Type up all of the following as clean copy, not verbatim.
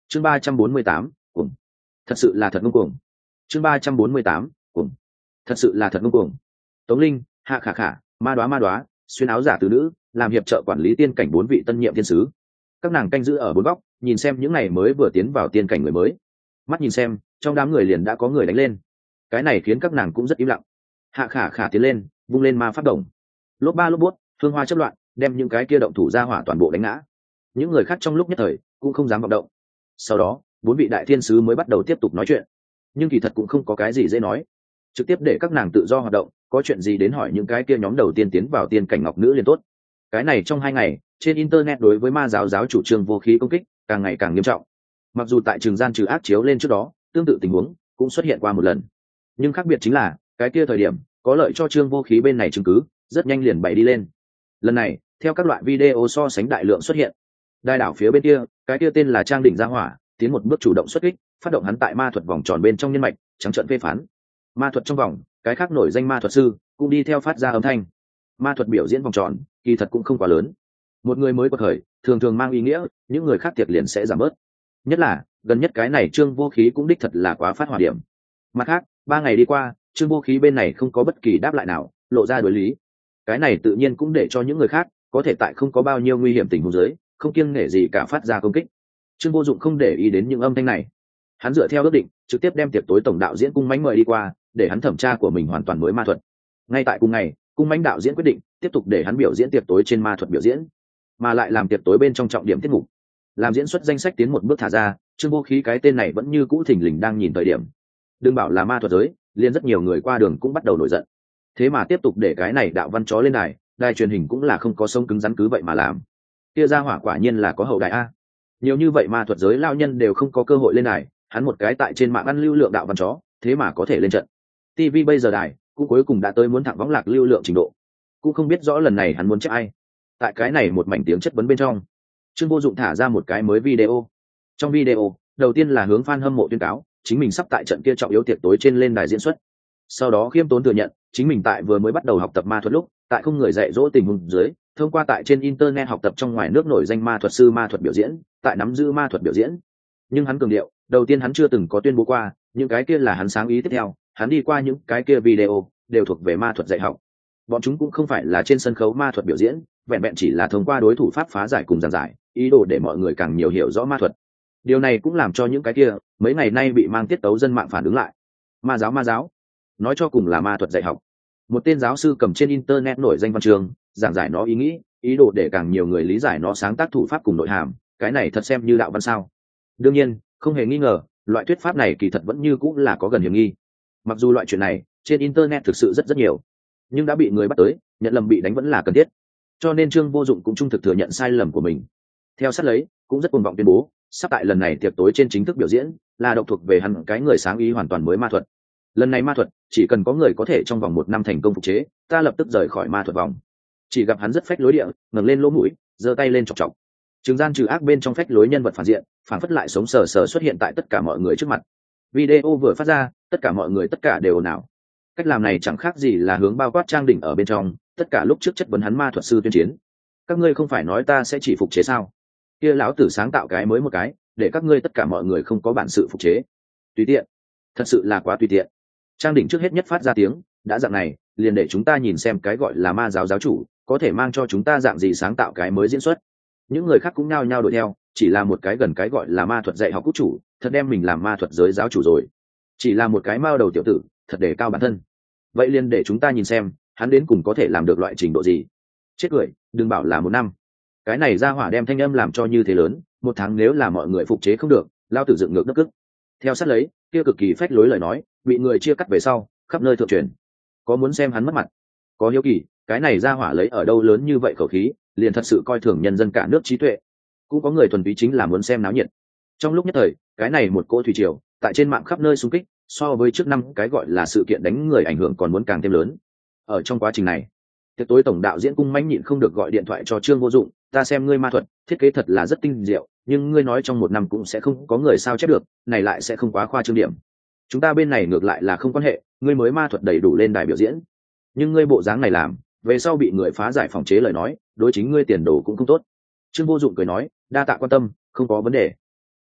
chương 348, cuồng. Thật sự là thật ngông cuồng. chương 348, cuồng. Thật sự là thật ngông cuồng. Tống Linh, Hạ Khả Khả, Ma Đoá, xuyên áo giả từ nữ, làm hiệp trợ quản lý tiên cảnh 4 vị tân nhiệm thiên sứ. Các nàng canh giữ ở bốn góc, nhìn xem những ngày mới vừa tiến vào tiên cảnh người mới. Mắt nhìn xem, trong đám người liền đã có người đánh lên. Cái này khiến các nàng cũng rất im lặng. Hạ Khả Khả tiến lên, vung lên ma pháp đồng. Lốp ba lốp bút, hương hoa chớp loạn, đem những cái kia động thủ ra hỏa toàn bộ đánh ngã. Những người khác trong lúc nhất thời cũng không dám vọng động. Sau đó, 4 vị đại thiên sứ mới bắt đầu tiếp tục nói chuyện. Nhưng kỳ thật cũng không có cái gì dễ nói, trực tiếp để các nàng tự do hoạt động, có chuyện gì đến hỏi những cái kia nhóm đầu tiên tiến vào tiên cảnh ngọc nữ liền tốt. Cái này trong 2 ngày, trên internet đối với ma giáo giáo chủ trương vô khí công kích càng ngày càng nghiêm trọng. Mặc dù tại Trường Gian trừ ác chiếu lên trước đó, tương tự tình huống cũng xuất hiện qua một lần, nhưng khác biệt chính là cái kia thời điểm có lợi cho trương vô khí bên này chứng cứ rất nhanh liền bày đi lên. Lần này, theo các loại video so sánh đại lượng xuất hiện, đài đảo phía bên kia, cái kia tên là Trang Đỉnh Gia Hỏa tiến một bước chủ động xuất kích, phát động hắn tại ma thuật vòng tròn bên trong nhân mạch trắng trợn phê phán. Ma thuật trong vòng, cái khác nổi danh ma thuật sư cũng đi theo phát ra âm thanh. Ma thuật biểu diễn vòng tròn kỳ thật cũng không quá lớn, một người mới quật khởi thường thường mang ý nghĩa những người khác tiệc liền sẽ giảm bớt. Nhất là gần nhất cái này trương vô khí cũng đích thật là quá phát hỏa điểm. Mặt khác, 3 ngày đi qua, trương vô khí bên này không có bất kỳ đáp lại nào, lộ ra đối lý. Cái này tự nhiên cũng để cho những người khác có thể tại không có bao nhiêu nguy hiểm tình huống dưới, không kiêng nể gì cả phát ra công kích. Trương Vô Dụng không để ý đến những âm thanh này, hắn dựa theo ước định trực tiếp đem tiệc tối tổng đạo diễn Cung Mánh mời đi qua, để hắn thẩm tra của mình hoàn toàn mới ma thuật. Ngay tại cùng ngày, Cung Mánh đạo diễn quyết định tiếp tục để hắn biểu diễn tiệc tối trên ma thuật biểu diễn, mà lại làm tiệc tối bên trong trọng điểm tiết mục. Làm diễn xuất danh sách tiến một bước thả ra, Trương Vô Khí cái tên này vẫn như cũ thình lình đang nhìn thời điểm. Đừng bảo là ma thuật giới, liền rất nhiều người qua đường cũng bắt đầu nổi giận. Thế mà tiếp tục để cái này đạo văn chó lên đài truyền hình cũng là không có sông cứng rắn cứ vậy mà làm. Kia ra hỏa quả nhiên là có hậu đại a. Nhiều như vậy ma thuật giới lao nhân đều không có cơ hội lên đài, hắn một cái tại trên mạng ăn lưu lượng đạo văn chó, thế mà có thể lên trận. TV bây giờ đài cũng cuối cùng đã tới muốn thẳng võng lạc lưu lượng trình độ, cũng không biết rõ lần này hắn muốn trách ai. Tại cái này một mảnh tiếng chất vấn bên trong, Trương Vô Dụng thả ra một cái mới video. Trong video, đầu tiên là hướng fan hâm mộ tuyên cáo chính mình sắp tại trận kia trọng yếu tiệc tối trên lên đài diễn xuất. Sau đó khiêm tốn thừa nhận chính mình tại vừa mới bắt đầu học tập ma thuật lúc, tại không người dạy dỗ tình huống dưới, thông qua tại trên internet học tập trong ngoài nước nổi danh ma thuật sư ma thuật biểu diễn, tại nắm giữ ma thuật biểu diễn. Nhưng hắn cường điệu, đầu tiên hắn chưa từng có tuyên bố qua, những cái kia là hắn sáng ý tiếp theo, hắn đi qua những cái kia video đều thuộc về ma thuật dạy học. Bọn chúng cũng không phải là trên sân khấu ma thuật biểu diễn, vẹn vẹn chỉ là thông qua đối thủ pháp phá giải cùng giảng giải, ý đồ để mọi người càng nhiều hiểu rõ ma thuật. Điều này cũng làm cho những cái kia mấy ngày nay bị mang tiết tấu dân mạng phản ứng lại. Ma giáo, nói cho cùng là ma thuật dạy học. Một tên giáo sư cầm trên internet nổi danh văn trường, giảng giải nó ý nghĩ, ý đồ để càng nhiều người lý giải nó sáng tác thủ pháp cùng nội hàm, cái này thật xem như đạo văn sao? Đương nhiên, không hề nghi ngờ, loại thuyết pháp này kỳ thật vẫn như cũng là có gần hiểm nghi. Mặc dù loại chuyện này trên internet thực sự rất nhiều, nhưng đã bị người bắt tới, nhận lầm bị đánh vẫn là cần thiết. Cho nên Trương Vô Dụng cũng trung thực thừa nhận sai lầm của mình. Theo sát lấy, cũng rất cuồng vọng tuyên bố, sắp tại lần này tiệc tối trên chính thức biểu diễn, là độc thuộc về hắn cái người sáng ý hoàn toàn mới ma thuật. Lần này ma thuật, chỉ cần có người có thể trong vòng 1 năm thành công phục chế, ta lập tức rời khỏi ma thuật vòng. Chỉ gặp hắn rất phách lối địa, ngẩng lên lỗ mũi, giơ tay lên chọc chọc. Trường Gian trừ ác bên trong phách lối nhân vật phản diện, phản phất lại sống sờ sờ xuất hiện tại tất cả mọi người trước mặt. Video vừa phát ra, tất cả mọi người tất cả đều ồn ào. Cách làm này chẳng khác gì là hướng bao quát Trang Đỉnh ở bên trong, tất cả lúc trước chất vấn hắn ma thuật sư tuyên chiến. Các ngươi không phải nói ta sẽ chỉ phục chế sao? Kia lão tử sáng tạo cái mới một cái, để các ngươi tất cả mọi người không có bản sự phục chế. Tùy tiện, thật sự là quá tùy tiện. Trang Đỉnh trước hết nhất phát ra tiếng, đã dạng này, liền để chúng ta nhìn xem cái gọi là ma giáo giáo chủ có thể mang cho chúng ta dạng gì sáng tạo cái mới diễn xuất. Những người khác cũng nhao nhao đuổi theo, chỉ là một cái gần cái gọi là ma thuật dạy học cút chủ, thật đem mình làm ma thuật giới giáo chủ rồi. Chỉ là một cái mao đầu tiểu tử, thật đề cao bản thân. Vậy liền để chúng ta nhìn xem, hắn đến cùng có thể làm được loại trình độ gì. Chết cười, đừng bảo là 1 năm. Cái này ra hỏa đem thanh âm làm cho như thế lớn, 1 tháng nếu là mọi người phục chế không được, lao tử dựng ngược đất cức. Theo sát lấy, kia cực kỳ phách lối lời nói, bị người chia cắt về sau, khắp nơi thượng truyền. Có muốn xem hắn mất mặt, có hiếu kỳ, cái này ra hỏa lấy ở đâu lớn như vậy khẩu khí, liền thật sự coi thường nhân dân cả nước trí tuệ. Cũng có người thuần túy chính là muốn xem náo nhiệt. Trong lúc nhất thời, cái này một cỗ thủy triều tại trên mạng khắp nơi xung kích, so với trước năm cái gọi là sự kiện đánh người ảnh hưởng còn muốn càng thêm lớn. Ở trong quá trình này, tiệc tối tổng đạo diễn Cung Mánh nhịn không được gọi điện thoại cho Trương Vô Dụng, ta xem ngươi ma thuật thiết kế thật là rất tinh diệu, nhưng ngươi nói trong 1 năm cũng sẽ không có người sao chép được, này lại sẽ không quá khoa trương điểm. Chúng ta bên này ngược lại là không quan hệ, ngươi mới ma thuật đầy đủ lên đài biểu diễn, nhưng ngươi bộ dáng này làm về sau bị người phá giải phòng chế lời nói, đối chính ngươi tiền đồ cũng không tốt. Trương Vô Dụng cười nói, đa tạ quan tâm, không có vấn đề.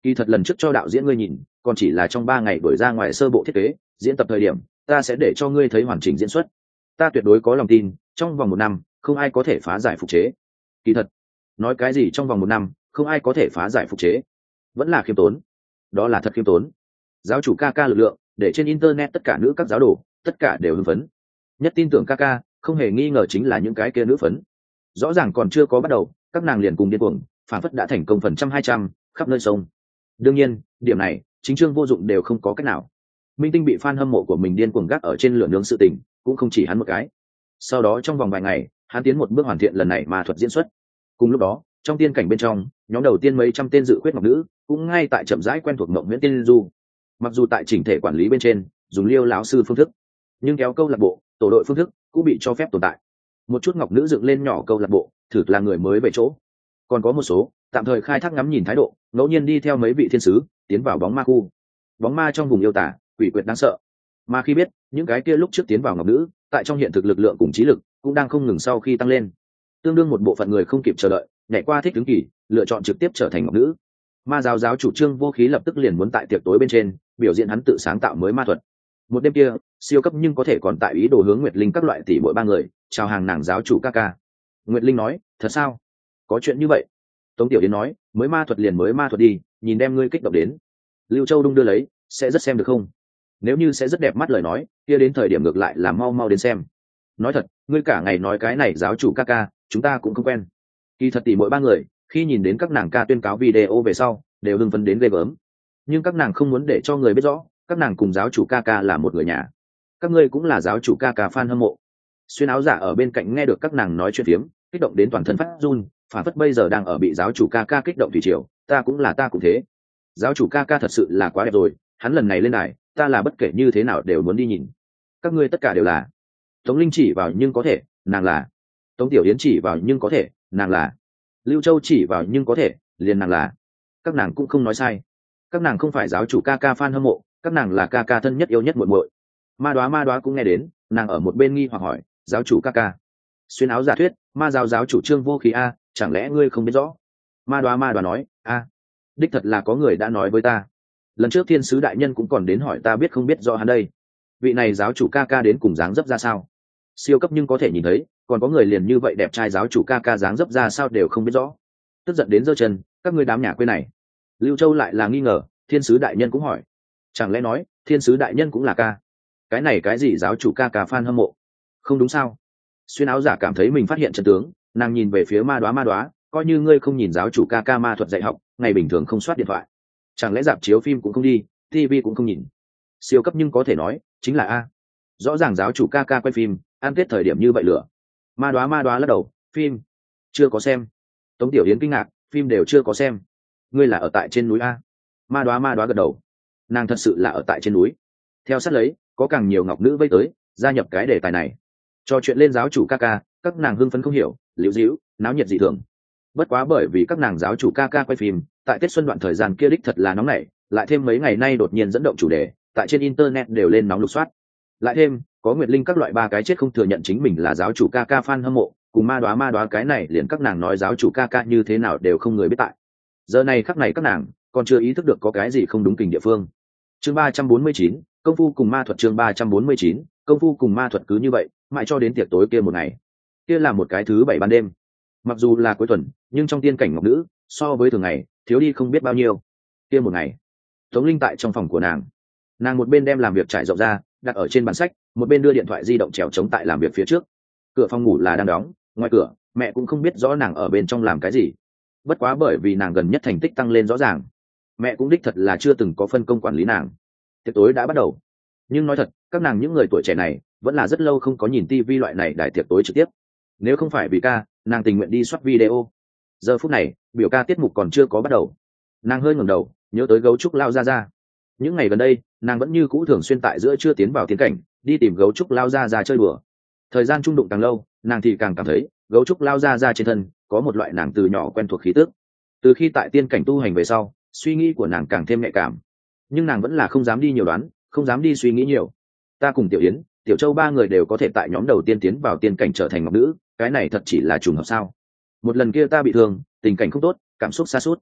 Kỳ thật lần trước cho đạo diễn ngươi nhìn còn chỉ là trong 3 ngày đổi ra ngoài sơ bộ thiết kế, diễn tập thời điểm ta sẽ để cho ngươi thấy hoàn chỉnh diễn xuất. Ta tuyệt đối có lòng tin trong vòng 1 năm không ai có thể phá giải phục chế. Kỳ thật nói cái gì trong vòng 1 năm không ai có thể phá giải phục chế, vẫn là khiêm tốn. Đó là thật khiêm tốn. Giáo chủ ca ca lực lượng để trên internet tất cả nữ các giáo đồ tất cả đều hưng phấn, nhất tin tưởng ca ca không hề nghi ngờ chính là những cái kia nữ phấn. Rõ ràng còn chưa có bắt đầu các nàng liền cùng điên cuồng, phản phất đã thành công 100-200 khắp nơi sông. Đương nhiên điểm này chính Trương Vô Dụng đều không có cách nào. Minh Tinh bị fan hâm mộ của mình điên cuồng gác ở trên lửa nướng sự tình cũng không chỉ hắn một cái. Sau đó trong vòng vài ngày hắn tiến một bước hoàn thiện lần này mà thuật diễn xuất. Cùng lúc đó trong tiên cảnh bên trong, nhóm đầu tiên mấy trăm tên dự khuyết ngọc nữ cũng ngay tại chậm rãi quen thuộc Mộng Nguyễn Tiên Du. Mặc dù tại chỉnh thể quản lý bên trên dùng Liêu lão sư phương thức, nhưng kéo câu lạc bộ tổ đội phương thức cũng bị cho phép tồn tại. Một chút ngọc nữ dựng lên nhỏ câu lạc bộ thử là người mới về chỗ, còn có một số tạm thời khai thác ngắm nhìn thái độ, ngẫu nhiên đi theo mấy vị thiên sứ tiến vào bóng ma khu. Bóng ma trong vùng yêu tả quỷ quyệt đáng sợ, mà khi biết những cái kia lúc trước tiến vào ngọc nữ tại trong hiện thực lực lượng cùng trí lực cũng đang không ngừng sau khi tăng lên, tương đương một bộ phận người không kịp chờ đợi nhảy qua thích ứng kỳ, lựa chọn trực tiếp trở thành ngọc nữ. Ma giáo giáo chủ Trương Vô Khí lập tức liền muốn tại tiệc tối bên trên biểu diễn hắn tự sáng tạo mới ma thuật. Một đêm kia siêu cấp nhưng có thể còn tại ý đồ hướng Nguyệt Linh các loại tỷ muội 3 người chào hàng nàng giáo chủ ca ca. Nguyệt Linh nói thật sao, có chuyện như vậy? Tống Tiểu Yến nói mới ma thuật liền mới ma thuật đi, nhìn đem ngươi kích động đến. Lưu Châu đung đưa lấy sẽ rất xem được không? Nếu như sẽ rất đẹp mắt lời nói kia đến thời điểm ngược lại là mau mau đến xem. Nói thật ngươi cả ngày nói cái này giáo chủ ca ca chúng ta cũng không quen. Kỳ thật tỷ muội 3 người khi nhìn đến các nàng ca tuyên cáo video về sau đều hưng phấn đến ghê gớm, nhưng các nàng không muốn để cho người biết rõ các nàng cùng giáo chủ ca ca là một người nhà. Các ngươi cũng là giáo chủ ca ca fan hâm mộ. Xuyên áo giả ở bên cạnh nghe được các nàng nói chuyện phiếm kích động đến toàn thân phát run, phản phất bây giờ đang ở bị giáo chủ ca ca kích động thủy triều. Ta cũng thế. Giáo chủ ca ca thật sự là quá đẹp rồi, hắn lần này lên đài ta là bất kể như thế nào đều muốn đi nhìn. Các ngươi tất cả đều là. Tống Linh chỉ vào nhưng có thể nàng là. Tống Tiểu Yến chỉ vào nhưng có thể nàng là. Lưu Châu chỉ vào nhưng có thể liền nàng là. Các nàng cũng không nói sai, các nàng không phải giáo chủ ca ca fan hâm mộ, các nàng là ca ca thân nhất yêu nhất muội muội. Ma Đoá cũng nghe đến, nàng ở một bên nghi hoặc hỏi giáo chủ ca ca. Xuyên áo giả thuyết ma giáo giáo chủ Trương Vô Khí a, chẳng lẽ ngươi không biết rõ? Ma Đoá nói a, đích thật là có người đã nói với ta, lần trước thiên sứ đại nhân cũng còn đến hỏi ta biết không biết rõ hắn đây. Vị này giáo chủ ca ca đến cùng dáng dấp ra sao? Siêu cấp nhưng có thể nhìn thấy, còn có người liền như vậy đẹp trai giáo chủ ca ca dáng dấp ra sao đều không biết rõ. Tức giận đến giơ chân, các ngươi đám nhà quê này. Lưu Châu lại là nghi ngờ, thiên sứ đại nhân cũng hỏi, chẳng lẽ nói thiên sứ đại nhân cũng là ca? Cái này cái gì giáo chủ ca ca fan hâm mộ? Không đúng sao? Xuyên áo giả cảm thấy mình phát hiện chân tướng, nàng nhìn về phía Ma Đoá, coi như ngươi không nhìn giáo chủ ca ca ma thuật dạy học, ngày bình thường không soát điện thoại, chẳng lẽ rạp chiếu phim cũng không đi, TV cũng không nhìn? Siêu cấp nhưng có thể nói chính là a. Rõ ràng giáo chủ ca ca quay phim ăn tết thời điểm như vậy lửa. Ma Đoá lắc đầu, phim chưa có xem. Tống Tiểu Yến kinh ngạc, phim đều chưa có xem, ngươi là ở tại trên núi a? Ma Đoá gật đầu, nàng thật sự là ở tại trên núi. Theo sát lấy có càng nhiều ngọc nữ vây tới gia nhập cái đề tài này, trò chuyện lên giáo chủ ca ca. Các nàng hưng phấn không hiểu, liễu díu náo nhiệt dị thường. Bất quá bởi vì các nàng giáo chủ ca ca quay phim tại Tết xuân đoạn thời gian kia đích thật là nóng nảy, lại thêm mấy ngày nay đột nhiên dẫn động chủ đề tại trên internet đều lên nóng lục soát. Lại thêm có Nguyệt Linh các loại 3 cái chết không thừa nhận chính mình là giáo chủ ca ca fan hâm mộ, cùng Ma Đoá cái này liền các nàng nói giáo chủ ca ca như thế nào đều không người biết tại. Giờ này khắc này các nàng còn chưa ý thức được có cái gì không đúng kình địa phương. Chương 349, công phu cùng ma thuật. Chương 349, công phu cùng ma thuật. Cứ như vậy mãi cho đến tiệc tối kia một ngày. Kia là một cái thứ 7 ban đêm, mặc dù là cuối tuần nhưng trong tiên cảnh ngọc nữ so với thường ngày thiếu đi không biết bao nhiêu. Kia một ngày Tống Linh tại trong phòng của nàng một bên đem làm việc trải rộng ra đặt ở trên bàn sách, một bên đưa điện thoại di động trèo trống tại làm việc phía trước. Cửa phòng ngủ là đang đóng, ngoài cửa mẹ cũng không biết rõ nàng ở bên trong làm cái gì. Bất quá bởi vì nàng gần nhất thành tích tăng lên rõ ràng, mẹ cũng đích thật là chưa từng có phân công quản lý nàng. Tiệc tối đã bắt đầu, nhưng nói thật các nàng những người tuổi trẻ này vẫn là rất lâu không có nhìn tivi loại này đài tiệc tối trực tiếp. Nếu không phải vì ca, nàng tình nguyện đi soát video. Giờ phút này biểu ca tiết mục còn chưa có bắt đầu, nàng hơi ngẩng đầu nhớ tới gấu trúc lao ra. Những ngày gần đây nàng vẫn như cũ thường xuyên tại giữa trưa tiến vào tiến cảnh đi tìm gấu trúc lao ra chơi đùa. Thời gian trung đụng càng lâu nàng thì càng cảm thấy gấu trúc lao ra trên thân có một loại nàng từ nhỏ quen thuộc khí tước. Từ khi tại tiên cảnh tu hành về sau, suy nghĩ của nàng càng thêm nhạy cảm, nhưng nàng vẫn là không dám đi nhiều đoán, không dám đi suy nghĩ nhiều. Ta cùng Tiểu Yến, Tiểu Châu 3 người đều có thể tại nhóm đầu tiên tiến vào tiên cảnh trở thành ngọc nữ, cái này thật chỉ là trùng hợp sao? Một lần kia ta bị thương, tình cảnh không tốt, cảm xúc sa sút,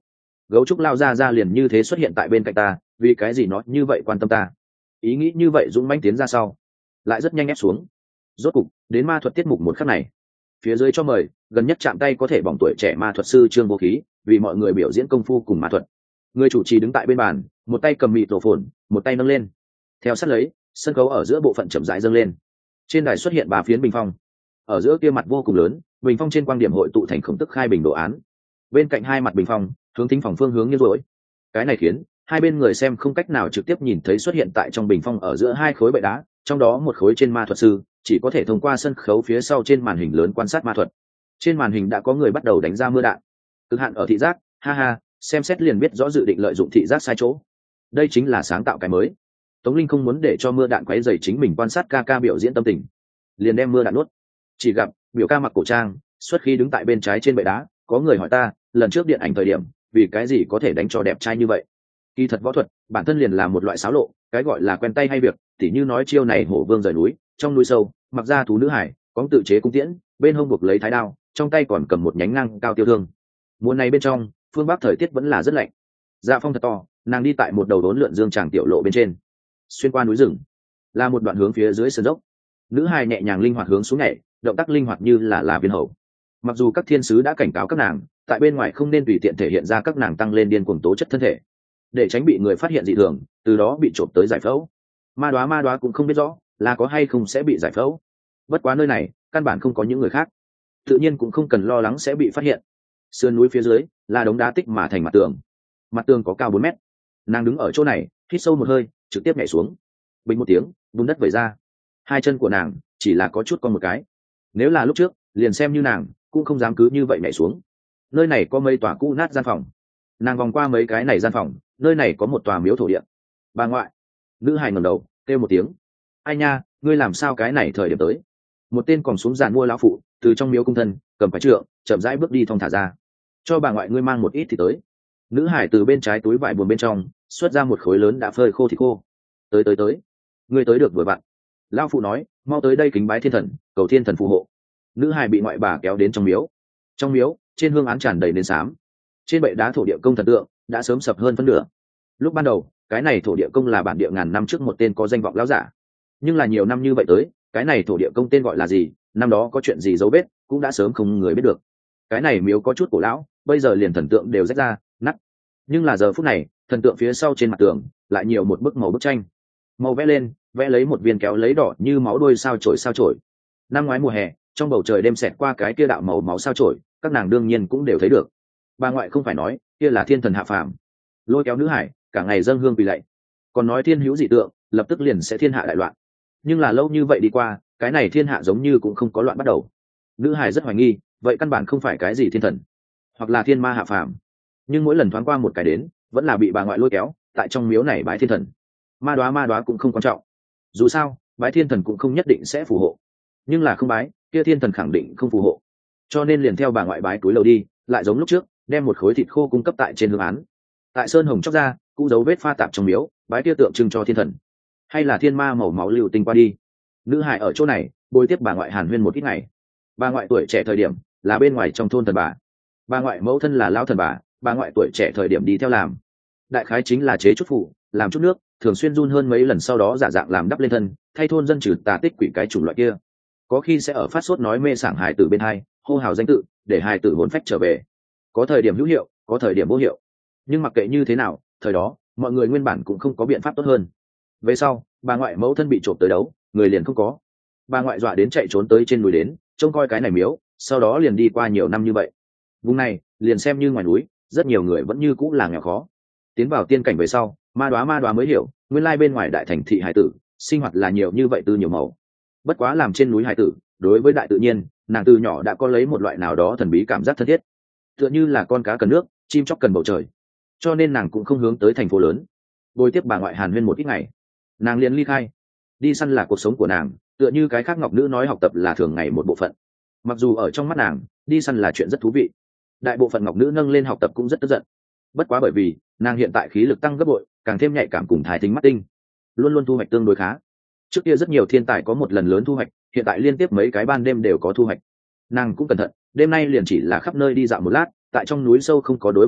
gấu trúc lao ra liền như thế xuất hiện tại bên cạnh ta, vì cái gì nó như vậy quan tâm ta? Ý nghĩ như vậy dũng mãnh tiến ra sau, lại rất nhanh ép xuống. Rốt cục đến ma thuật tiết mục một khắc này, phía dưới cho mời gần nhất chạm tay có thể bỏng tuổi trẻ ma thuật sư Trương Vô Khí, vì mọi người biểu diễn công phu cùng ma thuật. Người chủ trì đứng tại bên bàn, một tay cầm mịt rổ phồn, một tay nâng lên. Theo sát lấy, sân khấu ở giữa bộ phận chậm rãi dâng lên. Trên đài xuất hiện 3 phiến bình phong, ở giữa kia mặt vô cùng lớn, bình phong trên quang điểm hội tụ thành khổng tức khai bình đồ án. Bên cạnh hai mặt bình phong, hướng thính phòng phương hướng như rồi. Cái này khiến hai bên người xem không cách nào trực tiếp nhìn thấy xuất hiện tại trong bình phong ở giữa hai khối bệ đá, trong đó một khối trên ma thuật sư chỉ có thể thông qua sân khấu phía sau trên màn hình lớn quan sát ma thuật. Trên màn hình đã có người bắt đầu đánh ra mưa đạn. Cực hạn ở thị giác, ha ha, xem xét liền biết rõ dự định lợi dụng thị giác sai chỗ. Đây chính là sáng tạo cái mới. Tống Linh không muốn để cho mưa đạn quấy rầy chính mình quan sát ca ca biểu diễn tâm tình, liền đem mưa đạn nuốt. Chỉ gặp biểu ca mặc cổ trang, xuất khí đứng tại bên trái trên bệ đá. Có người hỏi ta, lần trước điện ảnh thời điểm, vì cái gì có thể đánh cho đẹp trai như vậy? Kỳ thật võ thuật bản thân liền là một loại xáo lộ, cái gọi là quen tay hay việc, tỉ như nói chiêu này hổ vương rời núi, trong núi sâu, mặc ra thú nữ hải, có tự chế cung tiễn, bên hông buộc lấy thái đao, trong tay còn cầm một nhánh ngang cao tiêu thương. Mùa này bên trong, phương bắc thời tiết vẫn là rất lạnh. Dạ phong thật to, nàng đi tại một đầu đốn lượn dương tràng tiểu lộ bên trên, xuyên qua núi rừng, là một đoạn hướng phía dưới sườn dốc. Nữ hài nhẹ nhàng linh hoạt hướng xuống nhảy, động tác linh hoạt như là viên hầu. Mặc dù các thiên sứ đã cảnh cáo các nàng, tại bên ngoài không nên tùy tiện thể hiện ra các nàng tăng lên điên cuồng tố chất thân thể, để tránh bị người phát hiện dị thường, từ đó bị trộm tới giải phẫu. Ma đoá cũng không biết rõ là có hay không sẽ bị giải phẫu. Bất quá nơi này căn bản không có những người khác, tự nhiên cũng không cần lo lắng sẽ bị phát hiện. Sườn núi phía dưới là đống đá tích mà thành mặt tường có cao 4 mét. Nàng đứng ở chỗ này, hít sâu một hơi, trực tiếp nhảy xuống. Bình một tiếng, bùn đất vẩy ra. Hai chân của nàng chỉ là có chút con một cái. Nếu là lúc trước, liền xem như nàng cũng không dám cứ như vậy nhảy xuống. Nơi này có mấy tòa cũ nát gian phòng. Nàng vòng qua mấy cái này gian phòng, nơi này có một tòa miếu thổ địa. Bà ngoại. Nữ hài ngẩng đầu, kêu một tiếng. Ai nha, ngươi làm sao cái này thời điểm tới? Một tên còn xuống giàn mua lão phụ từ trong miếu cung thân cầm cái trượng, chậm rãi bước đi thong thả ra. Cho bà ngoại ngươi mang một ít thì tới. Nữ hải từ bên trái túi vải buồn bên trong xuất ra một khối lớn đã phơi khô thịt khô. Tới, ngươi tới được vừa vặn. Lão phụ nói, mau tới đây kính bái thiên thần, cầu thiên thần phù hộ. Nữ hải bị ngoại bà kéo đến trong miếu. Trong miếu, trên hương án tràn đầy nến xám. Trên bệ đá thổ địa công thần tượng đã sớm sập hơn phân nửa. Lúc ban đầu, cái này thổ địa công là bản địa ngàn năm trước một tên có danh vọng lão giả. Nhưng là nhiều năm như vậy tới, cái này thổ địa công tên gọi là gì, năm đó có chuyện gì dấu vết, cũng đã sớm không người biết được. Cái này miếu có chút cổ lão, bây giờ liền thần tượng đều rách ra nát. Nhưng là giờ phút này, thần tượng phía sau trên mặt tường lại nhiều một bức bức tranh. Màu vẽ lên, vẽ lấy một viên kéo lấy đỏ như máu đuôi sao chổi. Năm ngoái mùa hè, trong bầu trời đêm xẹt qua cái kia đạo màu máu sao chổi, các nàng đương nhiên cũng đều thấy được. Bà ngoại không phải nói, kia là thiên thần hạ phàm, lôi kéo nữ hải cả ngày dâng hương quỳ lạy, còn nói thiên hữu dị tượng, lập tức liền sẽ thiên hạ đại loạn. Nhưng là lâu như vậy đi qua, cái này thiên hạ giống như cũng không có loạn bắt đầu. Nữ hải rất hoài nghi, vậy căn bản không phải cái gì thiên thần, hoặc là thiên ma hạ phàm. Nhưng mỗi lần thoáng qua một cái đến, vẫn là bị bà ngoại lôi kéo tại trong miếu này bái thiên thần. Ma đoá cũng không quan trọng, dù sao bái thiên thần cũng không nhất định sẽ phù hộ, nhưng là không bái kia thiên thần khẳng định không phù hộ. Cho nên liền theo bà ngoại bái túi lầu đi, lại giống lúc trước đem một khối thịt khô cung cấp tại trên hương án. Tại sơn hồng chóc ra cũng dấu vết pha tạp trong miếu, bái kia tượng trưng cho thiên thần hay là thiên ma màu máu lưu tinh qua đi. Nữ hải ở chỗ này bồi tiếp bà ngoại hàn huyên một ít ngày. Bà ngoại tuổi trẻ thời điểm là bên ngoài trong thôn thần bà ngoại mẫu thân là lao thần bà ngoại tuổi trẻ thời điểm đi theo làm, đại khái chính là chế chút phụ, làm chút nước, thường xuyên run hơn mấy lần, sau đó giả dạng làm đắp lên thân, thay thôn dân trừ tà tích quỷ cái chủng loại kia. Có khi sẽ ở phát sốt nói mê sảng hài tử bên hai, hô hào danh tự để hài tử hồn phách trở về. Có thời điểm hữu hiệu, có thời điểm vô hiệu. Nhưng mặc kệ như thế nào, thời đó mọi người nguyên bản cũng không có biện pháp tốt hơn. Về sau bà ngoại mẫu thân bị trộm tới đấu, người liền không có. Bà ngoại dọa đến chạy trốn tới trên núi đến trông coi cái này miếu, sau đó liền đi qua nhiều năm như vậy. Vùng này liền xem như ngoài núi, rất nhiều người vẫn như cũng là nghèo khó. Tiến vào tiên cảnh về sau, ma đoá mới hiểu, nguyên lai bên ngoài đại thành thị hải tử sinh hoạt là nhiều như vậy, từ nhiều màu. Bất quá làm trên núi hải tử, đối với đại tự nhiên, nàng từ nhỏ đã có lấy một loại nào đó thần bí cảm giác thân thiết, tựa như là con cá cần nước, chim chóc cần bầu trời. Cho nên nàng cũng không hướng tới thành phố lớn. Bồi tiếp bà ngoại hàn huyên một ít ngày, nàng liền ly khai. Đi săn là cuộc sống của nàng, tựa như cái khác ngọc nữ nói học tập là thường ngày một bộ phận. Mặc dù ở trong mắt nàng, đi săn là chuyện rất thú vị, đại bộ phận ngọc nữ nâng lên học tập cũng rất tức giận. Bất quá bởi vì nàng hiện tại khí lực tăng gấp bội, càng thêm nhạy cảm cùng thái thính mắt tinh, luôn luôn thu hoạch tương đối khá. Trước kia rất nhiều thiên tài có một lần lớn thu hoạch, hiện tại liên tiếp mấy cái ban đêm đều có thu hoạch. Nàng cũng cẩn thận, đêm nay liền chỉ là khắp nơi đi dạo một lát, tại trong núi sâu không có đối bao lâu,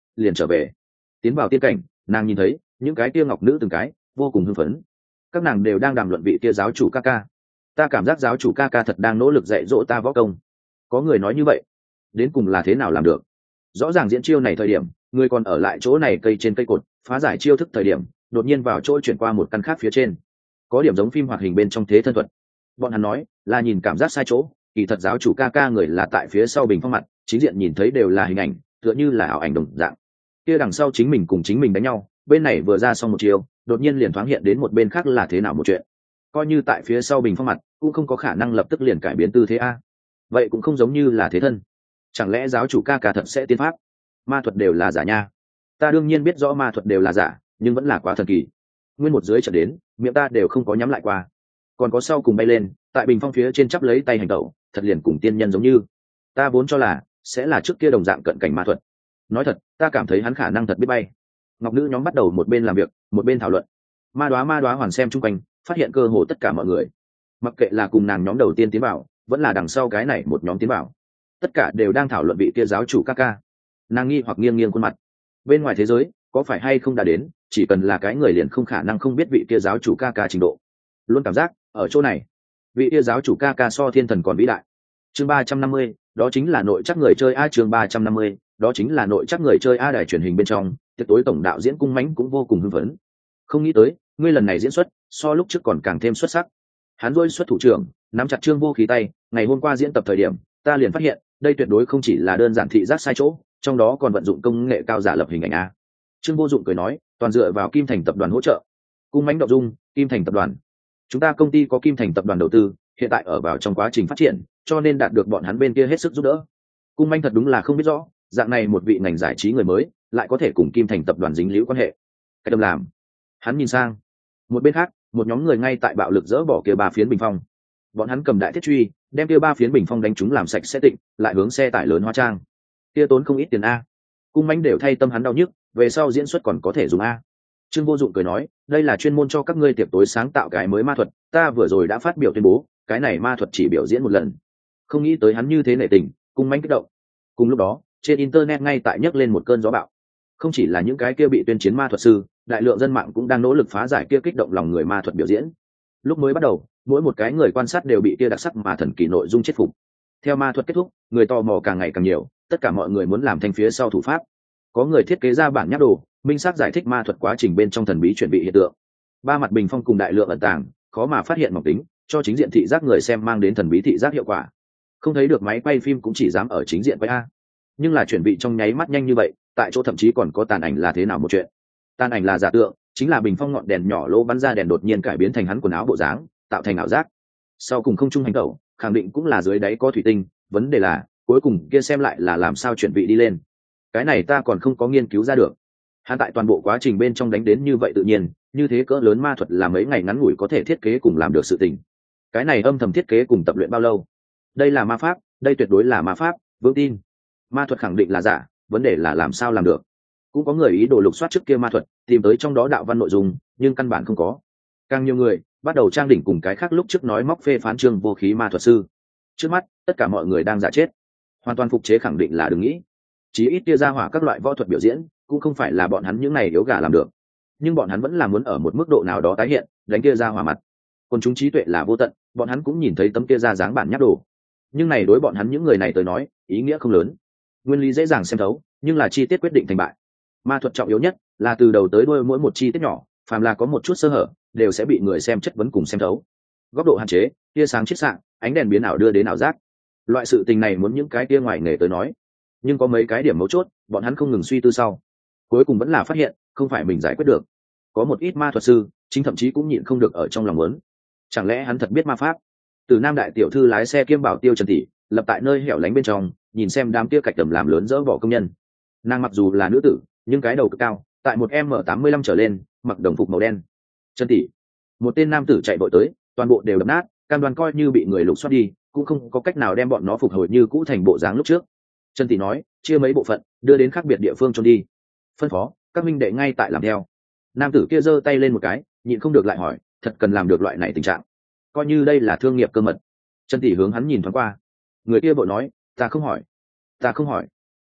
liền trở về. Tiến vào tiên cảnh, nàng nhìn thấy những cái kia ngọc nữ từng cái vô cùng hưng phấn, các nàng đều đang đàm luận vị kia giáo chủ ca ca. Ta cảm giác giáo chủ ca ca thật đang nỗ lực dạy dỗ ta võ công. Có người nói như vậy, đến cùng là thế nào làm được? Rõ ràng diễn chiêu này thời điểm người còn ở lại chỗ này cây trên cây cột phá giải chiêu thức thời điểm đột nhiên vào chỗ chuyển qua một căn khác phía trên, có điểm giống phim hoạt hình bên trong thế thân thuật. Bọn hắn nói là nhìn cảm giác sai chỗ, kỳ thật giáo chủ ca ca người là tại phía sau bình phong mặt, chính diện nhìn thấy đều là hình ảnh, tựa như là ảo ảnh đồng dạng. Kia đằng sau chính mình cùng chính mình đánh nhau, bên này vừa ra xong một chiều đột nhiên liền thoáng hiện đến một bên khác là thế nào một chuyện. Coi như tại phía sau bình phong mặt cũng không có khả năng lập tức liền cải biến tư thế a. Vậy cũng không giống như là thế thân. Chẳng lẽ giáo chủ ca ca thật sẽ tiên pháp? Ma thuật đều là giả nha. Ta đương nhiên biết rõ ma thuật đều là giả, nhưng vẫn là quá thần kỳ. Nguyên một dưới trận đến miệng ta đều không có nhắm lại qua, còn có sau cùng bay lên tại bình phong phía trên chắp lấy tay hành tẩu, thật liền cùng tiên nhân giống như. Ta vốn cho là sẽ là trước kia đồng dạng cận cảnh ma thuật. Nói thật, ta cảm thấy hắn khả năng thật biết bay. Ngọc nữ nhóm bắt đầu một bên làm việc một bên thảo luận. Ma đoá hoàn xem chung quanh, phát hiện cơ hồ tất cả mọi người, mặc kệ là cùng nàng nhóm đầu tiên tiến vào vẫn là đằng sau cái này một nhóm tiến vào, tất cả đều đang thảo luận vị kia giáo chủ ca ca. Nàng nghi hoặc nghiêng nghiêng khuôn mặt. Bên ngoài thế giới có phải hay không đã đến, chỉ cần là cái người liền không khả năng không biết vị kia giáo chủ ca ca trình độ. Luôn cảm giác ở chỗ này vị kia giáo chủ ca ca so thiên thần còn vĩ đại. Chương 350, đó chính là nội chắc người chơi a. Chương 350, đó chính là nội chắc người chơi a. Đài truyền hình bên trong tiệc tối tổng đạo diễn Cung Mãnh cũng vô cùng hưng phấn. Không nghĩ tới ngươi lần này diễn xuất so lúc trước còn càng thêm xuất sắc. Hắn rôi xuất thủ trưởng nắm chặt Trương Vô Khí tay. Ngày hôm qua diễn tập thời điểm ta liền phát hiện đây tuyệt đối không chỉ là đơn giản thị giác sai chỗ, trong đó còn vận dụng công nghệ cao giả lập hình ảnh a. Trương Vô Dụng cười nói, toàn dựa vào Kim Thành tập đoàn hỗ trợ. Cung Mãnh động dung, Kim Thành tập đoàn? Chúng ta công ty có Kim Thành tập đoàn đầu tư, hiện tại ở vào trong quá trình phát triển, cho nên đạt được bọn hắn bên kia hết sức giúp đỡ. Cung Mãnh thật đúng là không biết rõ, dạng này một vị ngành giải trí người mới lại có thể cùng Kim Thành tập đoàn dính líu quan hệ. Cái đâm làm. Hắn nhìn sang một bên khác, một nhóm người ngay tại bạo lực dỡ bỏ kia 3 phiến bình phong. Bọn hắn cầm đại thiết truy đem kia 3 phiến bình phong đánh chúng làm sạch sẽ tịnh, lại hướng xe tải lớn hóa trang. Kia tốn không ít tiền a. Cung Mãnh đều thay tâm hắn đau nhức, về sau diễn xuất còn có thể dùng a. Trương Vô Dụng cười nói, đây là chuyên môn cho các ngươi tiệc tối sáng tạo cái mới ma thuật, ta vừa rồi đã phát biểu tuyên bố, cái này ma thuật chỉ biểu diễn một lần. Không nghĩ tới hắn như thế nể tình, Cung Mãnh kích động. Cùng lúc đó, trên internet ngay tại nhấc lên một cơn gió bạo. Không chỉ là những cái kia bị tuyên chiến ma thuật sư, đại lượng dân mạng cũng đang nỗ lực phá giải kia kích động lòng người ma thuật biểu diễn. Lúc mới bắt đầu, mỗi một cái người quan sát đều bị kia đặc sắc mà thần kỳ nội dung chết phục. Theo ma thuật kết thúc, người tò mò càng ngày càng nhiều, tất cả mọi người muốn làm thành phía sau thủ pháp. Có người thiết kế ra bản nháp đồ, minh xác giải thích ma thuật quá trình bên trong thần bí chuẩn bị hiện tượng. 3 mặt bình phong cùng đại lượng ẩn tàng, khó mà phát hiện mỏng tính, cho chính diện thị giác người xem mang đến thần bí thị giác hiệu quả. Không thấy được máy quay phim cũng chỉ dám ở chính diện quay a. Nhưng là chuẩn bị trong nháy mắt nhanh như vậy, tại chỗ thậm chí còn có tàn ảnh là thế nào một chuyện. Tàn ảnh là giả tượng, chính là bình phong ngọn đèn nhỏ lỗ bắn ra đèn đột nhiên cải biến thành hắn quần áo bộ dáng, tạo thành ảo giác. Sau cùng không trung hành tẩu, khẳng định cũng là dưới đáy có thủy tinh, vấn đề là cuối cùng kia xem lại là làm sao chuyển vị đi lên. Cái này ta còn không có nghiên cứu ra được. Hắn tại toàn bộ quá trình bên trong đánh đến như vậy tự nhiên, như thế cỡ lớn ma thuật là mấy ngày ngắn ngủi có thể thiết kế cùng làm được sự tình. Cái này âm thầm thiết kế cùng tập luyện bao lâu? Đây là ma pháp, đây tuyệt đối là ma pháp, vững tin. Ma thuật khẳng định là giả, vấn đề là làm sao làm được. Cũng có người ý đồ lục soát trước kia ma thuật, tìm tới trong đó đạo văn nội dung, nhưng căn bản không có. Càng nhiều người bắt đầu trang đỉnh cùng cái khác lúc trước nói móc phê phán Trương Vô Khí ma thuật sư. Trước mắt tất cả mọi người đang giả chết, hoàn toàn phục chế khẳng định là đừng nghĩ. Chí ít tia ra hỏa các loại võ thuật biểu diễn cũng không phải là bọn hắn những này yếu gà làm được, nhưng bọn hắn vẫn là muốn ở một mức độ nào đó tái hiện đánh kia ra hỏa mặt. Còn chúng trí tuệ là vô tận, bọn hắn cũng nhìn thấy tấm kia ra dáng bản nháp đồ, nhưng này đối bọn hắn những người này tới nói ý nghĩa không lớn. Nguyên lý dễ dàng xem thấu, nhưng là chi tiết quyết định thành bại. Ma thuật trọng yếu nhất là từ đầu tới đuôi mỗi một chi tiết nhỏ, phàm là có một chút sơ hở đều sẽ bị người xem chất vấn cùng xem thấu. Góc độ hạn chế, tia sáng chiết xạ, ánh đèn biến ảo đưa đến ảo giác, loại sự tình này muốn những cái tia ngoài nghề tới nói. Nhưng có mấy cái điểm mấu chốt bọn hắn không ngừng suy tư sau, cuối cùng vẫn là phát hiện không phải mình giải quyết được. Có một ít ma thuật sư chính thậm chí cũng nhịn không được ở trong lòng muốn, chẳng lẽ hắn thật biết ma pháp. Từ Nam đại tiểu thư lái xe kiêm bảo tiêu Trần Tỷ lập tại nơi hẻo lánh bên trong, nhìn xem đám kia cạch tầm làm lớn dỡ bỏ công nhân. Nàng mặc dù là nữ tử nhưng cái đầu cực cao, tại một m 85 trở lên, mặc đồng phục màu đen. Trần Tỷ, một tên nam tử chạy vội tới, toàn bộ đều đập nát, cam đoan coi như bị người lục soát đi cũng không có cách nào đem bọn nó phục hồi như cũ thành bộ dáng lúc trước. Trần Tỷ nói, chia mấy bộ phận đưa đến khác biệt địa phương trôn đi. Phân phó các minh đệ ngay tại làm theo. Nam tử kia giơ tay lên một cái, nhịn không được lại hỏi, thật cần làm được loại này tình trạng, coi như đây là thương nghiệp cơ mật. Trần Tỷ hướng hắn nhìn thoáng qua. Người kia vội nói, ta không hỏi.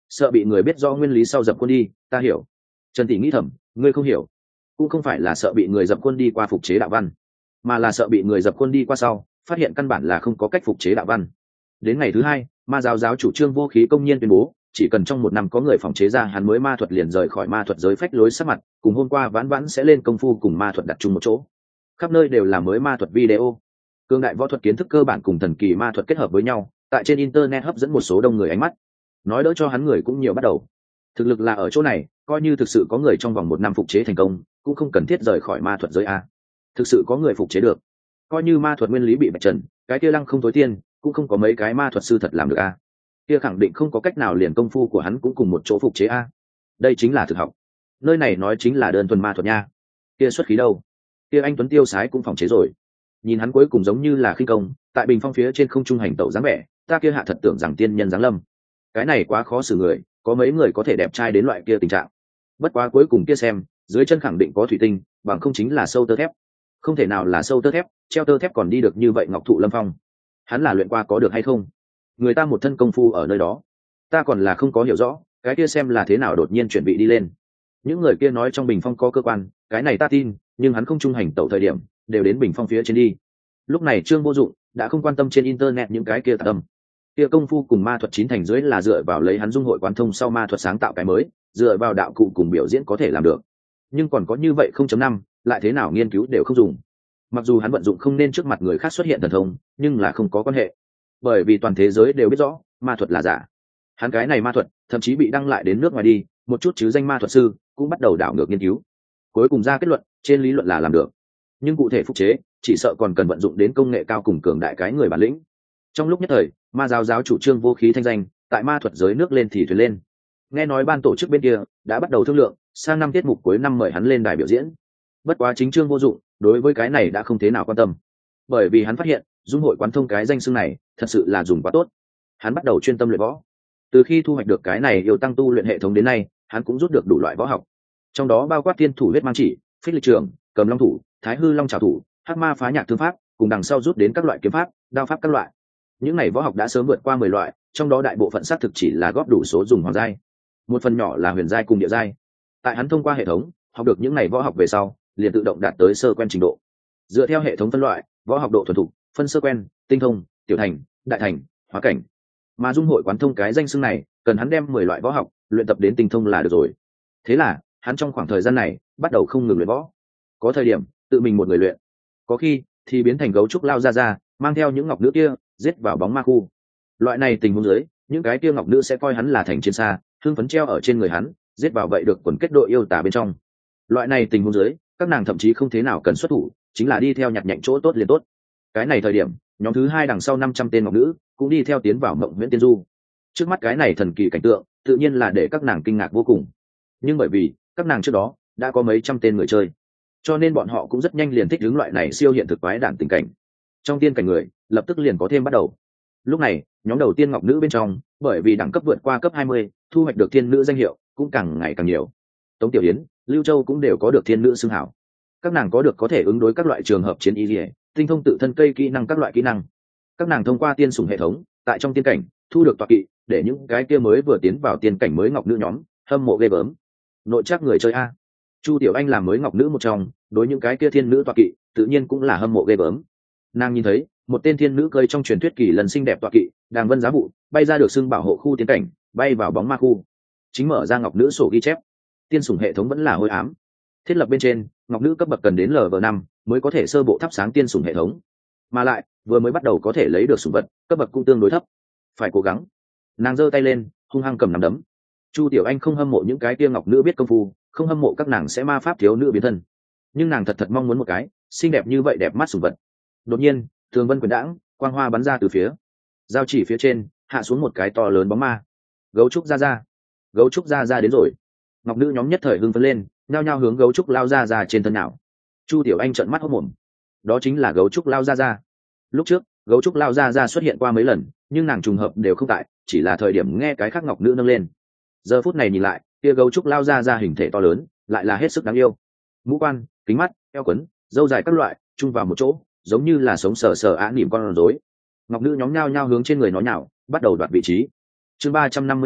sợ bị người biết do nguyên lý sau dập quân đi, ta hiểu. Trần Tỷ nghĩ thầm, ngươi không hiểu. Cũng không phải là sợ bị người dập quân đi qua phục chế đạo văn, mà là sợ bị người dập quân đi qua sau phát hiện căn bản là không có cách phục chế đạo văn. Đến ngày thứ hai, ma giáo giáo chủ Trương Vô Khí công nhiên tuyên bố, chỉ cần trong 1 năm có người phòng chế ra hắn mới ma thuật liền rời khỏi ma thuật giới phách lối sắc mặt, cùng hôm qua vãn vãn sẽ lên công phu cùng ma thuật đặt chung một chỗ. Khắp nơi đều là mới ma thuật video. Cương đại võ thuật kiến thức cơ bản cùng thần kỳ ma thuật kết hợp với nhau, tại trên internet hấp dẫn một số đông người ánh mắt. Nói đỡ cho hắn người cũng nhiều bắt đầu. Thực lực là ở chỗ này, coi như thực sự có người trong vòng 1 năm phục chế thành công, cũng không cần thiết rời khỏi ma thuật giới a. Thực sự có người phục chế được, coi như ma thuật nguyên lý bị bạch trần, cái kia lăng không tối tiên cũng không có mấy cái ma thuật sư thật làm được a. Kia khẳng định không có cách nào liền công phu của hắn cũng cùng một chỗ phục chế a. Đây chính là thực học. Nơi này nói chính là đơn thuần ma thuật nha. Kia xuất khí đâu? Kia anh Tuấn tiêu sái cũng phòng chế rồi. Nhìn hắn cuối cùng giống như là khinh công, tại bình phong phía trên không trung hành tẩu dáng vẻ, ta kia hạ thật tưởng rằng tiên nhân giáng lâm. Cái này quá khó xử người, có mấy người có thể đẹp trai đến loại kia tình trạng. Bất quá cuối cùng kia xem, dưới chân khẳng định có thủy tinh, bằng không chính là sâu tơ thép. Không thể nào là sâu tơ thép, treo tơ thép còn đi được như vậy Ngọc Thụ Lâm Phong. Hắn là luyện qua có được hay không? Người ta một thân công phu ở nơi đó, ta còn là không có hiểu rõ, cái kia xem là thế nào đột nhiên chuẩn bị đi lên. Những người kia nói trong bình phong có cơ quan, cái này ta tin, nhưng hắn không trung hành tẩu thời điểm, đều đến bình phong phía trên đi. Lúc này Trương Vô Dụng đã không quan tâm trên internet những cái kia tạp tâm. Kia công phu cùng ma thuật 9 thành dưới là dựa vào lấy hắn dung hội quán thông sau ma thuật sáng tạo cái mới, dựa vào đạo cụ cùng biểu diễn có thể làm được. Nhưng còn có như vậy 0.5, lại thế nào nghiên cứu đều không dùng. Mặc dù hắn vận dụng không nên trước mặt người khác xuất hiện thần thông, nhưng là không có quan hệ. Bởi vì toàn thế giới đều biết rõ, ma thuật là giả. Hắn cái này ma thuật, thậm chí bị đăng lại đến nước ngoài đi, một chút chứ danh ma thuật sư cũng bắt đầu đảo ngược nghiên cứu. Cuối cùng ra kết luận, trên lý luận là làm được, nhưng cụ thể phục chế, chỉ sợ còn cần vận dụng đến công nghệ cao cùng cường đại cái người bản lĩnh. Trong lúc nhất thời, ma giáo giáo chủ Trương Vô Khí thanh danh tại ma thuật giới nước lên thì thuyền lên. Nghe nói ban tổ chức bên kia đã bắt đầu thương lượng, sang năm tiết mục cuối năm mời hắn lên đài biểu diễn. Bất quá chính Trương Vô Dụng đối với cái này đã không thế nào quan tâm, bởi vì hắn phát hiện dung hội quán thông cái danh xưng này thật sự là dùng quá tốt. Hắn bắt đầu chuyên tâm luyện võ. Từ khi thu hoạch được cái này yêu tăng tu luyện hệ thống đến nay, hắn cũng rút được đủ loại võ học, trong đó bao quát tiên thủ huyết mang chỉ, phích lịch trường, cầm long thủ, thái hư long trảo thủ, hắc ma phá nhạc thương pháp, cùng đằng sau rút đến các loại kiếm pháp, đao pháp các loại. Những này võ học đã sớm vượt qua 10 loại, trong đó đại bộ phận xác thực chỉ là góp đủ số dùng hoàng giai, một phần nhỏ là huyền giai cùng địa giai. Tại hắn thông qua hệ thống học được những này võ học về sau, liền tự động đạt tới sơ quen trình độ. Dựa theo hệ thống phân loại, võ học độ thuần thục phân sơ quen, tinh thông, tiểu thành, đại thành, hóa cảnh. Mà dung hội quán thông cái danh xưng này, cần hắn đem 10 loại võ học luyện tập đến tinh thông là được rồi. Thế là hắn trong khoảng thời gian này bắt đầu không ngừng luyện võ. Có thời điểm tự mình một người luyện, có khi thì biến thành gấu trúc lao ra mang theo những ngọc nữ kia giết vào bóng ma khu. Loại này tình huống dưới, những cái kia ngọc nữ sẽ coi hắn là thành chiến xa, hưng phấn treo ở trên người hắn, giết vào vậy được quần kết đội yêu tả bên trong. Loại này tình huống dưới, các nàng thậm chí không thế nào cần xuất thủ, chính là đi theo nhặt nhạnh chỗ tốt liền tốt. Cái này thời điểm, nhóm thứ 2 đằng sau 500 tên ngọc nữ cũng đi theo tiến vào Mộng Huyễn Tiên Du. Trước mắt cái này thần kỳ cảnh tượng, tự nhiên là để các nàng kinh ngạc vô cùng. Nhưng bởi vì các nàng trước đó đã có mấy trăm tên người chơi, cho nên bọn họ cũng rất nhanh liền thích ứng loại này siêu hiện thực quái đản tình cảnh. Trong tiên cảnh người lập tức liền có thêm bắt đầu. Lúc này nhóm đầu tiên ngọc nữ bên trong, bởi vì đẳng cấp vượt qua cấp 20, thu hoạch được thiên nữ danh hiệu cũng càng ngày càng nhiều. Tống Tiểu Yến, Lưu Châu cũng đều có được thiên nữ xưng hảo. Các nàng có được có thể ứng đối các loại trường hợp chiến y liễu, tinh thông tự thân cây kỹ năng các loại kỹ năng. Các nàng thông qua tiên sủng hệ thống, tại trong tiên cảnh thu được tọa kỵ, để những cái kia mới vừa tiến vào tiên cảnh mới ngọc nữ nhóm hâm mộ ghê gớm. Nội chắc người chơi a. Chu Tiểu Anh làm mới ngọc nữ một trong, đối những cái kia thiên nữ tọa kỵ tự nhiên cũng là hâm mộ ghê gớm. Nàng nhìn thấy một tên thiên nữ cơi trong truyền thuyết kỳ lần xinh đẹp tọa kỵ đàng vân giá vụ bay ra được xưng bảo hộ khu tiên cảnh, bay vào bóng ma khu, chính mở ra ngọc nữ sổ ghi chép. Tiên sủng hệ thống vẫn là hôi ám, thiết lập bên trên ngọc nữ cấp bậc cần đến Lv5 mới có thể sơ bộ thắp sáng tiên sủng hệ thống, mà lại vừa mới bắt đầu có thể lấy được sủng vật cấp bậc cũng tương đối thấp, phải cố gắng. Nàng giơ tay lên hung hăng cầm nắm đấm. Chu Tiểu Anh không hâm mộ những cái kia ngọc nữ biết công phu, không hâm mộ các nàng sẽ ma pháp thiếu nữ biến thân, nhưng nàng thật thật mong muốn một cái xinh đẹp như vậy đẹp mắt sủng vật. Đột nhiên thường vân quyền đãng, quang hoa bắn ra từ phía giao chỉ phía trên, hạ xuống một cái to lớn bóng ma. Gấu trúc ra, gấu trúc ra đến rồi. Ngọc nữ nhóm nhất thời hưng phấn lên, nhao nhao hướng gấu trúc lao ra trên thân nào. Chu Tiểu Anh trợn mắt hốt mồm, đó chính là gấu trúc lao ra. Lúc trước gấu trúc lao ra xuất hiện qua mấy lần, nhưng nàng trùng hợp đều không tại, chỉ là thời điểm nghe cái khác ngọc nữ nâng lên. Giờ phút này nhìn lại, kia gấu trúc lao ra hình thể to lớn, lại là hết sức đáng yêu. Mũ quan, kính mắt, eo quấn, râu dài các loại chung vào một chỗ, giống như là sống sờ ả nỉm con rối. Ngọc nữ nhóm nhao nhao hướng trên người nó nhào, bắt đầu đoạt vị trí. Chương 351,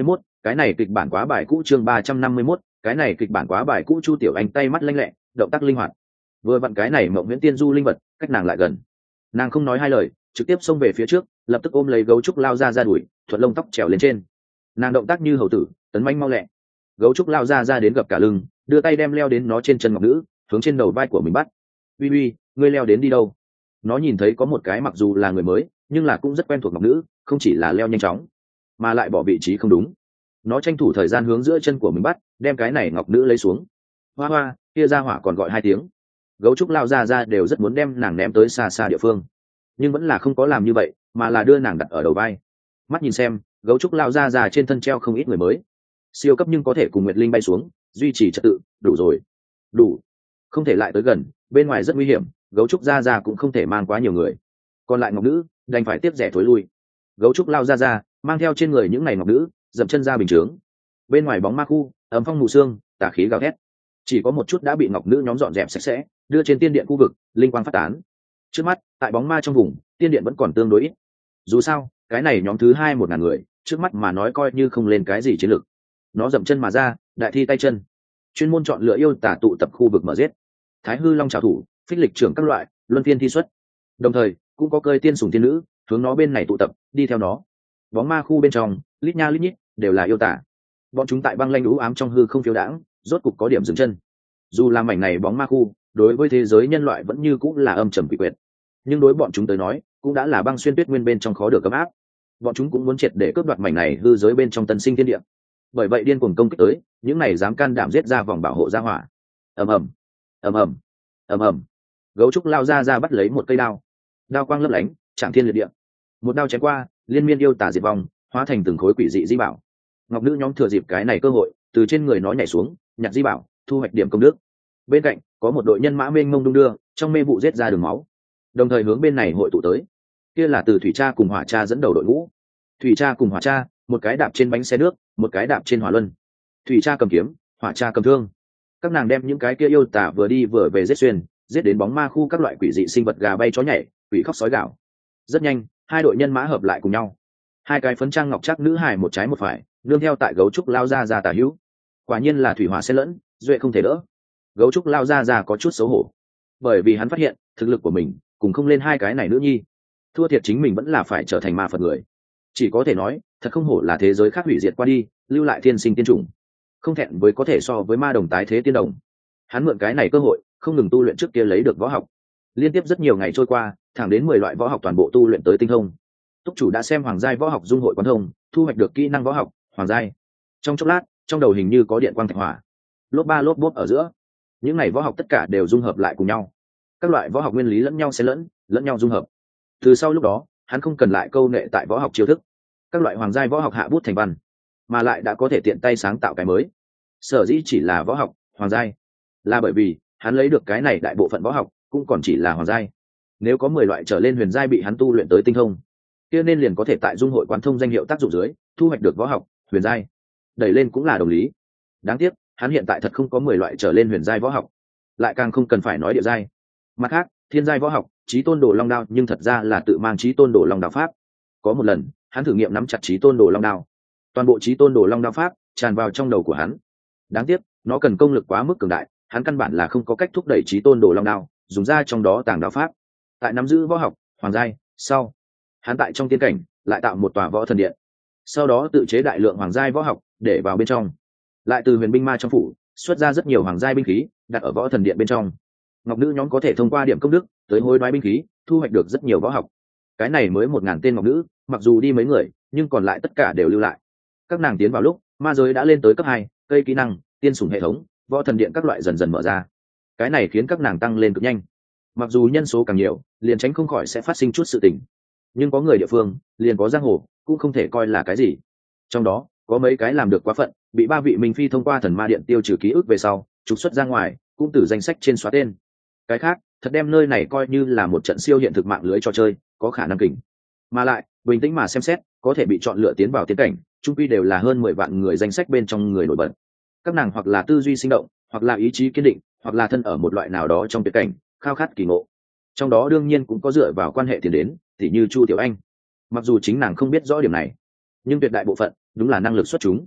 cái này kịch bản quá bài cũ. Chương 351, cái này kịch bản quá bài cũ. Chu Tiểu Anh tay mắt lanh lẹ, động tác linh hoạt, vừa vặn cái này Mộng Viễn Tiên Du linh vật cách nàng lại gần, nàng không nói hai lời, trực tiếp xông về phía trước, lập tức ôm lấy gấu trúc lao ra đuổi, thuận lông tóc trèo lên trên. Nàng động tác như hầu tử, tấn manh mau lẹ. Gấu trúc lao ra đến gập cả lưng, đưa tay đem leo đến nó trên chân ngọc nữ, hướng trên đầu vai của mình bắt. Uy uy, ngươi leo đến đi đâu? Nó nhìn thấy có một cái mặc dù là người mới, nhưng là cũng rất quen thuộc ngọc nữ, không chỉ là leo nhanh chóng, mà lại bỏ vị trí không đúng. Nó tranh thủ thời gian hướng giữa chân của mình bắt, đem cái này ngọc nữ lấy xuống. Hoa hoa, kia ra hỏa còn gọi hai tiếng. Gấu trúc lao ra đều rất muốn đem nàng ném tới xa xa địa phương, nhưng vẫn là không có làm như vậy, mà là đưa nàng đặt ở đầu vai. Mắt nhìn xem, gấu trúc lao ra trên thân treo không ít người mới, siêu cấp nhưng có thể cùng Nguyệt Linh bay xuống, duy trì trật tự, đủ rồi, đủ, không thể lại tới gần, bên ngoài rất nguy hiểm, gấu trúc ra cũng không thể mang quá nhiều người. Còn lại ngọc nữ đành phải tiếp rẻ thối lui. Gấu trúc lao ra mang theo trên người những ngày ngọc nữ, dậm chân ra bình chướng. Bên ngoài bóng ma khu, ấm phong mù sương, tà khí gào thét, chỉ có một chút đã bị ngọc nữ nhóm dọn dẹp sạch sẽ, đưa trên tiên điện khu vực, linh quang phát tán. Trước mắt, tại bóng ma trong vùng, tiên điện vẫn còn tương đối ít. Dù sao, cái này nhóm thứ hai 1.000 người, trước mắt mà nói coi như không lên cái gì chiến lược. Nó dậm chân mà ra, đại thi tay chân, chuyên môn chọn lựa yêu tả tụ tập khu vực mở giết. Thái hư long trảo thủ, phích lịch trưởng các loại, luân phiên thi xuất. Đồng thời, cũng có cơi tiên sủng tiên nữ, hướng nó bên này tụ tập, đi theo nó. Bóng ma khu bên trong, lít nha lít nhít, đều là yêu tả. Bọn chúng tại băng lanh u ám trong hư không phiêu đãng, rốt cục có điểm dừng chân. Dù là mảnh này bóng ma khu, đối với thế giới nhân loại vẫn như cũng là âm trầm quỷ quyệt, nhưng đối bọn chúng tới nói, cũng đã là băng xuyên tuyết nguyên bên trong khó được ấm áp. Bọn chúng cũng muốn triệt để cướp đoạt mảnh này hư giới bên trong tân sinh thiên địa. Bởi vậy điên cuồng công kích tới, những này dám can đảm giết ra vòng bảo hộ ra hỏa. Ầm ầm, ầm ầm, ầm ầm. Gấu trúc lao ra bắt lấy một cây đao, đao quang lấp lánh, chạm thiên liệt địa. Một đao chém qua, liên miên yêu tả diệt vong, hóa thành từng khối quỷ dị di bảo. Ngọc nữ nhóm thừa dịp cái này cơ hội, từ trên người nó nhảy xuống, nhặt di bảo, thu hoạch điểm công đức. Bên cạnh có một đội nhân mã mênh mông đung đưa, trong mê vụ giết ra đường máu, đồng thời hướng bên này hội tụ tới. Kia là từ thủy cha cùng hỏa cha dẫn đầu đội ngũ. Thủy cha cùng hỏa cha, một cái đạp trên bánh xe nước, một cái đạp trên hỏa luân. Thủy cha cầm kiếm, hỏa cha cầm thương. Các nàng đem những cái kia yêu tả vừa đi vừa về giết xuyên, giết đến bóng ma khu các loại quỷ dị sinh vật gà bay chó nhảy, quỷ khóc sói gạo. Rất nhanh, hai đội nhân mã hợp lại cùng nhau. Hai cái phấn trang ngọc trác nữ hài một trái một phải, nương theo tại gấu trúc lao ra tả hữu. Quả nhiên là thủy hỏa xen lẫn, duệ không thể đỡ. Gấu trúc lao ra có chút xấu hổ, bởi vì hắn phát hiện thực lực của mình cùng không lên hai cái này nữ nhi, thua thiệt chính mình vẫn là phải trở thành ma phật người. Chỉ có thể nói thật không hổ là thế giới khác hủy diệt qua đi, lưu lại thiên sinh tiên chủng, không thẹn với có thể so với ma đồng tái thế tiên đồng. Hắn mượn cái này cơ hội không ngừng tu luyện trước kia lấy được võ học, liên tiếp rất nhiều ngày trôi qua, thẳng đến 10 loại võ học toàn bộ tu luyện tới tinh thông. Túc chủ đã xem hoàng giai võ học dung hội quán thông, thu hoạch được kỹ năng võ học hoàng giai. Trong chốc lát, trong đầu hình như có điện quang thạch hỏa, lốp ba lốp bốp ở giữa, những ngày võ học tất cả đều dung hợp lại cùng nhau. Các loại võ học nguyên lý lẫn nhau xen lẫn nhau dung hợp. Từ sau lúc đó, hắn không cần lại câu nệ tại võ học chiêu thức, các loại hoàng giai võ học hạ bút thành văn, mà lại đã có thể tiện tay sáng tạo cái mới. Sở dĩ chỉ là võ học hoàng giai, là bởi vì hắn lấy được cái này đại bộ phận võ học cũng còn chỉ là hoàng giai. Nếu có 10 loại trở lên huyền giai bị hắn tu luyện tới tinh thông, kia nên liền có thể tại dung hội quán thông danh hiệu tác dụng dưới thu hoạch được võ học huyền giai, đẩy lên cũng là đồng lý. Đáng tiếc hắn hiện tại thật không có 10 loại trở lên huyền giai võ học, lại càng không cần phải nói địa giai. Mặt khác, thiên giai võ học chí tôn đồ long đao nhưng thật ra là tự mang chí tôn đồ long đao pháp. Có một lần hắn thử nghiệm nắm chặt chí tôn đồ long đao, toàn bộ chí tôn đồ long đao pháp tràn vào trong đầu của hắn. Đáng tiếc nó cần công lực quá mức cường đại, hắn căn bản là không có cách thúc đẩy chí tôn đồ long đao dùng ra trong đó tàng đao pháp. Tại nắm giữ võ học hoàng giai sau, hắn tại trong tiên cảnh lại tạo một tòa võ thần điện, sau đó tự chế đại lượng hoàng giai võ học để vào bên trong, lại từ huyền binh ma trong phủ xuất ra rất nhiều hoàng giai binh khí đặt ở võ thần điện bên trong. Ngọc nữ nhóm có thể thông qua điểm công đức tới hối đoái binh khí, thu hoạch được rất nhiều võ học. Cái này mới 1.000 tên ngọc nữ, mặc dù đi mấy người nhưng còn lại tất cả đều lưu lại. Các nàng tiến vào lúc ma giới đã lên tới cấp 2, cây kỹ năng tiên sủng hệ thống võ thần điện các loại dần dần mở ra. Cái này khiến các nàng tăng lên cực nhanh. Mặc dù nhân số càng nhiều liền tránh không khỏi sẽ phát sinh chút sự tình, nhưng có người địa phương liền có giang hồ, cũng không thể coi là cái gì. Trong đó có mấy cái làm được quá phận, bị 3 vị minh phi thông qua thần ma điện tiêu trừ ký ức về sau trục xuất ra ngoài, cũng từ danh sách trên xóa tên. Cái khác thật đem nơi này coi như là một trận siêu hiện thực mạng lưới trò chơi, có khả năng kình. Mà lại bình tĩnh mà xem xét, có thể bị chọn lựa tiến vào tiến cảnh trung quy đều là hơn 10 vạn người danh sách bên trong người nổi bật. Các nàng hoặc là tư duy sinh động, hoặc là ý chí kiên định, hoặc là thân ở một loại nào đó trong tuyệt cảnh khao khát kỳ ngộ. Trong đó đương nhiên cũng có dựa vào quan hệ tiền đến, tỉ như Chu Tiểu Anh. Mặc dù chính nàng không biết rõ điểm này, nhưng tuyệt đại bộ phận đúng là năng lực xuất chúng.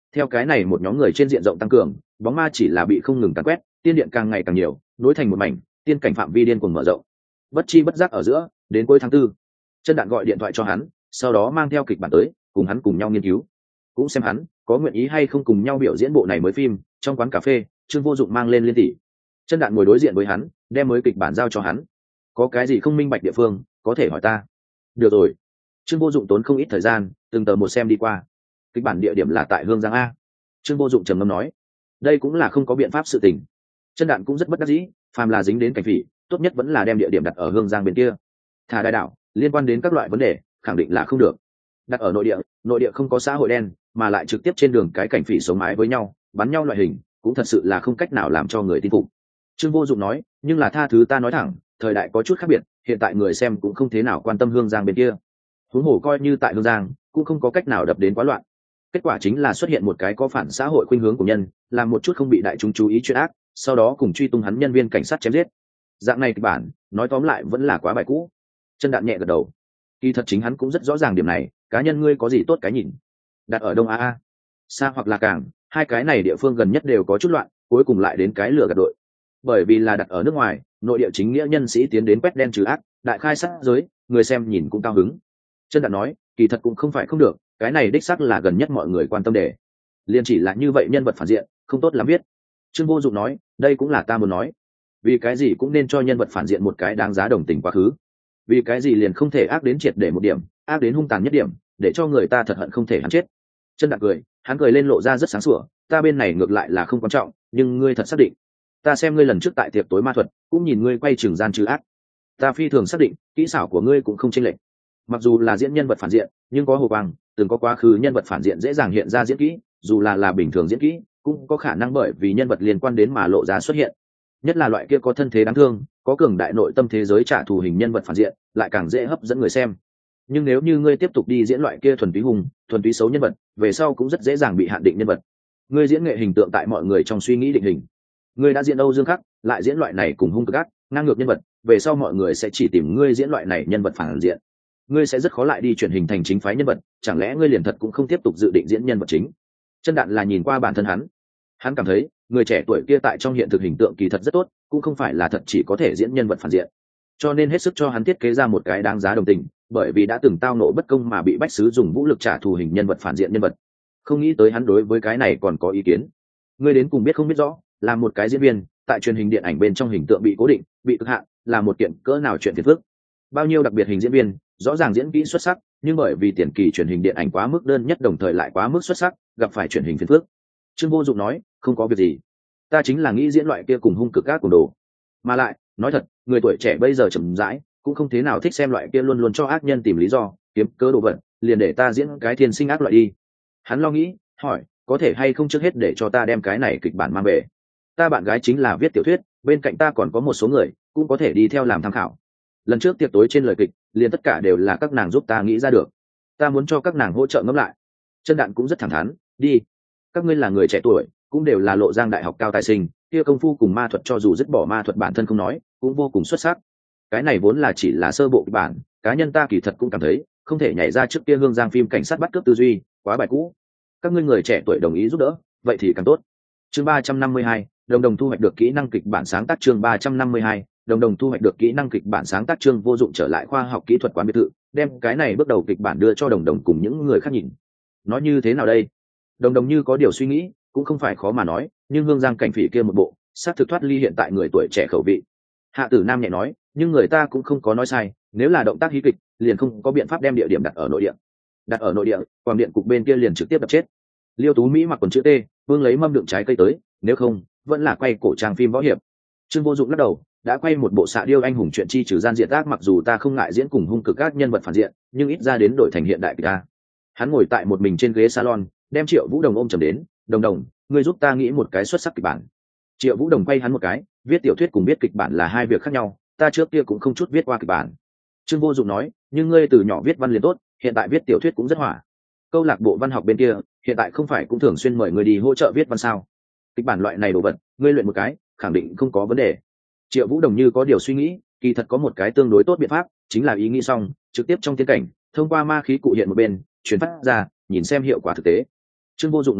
Theo cái này một nhóm người trên diện rộng tăng cường, bóng ma chỉ là bị không ngừng càn quét, tiên điện càng ngày càng nhiều, nối thành một mảnh, tiên cảnh phạm vi điên cuồng mở rộng. Bất chi bất giác ở giữa, đến cuối tháng 4, Chân Đạn gọi điện thoại cho hắn, sau đó mang theo kịch bản tới, cùng hắn cùng nhau nghiên cứu, cũng xem hắn có nguyện ý hay không cùng nhau biểu diễn bộ này mới phim. Trong quán cà phê, Trương Vô Dụng mang lên liên tỷ. Chân Đạn ngồi đối diện với hắn, đem mới kịch bản giao cho hắn. Có cái gì không minh bạch địa phương, có thể hỏi ta. Được rồi. Trương Vô Dụng tốn không ít thời gian, từng tờ một xem đi qua. Kịch bản địa điểm là tại Hương Giang a. Trương Vô Dụng trầm ngâm nói, đây cũng là không có biện pháp sự tình. Chân Đạn cũng rất bất đắc dĩ, phàm là dính đến cảnh phỉ, tốt nhất vẫn là đem địa điểm đặt ở Hương Giang bên kia. Thả đại đảo, liên quan đến các loại vấn đề, khẳng định là không được. Đặt ở nội địa không có xã hội đen, mà lại trực tiếp trên đường cái cảnh phỉ sống mái với nhau, bắn nhau loại hình, cũng thật sự là không cách nào làm cho người tin phục. Trương Vô Dụng nói, nhưng là tha thứ ta nói thẳng, thời đại có chút khác biệt, hiện tại người xem cũng không thế nào quan tâm Hương Giang bên kia. Huống hồ coi như tại Hương Giang, cũng không có cách nào đập đến quá loạn. Kết quả chính là xuất hiện một cái có phản xã hội khuynh hướng của nhân, làm một chút không bị đại chúng chú ý chuyện ác, sau đó cùng truy tung hắn nhân viên cảnh sát chém giết. Dạng này kịch bản, nói tóm lại vẫn là quá bài cũ. Chân Đạn nhẹ gật đầu. Kỳ thật chính hắn cũng rất rõ ràng điểm này, cá nhân ngươi có gì tốt cái nhìn. Đặt ở Đông A, xa hoặc là Cảng, hai cái này địa phương gần nhất đều có chút loạn, cuối cùng lại đến cái lửa gạt đội. Bởi vì là đặt ở nước ngoài, nội địa chính nghĩa nhân sĩ tiến đến quét đen trừ ác, đại khai sát giới, người xem nhìn cũng cao hứng. Chân Đạn nói, kỳ thật cũng không phải không được, cái này đích xác là gần nhất mọi người quan tâm đề. Liên chỉ là như vậy nhân vật phản diện, không tốt lắm viết. Trương Vô Dụng nói, đây cũng là ta muốn nói. Vì cái gì cũng nên cho nhân vật phản diện một cái đáng giá đồng tình quá khứ. Vì cái gì liền không thể ác đến triệt để một điểm, ác đến hung tàn nhất điểm, để cho người ta thật hận không thể hắn chết. Chân Đạn cười, hắn cười lên lộ ra rất sáng sủa, ta bên này ngược lại là không quan trọng, nhưng ngươi thật xác định. Ta xem ngươi lần trước tại tiệc tối ma thuật, cũng nhìn ngươi quay trường gian trừ ác. Ta phi thường xác định, kỹ xảo của ngươi cũng không chênh lệch. Mặc dù là diễn nhân vật phản diện, nhưng có hồ quang, từng có quá khứ nhân vật phản diện dễ dàng hiện ra diễn kỹ, dù là bình thường diễn kỹ, cũng có khả năng bởi vì nhân vật liên quan đến mà lộ ra xuất hiện. Nhất là loại kia có thân thế đáng thương, có cường đại nội tâm thế giới trả thù hình nhân vật phản diện, lại càng dễ hấp dẫn người xem. Nhưng nếu như ngươi tiếp tục đi diễn loại kia thuần túy hùng, thuần túy xấu nhân vật, về sau cũng rất dễ dàng bị hạn định nhân vật. Ngươi diễn nghệ hình tượng tại mọi người trong suy nghĩ định hình. Ngươi đã diễn Âu Dương Khắc, lại diễn loại này cùng hung cực ác, ngang ngược nhân vật, về sau mọi người sẽ chỉ tìm ngươi diễn loại này nhân vật phản diện. Ngươi sẽ rất khó lại đi chuyển hình thành chính phái nhân vật, chẳng lẽ ngươi liền thật cũng không tiếp tục dự định diễn nhân vật chính? Chân Đạn là nhìn qua bản thân hắn cảm thấy người trẻ tuổi kia tại trong hiện thực hình tượng kỳ thật rất tốt, cũng không phải là thật chỉ có thể diễn nhân vật phản diện, cho nên hết sức cho hắn thiết kế ra một cái đáng giá đồng tình, bởi vì đã từng tao nộ bất công mà bị bách sứ dùng vũ lực trả thù hình nhân vật phản diện nhân vật. Không nghĩ tới hắn đối với cái này còn có ý kiến. Ngươi đến cùng biết không biết rõ, là một cái diễn viên tại truyền hình điện ảnh bên trong hình tượng bị cố định, bị cực hạn, là một kiện cỡ nào chuyện phiền phức. Bao nhiêu đặc biệt hình diễn viên rõ ràng diễn kỹ xuất sắc, nhưng bởi vì tiền kỳ truyền hình điện ảnh quá mức đơn nhất, đồng thời lại quá mức xuất sắc, gặp phải truyền hình phiền phức. Trương Vô Dụng nói, không có việc gì, ta chính là nghĩ diễn loại kia cùng hung cực ác cùng đồ. Mà lại nói thật, người tuổi trẻ bây giờ chậm rãi cũng không thế nào thích xem loại kia luôn luôn cho ác nhân tìm lý do kiếm cớ đồ vật, liền để ta diễn cái thiên sinh ác loại đi. Hắn lo nghĩ, hỏi, có thể hay không trước hết để cho ta đem cái này kịch bản mang về. Ta bạn gái chính là viết tiểu thuyết, bên cạnh ta còn có một số người cũng có thể đi theo làm tham khảo. Lần trước tiệc tối trên lời kịch, liền tất cả đều là các nàng giúp ta nghĩ ra được, ta muốn cho các nàng hỗ trợ ngẫm lại. Chân Đạn cũng rất thẳng thắn, đi, các ngươi là người trẻ tuổi, cũng đều là Lộ Giang đại học cao tài sinh, kia công phu cùng ma thuật cho dù dứt bỏ ma thuật bản thân không nói, cũng vô cùng xuất sắc. Cái này vốn là chỉ là sơ bộ kịch bản, cá nhân ta kỳ thật cũng cảm thấy không thể nhảy ra trước kia Hương Giang phim cảnh sát bắt cướp tư duy, quá bài cũ. Các ngươi người trẻ tuổi đồng ý giúp đỡ, vậy thì càng tốt. Chương 352, đồng đồng thu hoạch được kỹ năng kịch bản sáng tác. Chương 352, đồng đồng thu hoạch được kỹ năng kịch bản sáng tác. Chương Vô Dụng trở lại khoa học kỹ thuật quán biệt thự, đem cái này bước đầu kịch bản đưa cho đồng đồng cùng những người khác nhìn. Nói như thế nào đây? Đồng đồng như có điều suy nghĩ, cũng không phải khó mà nói, nhưng Hương Giang cảnh phỉ kia một bộ sát thực thoát ly hiện tại người tuổi trẻ khẩu vị. Hạ Tử Nam nhẹ nói, nhưng người ta cũng không có nói sai, nếu là động tác hí kịch, liền không có biện pháp đem địa điểm đặt ở nội địa. Đặt ở nội địa, quảng điện cục bên kia liền trực tiếp đập chết. Liêu Tú Mỹ mặc quần chữ T, vương lấy mâm đựng trái cây tới, nếu không, vẫn là quay cổ trang phim võ hiệp. Trương Vô Dụng lắc đầu, đã quay một bộ xạ điêu anh hùng chuyện chi trừ gian diện ác, mặc dù ta không ngại diễn cùng hung cực các nhân vật phản diện, nhưng ít ra đến đổi thành hiện đại kịch ta. Hắn ngồi tại một mình trên ghế salon, đem Triệu Vũ Đồng ôm chầm đến, đồng đồng, ngươi giúp ta nghĩ một cái xuất sắc kịch bản. Triệu Vũ Đồng quay hắn một cái, viết tiểu thuyết cùng viết kịch bản là hai việc khác nhau, ta trước kia cũng không chút viết qua kịch bản. Trương Vô Dụng nói, nhưng ngươi từ nhỏ viết văn liền tốt, hiện tại viết tiểu thuyết cũng rất hỏa. Câu lạc bộ văn học bên kia hiện tại không phải cũng thường xuyên mời người đi hỗ trợ viết văn sao? Kịch bản loại này đồ vật, ngươi luyện một cái, khẳng định không có vấn đề. Triệu Vũ Đồng như có điều suy nghĩ, kỳ thật có một cái tương đối tốt biện pháp, chính là ý nghĩ xong, trực tiếp trong tiến cảnh, thông qua ma khí cụ hiện một bên, truyền phát ra, nhìn xem hiệu quả thực tế. Trương Vô Dụng ngẩng đầu,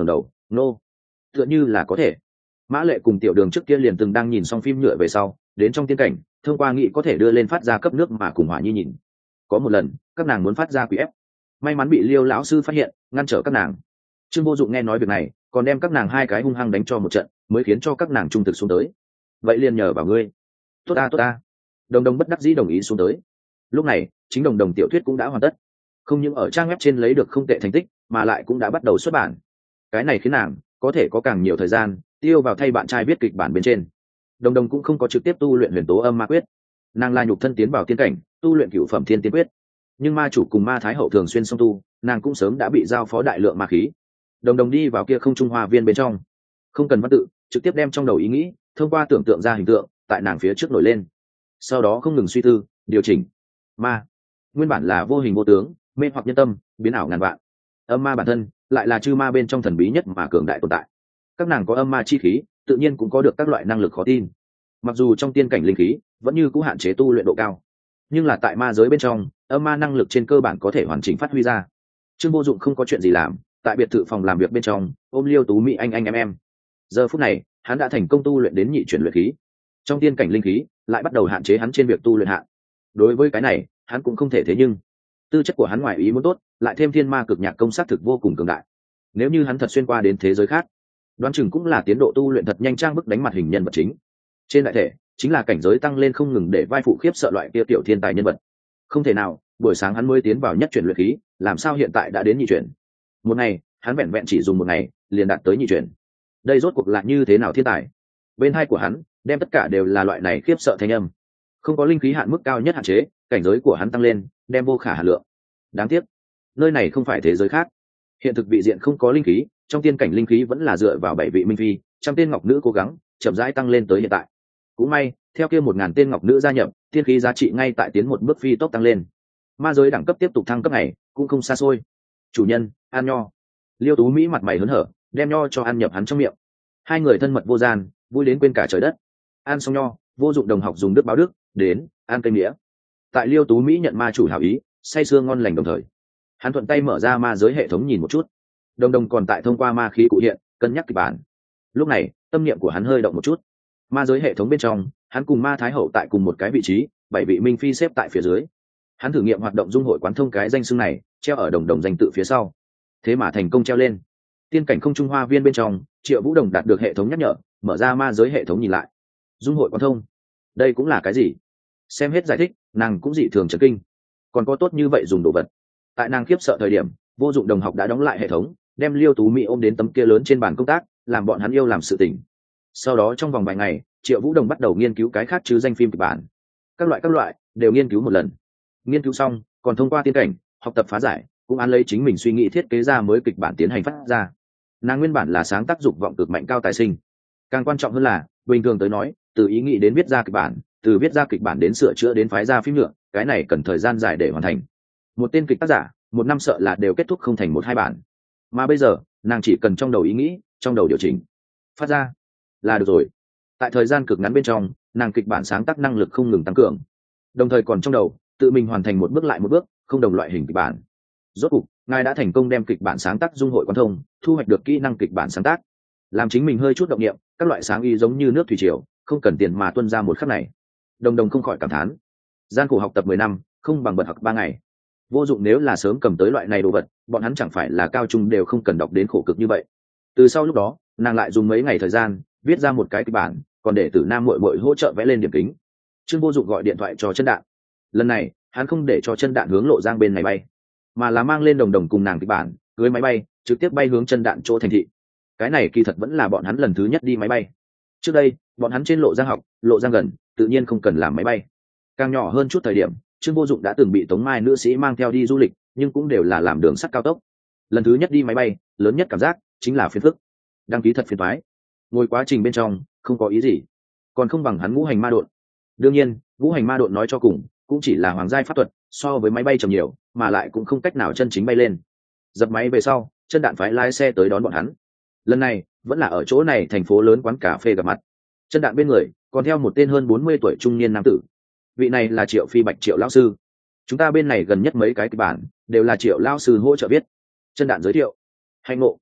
nô tựa như là có thể. Mã Lệ cùng Tiểu Đường trước kia liền từng đang nhìn xong phim nhựa về sau đến trong tiên cảnh, thông qua nghị có thể đưa lên phát ra cấp nước mà cùng Hỏa Nhi nhìn. Có một lần các nàng muốn phát ra quỷ ép, may mắn bị Liêu lão sư phát hiện ngăn trở các nàng. Trương Vô Dụng nghe nói việc này còn đem các nàng hai cái hung hăng đánh cho một trận mới khiến cho các nàng trung thực xuống tới. Vậy liền nhờ vào ngươi. Tốt ta. Đồng Đồng bất đắc dĩ đồng ý xuống tới. Lúc này chính Đồng Đồng tiểu thuyết cũng đã hoàn tất, không những ở trang web trên lấy được không tệ thành tích mà lại cũng đã bắt đầu xuất bản. Cái này khiến nàng có thể có càng nhiều thời gian tiêu vào thay bạn trai viết kịch bản bên trên. Đồng Đồng cũng không có trực tiếp tu luyện huyền tố âm ma quyết, nàng là nhục thân tiến vào tiên cảnh tu luyện cửu phẩm thiên tiên quyết, nhưng ma chủ cùng ma thái hậu thường xuyên song tu, nàng cũng sớm đã bị giao phó đại lượng ma khí. Đồng Đồng đi vào kia không trung hoa viên bên trong, không cần văn tự, trực tiếp đem trong đầu ý nghĩ thông qua tưởng tượng ra hình tượng tại nàng phía trước nổi lên, sau đó không ngừng suy tư điều chỉnh. Ma nguyên bản là vô hình vô tướng, mê hoặc nhân tâm, biến ảo ngàn vạn. Âm ma bản thân lại là chư ma bên trong thần bí nhất mà cường đại tồn tại. Các nàng có âm ma chi khí, tự nhiên cũng có được các loại năng lực khó tin. Mặc dù trong tiên cảnh linh khí vẫn như cũng hạn chế tu luyện độ cao, nhưng là tại ma giới bên trong, âm ma năng lực trên cơ bản có thể hoàn chỉnh phát huy ra. Trương Vô Dụng không có chuyện gì làm, tại biệt thự phòng làm việc bên trong ôm Liêu Tú Mỹ anh em. Giờ phút này hắn đã thành công tu luyện đến nhị chuyển luyện khí, trong tiên cảnh linh khí lại bắt đầu hạn chế hắn trên việc tu luyện hạn. Đối với cái này hắn cũng không thể thế, nhưng tư chất của hắn ngoài ý muốn tốt, lại thêm thiên ma cực nhạc công sát thực vô cùng cường đại. Nếu như hắn thật xuyên qua đến thế giới khác, đoán chừng cũng là tiến độ tu luyện thật nhanh, trang bức đánh mặt hình nhân vật chính. Trên đại thể chính là cảnh giới tăng lên không ngừng để vai phụ khiếp sợ loại kia tiểu thiên tài nhân vật. Không thể nào, buổi sáng hắn mới tiến vào nhất chuyển luyện khí, làm sao hiện tại đã đến nhị chuyển? Một ngày, hắn vẹn vẹn chỉ dùng một ngày liền đạt tới nhị chuyển. Đây rốt cuộc là như thế nào thiên tài? Bên hai của hắn đem tất cả đều là loại này khiếp sợ thanh âm. Không có linh khí hạn mức cao nhất hạn chế, cảnh giới của hắn tăng lên, đem vô khả hạn lượng. Đáng tiếc, nơi này không phải thế giới khác. Hiện thực vị diện không có linh khí, trong tiên cảnh linh khí vẫn là dựa vào 7 vị minh phi, trăm tên ngọc nữ cố gắng chậm rãi tăng lên tới hiện tại. Cũng may, theo kia 1000 tên ngọc nữ gia nhập, tiên khí giá trị ngay tại tiến một bước phi tốc tăng lên. Ma giới đẳng cấp tiếp tục thăng cấp này, cũng không xa xôi. Chủ nhân, ăn nho. Liêu Tú Mỹ mặt mày hớn hở, đem nho cho ăn nhập hắn trong miệng. Hai người thân mật vô gian, vui đến quên cả trời đất. Ăn xong nho, Vô Dụng đồng học dùng đức báo đức, đến ăn cây nghĩa. Tại Liêu Tú Mỹ nhận ma chủ hảo ý, say sưa ngon lành đồng thời, hắn thuận tay mở ra ma giới hệ thống nhìn một chút. Đồng Đồng còn tại thông qua ma khí cụ hiện cân nhắc kịch bản. Lúc này tâm niệm của hắn hơi động một chút. Ma giới hệ thống bên trong, hắn cùng ma thái hậu tại cùng một cái vị trí, 7 vị minh phi xếp tại phía dưới. Hắn thử nghiệm hoạt động dung hội quán thông cái danh xưng này, treo ở Đồng Đồng danh tự phía sau, thế mà thành công treo lên. Tiên cảnh không trung hoa viên bên trong, Triệu Vũ Đồng đạt được hệ thống nhắc nhở, mở ra ma giới hệ thống nhìn lại. Dung hội quán thông, đây cũng là cái gì? Xem hết giải thích, nàng cũng dị thường chấn kinh. Còn có tốt như vậy dùng đồ vật? Tại nàng khiếp sợ thời điểm, Vô Dụng đồng học đã đóng lại hệ thống, đem Liêu Tú Mỹ ôm đến tấm kia lớn trên bàn công tác, làm bọn hắn yêu làm sự tình. Sau đó trong vòng vài ngày, Triệu Vũ Đồng bắt đầu nghiên cứu cái khác chứ danh phim kịch bản, các loại đều nghiên cứu một lần. Nghiên cứu xong, còn thông qua tiên cảnh học tập phá giải, cũng án lấy chính mình suy nghĩ thiết kế ra mới kịch bản tiến hành phát ra. Nàng nguyên bản là sáng tác dục vọng cực mạnh cao tài sinh, càng quan trọng hơn là bình thường tới nói, từ ý nghĩ đến viết ra kịch bản, từ viết ra kịch bản đến sửa chữa đến phái ra phim nữa, cái này cần thời gian dài để hoàn thành. Một tên kịch tác giả, một năm sợ là đều kết thúc không thành 1-2 bản, mà bây giờ nàng chỉ cần trong đầu ý nghĩ, trong đầu điều chỉnh, phát ra là được rồi. Tại thời gian cực ngắn bên trong, nàng kịch bản sáng tác năng lực không ngừng tăng cường, đồng thời còn trong đầu tự mình hoàn thành một bước lại một bước không đồng loại hình kịch bản. Rốt cục ngài đã thành công đem kịch bản sáng tác dung hội quan thông, thu hoạch được kỹ năng kịch bản sáng tác, làm chính mình hơi chút động niệm, các loại sáng ý giống như nước thủy triều, không cần tiền mà tuân ra một khắc này. Đồng Đồng không khỏi cảm thán, gian khổ học tập 10 năm không bằng bật học 3 ngày. Vô Dụng nếu là sớm cầm tới loại này đồ vật, bọn hắn chẳng phải là cao trung đều không cần đọc đến khổ cực như vậy. Từ sau lúc đó, nàng lại dùng mấy ngày thời gian viết ra một cái kịch bản, còn để Tử Nam muội muội hỗ trợ vẽ lên điểm kính. Trương Vô Dụng gọi điện thoại cho Chân Đạn. Lần này hắn không để cho Chân Đạn hướng Lộ Giang bên này bay, mà là mang lên Đồng Đồng cùng nàng kịch bản, cưới máy bay trực tiếp bay hướng Chân Đạn chỗ thành thị. Cái này kỳ thật vẫn là bọn hắn lần thứ nhất đi máy bay. Trước đây bọn hắn trên Lộ Giang học, Lộ Giang gần, tự nhiên không cần làm máy bay. Càng nhỏ hơn chút thời điểm, Trương Vô Dụng đã từng bị Tống Mai nữ sĩ mang theo đi du lịch, nhưng cũng đều là làm đường sắt cao tốc. Lần thứ nhất đi máy bay, lớn nhất cảm giác chính là phiền phức. Đăng ký thật phiền toái. Ngồi quá trình bên trong không có ý gì, còn không bằng hắn ngũ hành ma độn. Đương nhiên, ngũ hành ma độn nói cho cùng cũng chỉ là hoàng giai pháp thuật, so với máy bay chậm nhiều, mà lại cũng không cách nào chân chính bay lên. Dập máy về sau, Chân Đạn phái lái xe tới đón bọn hắn. Lần này vẫn là ở chỗ này thành phố lớn quán cà phê gặp mặt. Chân Đạn bên người còn theo một tên hơn 40 tuổi trung niên nam tử. Vị này là Triệu Phi Bạch, Triệu lão sư. Chúng ta bên này gần nhất mấy cái kịch bản đều là Triệu lão sư hỗ trợ viết. Chân Đạn giới thiệu. Hạnh ngộ.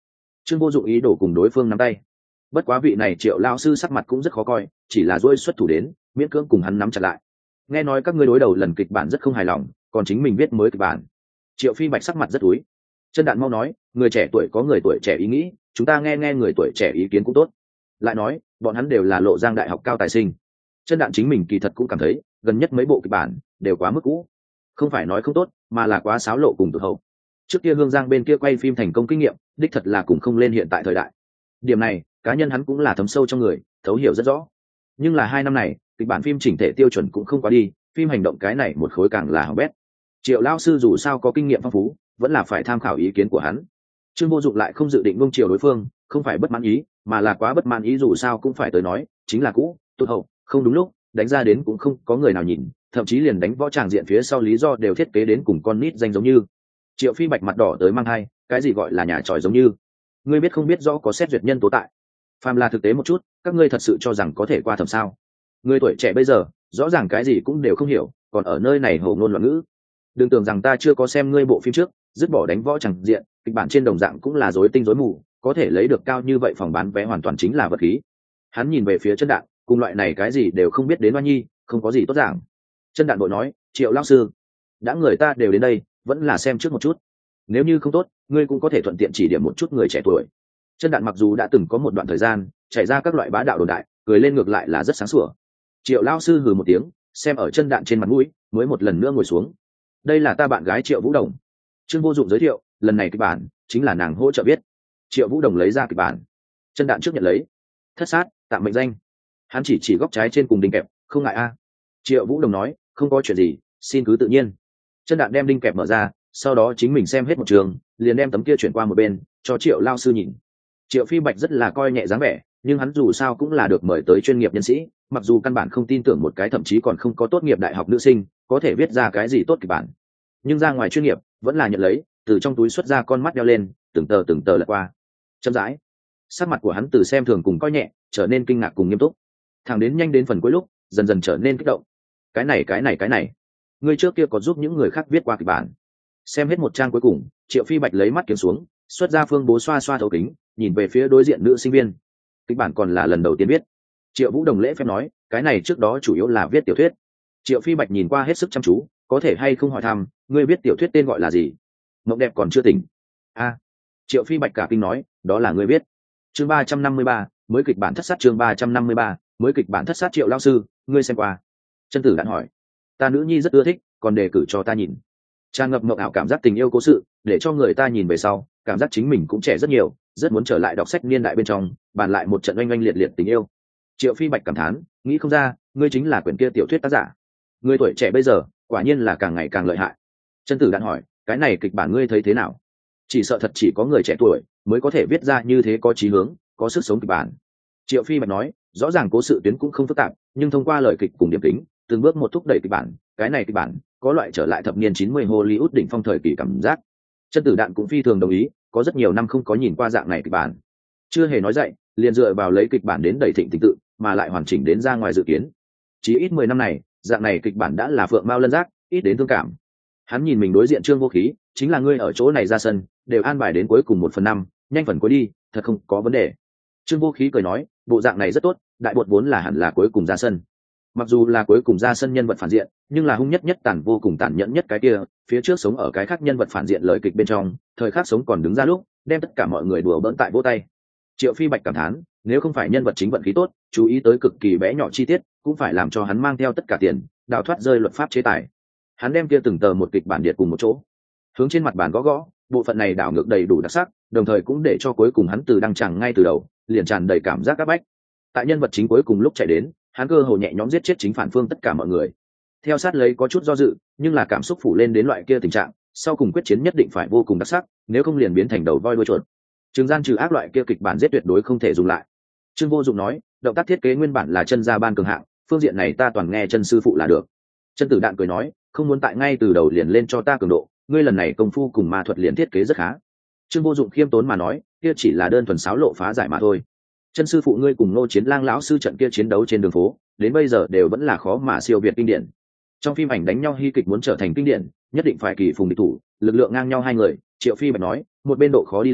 Trương Vô Dụng ý đồ cùng đối phương nắm tay, bất quá vị này Triệu lão sư sắc mặt cũng rất khó coi, chỉ là duỗi xuất thủ đến, miễn cưỡng cùng hắn nắm chặt lại. Nghe nói các ngươi đối đầu lần kịch bản rất không hài lòng, còn chính mình viết mới kịch bản. Triệu Phi Bạch sắc mặt rất úi. Chân Đạn mau nói, người trẻ tuổi có người tuổi trẻ ý nghĩ, chúng ta nghe nghe người tuổi trẻ ý kiến cũng tốt. Lại nói, bọn hắn đều là Lộ Giang đại học cao tài sinh. Chân Đạn chính mình kỳ thật cũng cảm thấy, gần nhất mấy bộ kịch bản đều quá mức cũ. Không phải nói không tốt, mà là quá xáo lộ cùng tụt hậu. Trước kia Hương Giang bên kia quay phim thành công kinh nghiệm, đích thật là cùng không lên hiện tại thời đại. Điểm này, cá nhân hắn cũng là thấm sâu trong người, thấu hiểu rất rõ. Nhưng là 2 năm này, kịch bản phim chỉnh thể tiêu chuẩn cũng không quá đi, phim hành động cái này một khối càng là hỏng bét. Triệu lão sư dù sao có kinh nghiệm phong phú, vẫn là phải tham khảo ý kiến của hắn. Trương Vô Dụng lại không dự định nuông chiều đối phương, không phải bất mãn ý, mà là quá bất mãn ý, dù sao cũng phải tới nói, chính là cũ, tụt hậu, không đúng lúc, đánh ra đến cũng không có người nào nhìn, thậm chí liền đánh võ tràng diện phía sau lý do đều thiết kế đến cùng con nít danh giống như. Triệu Phi Bạch mặt đỏ tới mang hai, cái gì gọi là nhà tròi giống như? Ngươi biết không biết rõ có xét duyệt nhân tố tại. Phàm là thực tế một chút, các ngươi thật sự cho rằng có thể qua thẩm sao? Người tuổi trẻ bây giờ, rõ ràng cái gì cũng đều không hiểu, còn ở nơi này hồ ngôn loạn ngữ. Đừng tưởng rằng ta chưa có xem ngươi bộ phim trước, dứt bỏ đánh võ chẳng diện, kịch bản trên đồng dạng cũng là rối tinh rối mù, có thể lấy được cao như vậy phòng bán vé hoàn toàn chính là vật khí. Hắn nhìn về phía Chân Đạn, cùng loại này cái gì đều không biết đến Oa Nhi, không có gì tốt giảng. Chân Đạn vội nói, Triệu lão sư, đã người ta đều đến đây, vẫn là xem trước một chút. Nếu như không tốt, ngươi cũng có thể thuận tiện chỉ điểm một chút người trẻ tuổi. Chân Đạn mặc dù đã từng có một đoạn thời gian chạy ra các loại bá đạo đồn đại, cười lên ngược lại là rất sáng sủa. Triệu lão sư hừ một tiếng, xem ở Chân Đạn trên mặt mũi, mới một lần nữa ngồi xuống. Đây là ta bạn gái Triệu Vũ Đồng. Trương Vô Dụng giới thiệu, lần này kịch bản chính là nàng hỗ trợ viết. Triệu Vũ Đồng lấy ra kịch bản. Chân Đạn trước nhận lấy. Thất sát, tạm mệnh danh. Hắn chỉ góc trái trên cùng đinh kẹp, không ngại a. Triệu Vũ Đồng nói, không có chuyện gì, xin cứ tự nhiên. Chân Đạn đem đinh kẹp mở ra, sau đó chính mình xem hết một trường, liền đem tấm kia chuyển qua một bên, cho Triệu lao sư nhìn. Triệu Phi Bạch rất là coi nhẹ dáng vẻ, nhưng hắn dù sao cũng là được mời tới chuyên nghiệp nhân sĩ, mặc dù căn bản không tin tưởng một cái thậm chí còn không có tốt nghiệp đại học nữ sinh có thể viết ra cái gì tốt kịch bản, nhưng ra ngoài chuyên nghiệp vẫn là nhận lấy, từ trong túi xuất ra con mắt đeo lên, từng tờ lật qua. Chậm rãi, sắc mặt của hắn từ xem thường cùng coi nhẹ trở nên kinh ngạc cùng nghiêm túc, thẳng đến nhanh đến phần cuối lúc dần dần trở nên kích động. Cái này, ngươi trước kia có giúp những người khác viết qua kịch bản? Xem hết một trang cuối cùng, Triệu Phi Bạch lấy mắt kiếm xuống, xuất ra phương bố xoa thấu kính, nhìn về phía đối diện nữ sinh viên. Kịch bản còn là lần đầu tiên viết. Triệu Vũ Đồng lễ phép nói, cái này trước đó chủ yếu là viết tiểu thuyết. Triệu Phi Bạch nhìn qua hết sức chăm chú, có thể hay không hỏi thăm, ngươi viết tiểu thuyết tên gọi là gì? Mộng đẹp còn chưa tỉnh. A. Triệu Phi Bạch cả kinh nói, đó là ngươi viết. Chương 353, mới kịch bản thất sát. Chương 353, mới kịch bản thất sát. Triệu lão sư, ngươi xem qua? Chân Tử Đạn hỏi. Ta nữ nhi rất ưa thích, còn đề cử cho ta nhìn. Tràn ngập mộng ảo cảm giác tình yêu cố sự, để cho người ta nhìn về sau, cảm giác chính mình cũng trẻ rất nhiều, rất muốn trở lại đọc sách niên đại bên trong, bàn lại một trận oanh oanh liệt liệt tình yêu. Triệu Phi Bạch cảm thán, nghĩ không ra, ngươi chính là quyển kia tiểu thuyết tác giả. Ngươi tuổi trẻ bây giờ, quả nhiên là càng ngày càng lợi hại. Chân Tử Đạn hỏi, cái này kịch bản ngươi thấy thế nào? Chỉ sợ thật chỉ có người trẻ tuổi mới có thể viết ra như thế có chí hướng, có sức sống kịch bản. Triệu Phi Bạch nói, rõ ràng cố sự tuyến cũng không phức tạp, nhưng thông qua lời kịch cùng điểm tính, từng bước một thúc đẩy kịch bản, cái này kịch bản có loại trở lại thập niên 90 Hollywood đỉnh phong thời kỳ cảm giác. Chân Tử Đạn cũng phi thường đồng ý, có rất nhiều năm không có nhìn qua dạng này kịch bản. Chưa hề nói dậy, liền dựa vào lấy kịch bản đến đẩy thịnh tình tự, mà lại hoàn chỉnh đến ra ngoài dự kiến. Chỉ ít 10 năm này, dạng này kịch bản đã là phượng mao lân giác, ít đến thương cảm. Hắn nhìn mình đối diện Trương Vô Khí, chính là ngươi ở chỗ này ra sân, đều an bài đến cuối cùng 1/5, nhanh phần cuối đi, thật không có vấn đề. Trương Vô Khí cười nói, bộ dạng này rất tốt, đại bột vốn là hẳn là cuối cùng ra sân. Mặc dù là cuối cùng ra sân nhân vật phản diện, nhưng là hung nhất nhất tàn vô cùng tàn nhẫn nhất cái kia, phía trước sống ở cái khác nhân vật phản diện lời kịch bên trong, thời khắc sống còn đứng ra lúc, đem tất cả mọi người đùa bỡn tại vỗ tay. Triệu Phi Bạch cảm thán, nếu không phải nhân vật chính vận khí tốt, chú ý tới cực kỳ bé nhỏ chi tiết, cũng phải làm cho hắn mang theo tất cả tiền, đào thoát rơi luật pháp chế tài. Hắn đem kia từng tờ một kịch bản liệt cùng một chỗ, hướng trên mặt bàn gõ gõ, bộ phận này đảo ngược đầy đủ đặc sắc, đồng thời cũng để cho cuối cùng hắn từ đăng tràng ngay từ đầu, liền tràn đầy cảm giác áp bách. Tại nhân vật chính cuối cùng lúc chạy đến, hắn cơ hồ nhẹ nhõm giết chết chính phản phương tất cả mọi người. Theo sát lấy có chút do dự, nhưng là cảm xúc phủ lên đến loại kia tình trạng, sau cùng quyết chiến nhất định phải vô cùng đặc sắc, nếu không liền biến thành đầu voi đuôi chuột. Trừng gian trừ ác loại kia kịch bản giết tuyệt đối không thể dùng lại. Trương Vô Dụng nói, động tác thiết kế nguyên bản là chân gia ban cường hạng, phương diện này ta toàn nghe chân sư phụ là được. Chân Tử Đạn cười nói, không muốn tại ngay từ đầu liền lên cho ta cường độ, ngươi lần này công phu cùng ma thuật liền thiết kế rất khá. Trương Vô Dụng khiêm tốn mà nói, kia chỉ là đơn thuần xáo lộ phá giải mà thôi. Chân sư phụ ngươi cùng Ngô Chiến Lang lão sư trận kia chiến đấu trên đường phố, đến bây giờ đều vẫn là khó mà siêu việt kinh điển. Trong phim ảnh đánh nhau hy kịch muốn trở thành kinh điển, nhất định phải kỳ phùng địch thủ, lực lượng ngang nhau hai người. Triệu Phi Bạch nói, một bên độ khó đi lên,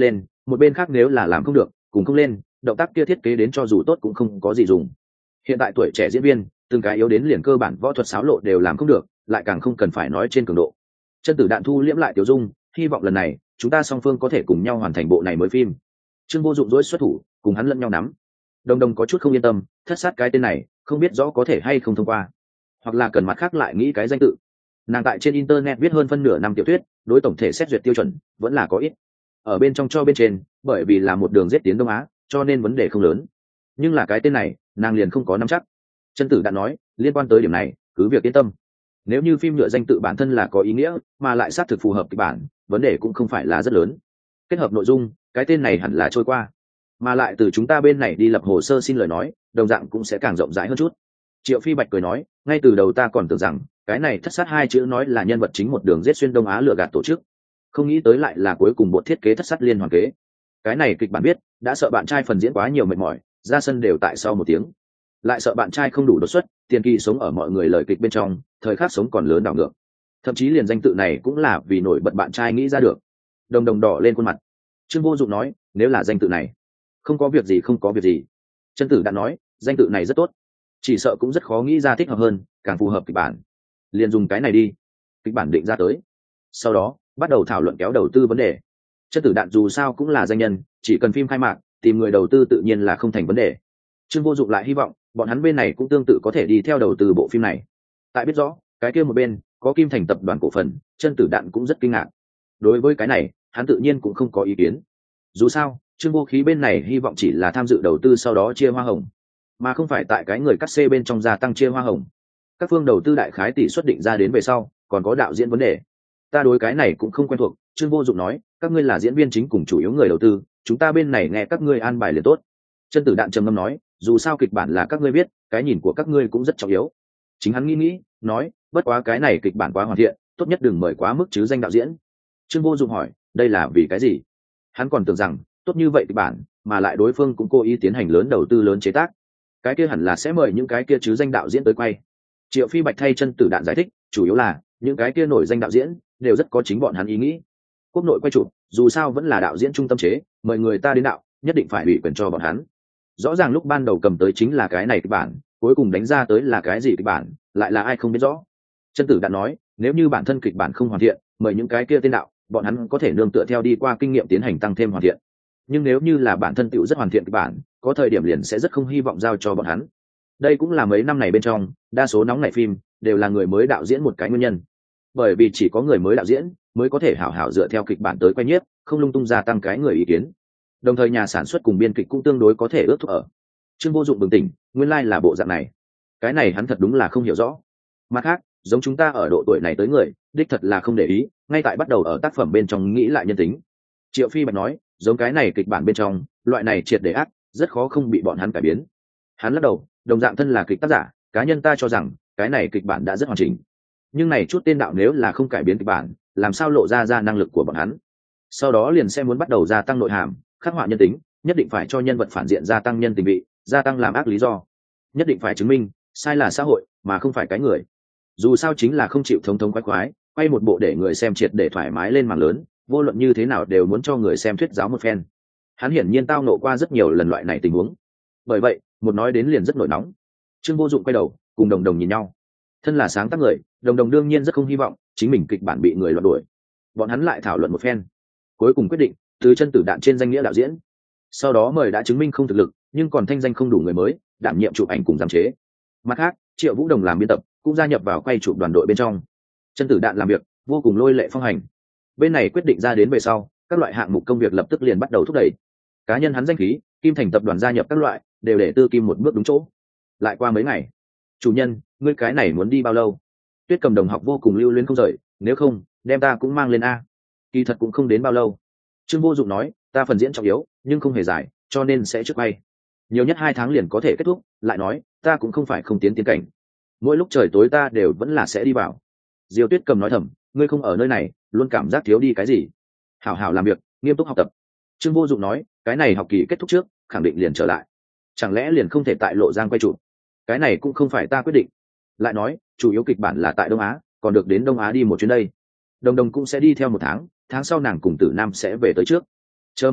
một bên khác nếu là làm không được cùng không lên, động tác kia thiết kế đến cho dù tốt cũng không có gì dùng. Hiện tại tuổi trẻ diễn viên từng cái yếu đến liền cơ bản võ thuật xáo lộ đều làm không được, lại càng không cần phải nói trên cường độ. Chân Tử Đạn thu liễm lại tiểu dung, hy vọng lần này chúng ta song phương có thể cùng nhau hoàn thành bộ này mới phim. Trương Vô Dụng dối xuất thủ, cùng hắn lẫn nhau nắm. Đồng Đồng có chút không yên tâm, thất sát cái tên này không biết rõ có thể hay không thông qua, hoặc là cần mặt khác lại nghĩ cái danh tự. Nàng tại trên internet viết hơn phân nửa năm tiểu thuyết, đối tổng thể xét duyệt tiêu chuẩn vẫn là có ít. Ở bên trong cho bên trên, bởi vì là một đường giết tiến Đông Á, cho nên vấn đề không lớn. Nhưng là cái tên này, nàng liền không có nắm chắc. Chân Tử Đạn nói, liên quan tới điểm này, cứ việc yên tâm. Nếu như phim nhựa danh tự bản thân là có ý nghĩa, mà lại xác thực phù hợp kịch bản, vấn đề cũng không phải là rất lớn. Kết hợp nội dung, cái tên này hẳn là trôi qua. Mà lại từ chúng ta bên này đi lập hồ sơ xin lời nói, đồng dạng cũng sẽ càng rộng rãi hơn chút. Triệu Phi Bạch cười nói, ngay từ đầu ta còn tưởng rằng cái này thất sát hai chữ nói là nhân vật chính một đường giết xuyên Đông Á lừa gạt tổ chức, không nghĩ tới lại là cuối cùng bộ thiết kế thất sát liên hoàn kế. Cái này kịch bản biết, đã sợ bạn trai phần diễn quá nhiều mệt mỏi, ra sân đều tại sau một tiếng. Lại sợ bạn trai không đủ đột xuất, tiền kỳ sống ở mọi người lời kịch bên trong, thời khắc sống còn lớn đảo ngược. Thậm chí liền danh tự này cũng là vì nổi bật bạn trai nghĩ ra được. Đồng Đồng đỏ lên khuôn mặt. Trương Vô Dụng nói, nếu là danh tự này, không có việc gì không có việc gì. Chân Tử Đạn nói, danh tự này rất tốt, chỉ sợ cũng rất khó nghĩ ra thích hợp hơn, càng phù hợp kịch bản. Liền dùng cái này đi. Kịch bản định ra tới, sau đó bắt đầu thảo luận kéo đầu tư vấn đề. Chân Tử Đạn dù sao cũng là danh nhân, chỉ cần phim khai mạc, tìm người đầu tư tự nhiên là không thành vấn đề. Trương Vô Dụng lại hy vọng bọn hắn bên này cũng tương tự có thể đi theo đầu tư bộ phim này. Tại biết rõ cái kia một bên có Kim Thành tập đoàn cổ phần, Chân Tử Đạn cũng rất kinh ngạc. Đối với cái này, hắn tự nhiên cũng không có ý kiến. Dù sao, Trương Vô Khí bên này hy vọng chỉ là tham dự đầu tư sau đó chia hoa hồng, mà không phải tại cái người cắt xê bên trong gia tăng chia hoa hồng. Các phương đầu tư đại khái tỷ suất định ra đến về sau, còn có đạo diễn vấn đề. Ta đối cái này cũng không quen thuộc. Trương Vô Dụng nói, các ngươi là diễn viên chính cùng chủ yếu người đầu tư, chúng ta bên này nghe các ngươi an bài liền tốt. Chân Tử Đạn trầm ngâm nói, dù sao kịch bản là các ngươi biết, cái nhìn của các ngươi cũng rất trọng yếu. Chính hắn nghĩ nói, bất quá cái này kịch bản quá hoàn thiện, tốt nhất đừng mời quá mức chứ danh đạo diễn. Trương Vô Dụng hỏi, đây là vì cái gì? Hắn còn tưởng rằng tốt như vậy kịch bản, mà lại đối phương cũng cố ý tiến hành lớn đầu tư lớn chế tác, cái kia hẳn là sẽ mời những cái kia chứ danh đạo diễn tới quay. Triệu Phi Bạch thay Chân Tử Đạn giải thích, chủ yếu là những cái kia nổi danh đạo diễn đều rất có chính bọn hắn ý nghĩ. Quốc nội quay chụp, dù sao vẫn là đạo diễn trung tâm chế, mời người ta đến đạo, nhất định phải ủy quyền cho bọn hắn. Rõ ràng lúc ban đầu cầm tới chính là cái này kịch bản, cuối cùng đánh ra tới là cái gì kịch bản, lại là ai không biết rõ. Chân Tử Đạn nói, nếu như bản thân kịch bản không hoàn thiện, mời những cái kia tên đạo, bọn hắn có thể nương tựa theo đi qua kinh nghiệm tiến hành tăng thêm hoàn thiện. Nhưng nếu như là bản thân tựu rất hoàn thiện kịch bản, có thời điểm liền sẽ rất không hy vọng giao cho bọn hắn. Đây cũng là mấy năm này bên trong, đa số nóng nảy phim đều là người mới đạo diễn một cái nguyên nhân. Bởi vì chỉ có người mới đạo diễn mới có thể hảo hảo dựa theo kịch bản tới quay nhiếp, không lung tung gia tăng cái người ý kiến. Đồng thời nhà sản xuất cùng biên kịch cũng tương đối có thể ước thúc ở. Trương Vô Dụng bừng tỉnh, nguyên lai là bộ dạng này. Cái này hắn thật đúng là không hiểu rõ. Mặt khác, giống chúng ta ở độ tuổi này tới người, đích thật là không để ý, ngay tại bắt đầu ở tác phẩm bên trong nghĩ lại nhân tính. Triệu Phi Bạch nói, giống cái này kịch bản bên trong, loại này triệt để ác, rất khó không bị bọn hắn cải biến. Hắn lắc đầu, đồng dạng thân là kịch tác giả, cá nhân ta cho rằng cái này kịch bản đã rất hoàn chỉnh. Nhưng này chút tên đạo nếu là không cải biến kịch bản, làm sao lộ ra năng lực của bọn hắn? Sau đó liền sẽ muốn bắt đầu gia tăng nội hàm, khắc họa nhân tính, nhất định phải cho nhân vật phản diện gia tăng nhân tình vị, gia tăng làm ác lý do, nhất định phải chứng minh sai là xã hội mà không phải cái người. Dù sao chính là không chịu thống thống khoái khoái, quay một bộ để người xem triệt để thoải mái lên màn lớn, vô luận như thế nào đều muốn cho người xem thuyết giáo một phen. Hắn hiển nhiên tao nộ qua rất nhiều lần loại này tình huống, bởi vậy một nói đến liền rất nổi nóng. Trương Vô Dụng quay đầu cùng Đồng Đồng nhìn nhau. Thân là sáng tác người, Đồng Đồng đương nhiên rất không hy vọng chính mình kịch bản bị người loạn đuổi. Bọn hắn lại thảo luận một phen, cuối cùng quyết định từ Chân Tử Đạn trên danh nghĩa đạo diễn, sau đó mời đã chứng minh không thực lực nhưng còn thanh danh không đủ người mới đảm nhiệm chụp ảnh cùng giám chế. Mặt khác, Triệu Vũ Đồng làm biên tập cũng gia nhập vào quay chụp đoàn đội bên trong. Chân Tử Đạn làm việc vô cùng lôi lệ phong hành. Bên này quyết định ra đến về sau, các loại hạng mục công việc lập tức liền bắt đầu thúc đẩy. Cá nhân hắn danh khí, Kim Thành tập đoàn gia nhập các loại, đều để Tư Kim một bước đúng chỗ. Lại qua mấy ngày, chủ nhân, ngươi cái này muốn đi bao lâu? Tuyết Cầm đồng học vô cùng lưu luyến không rời, nếu không, đem ta cũng mang lên a. Kỳ thật cũng không đến bao lâu. Trương Vô Dụng nói, ta phần diễn trọng yếu, nhưng không hề dài, cho nên sẽ trước bay. Nhiều nhất 2 tháng liền có thể kết thúc. Lại nói, ta cũng không phải không tiến cảnh. Mỗi lúc trời tối ta đều vẫn là sẽ đi vào. Diêu Tuyết Cầm nói thầm, ngươi không ở nơi này, luôn cảm giác thiếu đi cái gì. Hảo hảo làm việc, nghiêm túc học tập. Trương Vô Dụng nói, cái này học kỳ kết thúc trước, khẳng định liền trở lại. Chẳng lẽ liền không thể tại Lộ Giang quay chụp? Cái này cũng không phải ta quyết định. Lại nói, chủ yếu kịch bản là tại Đông Á, còn được đến Đông Á đi một chuyến đây. Đồng Đồng cũng sẽ đi theo 1 tháng, tháng sau nàng cùng Tử Nam sẽ về tới trước. Chờ một cái,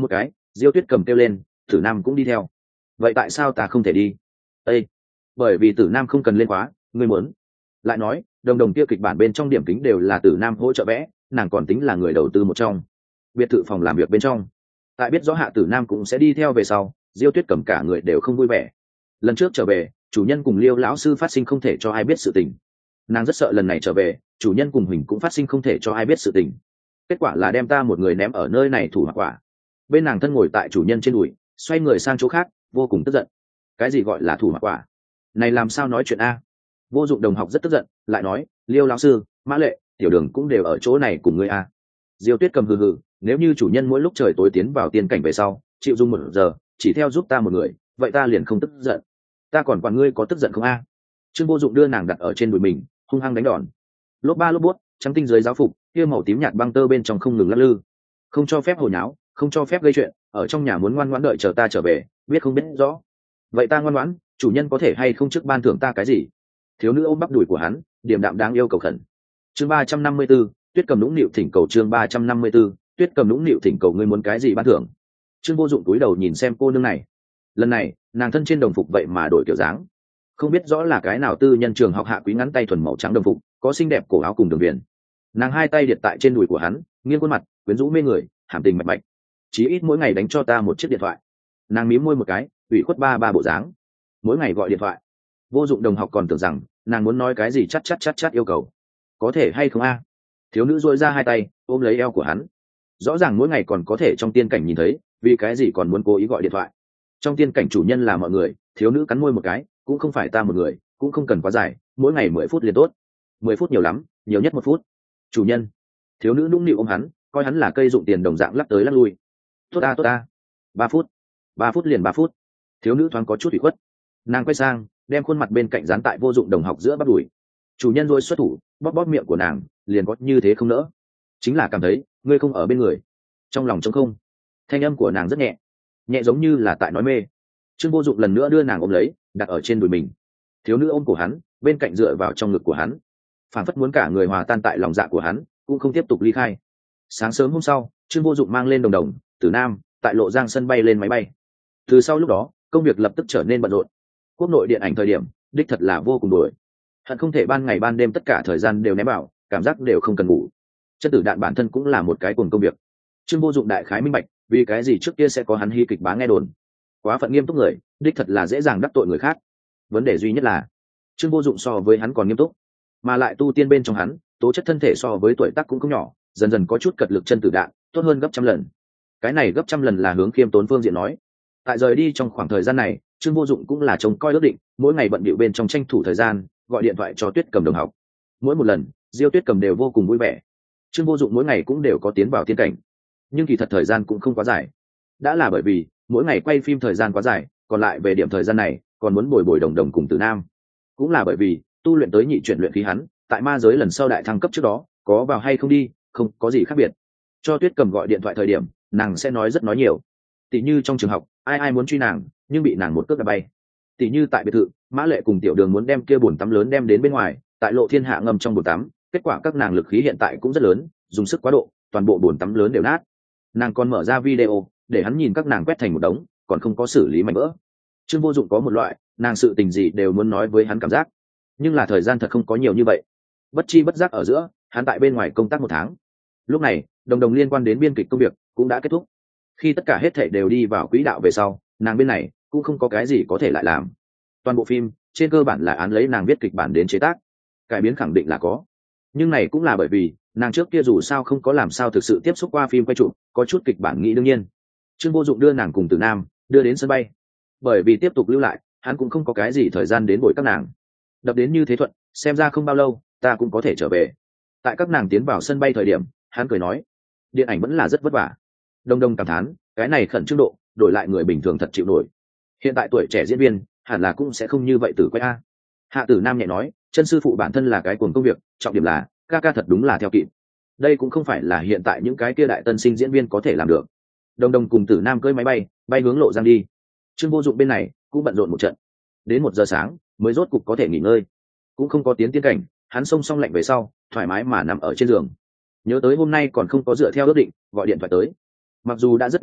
Diêu Tuyết Cầm kêu lên, Tử Nam cũng đi theo. Vậy tại sao ta không thể đi? Ê, bởi vì Tử Nam không cần lên khóa, ngươi muốn. Lại nói, đồng đồng kia kịch bản bên trong điểm kính đều là Tử Nam hỗ trợ vẽ, nàng còn tính là người đầu tư một trong. Biệt thự phòng làm việc bên trong, tại biết rõ Hạ Tử Nam cũng sẽ đi theo về sau, Diêu Tuyết Cầm cả người đều không vui vẻ. Lần trước trở về, chủ nhân cùng Liêu lão sư phát sinh không thể cho ai biết sự tình. Nàng rất sợ lần này trở về, chủ nhân cùng Huỳnh cũng phát sinh không thể cho ai biết sự tình. Kết quả là đem ta một người ném ở nơi này thủ hỏa quả. Bên nàng thân ngồi tại chủ nhân trên đùi, xoay người sang chỗ khác, vô cùng tức giận. Cái gì gọi là thủ hỏa quả? Này làm sao nói chuyện a? Vô Dụng đồng học rất tức giận, lại nói, Liêu lão sư, Mã Lệ, Tiểu Đường cũng đều ở chỗ này cùng ngươi a. Diêu Tuyết Cầm hừ hừ, nếu như chủ nhân mỗi lúc trời tối tiến vào tiên cảnh về sau, chịu dùng 1 giờ, chỉ theo giúp ta một người, vậy ta liền không tức giận. Ta còn quản ngươi có tức giận không a? Trương Vô Dụng đưa nàng đặt ở trên đùi mình, hung hăng đánh đòn. Lốp ba lốp bút, trắng tinh dưới giáo phục, kia màu tím nhạt băng tơ bên trong không ngừng lắc lư. Không cho phép hồi nháo, không cho phép gây chuyện, ở trong nhà muốn ngoan ngoãn đợi chờ ta trở về, biết không biết rõ. Vậy ta ngoan ngoãn, chủ nhân có thể hay không trước ban thưởng ta cái gì? Thiếu nữ ôm bắp đùi của hắn, điềm đạm đáng yêu cầu khẩn. Chương 354, Tuyết Cầm nũng nịu thỉnh cầu. Chương 354, Tuyết Cầm nũng nịu thỉnh cầu, ngươi muốn cái gì ban thưởng? Trương Vô Dụng cúi đầu nhìn xem cô nương này. Lần này, nàng thân trên đồng phục vậy mà đổi kiểu dáng. Không biết rõ là cái nào tư nhân trường học hạ quý ngắn tay thuần màu trắng đồng phục, có xinh đẹp cổ áo cùng đường viền. Nàng hai tay điệt tại trên đùi của hắn, nghiêng khuôn mặt, quyến rũ mê người, hàm tình mạch mạch. Chí ít mỗi ngày đánh cho ta một chiếc điện thoại. Nàng mím môi một cái, ủy khuất ba bộ dáng. Mỗi ngày gọi điện thoại. Vô Dụng đồng học còn tưởng rằng nàng muốn nói cái gì chát yêu cầu. Có thể hay không a? Thiếu nữ duỗi ra hai tay, ôm lấy eo của hắn. Rõ ràng mỗi ngày còn có thể trong tiên cảnh nhìn thấy, vì cái gì còn muốn cố ý gọi điện thoại? Trong tiên cảnh chủ nhân là mọi người, thiếu nữ cắn môi một cái, cũng không phải ta một người, cũng không cần quá dài, mỗi ngày 10 phút liền tốt. 10 phút nhiều lắm, nhiều nhất 1 phút. Chủ nhân. Thiếu nữ nũng nịu ôm hắn, coi hắn là cây dụng tiền đồng dạng lắc tới lắc lui. Tốt ta. 3 phút. 3 phút liền 3 phút. Thiếu nữ thoáng có chút ủy khuất. Nàng quay sang, đem khuôn mặt bên cạnh dán tại Vô Dụng đồng học giữa bắp đùi. Chủ nhân rồi xuất thủ, bóp miệng của nàng, liền có như thế không nỡ. Chính là cảm thấy ngươi không ở bên người. Trong lòng trống không. Thanh âm của nàng rất nhẹ, nhẹ giống như là tại nói mê. Trương Vô Dụng lần nữa đưa nàng ôm lấy, đặt ở trên đùi mình. Thiếu nữ ôm cổ hắn, bên cạnh dựa vào trong ngực của hắn, phảng phất muốn cả người hòa tan tại lòng dạ của hắn, cũng không tiếp tục ly khai. Sáng sớm hôm sau, Trương Vô Dụng mang lên Đồng Đồng, Tử Nam, tại Lộ Giang sân bay lên máy bay. Từ sau lúc đó, công việc lập tức trở nên bận rộn. Quốc nội điện ảnh thời điểm, đích thật là vô cùng đuổi. Hận không thể ban ngày ban đêm tất cả thời gian đều ném vào, cảm giác đều không cần ngủ. Chân tử đạn bản thân cũng là một cái cuồng công việc. Trương Vô Dụng đại khái minh bạch, vì cái gì trước kia sẽ có hắn hy kịch bá nghe đồn. Quá phận nghiêm túc người, đích thật là dễ dàng đắc tội người khác. Vấn đề duy nhất là, Trương Vô Dụng so với hắn còn nghiêm túc, mà lại tu tiên bên trong hắn, tố chất thân thể so với tuổi tác cũng không nhỏ, dần dần có chút cật lực chân tử đạn, tốt hơn gấp trăm lần. Cái này gấp trăm lần là hướng khiêm tốn phương diện nói. Tại rời đi trong khoảng thời gian này, Trương Vô Dụng cũng là trông coi ước định, mỗi ngày bận bịu bên trong tranh thủ thời gian, gọi điện thoại cho Tuyết Cầm đồng học. Mỗi một lần, Diêu Tuyết Cầm đều vô cùng vui vẻ. Trương Vô Dụng mỗi ngày cũng đều có tiến vào tiên cảnh, nhưng kỳ thật thời gian cũng không quá dài. Đã là bởi vì mỗi ngày quay phim thời gian quá dài, còn lại về điểm thời gian này, còn muốn bồi bồi Đồng Đồng cùng Tử Nam. Cũng là bởi vì tu luyện tới nhị chuyển luyện khí hắn, tại ma giới lần sau đại thăng cấp trước đó, có vào hay không đi, không có gì khác biệt. Cho Tuyết Cầm gọi điện thoại thời điểm, nàng sẽ nói nhiều. Tỷ như trong trường học, ai muốn truy nàng, nhưng bị nàng một cước đá bay. Tỷ như tại biệt thự, Mã Lệ cùng Tiểu Đường muốn đem kia bồn tắm lớn đem đến bên ngoài, tại Lộ Thiên Hạ ngâm trong bồn tắm, kết quả các nàng lực khí hiện tại cũng rất lớn, dùng sức quá độ, toàn bộ bồn tắm lớn đều nát. Nàng còn mở ra video để hắn nhìn các nàng quét thành một đống, còn không có xử lý mảnh vỡ. Trương Vô Dụng có một loại, nàng sự tình gì đều muốn nói với hắn cảm giác, nhưng là thời gian thật không có nhiều như vậy. Bất chi bất giác ở giữa, hắn tại bên ngoài công tác 1 tháng. Lúc này, Đồng Đồng liên quan đến biên kịch công việc cũng đã kết thúc. Khi tất cả hết thảy đều đi vào quỹ đạo về sau, nàng bên này cũng không có cái gì có thể lại làm. Toàn bộ phim trên cơ bản là án lấy nàng viết kịch bản đến chế tác, cải biến khẳng định là có, nhưng này cũng là bởi vì nàng trước kia dù sao không có làm sao thực sự tiếp xúc qua phim quay chụp, có chút kịch bản nghĩ đương nhiên. Trương Vô Dụng đưa nàng cùng Tử Nam đưa đến sân bay, bởi vì tiếp tục lưu lại, hắn cũng không có cái gì thời gian đến bồi các nàng. Đập đến như thế thuận, xem ra không bao lâu ta cũng có thể trở về. Tại các nàng tiến vào sân bay thời điểm, hắn cười nói, điện ảnh vẫn là rất vất vả. Đồng Đồng cảm thán, cái này khẩn trương độ, đổi lại người bình thường thật chịu nổi. Hiện tại tuổi trẻ diễn viên, hẳn là cũng sẽ không như vậy tử quay a. Hạ Tử Nam nhẹ nói, chân sư phụ bản thân là cái cuồng công việc, trọng điểm là ca thật đúng là theo kịp. Đây cũng không phải là hiện tại những cái kia đại tân sinh diễn viên có thể làm được. Đồng Đồng cùng Tử Nam cưỡi máy bay, bay hướng Lộ Giang đi. Trương Vô Dụng bên này cũng bận rộn một trận, đến 1 giờ sáng mới rốt cục có thể nghỉ ngơi. Cũng không có tiến tiên cảnh, hắn xông xong lạnh về sau, thoải mái mà nằm ở trên giường. Nhớ tới hôm nay còn không có dựa theo ước định, gọi điện thoại tới. Mặc dù đã rất đã muộn,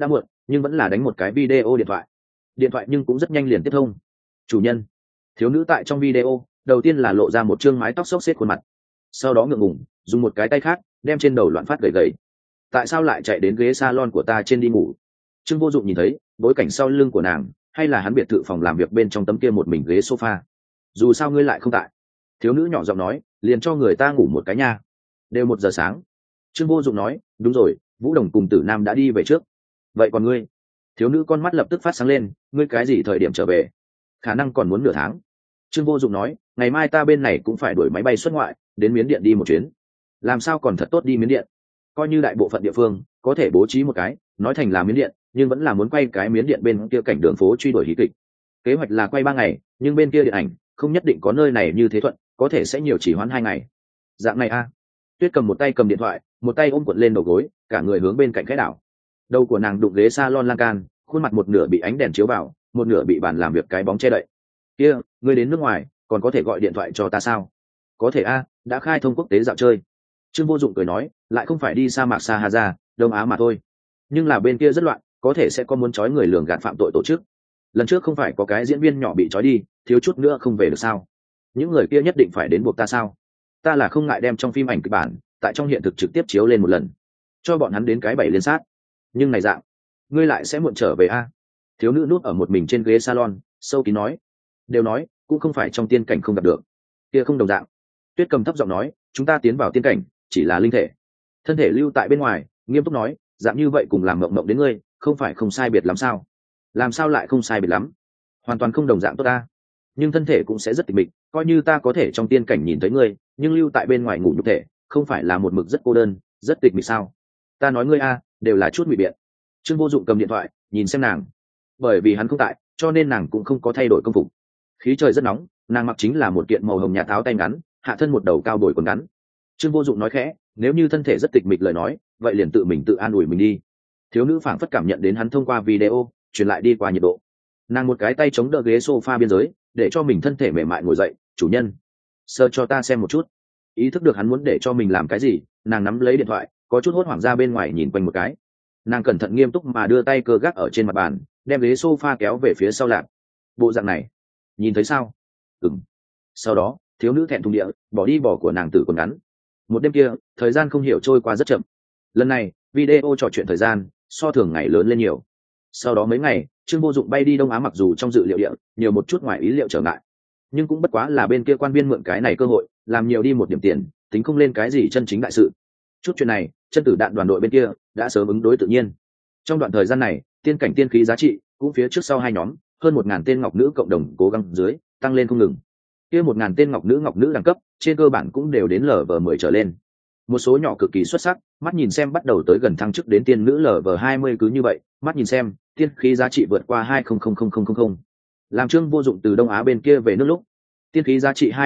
nhưng vẫn là đánh một cái video điện thoại nhưng cũng rất nhanh liền tiếp thông. Chủ nhân. Thiếu nữ tại trong video đầu tiên là lộ ra một trương mái tóc xốc xếp khuôn mặt, sau đó ngượng ngùng dùng một cái tay khác đem trên đầu loạn phát gầy gầy. Tại sao lại chạy đến ghế salon của ta trên đi ngủ? Trương Vô Dụng nhìn thấy bối cảnh sau lưng của nàng, hay là hắn biệt thự phòng làm việc bên trong tấm kia một mình ghế sofa. Dù sao ngươi lại không tại. Thiếu nữ nhỏ giọng nói, liền cho người ta ngủ một cái nha. Đều 1 giờ sáng. Trương Vô Dụng nói, đúng rồi, Vũ Đồng cùng Tử Nam đã đi về trước. Vậy còn ngươi? Thiếu nữ con mắt lập tức phát sáng lên, ngươi cái gì thời điểm trở về? Khả năng còn muốn nửa tháng. Trương Vô Dụng nói, ngày mai ta bên này cũng phải đuổi máy bay xuất ngoại đến Miến Điện đi một chuyến. Làm sao còn thật tốt đi Miến Điện? Coi như đại bộ phận địa phương có thể bố trí một cái nói thành là Miến Điện, nhưng vẫn là muốn quay cái Miến Điện bên kia cảnh đường phố truy đuổi hí kịch. Kế hoạch là quay 3 ngày, nhưng bên kia điện ảnh không nhất định có nơi này như thế thuận, có thể sẽ nhiều chỉ hoãn 2 ngày. Dạng này a. Tuyết cầm một tay cầm điện thoại, một tay ôm cuộn lên đầu gối, cả người hướng bên cạnh cái đảo. Đầu của nàng đụng ghế salon lan can, khuôn mặt một nửa bị ánh đèn chiếu vào, một nửa bị bàn làm việc cái bóng che đậy. Kia, ngươi đến nước ngoài, còn có thể gọi điện thoại cho ta sao? Có thể a, đã khai thông quốc tế dạo chơi. Trương Vô Dụng cười nói, lại không phải đi sa mạc Sahara, Đông Á mà thôi. Nhưng là bên kia rất loạn, có thể sẽ có muốn trói người lường gạt phạm tội tổ chức. Lần trước không phải có cái diễn viên nhỏ bị trói đi, thiếu chút nữa không về được sao? Những người kia nhất định phải đến buộc ta sao? Ta là không ngại đem trong phim ảnh kịch bản, tại trong hiện thực trực tiếp chiếu lên một lần, cho bọn hắn đến cái 7 liên sát. Nhưng này dạng, ngươi lại sẽ muộn trở về a? Thiếu nữ núp ở một mình trên ghế salon, sâu kín nói, đều nói, cũng không phải trong tiên cảnh không gặp được, kia không đồng dạng. Tuyết cầm thấp giọng nói, chúng ta tiến vào tiên cảnh chỉ là linh thể, thân thể lưu tại bên ngoài. Nghiêm túc nói, dạng như vậy cùng làm mộng mộng đến ngươi, không phải không sai biệt lắm sao? Làm sao lại không sai biệt lắm? Hoàn toàn không đồng dạng tốt ta. Nhưng thân thể cũng sẽ rất tịch mịch, coi như ta có thể trong tiên cảnh nhìn thấy ngươi, nhưng lưu tại bên ngoài ngủ nhục thể, không phải là một mực rất cô đơn, rất tịch mịch sao? Ta nói ngươi a, đều là chút ngụy biện. Trương Vô Dụng cầm điện thoại nhìn xem nàng, bởi vì hắn không tại, cho nên nàng cũng không có thay đổi công phục. Khí trời rất nóng, nàng mặc chính là một kiện màu hồng nhạt áo tay ngắn, hạ thân một đầu cao bồi quần ngắn. Trương Vô Dụng nói khẽ, nếu như thân thể rất tịch mịch lời nói, vậy liền tự mình tự an ủi mình đi. Thiếu nữ phảng phất cảm nhận đến hắn thông qua video truyền lại đi qua nhiệt độ, nàng một cái tay chống đỡ ghế sofa biên giới, để cho mình thân thể mềm mại ngồi dậy. Chủ nhân, sơ cho ta xem một chút. Ý thức được hắn muốn để cho mình làm cái gì, nàng nắm lấy điện thoại, có chút hốt hoảng ra bên ngoài nhìn quanh một cái. Nàng cẩn thận nghiêm túc mà đưa tay cơ gác ở trên mặt bàn, đem ghế sofa kéo về phía sau lạp. Bộ dạng này, nhìn thấy sao? Ừm. Sau đó, thiếu nữ thẹn thùng địa bỏ đi bỏ của nàng tử quần ngắn. Một đêm kia, thời gian không hiểu trôi qua rất chậm. Lần này, video trò chuyện thời gian so thường ngày lớn lên nhiều. Sau đó mấy ngày, Trương Vô Dụng bay đi Đông Á, mặc dù trong dự liệu địa nhiều một chút ngoài ý liệu trở ngại, nhưng cũng bất quá là bên kia quan viên mượn cái này cơ hội làm nhiều đi một điểm tiền, tính không lên cái gì chân chính đại sự. Chút chuyện này, chân tử đạn đoàn đội bên kia đã sớm ứng đối tự nhiên. Trong đoạn thời gian này, tiên cảnh tiên khí giá trị cũng phía trước sau hai nhóm hơn 1.000 tên ngọc nữ cộng đồng cố gắng dưới tăng lên không ngừng. Kia 1.000 tên ngọc nữ đẳng cấp trên cơ bản cũng đều đến LV10 trở lên. Một số nhỏ cực kỳ xuất sắc, mắt nhìn xem bắt đầu tới gần thăng chức đến tiên nữ LV20, cứ như vậy, mắt nhìn xem tiên khí giá trị vượt qua 200000. Làm Trương Vô Dụng từ Đông Á bên kia về nước lúc, tiên khí giá trị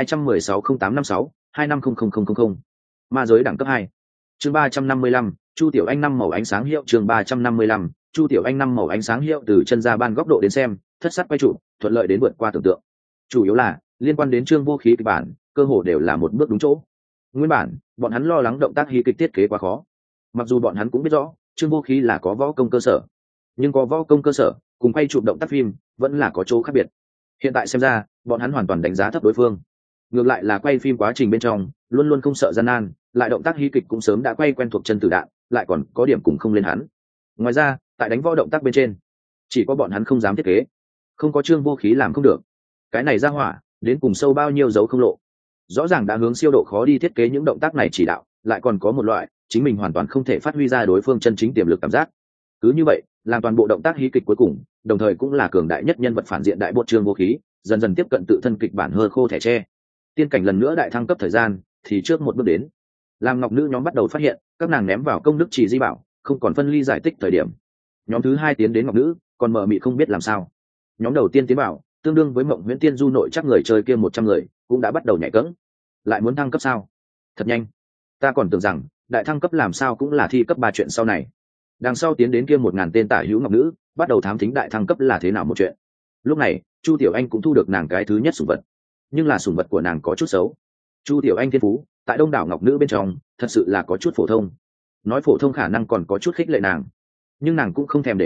2160856 250000. Ma giới đẳng cấp 2. Chương 355, Chu Tiểu Anh năm màu ánh sáng hiệu. Chương 355, Chu Tiểu Anh năm màu ánh sáng hiệu. Từ chân ra ban góc độ đến xem, thất sát quay trụ thuận lợi đến vượt qua tưởng tượng. Chủ yếu là liên quan đến Trương Vô Khí kịch bản, cơ hồ đều là một bước đúng chỗ. Nguyên bản, bọn hắn lo lắng động tác hí kịch thiết kế quá khó. Mặc dù bọn hắn cũng biết rõ, Trương Vô Khí là có võ công cơ sở, nhưng có võ công cơ sở cùng quay chụp động tác phim vẫn là có chỗ khác biệt. Hiện tại xem ra, bọn hắn hoàn toàn đánh giá thấp đối phương. Ngược lại là quay phim quá trình bên trong luôn luôn không sợ gian nan, lại động tác hí kịch cũng sớm đã quay quen thuộc chân tử đạn, lại còn có điểm cùng không lên hắn. Ngoài ra, tại đánh võ động tác bên trên, chỉ có bọn hắn không dám thiết kế, không có Trương Vô Khí làm không được. Cái này ra hỏa, đến cùng sâu bao nhiêu dấu không lộ. Rõ ràng đã hướng siêu độ khó đi thiết kế những động tác này chỉ đạo, lại còn có một loại chính mình hoàn toàn không thể phát huy ra đối phương chân chính tiềm lực cảm giác. Cứ như vậy, làm toàn bộ động tác hí kịch cuối cùng, đồng thời cũng là cường đại nhất nhân vật phản diện đại bột Trương Vô Khí, dần dần tiếp cận tự thân kịch bản hơ khô thẻ tre. Tiên cảnh lần nữa đại thăng cấp thời gian, thì trước một bước đến. Làm ngọc nữ nhóm bắt đầu phát hiện, các nàng ném vào công đức chỉ di bảo, không còn phân ly giải tích thời điểm. Nhóm thứ hai tiến đến ngọc nữ, còn mờ mịt không biết làm sao. Nhóm đầu tiên tiến bảo, tương đương với Mộng Huyễn Tiên Du nội chắc người chơi kia 100 người, cũng đã bắt đầu nhảy cẫng. Lại muốn thăng cấp sao? Thật nhanh. Ta còn tưởng rằng, đại thăng cấp làm sao cũng là thi cấp 3 chuyện sau này. Đằng sau tiến đến kia 1.000 tên tả hữu ngọc nữ, bắt đầu thám thính đại thăng cấp là thế nào một chuyện. Lúc này, Chu Tiểu Anh cũng thu được nàng cái thứ nhất sủng vật, nhưng là sủng vật của nàng có chút xấu. Chu Tiểu Anh thiên phú tại đông đảo ngọc nữ bên trong thật sự là có chút phổ thông, nói phổ thông khả năng còn có chút khích lệ nàng, nhưng nàng cũng không thèm để ý,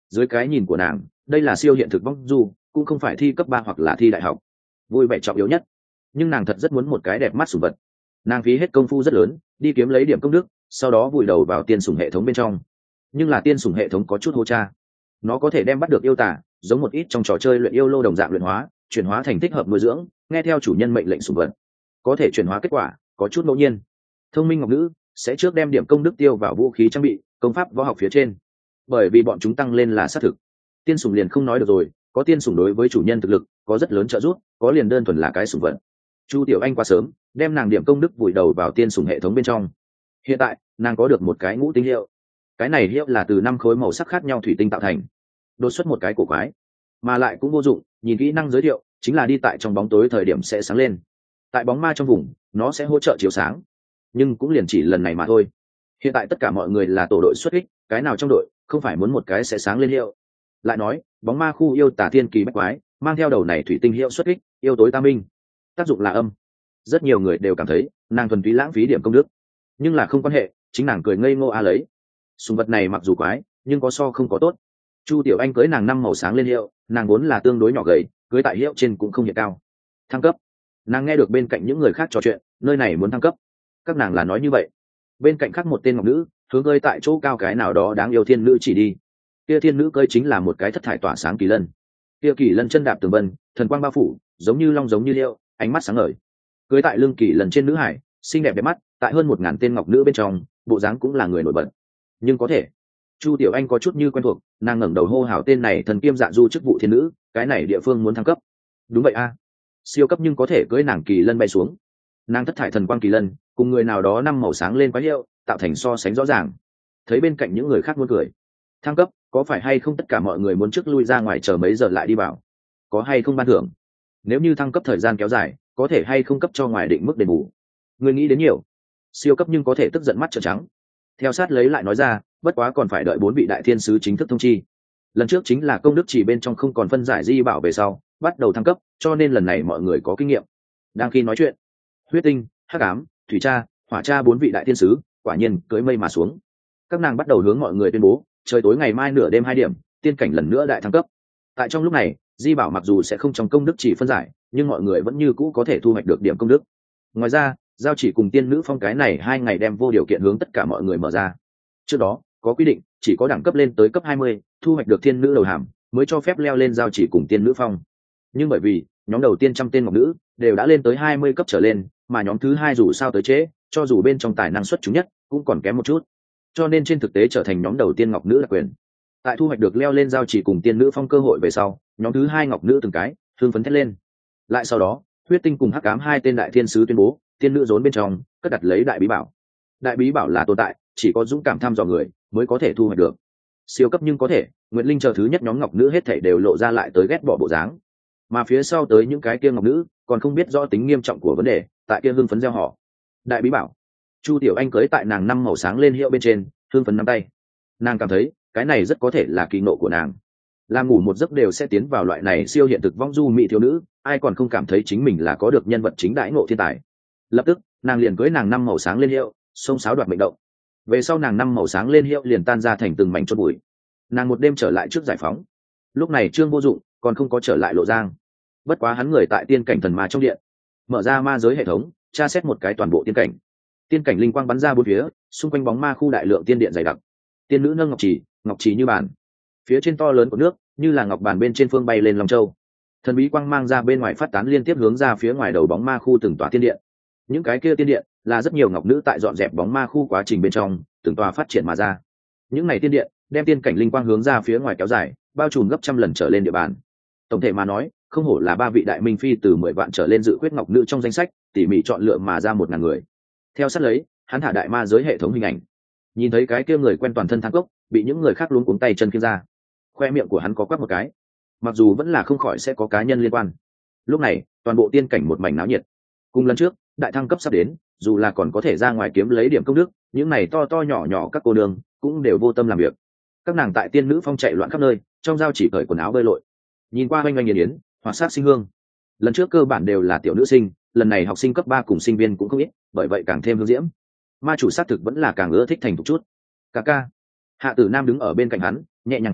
Dưới cái nhìn của nàng, đây là siêu hiện thực vong du, cũng không phải thi cấp 3 hoặc là thi đại học. Vui vẻ trọng yếu nhất, nhưng nàng thật rất muốn một cái đẹp mắt sủng vật. Nàng phí hết công phu rất lớn đi kiếm lấy điểm công đức, sau đó vùi đầu vào tiên sủng hệ thống bên trong. Nhưng là tiên sủng hệ thống có chút hô cha, nó có thể đem bắt được yêu tả, giống một ít trong trò chơi luyện yêu lô đồng dạng luyện hóa, chuyển hóa thành thích hợp nuôi dưỡng, nghe theo chủ nhân mệnh lệnh sủng vật. Có thể chuyển hóa kết quả có chút ngẫu nhiên. Thông minh ngọc nữ sẽ trước đem điểm công đức tiêu vào vũ khí trang bị, công pháp võ học phía trên, bởi vì bọn chúng tăng lên là xác thực. Tiên sủng liền không nói được rồi, có tiên sủng đối với chủ nhân thực lực có rất lớn trợ giúp, có liền đơn thuần là cái sủng vật. Chu Tiểu Anh quá sớm đem nàng điểm công đức vùi đầu vào tiên sủng hệ thống bên trong. Hiện tại nàng có được một cái ngũ tinh hiệu, cái này hiệu là từ 5 khối màu sắc khác nhau thủy tinh tạo thành, đột xuất một cái cổ quái mà lại cũng vô dụng. Nhìn kỹ năng giới thiệu chính là đi tại trong bóng tối thời điểm sẽ sáng lên, tại bóng ma trong vùng nó sẽ hỗ trợ chiếu sáng, nhưng cũng liền chỉ lần này mà thôi. Hiện tại tất cả mọi người là tổ đội xuất kích, cái nào trong đội không phải muốn một cái sẽ sáng lên hiệu. Lại nói bóng ma khu yêu tà thiên kỳ bách quái mang theo đầu này thủy tinh hiệu xuất kích, yêu tối tam minh, tác dụng là âm. Rất nhiều người đều cảm thấy nàng thuần túy lãng phí điểm công đức, nhưng là không quan hệ, chính nàng cười ngây ngô lấy. Sùng vật này mặc dù quái nhưng có so không có tốt. Chu Tiểu Anh cưới nàng 5 màu sáng lên hiệu, nàng vốn là tương đối nhỏ gầy, cưới tại hiệu trên cũng không hiện cao. Thăng cấp, nàng nghe được bên cạnh những người khác trò chuyện, nơi này muốn thăng cấp. Các nàng là nói như vậy. Bên cạnh khác một tên ngọc nữ hướng cưới tại chỗ cao cái nào đó đáng yêu thiên nữ chỉ đi. Kia thiên nữ cưới chính là một cái thất thải tỏa sáng kỳ lân. Kia kỳ lân chân đạp tường vân, thần quang bao phủ, giống như long giống như liệu, ánh mắt sáng ngời. Cưới tại lưng kỳ lân trên nữ hải, xinh đẹp đẹp mắt, tại hơn 1000 tên ngọc nữ bên trong, bộ dáng cũng là người nổi bật. Nhưng có thể, Chu Tiểu Anh có chút như quen thuộc, nàng ngẩng đầu hô hào tên này thần kiêm dạ du chức vụ thiên nữ, cái này địa phương muốn thăng cấp. Đúng vậy a, siêu cấp nhưng có thể cưới nàng kỳ lân bay xuống. Nàng thất thải thần quang kỳ lân cùng người nào đó 5 màu sáng lên quái hiệu, tạo thành so sánh rõ ràng. Thấy bên cạnh những người khác muốn cười. Thăng cấp, có phải hay không tất cả mọi người muốn trước lui ra ngoài chờ mấy giờ lại đi vào? Có hay không ban thưởng? Nếu như thăng cấp thời gian kéo dài, có thể hay không cấp cho ngoài định mức đền bù? Người nghĩ đến nhiều. Siêu cấp nhưng có thể tức giận mắt trợn trắng. Theo sát lấy lại nói ra, bất quá còn phải đợi 4 vị đại thiên sứ chính thức thông chi. Lần trước chính là công đức chỉ bên trong không còn phân giải di bảo về sau bắt đầu thăng cấp, cho nên lần này mọi người có kinh nghiệm. Đang khi nói chuyện, huyết tinh, hắc ám, thủy cha, hỏa cha 4 vị đại thiên sứ quả nhiên cưỡi mây mà xuống. Các nàng bắt đầu hướng mọi người tuyên bố, trời tối ngày mai nửa đêm 2 điểm, tiên cảnh lần nữa đại thăng cấp. Tại trong lúc này, di bảo mặc dù sẽ không trong công đức chỉ phân giải, nhưng mọi người vẫn như cũ có thể thu hoạch được điểm công đức. Ngoài ra, giao chỉ cùng tiên nữ phong cái này 2 ngày đem vô điều kiện hướng tất cả mọi người mở ra. Trước đó có quy định chỉ có đẳng cấp lên tới cấp 20, thu hoạch được thiên nữ đầu hàm mới cho phép leo lên giao chỉ cùng tiên nữ phong. Nhưng bởi vì nhóm đầu tiên 100 tên ngọc nữ đều đã lên tới 20 cấp trở lên, mà nhóm thứ 2 dù sao tới trễ, cho dù bên trong tài năng xuất chúng nhất cũng còn kém một chút, cho nên trên thực tế trở thành nhóm đầu tiên ngọc nữ đặc quyền. Tại thu hoạch được leo lên giao chỉ cùng tiên nữ phong cơ hội về sau, nhóm thứ 2 ngọc nữ từng cái hưng phấn thét lên. Lại sau đó, huyết tinh cùng hắc ám 2 tên đại thiên sứ tuyên bố, tiên nữ rốn bên trong cất đặt lấy đại bí bảo. Đại bí bảo là tồn tại chỉ có dũng cảm thăm dò người mới có thể thu hoạch được. Siêu cấp nhưng có thể, Nguyệt Linh chờ thứ nhất nhóm ngọc nữ hết thảy đều lộ ra lại tới ghét bỏ bộ dáng, mà phía sau tới những cái kia ngọc nữ còn không biết rõ tính nghiêm trọng của vấn đề, tại kia hưng phấn gieo họ. Đại bí bảo. Chu Tiểu Anh cưới tại nàng 5 màu sáng lên hiệu bên trên, hưng phấn nắm tay. Nàng cảm thấy cái này rất có thể là kỳ nộ của nàng. Làm ngủ một giấc đều sẽ tiến vào loại này siêu hiện thực vong du mỹ thiếu nữ, ai còn không cảm thấy chính mình là có được nhân vật chính đãi ngộ thiên tài. Lập tức nàng liền cưới nàng 5 màu sáng lên hiệu, xông xáo đoạt mệnh động. Về sau nàng 5 màu sáng lên hiệu liền tan ra thành từng mảnh chôn bụi. Nàng một đêm trở lại trước giải phóng. Lúc này Trương Vô Dụng còn không có trở lại Lộ Giang, bất quá hắn người tại tiên cảnh thần ma trong điện, mở ra ma giới hệ thống, tra xét một cái toàn bộ tiên cảnh. Tiên cảnh linh quang bắn ra bốn phía, xung quanh bóng ma khu đại lượng tiên điện dày đặc. Tiên nữ nâng ngọc trì như bàn, phía trên to lớn của nước như là ngọc bàn bên trên phương bay lên long châu. Thần bí quang mang ra bên ngoài phát tán liên tiếp hướng ra phía ngoài đầu bóng ma khu từng tòa tiên điện. Những cái kia tiên điện là rất nhiều ngọc nữ tại dọn dẹp bóng ma khu quá trình bên trong từng tòa phát triển mà ra. Những này tiên điện đem tiên cảnh linh quang hướng ra phía ngoài kéo dài, bao trùm gấp trăm lần trở lên địa bàn. Tổng thể mà nói, không hổ là 3 vị đại minh phi từ 10 vạn trở lên dự quyết ngọc nữ trong danh sách, tỉ mỉ chọn lựa mà ra 1000 người. Theo sát lấy, hắn thả đại ma giới hệ thống hình ảnh. Nhìn thấy cái kia người quen toàn thân thang cốc, bị những người khác luống cuống tay chân kia ra. Khoe miệng của hắn có quắc một cái. Mặc dù vẫn là không khỏi sẽ có cá nhân liên quan. Lúc này, toàn bộ tiên cảnh một mảnh náo nhiệt. Cùng lần trước, đại thăng cấp sắp đến, dù là còn có thể ra ngoài kiếm lấy điểm công đức, những này to to nhỏ nhỏ các cô nương cũng đều vô tâm làm việc. Các nàng tại tiên nữ phong chạy loạn khắp nơi, trong giao chỉ cởi quần áo bơi lội, nhìn qua oanh oanh nghiền yến, hoạt sát sinh hương. Lần trước cơ bản đều là tiểu nữ sinh, lần này học sinh cấp 3 cùng sinh viên cũng không ít, bởi vậy càng thêm hương diễm. Ma chủ sát thực vẫn là càng ưa thích thành thục chút. Ca ca. Hạ Tử Nam đứng ở bên cạnh hắn, nhẹ nhàng hỏi,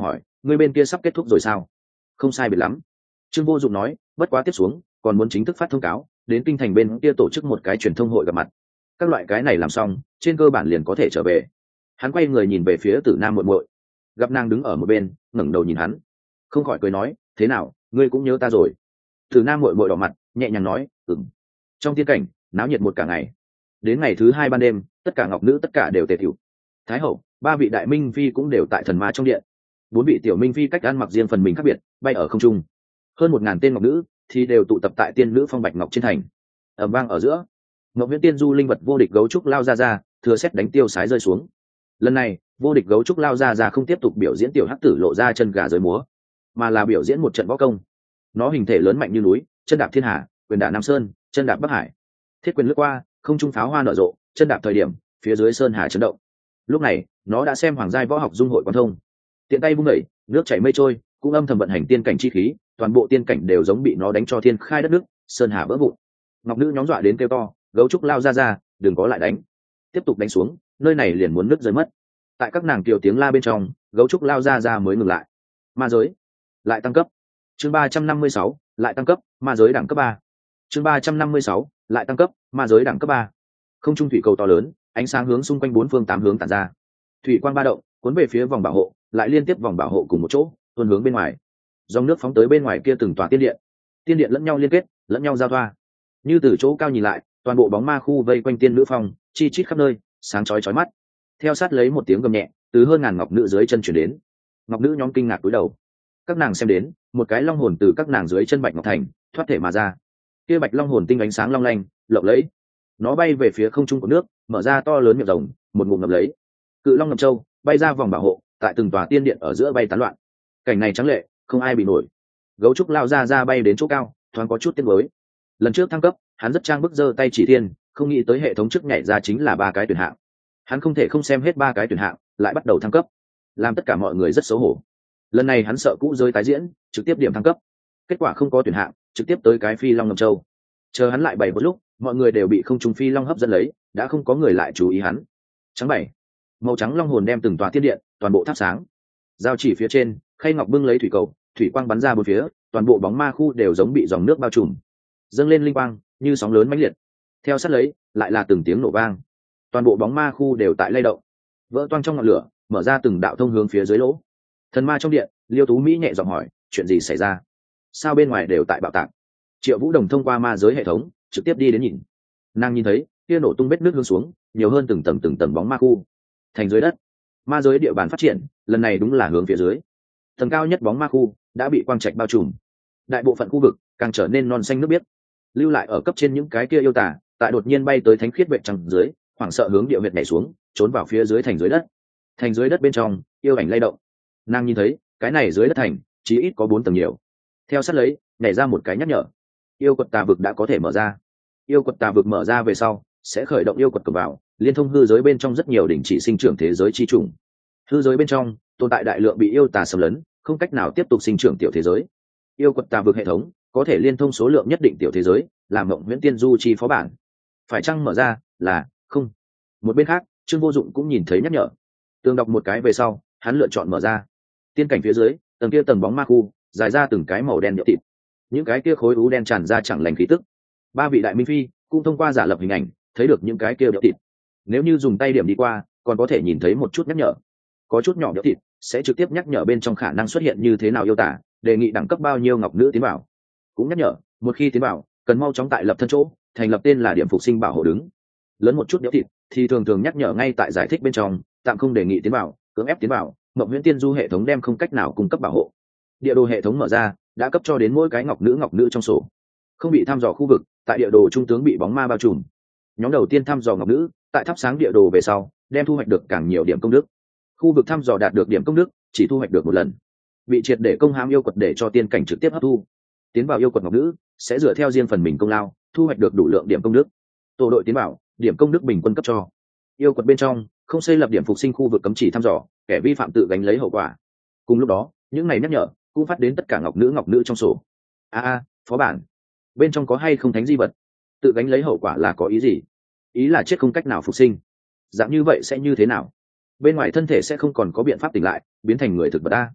ngươi bên kia sắp kết thúc rồi sao? Không sai biệt lắm. Trương Vô Dụng nói, bất quá tiếp xuống còn muốn chính thức phát thông cáo đến kinh thành bên kia tổ chức một cái truyền thông hội gặp mặt, các loại cái này làm xong trên cơ bản liền có thể trở về. Hắn quay người nhìn về phía Tử Nam muội muội, gặp nàng đứng ở một bên ngẩng đầu nhìn hắn, không khỏi cười nói, thế nào, ngươi cũng nhớ ta rồi? Tử Nam muội muội đỏ mặt nhẹ nhàng nói, ừm. Trong tiên cảnh náo nhiệt một cả ngày, đến ngày thứ hai ban đêm tất cả ngọc nữ tất cả đều tề tiểu. Thái hậu, ba vị đại minh phi cũng đều tại thần ma trong điện, bốn vị tiểu minh phi cách ăn mặc riêng phần mình khác biệt bay ở không trung, hơn 1000 tên ngọc nữ thì đều tụ tập tại tiên nữ phong bạch ngọc trên thành. Ầm vang ở giữa, ngọc viễn tiên du linh vật vô địch gấu trúc lao ra thừa xét đánh tiêu sái rơi xuống. Lần này vô địch gấu trúc lao ra không tiếp tục biểu diễn tiểu hắc tử lộ ra chân gà dưới múa, mà là biểu diễn một trận võ công. Nó hình thể lớn mạnh như núi, chân đạp thiên hà, quyền đả nam sơn, chân đạp bắc hải, thiết quyền lướt qua không trung, pháo hoa nở rộ, chân đạp thời điểm phía dưới sơn hà chấn động. Lúc này nó đã xem hoàng giai võ học dung hội quan thông, tiện tay vung đẩy nước chảy mây trôi, cũng âm thầm vận hành tiên cảnh chi khí, toàn bộ tiên cảnh đều giống bị nó đánh cho thiên khai đất nước, sơn hà vỡ vụn. Ngọc nữ nhóm dọa đến kêu to, gấu trúc lao ra đừng có lại đánh, tiếp tục đánh xuống nơi này liền muốn nứt rơi mất. Tại các nàng kiều tiếng la bên trong, gấu trúc lao ra mới ngừng lại. Ma giới lại tăng cấp. Chương 356, lại tăng cấp, ma giới đẳng cấp 3. Chương 356, lại tăng cấp, ma giới đẳng cấp 3. Không trung thủy cầu to lớn, ánh sáng hướng xung quanh bốn phương tám hướng tản ra. Thủy quang ba động, cuốn về phía vòng bảo hộ, lại liên tiếp vòng bảo hộ cùng một chỗ, tuôn hướng bên ngoài. Dòng nước phóng tới bên ngoài kia từng tòa tiên điện. Tiên điện lẫn nhau liên kết, lẫn nhau giao thoa. Như từ chỗ cao nhìn lại, toàn bộ bóng ma khu vây quanh tiên nữ phòng, chi chít khắp nơi, sáng chói chói mắt. Theo sát lấy một tiếng gầm nhẹ, từ hơn ngàn ngọc nữ dưới chân chuyển đến. Ngọc nữ nhóm kinh ngạc cúi đầu. Các nàng xem đến, một cái long hồn từ các nàng dưới chân bạch ngọc thành thoát thể mà ra. Kia bạch long hồn tinh ánh sáng long lanh, lộng lẫy. Nó bay về phía không trung của nước, mở ra to lớn miệng rồng, một ngụm ngậm lấy. Cự long ngậm châu bay ra vòng bảo hộ, tại từng tòa tiên điện ở giữa bay tán loạn. Cảnh này trắng lệ, không ai bị nổi. Gấu trúc lao ra bay đến chỗ cao, thoáng có chút tiếng mới. Lần trước thăng cấp, hắn rất trang bức giơ tay chỉ thiên, không nghĩ tới hệ thống trước nhảy ra chính là 3 cái tuyển hạng. Hắn không thể không xem hết 3 cái tuyển hạng, lại bắt đầu thăng cấp, làm tất cả mọi người rất xấu hổ. Lần này hắn sợ cũ rơi tái diễn, trực tiếp điểm thăng cấp. Kết quả không có tuyển hạng, trực tiếp tới cái phi long ngầm châu. Chờ hắn lại bày một lúc, mọi người đều bị không trung phi long hấp dẫn lấy, đã không có người lại chú ý hắn. Trắng bảy, màu trắng long hồn đem từng tòa thiên điện, toàn bộ thắp sáng. Giao chỉ phía trên, khay ngọc bưng lấy thủy cầu, thủy quang bắn ra bốn phía, toàn bộ bóng ma khu đều giống bị dòng nước bao trùm, dâng lên linh quang như sóng lớn mãnh liệt. Theo sát lấy lại là từng tiếng nổ vang, toàn bộ bóng ma khu đều tại lay động, vỡ toang trong ngọn lửa, mở ra từng đạo thông hướng phía dưới lỗ. Thần ma trong điện, Liêu Tú Mỹ nhẹ giọng hỏi, chuyện gì xảy ra? Sao bên ngoài đều tại bạo tạc? Triệu Vũ Đồng thông qua ma giới hệ thống trực tiếp đi đến nhìn. Nàng nhìn thấy kia nổ tung vết nước hướng xuống, nhiều hơn từng tầng bóng ma khu, thành dưới đất. Ma giới địa bàn phát triển, lần này đúng là hướng phía dưới. Tầng cao nhất bóng ma khu đã bị quang trạch bao trùm, đại bộ phận khu vực càng trở nên non xanh nước biếc. Lưu lại ở cấp trên những cái kia yêu tả, tại đột nhiên bay tới thánh khiết vệ trăng dưới, hoảng sợ hướng địa huyệt nhảy xuống, trốn vào phía dưới thành dưới đất. Thành dưới đất bên trong, yêu ảnh lay động. Nàng nhìn thấy cái này dưới đất thành chí ít có 4 tầng nhiều. Theo sát lấy nhảy ra một cái nhắc nhở, yêu quật tà vực đã có thể mở ra. Yêu quật tà vực mở ra về sau sẽ khởi động yêu quật cầm vào, liên thông hư giới bên trong rất nhiều đỉnh chỉ sinh trưởng thế giới chi trùng. Hư giới bên trong tồn tại đại lượng bị yêu tà xâm lấn, không cách nào tiếp tục sinh trưởng tiểu thế giới. Yêu quật tà vực hệ thống có thể liên thông số lượng nhất định tiểu thế giới, làm mộng huyễn tiên du chi phó bản. Phải chăng mở ra là không? Một bên khác, Trương Vô Dụng cũng nhìn thấy nhắc nhở. Tường đọc một cái về sau, hắn lựa chọn mở ra. Tiên cảnh phía dưới, tầng kia tầng bóng ma khu, dài ra từng cái màu đen nhợt thịt. Những cái kia khối u đen tràn ra chẳng lành khí tức. 3 vị đại minh phi cũng thông qua giả lập hình ảnh, thấy được những cái kia nhợt thịt. Nếu như dùng tay điểm đi qua, còn có thể nhìn thấy một chút nhắc nhở. Có chút nhỏ nhợt thịt sẽ trực tiếp nhắc nhở bên trong khả năng xuất hiện như thế nào yêu tả, đề nghị đẳng cấp bao nhiêu ngọc nữ tiến vào. Cũng nhắc nhở, một khi tiến vào, cần mau chóng tại lập thân chỗ, thành lập tên là điểm phục sinh bảo hộ đứng. Lớn một chút nhợt thịt thì thường thường nhắc nhở ngay tại giải thích bên trong, tạm không đề nghị tiến vào, cưỡng ép tiến vào, mộng huyễn tiên du hệ thống đem không cách nào cung cấp bảo hộ. Địa đồ hệ thống mở ra, đã cấp cho đến mỗi cái ngọc nữ trong sổ. Không bị thăm dò khu vực, tại địa đồ trung tướng bị bóng ma bao trùm. Nhóm đầu tiên thăm dò ngọc nữ, tại thắp sáng địa đồ về sau, đem thu hoạch được càng nhiều điểm công đức. Khu vực thăm dò đạt được điểm công đức, chỉ thu hoạch được một lần. Bị triệt để công hãm yêu quật để cho tiên cảnh trực tiếp hấp thu. Tiến vào yêu quật ngọc nữ, sẽ dựa theo riêng phần mình công lao, thu hoạch được đủ lượng điểm công đức. Tổ đội tiến vào, điểm công đức bình quân cấp cho. Yêu quật bên trong, không xây lập điểm phục sinh khu vực cấm chỉ thăm dò, kẻ vi phạm tự gánh lấy hậu quả. Cùng lúc đó, những này nhắc nhở cũng phát đến tất cả ngọc nữ trong sổ. Phó bản bên trong có hay không thánh di vật? Tự gánh lấy hậu quả là có ý gì? Ý là chết không cách nào phục sinh. Dạng như vậy sẽ như thế nào? Bên ngoài thân thể sẽ không còn có biện pháp tỉnh lại, biến thành người thực vật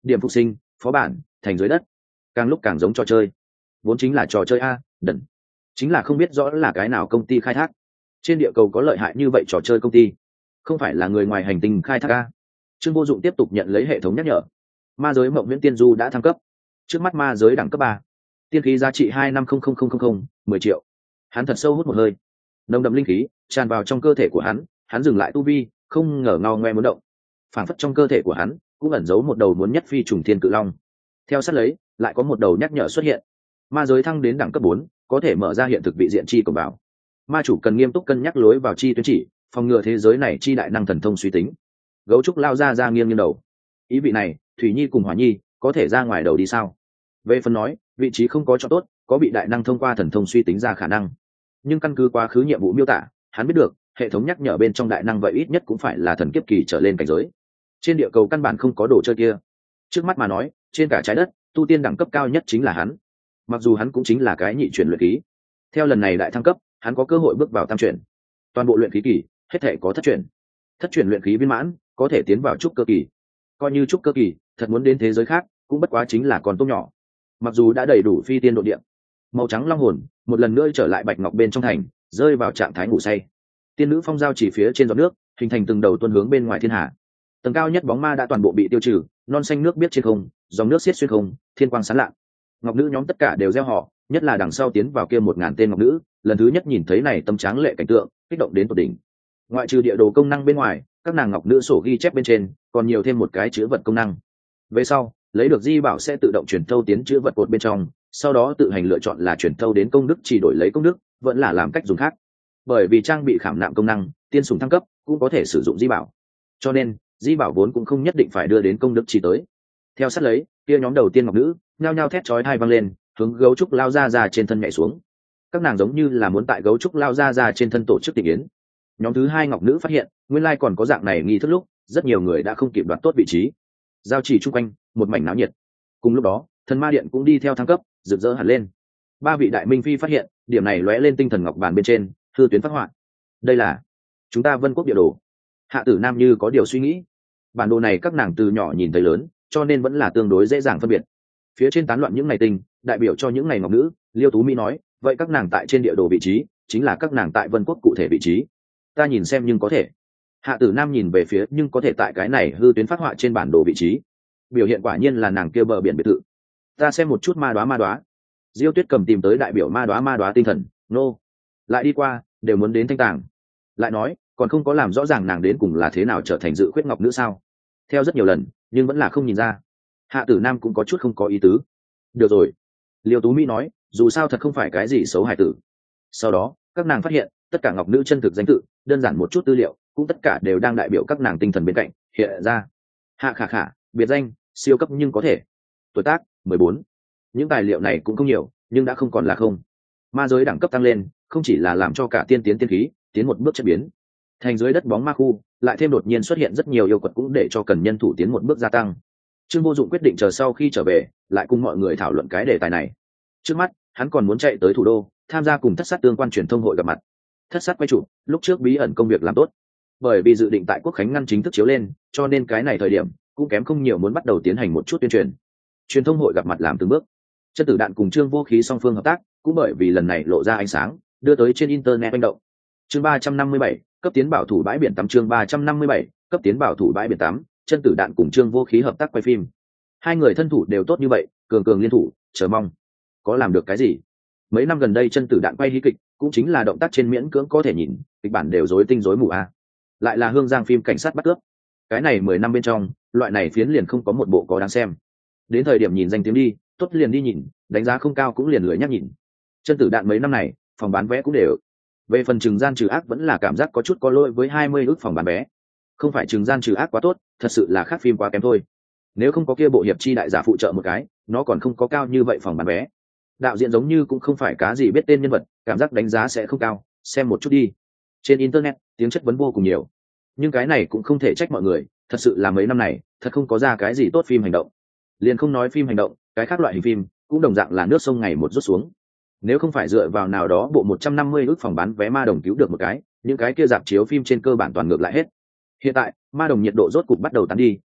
điểm phục sinh, phó bản, thành dưới đất, càng lúc càng giống trò chơi. Vốn chính là trò chơi a, đần. Chính là không biết rõ là cái nào công ty khai thác. Trên địa cầu có lợi hại như vậy trò chơi công ty, không phải là người ngoài hành tinh khai thác a. Trương Vô Dụng tiếp tục nhận lấy hệ thống nhắc nhở. Ma giới Mộng Viễn Tiên Du đã thăng cấp. Trước mắt ma giới đẳng cấp 3. Tiên khí giá trị 250000, 10 triệu. Hắn thật sâu hút một hơi. Nồng đậm linh khí tràn vào trong cơ thể của hắn dừng lại tu vi, không ngờ ngao ngoe muốn động. Phản phất trong cơ thể của hắn cũng ẩn giấu một đầu muốn nhất phi trùng thiên cự long. Theo sát lấy, lại có một đầu nhắc nhở xuất hiện. Ma giới thăng đến đẳng cấp 4, có thể mở ra hiện thực vị diện chi cổng vào. Ma chủ cần nghiêm túc cân nhắc lối vào chi tuyến chỉ, phòng ngừa thế giới này chi đại năng thần thông suy tính. Gấu trúc lao ra nghiêng nghiêng đầu. Ý vị này, Thủy Nhi cùng Hỏa Nhi có thể ra ngoài đầu đi sao? Về phần nói, vị trí không có cho tốt, có bị đại năng thông qua thần thông suy tính ra khả năng. Nhưng căn cứ quá khứ nhiệm vụ miêu tả, hắn biết được, hệ thống nhắc nhở bên trong đại năng vậy ít nhất cũng phải là thần kiếp kỳ trở lên cảnh giới. Trên địa cầu căn bản không có đồ chơi kia. Trước mắt mà nói, trên cả trái đất, tu tiên đẳng cấp cao nhất chính là hắn. Mặc dù hắn cũng chính là cái nhị chuyển luyện khí. Theo lần này đại thăng cấp, hắn có cơ hội bước vào tam chuyển. Toàn bộ luyện khí kỳ, hết thể có thất chuyển. Thất chuyển luyện khí viên mãn, có thể tiến vào trúc cơ kỳ. Coi như trúc cơ kỳ, thật muốn đến thế giới khác, cũng bất quá chính là con tôm nhỏ. Mặc dù đã đầy đủ phi tiên độ địa, màu trắng long hồn một lần nữa trở lại bạch ngọc bên trong thành, rơi vào trạng thái ngủ say. Tiên nữ phong giao chỉ phía trên giọt nước, hình thành từng đầu tuôn hướng bên ngoài thiên hà. Tầng cao nhất bóng ma đã toàn bộ bị tiêu trừ, non xanh nước biết trên không, dòng nước xiết xuyên không, thiên quang sáng lạ. Ngọc nữ nhóm tất cả đều reo hò, nhất là đằng sau tiến vào kia 1000 tên ngọc nữ, lần thứ nhất nhìn thấy này tâm tráng lệ cảnh tượng, kích động đến tột đỉnh. Ngoại trừ địa đồ công năng bên ngoài, các nàng ngọc nữ sổ ghi chép bên trên còn nhiều thêm một cái chữ vật công năng. Về sau, lấy được di bảo sẽ tự động chuyển thâu tiến chữ vật cột bên trong, sau đó tự hành lựa chọn là chuyển thâu đến công đức chỉ đổi lấy công đức, vẫn là làm cách dùng khác. Bởi vì trang bị khảm nạm công năng, tiên sủng thăng cấp cũng có thể sử dụng di bảo, cho nên di bảo vốn cũng không nhất định phải đưa đến công đức chỉ tới. Theo sát lấy, kia nhóm đầu tiên ngọc nữ nhao nhao thét chói tai vang lên, hướng gấu trúc lao ra trên thân nhảy xuống. Các nàng giống như là muốn tại gấu trúc lao ra trên thân tổ chức tình yến. Nhóm thứ hai ngọc nữ phát hiện nguyên lai còn có dạng này nghi thức lúc, rất nhiều người đã không kịp đoạt tốt vị trí. Giao chỉ chung quanh một mảnh náo nhiệt. Cùng lúc đó, thần ma điện cũng đi theo thăng cấp, rực rỡ hẳn lên. 3 vị đại minh phi phát hiện điểm này lóe lên tinh thần ngọc bàn bên trên, hư tuyến phát họa. Đây là chúng ta Vân Quốc địa đồ. Hạ Tử Nam như có điều suy nghĩ. Bản đồ này các nàng từ nhỏ nhìn thấy lớn, cho nên vẫn là tương đối dễ dàng phân biệt. Phía trên tán loạn những ngày tinh, đại biểu cho những ngày ngọc nữ. Liêu Tú Mỹ nói, vậy các nàng tại trên địa đồ vị trí chính là các nàng tại Vân Quốc cụ thể vị trí. Ta nhìn xem nhưng có thể. Hạ Tử Nam nhìn về phía nhưng có thể tại cái này hư tuyến phát họa trên bản đồ vị trí. Biểu hiện quả nhiên là nàng kia bờ biển biệt thự. Ta xem một chút ma đoá. Diêu Tuyết cầm tìm tới đại biểu ma đoá tinh thần, nô. Lại đi qua, đều muốn đến thanh tàng. Lại nói, còn không có làm rõ ràng nàng đến cùng là thế nào trở thành dự khuyết ngọc nữ sao? Theo rất nhiều lần, nhưng vẫn là không nhìn ra. Hạ Tử Nam cũng có chút không có ý tứ. Được rồi, Liêu Tú Mỹ nói, dù sao thật không phải cái gì xấu hài tử. Sau đó, các nàng phát hiện, tất cả ngọc nữ chân thực danh tự, đơn giản một chút tư liệu, cũng tất cả đều đang đại biểu các nàng tinh thần bên cạnh hiện ra. Hạ Khả Khả, biệt danh siêu cấp nhưng có thể. Tuổi tác 14. Những tài liệu này cũng không nhiều, nhưng đã không còn là không. Ma giới đẳng cấp tăng lên, không chỉ là làm cho cả tiên khí tiến một bước chất biến. Thành dưới đất bóng ma khu, lại thêm đột nhiên xuất hiện rất nhiều yêu quật cũng để cho cần nhân thủ tiến một bước gia tăng. Trương Vô Dụng quyết định chờ sau khi trở về, lại cùng mọi người thảo luận cái đề tài này. Trước mắt, hắn còn muốn chạy tới thủ đô, tham gia cùng Thất Sát tương quan truyền thông hội gặp mặt. Thất Sát quay trụ, lúc trước bí ẩn công việc làm tốt. Bởi vì dự định tại Quốc khánh ngăn chính thức chiếu lên, cho nên cái này thời điểm cũng kém không nhiều muốn bắt đầu tiến hành một chút tuyên truyền. Truyền thông hội gặp mặt làm từng bước. Chân Tử Đạn cùng Trương Vô Khí song phương hợp tác, cũng bởi vì lần này lộ ra ánh sáng, đưa tới trên internet manh động. Chương 357, cấp tiến bảo thủ bãi biển tắm. Chương 357, cấp tiến bảo thủ bãi biển tắm. Chân Tử Đạn cùng Trương Vô Khí hợp tác quay phim. Hai người thân thủ đều tốt như vậy, cường liên thủ, chờ mong có làm được cái gì. Mấy năm gần đây Chân Tử Đạn quay hí kịch, cũng chính là động tác trên miễn cưỡng có thể nhìn, kịch bản đều rối tinh rối mù a. Lại là Hương Giang phim cảnh sát bắt cướp. Cái này 10 năm bên trong, loại này phiến liền không có một bộ có đáng xem. Đến thời điểm nhìn danh tiếng đi, tốt liền đi nhìn, đánh giá không cao cũng liền lười nhắc nhìn. Chân Tử Đạn mấy năm này, phòng bán vé cũng đều. Về phần Trừng Gian Trừ Ác vẫn là cảm giác có chút có lỗi với 20 ức phòng bán vé. Không phải Trừng Gian Trừ Ác quá tốt, thật sự là khác phim quá kém thôi. Nếu không có kia bộ hiệp chi đại giả phụ trợ một cái, nó còn không có cao như vậy phòng bán vé. Đạo diễn giống như cũng không phải cá gì biết tên nhân vật, cảm giác đánh giá sẽ không cao, xem một chút đi. Trên internet, tiếng chất vấn vô cùng nhiều. Nhưng cái này cũng không thể trách mọi người, thật sự là mấy năm này, thật không có ra cái gì tốt phim hành động. Liền không nói phim hành động, cái khác loại hình phim cũng đồng dạng là nước sông ngày một rút xuống. Nếu không phải dựa vào nào đó bộ 150 ức phòng bán vé Ma Đồng cứu được một cái, những cái kia rạp chiếu phim trên cơ bản toàn ngược lại hết. Hiện tại, Ma Đồng nhiệt độ rốt cục bắt đầu tán đi,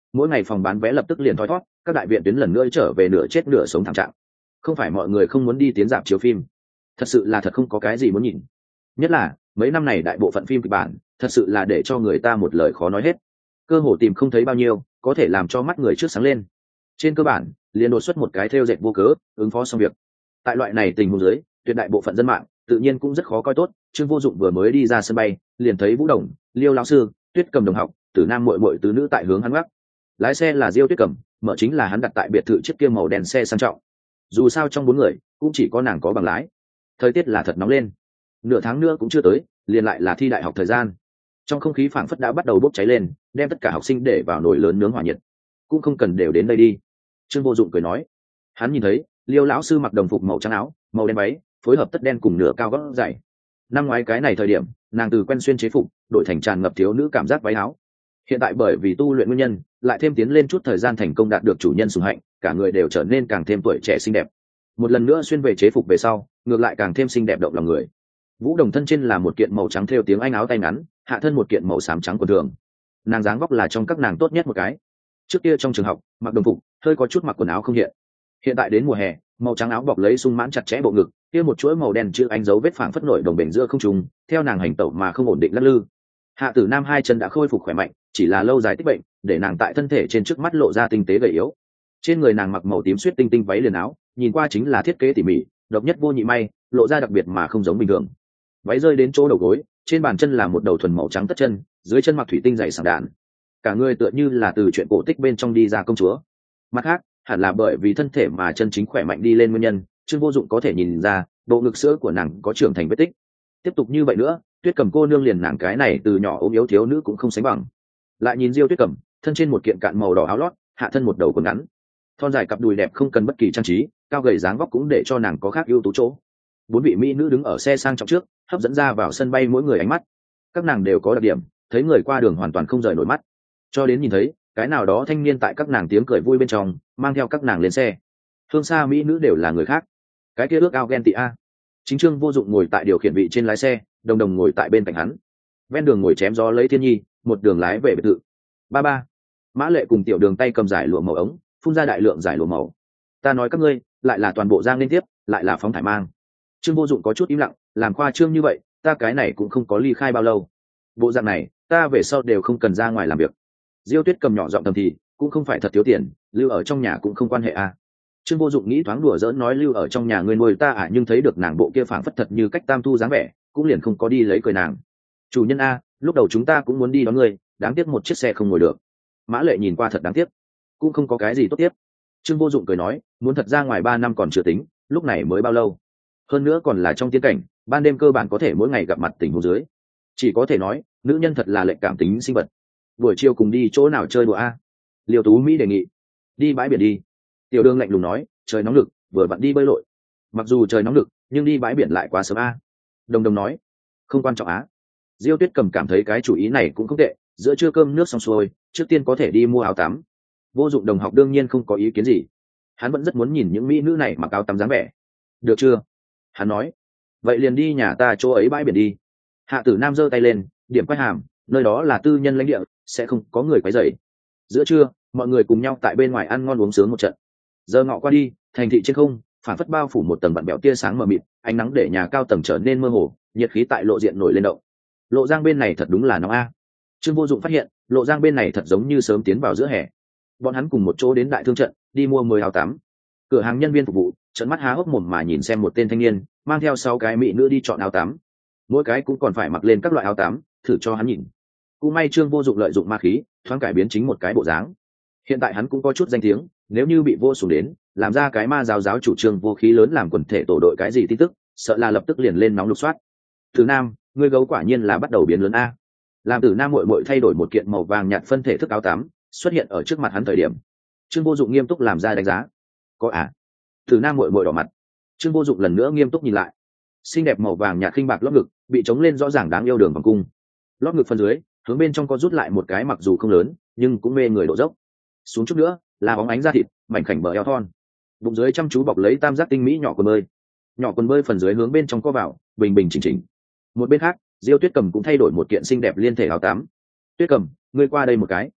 mỗi ngày phòng bán vé lập tức liền thoi thót, các đại viện tuyến lần nữa trở về nửa chết nửa sống thảm trạng. Không phải mọi người không muốn đi tiến rạp chiếu phim, thật sự là thật không có cái gì muốn nhìn. Nhất là mấy năm này đại bộ phận phim kịch bản thật sự là để cho người ta một lời khó nói hết, cơ hồ tìm không thấy bao nhiêu có thể làm cho mắt người trước sáng lên. Trên cơ bản liền đột xuất một cái thêu dệt vô cớ ứng phó xong việc. Tại loại này tình huống dưới, tuyệt đại bộ phận dân mạng tự nhiên cũng rất khó coi tốt. Trương Vô Dụng vừa mới đi ra sân bay liền thấy Vũ Đồng, Liêu lão sư, Tuyết Cầm đồng học, Tử Nam muội muội tứ nữ tại hướng hắn gác. Lái xe là Diêu Tuyết Cầm, mở chính là hắn đặt tại biệt thự chiếc kia màu đen xe sang trọng. Dù sao trong bốn người cũng chỉ có nàng có bằng lái. Thời tiết là thật nóng lên, nửa tháng nữa cũng chưa tới liền lại là thi đại học thời gian. Trong không khí phảng phất đã bắt đầu bốc cháy lên, đem tất cả học sinh để vào nồi lớn nướng hỏa nhiệt. Cũng không cần đều đến đây đi, Trương Vô Dụng cười nói. Hắn nhìn thấy Liêu lão sư mặc đồng phục màu trắng áo màu đen váy, phối hợp tất đen cùng nửa cao gót dày. Năm ngoái cái này thời điểm nàng từ quen xuyên chế phục đổi thành tràn ngập thiếu nữ cảm giác váy áo. Hiện tại bởi vì tu luyện nguyên nhân lại thêm tiến lên chút thời gian thành công đạt được chủ nhân sủng hạnh, cả người đều trở nên càng thêm tuổi trẻ xinh đẹp. Một lần nữa xuyên về chế phục về sau, ngược lại càng thêm xinh đẹp động lòng người. Vũ Đồng thân trên là một kiện màu trắng thêu tiếng Anh áo tay ngắn, hạ thân một kiện màu xám trắng quần thường. Nàng dáng vóc là trong các nàng tốt nhất một cái. Trước kia trong trường học mặc đồng phục hơi có chút mặc quần áo không hiện. Hiện tại đến mùa hè, màu trắng áo bọc lấy sung mãn chặt chẽ bộ ngực, kia một chuỗi màu đen chữ Anh dấu vết phảng phất nổi đồng bền giữa không trung, theo nàng hành tẩu mà không ổn định lắc lư. Hạ Tử Nam hai chân đã khôi phục khỏe mạnh, chỉ là lâu dài tích bệnh, để nàng tại thân thể trên trước mắt lộ ra tinh tế gầy yếu. Trên người nàng mặc màu tím xuyết tinh tinh váy liền áo, nhìn qua chính là thiết kế tỉ mỉ, độc nhất vô nhị may, lộ ra đặc biệt mà không giống bình thường. Váy rơi đến chỗ đầu gối, trên bàn chân là một đầu thuần màu trắng tất chân, dưới chân mặc thủy tinh dày sảng đạn. Cả người tựa như là từ chuyện cổ tích bên trong đi ra công chúa. Mặt khác, hẳn là bởi vì thân thể mà chân chính khỏe mạnh đi lên nguyên nhân, Trương Vô Dụng có thể nhìn ra, bộ ngực sữa của nàng có trưởng thành vết tích. Tiếp tục như vậy nữa, Tuyết Cầm cô nương liền nàng cái này từ nhỏ ốm yếu thiếu nữ cũng không sánh bằng. Lại nhìn Diêu Tuyết Cầm, thân trên một kiện cạn màu đỏ áo lót, hạ thân một đầu quần ngắn. Thon dài cặp đùi đẹp không cần bất kỳ trang trí, cao gầy dáng vóc cũng để cho nàng có khác ưu tú chỗ. Bốn vị mỹ nữ đứng ở xe sang trọng trước, hấp dẫn ra vào sân bay mỗi người ánh mắt. Các nàng đều có đặc điểm, thấy người qua đường hoàn toàn không rời nổi mắt. Cho đến nhìn thấy cái nào đó thanh niên tại các nàng tiếng cười vui bên trong mang theo các nàng lên xe. Phương xa mỹ nữ đều là người khác, cái kia ước ao ghen tị a. Chính Trương Vô Dụng ngồi tại điều khiển vị trên lái xe, Đồng Đồng ngồi tại bên cạnh hắn. Ven đường ngồi chém gió lấy Thiên Nhi, một đường lái về biệt thự. Ba Mã Lệ cùng Tiểu Đường tay cầm giải lụa màu ống, phun ra đại lượng giải lụa màu. Ta nói các ngươi, lại là toàn bộ giang liên tiếp, lại là phóng thải mang. Trương Vô Dụng có chút im lặng, làm khoa trương như vậy, ta cái này cũng không có ly khai bao lâu. Bộ dạng này, ta về sau đều không cần ra ngoài làm việc. Diêu Tuyết Cầm nhỏ giọng thầm thì, cũng không phải thật thiếu tiền, lưu ở trong nhà cũng không quan hệ a. Trương Vô Dụng nghĩ thoáng đùa giỡn nói lưu ở trong nhà ngươi nuôi ta à, nhưng thấy được nàng bộ kia phảng phất thật như cách tam thu dáng vẻ, cũng liền không có đi lấy cười nàng. Chủ nhân a, lúc đầu chúng ta cũng muốn đi đón ngươi, đáng tiếc một chiếc xe không ngồi được. Mã Lệ nhìn qua thật đáng tiếc, cũng không có cái gì tốt tiếc. Trương Vô Dụng cười nói, muốn thật ra ngoài 3 năm còn chưa tính, lúc này mới bao lâu? Hơn nữa còn là trong tiên cảnh, ban đêm cơ bản có thể mỗi ngày gặp mặt tình huống dưới. Chỉ có thể nói, nữ nhân thật là lệnh cảm tính sinh vật. Buổi chiều cùng đi chỗ nào chơi đùa a? Liêu Tú Mỹ đề nghị. Đi bãi biển đi. Tiểu Đường lạnh lùng nói, trời nóng lực, vừa vặn đi bơi lội. Mặc dù trời nóng lực, nhưng đi bãi biển lại quá sớm a. Đồng Đồng nói, không quan trọng á. Diêu Tuyết Cầm cảm thấy cái chủ ý này cũng không tệ, giữa trưa cơm nước xong xuôi, trước tiên có thể đi mua áo tắm. Vô Dụng đồng học đương nhiên không có ý kiến gì. Hắn vẫn rất muốn nhìn những mỹ nữ này mặc áo tắm dáng vẻ. Được chưa? Hắn nói, vậy liền đi nhà ta chỗ ấy bãi biển đi. Hạ Tử Nam giơ tay lên, điểm quay hàm, nơi đó là tư nhân lãnh địa, sẽ không có người quấy rầy. Giữa trưa, mọi người cùng nhau tại bên ngoài ăn ngon uống sướng một trận. Giờ ngọ qua đi, thành thị trên không phản phất bao phủ một tầng vặn bẹo tia sáng mờ mịt, ánh nắng để nhà cao tầng trở nên mơ hồ, nhiệt khí tại lộ diện nổi lên động. Lộ Giang bên này thật đúng là nóng a. Trương Vô Dụng phát hiện, Lộ Giang bên này thật giống như sớm tiến vào giữa hè. Bọn hắn cùng một chỗ đến đại thương trận, đi mua 10 áo tắm. Cửa hàng nhân viên phục vụ trợn mắt há hốc mồm mà nhìn xem một tên thanh niên mang theo 6 cái mỹ nữ đi chọn áo tắm. Mỗi cái cũng còn phải mặc lên các loại áo tắm, thử cho hắn nhìn. Cũng may Trương Vô Dụng lợi dụng ma khí, thoáng cải biến chính một cái bộ dáng. Hiện tại hắn cũng có chút danh tiếng, nếu như bị vô xuống đến, làm ra cái ma giáo chủ trương vô khí lớn làm quần thể tổ đội cái gì tin tức, sợ là lập tức liền lên nóng lục soát. Tử Nam, ngươi gấu quả nhiên là bắt đầu biến lớn a. Làm Tử Nam muội muội thay đổi một kiện màu vàng nhạt phân thể thức áo tắm, xuất hiện ở trước mặt hắn thời điểm. Trương Vô Dụng nghiêm túc làm ra đánh giá. Có à? Tử Nam muội muội đỏ mặt. Trương Vô Dụng lần nữa nghiêm túc nhìn lại. Xinh đẹp màu vàng nhạt khinh bạc lót ngực, bị chống lên rõ ràng đáng yêu đường vòng cung. Lót ngực phần dưới, hướng bên trong có rút lại một cái mặc dù không lớn, nhưng cũng mê người độ dốc. Xuống chút nữa, là bóng ánh da thịt, mảnh khảnh bờ eo thon. Bụng dưới chăm chú bọc lấy tam giác tinh mỹ nhỏ quần bơi. Nhỏ quần bơi phần dưới hướng bên trong co vào, bình bình chỉnh chỉnh. Một bên khác, Diêu Tuyết Cầm cũng thay đổi một kiện xinh đẹp liên thể áo tắm. Tuyết Cầm, ngươi qua đây một cái.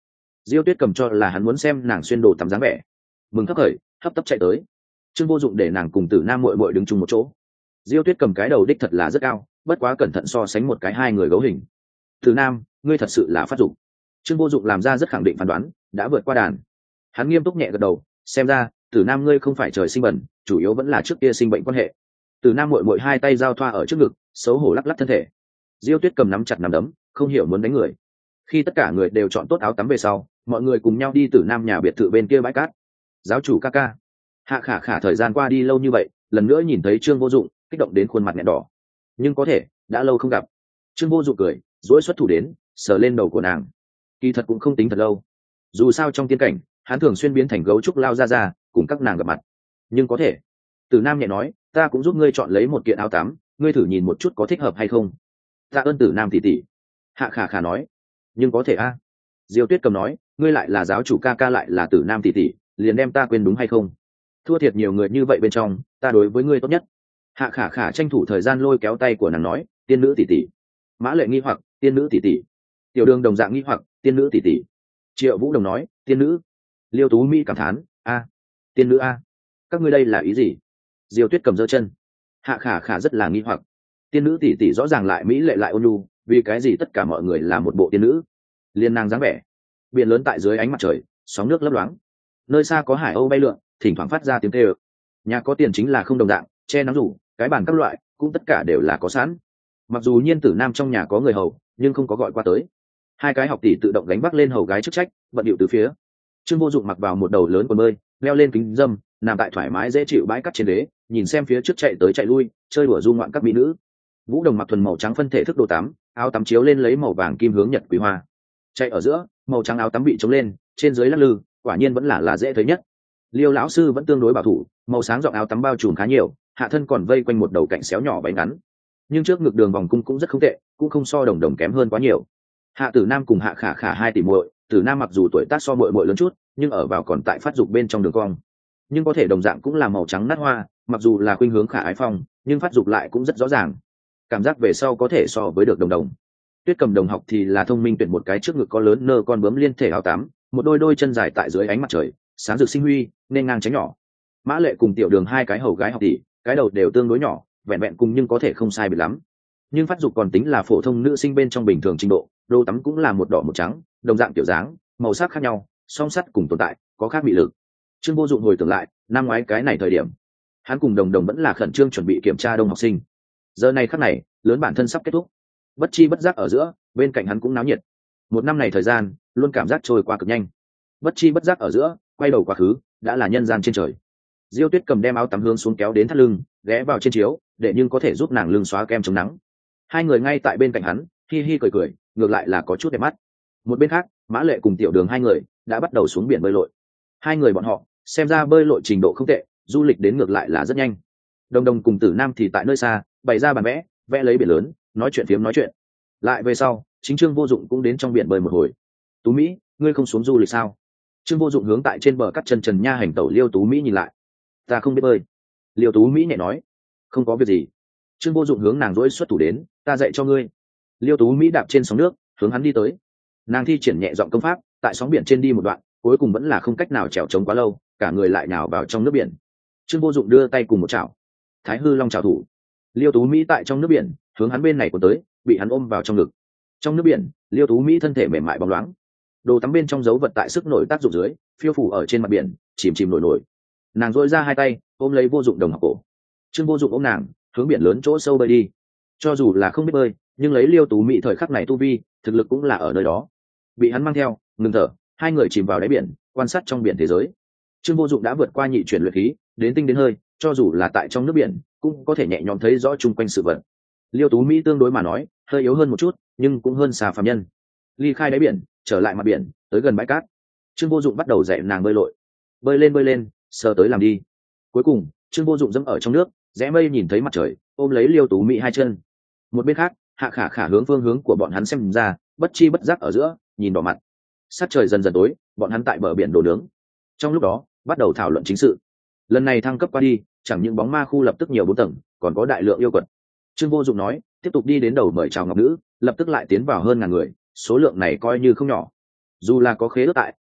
Diêu Tuyết cầm cho là hắn muốn xem nàng xuyên đồ tắm dáng vẻ, mừng khấp khởi hấp tấp chạy tới. Trương Vô Dụng để nàng cùng Tử Nam muội muội đứng chung một chỗ. Diêu Tuyết cầm cái đầu đích thật là rất cao, bất quá cẩn thận so sánh một cái hai người gấu hình. Tử Nam, ngươi thật sự là phát dụng. Trương Vô Dụng làm ra rất khẳng định phán đoán, đã vượt qua đàn. Hắn nghiêm túc nhẹ gật đầu, xem ra Tử Nam ngươi không phải trời sinh bẩn, chủ yếu vẫn là trước kia sinh bệnh quan hệ. Tử Nam muội muội hai tay giao thoa ở trước ngực, xấu hổ lắc lắc thân thể. Diêu Tuyết cầm nắm chặt nắm đấm, không hiểu muốn đánh người. Khi tất cả người đều chọn tốt áo tắm về sau, mọi người cùng nhau đi Tử Nam nhà biệt thự bên kia bãi cát. Giáo chủ ca ca. Hạ khả khả thời gian qua đi lâu như vậy, lần nữa nhìn thấy Trương Vô Dụng, kích động đến khuôn mặt nghẹn đỏ. Nhưng có thể đã lâu không gặp. Trương Vô Dụng cười, duỗi xuất thủ đến, sờ lên đầu của nàng. Kỳ thật cũng không tính thật lâu, dù sao trong tiên cảnh hắn thường xuyên biến thành gấu trúc lao ra cùng các nàng gặp mặt. Nhưng có thể. Tử Nam nhẹ nói, ta cũng giúp ngươi chọn lấy một kiện áo tắm, ngươi thử nhìn một chút có thích hợp hay không. Tạ ơn Tử Nam tỷ tỷ. Hạ khả khả nói. Nhưng có thể a. Diêu Tuyết cầm nói, ngươi lại là giáo chủ ca ca lại là Tử Nam tỷ tỷ, liền đem ta quên đúng hay không? Thua thiệt nhiều người như vậy bên trong, ta đối với ngươi tốt nhất. Hạ khả khả tranh thủ thời gian lôi kéo tay của nàng nói, tiên nữ tỷ tỷ. Mã Lệ nghi hoặc, tiên nữ tỷ tỷ. Tiểu Đường đồng dạng nghi hoặc, tiên nữ tỷ tỷ. Triệu Vũ đồng nói, tiên nữ. Liêu Tú Mỹ cảm thán, a, tiên nữ a, các ngươi đây là ý gì? Diêu Tuyết cầm giơ chân. Hạ khả khả rất là nghi hoặc, tiên nữ tỷ tỷ rõ ràng lại mỹ lệ lại ôn nhu, vì cái gì tất cả mọi người là một bộ tiên nữ? Liên nàng dáng vẻ. Biển lớn tại dưới ánh mặt trời, sóng nước lấp loáng. Nơi xa có hải âu bay lượn, thỉnh thoảng phát ra tiếng kêu. Nhà có tiền chính là không đồng dạng, che nắng rủ, cái bàn các loại cũng tất cả đều là có sẵn. Mặc dù Nhiên Tử Nam trong nhà có người hầu, nhưng không có gọi qua tới. Hai cái học tỷ tự động gánh vác lên hầu gái chức trách, bận điệu từ phía. Trương Vô Dụng mặc vào một đầu lớn quần bơi, leo lên kính dâm, nằm tại thoải mái dễ chịu bãi cát trên đế, nhìn xem phía trước chạy tới chạy lui, chơi đùa du ngoạn các mỹ nữ. Vũ Đồng mặc thuần màu trắng phân thể thức đồ tắm, áo tắm chiếu lên lấy màu vàng kim hướng nhật quý hoa. Chạy ở giữa, màu trắng áo tắm bị chống lên, trên dưới lắc lư, quả nhiên vẫn là dễ thấy nhất. Liêu lão sư vẫn tương đối bảo thủ, màu sáng rộng áo tắm bao trùm khá nhiều, hạ thân còn vây quanh một đầu cạnh xéo nhỏ váy ngắn. Nhưng trước ngực đường vòng cung cũng rất không tệ, cũng không so Đồng Đồng kém hơn quá nhiều. Hạ Tử Nam cùng Hạ khả khả hai tỷ muội, Tử Nam mặc dù tuổi tác so muội muội lớn chút, nhưng ở vào còn tại phát dục bên trong đường cong. Nhưng có thể đồng dạng cũng là màu trắng nát hoa, mặc dù là khuynh hướng khả ái phong, nhưng phát dục lại cũng rất rõ ràng. Cảm giác về sau có thể so với được Đồng Đồng. Tuyết cầm đồng học thì là thông minh tuyển một cái trước ngực có lớn nơ con bướm liên thể áo tắm, một đôi chân dài tại dưới ánh mặt trời, sáng rực sinh huy, nên ngang tránh nhỏ. Mã Lệ cùng Tiểu Đường hai cái hầu gái học tỷ, cái đầu đều tương đối nhỏ, vẹn vẹn cùng nhưng có thể không sai biệt lắm. Nhưng phát dục còn tính là phổ thông nữ sinh bên trong bình thường trình độ, đồ tắm cũng là một đỏ một trắng, đồng dạng kiểu dáng, màu sắc khác nhau, song sắt cùng tồn tại, có khác bị lực. Trương Vô Dụng hồi tưởng lại, năm ngoái cái này thời điểm, hắn cùng Đồng Đồng vẫn là khẩn trương chuẩn bị kiểm tra đông học sinh. Giờ này khắc này, lớn bản thân sắp kết thúc, bất chi bất giác ở giữa, bên cạnh hắn cũng náo nhiệt. Một năm này thời gian, luôn cảm giác trôi qua cực nhanh. Bất chi bất giác ở giữa, quay đầu quá khứ, đã là nhân gian trên trời. Diêu Tuyết cầm đem áo tắm hướng xuống kéo đến thắt lưng, ghé vào trên chiếu, để nhưng có thể giúp nàng lưng xóa kem chống nắng. Hai người ngay tại bên cạnh hắn, hi hi cười cười, ngược lại là có chút đẹp mắt. Một bên khác, Mã Lệ cùng Tiểu Đường hai người đã bắt đầu xuống biển bơi lội. Hai người bọn họ xem ra bơi lội trình độ không tệ, du lịch đến ngược lại là rất nhanh. Đồng Đồng cùng Tử Nam thì tại nơi xa, bày ra bàn vẽ, vẽ lấy biển lớn, nói chuyện phiếm nói chuyện. Lại về sau, chính Trương Vô Dụng cũng đến trong biển bơi một hồi. Tú Mỹ, ngươi không xuống du lịch sao? Trương Vô Dụng hướng tại trên bờ cắt chân trần nha hành tẩu Liêu Tú Mỹ nhìn lại. Ta không biết bơi. Liêu Tú Mỹ nhẹ nói. Không có việc gì. Trương Vô Dụng hướng nàng dỗi xuất thủ đến, ta dạy cho ngươi. Liêu Tú Mỹ đạp trên sóng nước, hướng hắn đi tới. Nàng thi triển nhẹ giọng công pháp, tại sóng biển trên đi một đoạn, cuối cùng vẫn là không cách nào trèo trống quá lâu, cả người lại nhào vào trong nước biển. Trương Vô Dụng đưa tay cùng một chảo. Thái Hư Long chảo thủ. Liêu Tú Mỹ tại trong nước biển, hướng hắn bên này của tới, bị hắn ôm vào trong ngực. Trong nước biển, Liêu Tú Mỹ thân thể mềm mại bóng loáng. Đồ tắm bên trong dấu vật tại sức nổi tác dụng dưới, phiêu phủ ở trên mặt biển, chìm chìm nổi nổi. Nàng dội ra hai tay, ôm lấy Vô Dụng đồng học cổ. Trương Vô Dụng ôm nàng, hướng biển lớn chỗ sâu bơi đi. Cho dù là không biết bơi, nhưng lấy Liêu Tú Mỹ thời khắc này tu vi, thực lực cũng là ở nơi đó. Bị hắn mang theo, ngừng thở, hai người chìm vào đáy biển, quan sát trong biển thế giới. Trương Vô Dụng đã vượt qua nhị chuyển luyện khí, đến tinh đến hơi, cho dù là tại trong nước biển, cũng có thể nhẹ nhõm thấy rõ chung quanh sự vật. Liêu Tú Mỹ tương đối mà nói, hơi yếu hơn một chút, nhưng cũng hơn xa phàm nhân. Ly khai đáy biển, trở lại mặt biển, tới gần bãi cát. Trương Vô Dụng bắt đầu dạy nàng bơi lội. Bơi lên, sờ tới làm đi. Cuối cùng, Trương Vô Dụng dẫm ở trong nước, rẽ mây nhìn thấy mặt trời, ôm lấy Liêu Tú Mỹ hai chân. Một bên khác, Hạ khả khả hướng phương hướng của bọn hắn xem ra, bất chi bất giác ở giữa, nhìn đỏ mặt. Sát trời dần dần tối, bọn hắn tại bờ biển đồ nướng. Trong lúc đó, bắt đầu thảo luận chính sự. Lần này thăng cấp qua đi, chẳng những bóng ma khu lập tức nhiều 4 tầng, còn có đại lượng yêu quật. Trương Vô Dụng nói, tiếp tục đi đến đầu mời chào ngọc nữ, lập tức lại tiến vào hơn ngàn người, số lượng này coi như không nhỏ. Dù là có khế ước tại,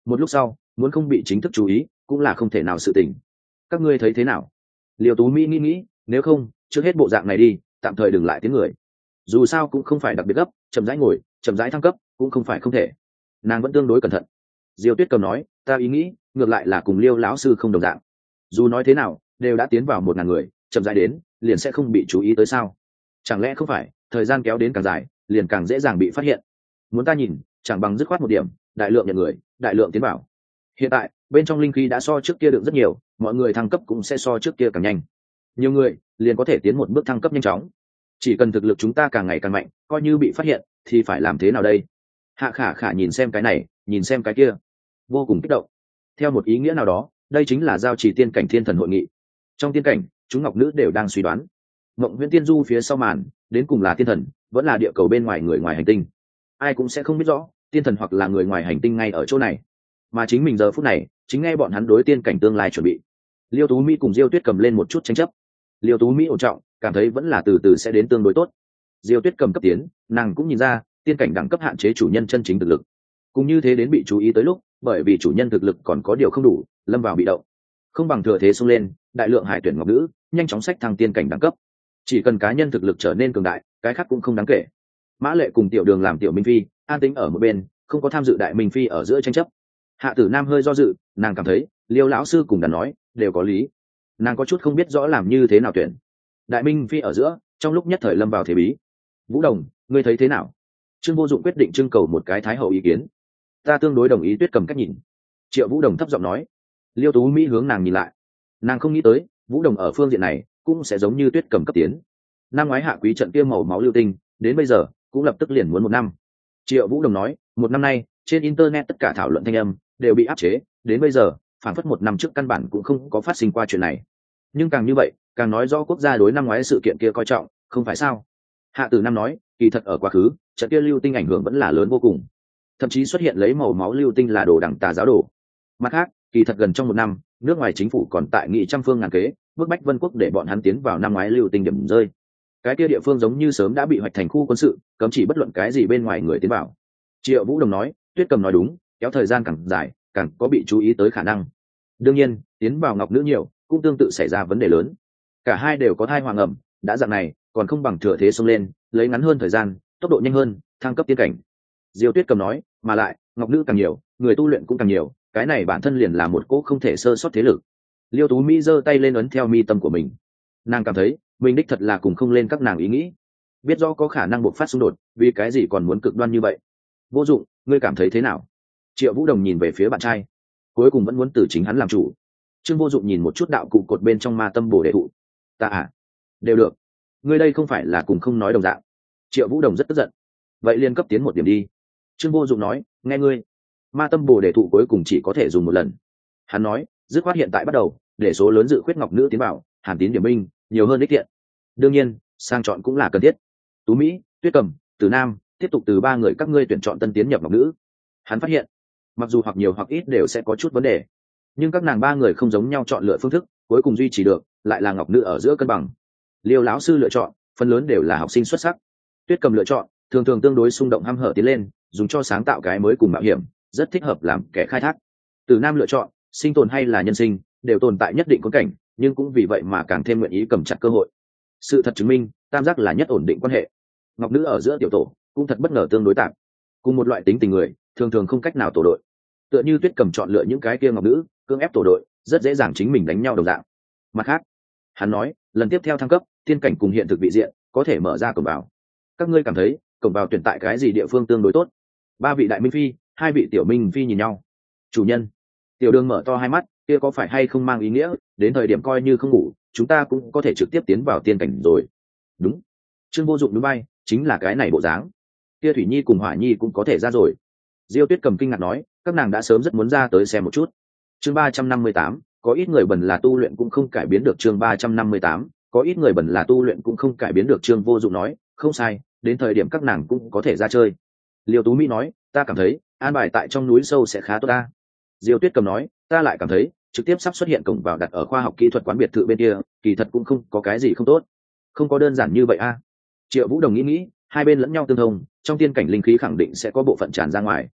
một lúc sau muốn không bị chính thức chú ý cũng là không thể nào sự tình. Các ngươi thấy thế nào? Liêu Tú Mỹ nghĩ, nếu không trước hết bộ dạng này đi, tạm thời đừng lại tiếng người, dù sao cũng không phải đặc biệt gấp, chậm rãi ngồi chậm rãi thăng cấp cũng không phải không thể. Nàng vẫn tương đối cẩn thận. Diêu Tuyết Cầm nói, ta ý nghĩ ngược lại là cùng Liêu lão sư không đồng dạng, dù nói thế nào đều đã tiến vào 1.000 người, chậm rãi đến liền sẽ không bị chú ý tới sao? Chẳng lẽ không phải thời gian kéo đến càng dài liền càng dễ dàng bị phát hiện? Muốn ta nhìn chẳng bằng dứt khoát một điểm, đại lượng nhận người, đại lượng tiến vào. Hiện tại bên trong linh khí đã so trước kia được rất nhiều, mọi người thăng cấp cũng sẽ so trước kia càng nhanh, nhiều người liền có thể tiến một bước thăng cấp nhanh chóng. Chỉ cần thực lực chúng ta càng ngày càng mạnh, coi như bị phát hiện thì phải làm thế nào đây? Hạ Khả Khả nhìn xem cái này nhìn xem cái kia, vô cùng kích động. Theo một ý nghĩa nào đó, đây chính là giao trì tiên cảnh thiên thần hội nghị. Trong tiên cảnh chúng ngọc nữ đều đang suy đoán, mộng huyễn tiên du phía sau màn đến cùng là tiên thần vẫn là địa cầu bên ngoài người ngoài hành tinh. Ai cũng sẽ không biết rõ tiên thần hoặc là người ngoài hành tinh ngay ở chỗ này, mà chính mình giờ phút này chính nghe bọn hắn đối tiên cảnh tương lai chuẩn bị. Liêu Tú Mỹ cùng Diêu Tuyết Cầm lên một chút tranh chấp. Liêu Tú Mỹ ổn trọng, cảm thấy vẫn là từ từ sẽ đến tương đối tốt. Diêu Tuyết Cầm cấp tiến, nàng cũng nhìn ra tiên cảnh đẳng cấp hạn chế chủ nhân chân chính thực lực, cũng như thế đến bị chú ý tới lúc, bởi vì chủ nhân thực lực còn có điều không đủ, lâm vào bị động. Không bằng thừa thế xông lên, đại lượng hải tuyển ngọc nữ nhanh chóng sách thăng tiên cảnh đẳng cấp. Chỉ cần cá nhân thực lực trở nên cường đại, cái khác cũng không đáng kể. Mã Lệ cùng Tiểu Đường làm Tiểu Minh Phi, an tĩnh ở một bên, không có tham dự Đại Minh Phi ở giữa tranh chấp. Hạ Tử Nam hơi do dự, nàng cảm thấy Liêu lão sư cùng đàn nói đều có lý, nàng có chút không biết rõ làm như thế nào tuyển. Đại Minh Phi ở giữa trong lúc nhất thời lâm vào thế bí. Vũ Đồng, ngươi thấy thế nào? Trương Vô Dụng quyết định trưng cầu một cái thái hậu ý kiến. Ta tương đối đồng ý Tuyết Cầm cách nhìn. Triệu Vũ Đồng thấp giọng nói. Liêu Tú Mỹ hướng nàng nhìn lại, nàng không nghĩ tới Vũ Đồng ở phương diện này cũng sẽ giống như Tuyết Cầm cấp tiến. Năm ngoái hạ quý trận kia màu máu lưu tinh đến bây giờ cũng lập tức liền muốn 1 năm. Triệu Vũ Đồng nói, 1 năm nay trên internet tất cả thảo luận thanh âm đều bị áp chế, đến bây giờ phản phất 1 năm trước căn bản cũng không có phát sinh qua chuyện này. Nhưng càng như vậy càng nói rõ quốc gia đối năm ngoái sự kiện kia coi trọng, không phải sao? Hạ Tử Nam nói, kỳ thật ở quá khứ trận kia lưu tinh ảnh hưởng vẫn là lớn vô cùng, thậm chí xuất hiện lấy màu máu lưu tinh là đồ đẳng tà giáo đồ. Mặt khác, kỳ thật gần trong 1 năm nước ngoài chính phủ còn tại nghị trăm phương ngàn kế bức bách Vân Quốc để bọn hắn tiến vào năm ngoái lưu tinh điểm rơi. Cái kia địa phương giống như sớm đã bị hoạch thành khu quân sự, cấm chỉ bất luận cái gì bên ngoài người tiến vào. Triệu Vũ Đồng nói, Tuyết Cầm nói đúng, kéo thời gian càng dài càng có bị chú ý tới khả năng. Đương nhiên tiến vào ngọc nữ nhiều cũng tương tự xảy ra vấn đề lớn, cả hai đều có thai hoàng ẩm, đã dạng này còn không bằng thừa thế xông lên, lấy ngắn hơn thời gian, tốc độ nhanh hơn, thăng cấp tiên cảnh. Diêu Tuyết Cầm nói, mà lại ngọc nữ càng nhiều người tu luyện cũng càng nhiều, cái này bản thân liền là một cỗ không thể sơ sót thế lực. Liêu Tú Mỹ giơ tay lên ấn theo mi tâm của mình, nàng cảm thấy mình đích thật là cùng không lên các nàng ý nghĩ, biết rõ có khả năng buộc phát xung đột, vì cái gì còn muốn cực đoan như vậy? Vô Dụng, ngươi cảm thấy thế nào? Triệu Vũ Đồng nhìn về phía bạn trai, cuối cùng vẫn muốn từ chính hắn làm chủ. Trương Vô Dụng nhìn một chút đạo cụ cột bên trong ma tâm bổ đệ thụ, ta đều được, ngươi đây không phải là cùng không nói đồng dạng. Triệu Vũ Đồng rất tức giận, vậy liên cấp tiến 1 điểm đi. Trương Vô Dụng nói, nghe ngươi, ma tâm bổ đệ thụ cuối cùng chỉ có thể dùng 1 lần. Hắn nói, dứt khoát hiện tại bắt đầu để số lớn dự khuyết ngọc nữ tiến vào, Hàn Tín điểm binh nhiều hơn ích thiện. Đương nhiên sang chọn cũng là cần thiết. Tú Mỹ, Tuyết Cầm, Từ Nam tiếp tục từ 3 người các ngươi tuyển chọn tân tiến nhập ngọc nữ. Hắn phát hiện mặc dù hoặc nhiều hoặc ít đều sẽ có chút vấn đề, nhưng các nàng 3 người không giống nhau chọn lựa phương thức, cuối cùng duy trì được lại là ngọc nữ ở giữa cân bằng. Liêu lão sư lựa chọn phần lớn đều là học sinh xuất sắc. Tuyết Cầm lựa chọn thường thường tương đối xung động hăm hở tiến lên, dùng cho sáng tạo cái mới cùng mạo hiểm, rất thích hợp làm kẻ khai thác. Từ Nam lựa chọn sinh tồn hay là nhân sinh đều tồn tại nhất định khốn cảnh, nhưng cũng vì vậy mà càng thêm nguyện ý cầm chặt cơ hội. Sự thật chứng minh tam giác là nhất ổn định quan hệ. Ngọc nữ ở giữa tiểu tổ cũng thật bất ngờ tương đối tạp, cùng một loại tính tình người thường thường không cách nào tổ đội. Tựa như Tuyết Cầm chọn lựa những cái kia ngọc nữ cưỡng ép tổ đội, rất dễ dàng chính mình đánh nhau đồng dạng. Mặt khác, hắn nói lần tiếp theo thăng cấp tiên cảnh cùng hiện thực vị diện có thể mở ra cổng vào. Các ngươi cảm thấy cổng vào tuyển tại cái gì địa phương tương đối tốt? 3 vị Đại Minh Phi, 2 vị Tiểu Minh Phi nhìn nhau. Chủ nhân. Tiểu Đường mở to hai mắt, kia có phải hay không mang ý nghĩa đến thời điểm coi như không ngủ chúng ta cũng có thể trực tiếp tiến vào tiên cảnh rồi? Đúng. Trương Vô Dụng núi bay, chính là cái này bộ dáng. Kia Thủy Nhi cùng Hỏa Nhi cũng có thể ra rồi. Diêu Tuyết Cầm kinh ngạc nói, các nàng đã sớm rất muốn ra tới xem một chút. Chương 358, có ít người bần là tu luyện cũng không cải biến được. Chương 358, có ít người bần là tu luyện cũng không cải biến được. Trương Vô Dụng nói, không sai, đến thời điểm các nàng cũng có thể ra chơi. Liêu Tú Mỹ nói, ta cảm thấy an bài tại trong núi sâu sẽ khá tốt ta. Diêu Tuyết Cầm nói, ta lại cảm thấy trực tiếp sắp xuất hiện cổng vào đặt ở khoa học kỹ thuật quán biệt thự bên kia, kỳ thật cũng không có cái gì không tốt, không có đơn giản như vậy a. Triệu Vũ Đồng nghĩ, hai bên lẫn nhau tương thông, trong tiên cảnh linh khí khẳng định sẽ có bộ phận tràn ra ngoài.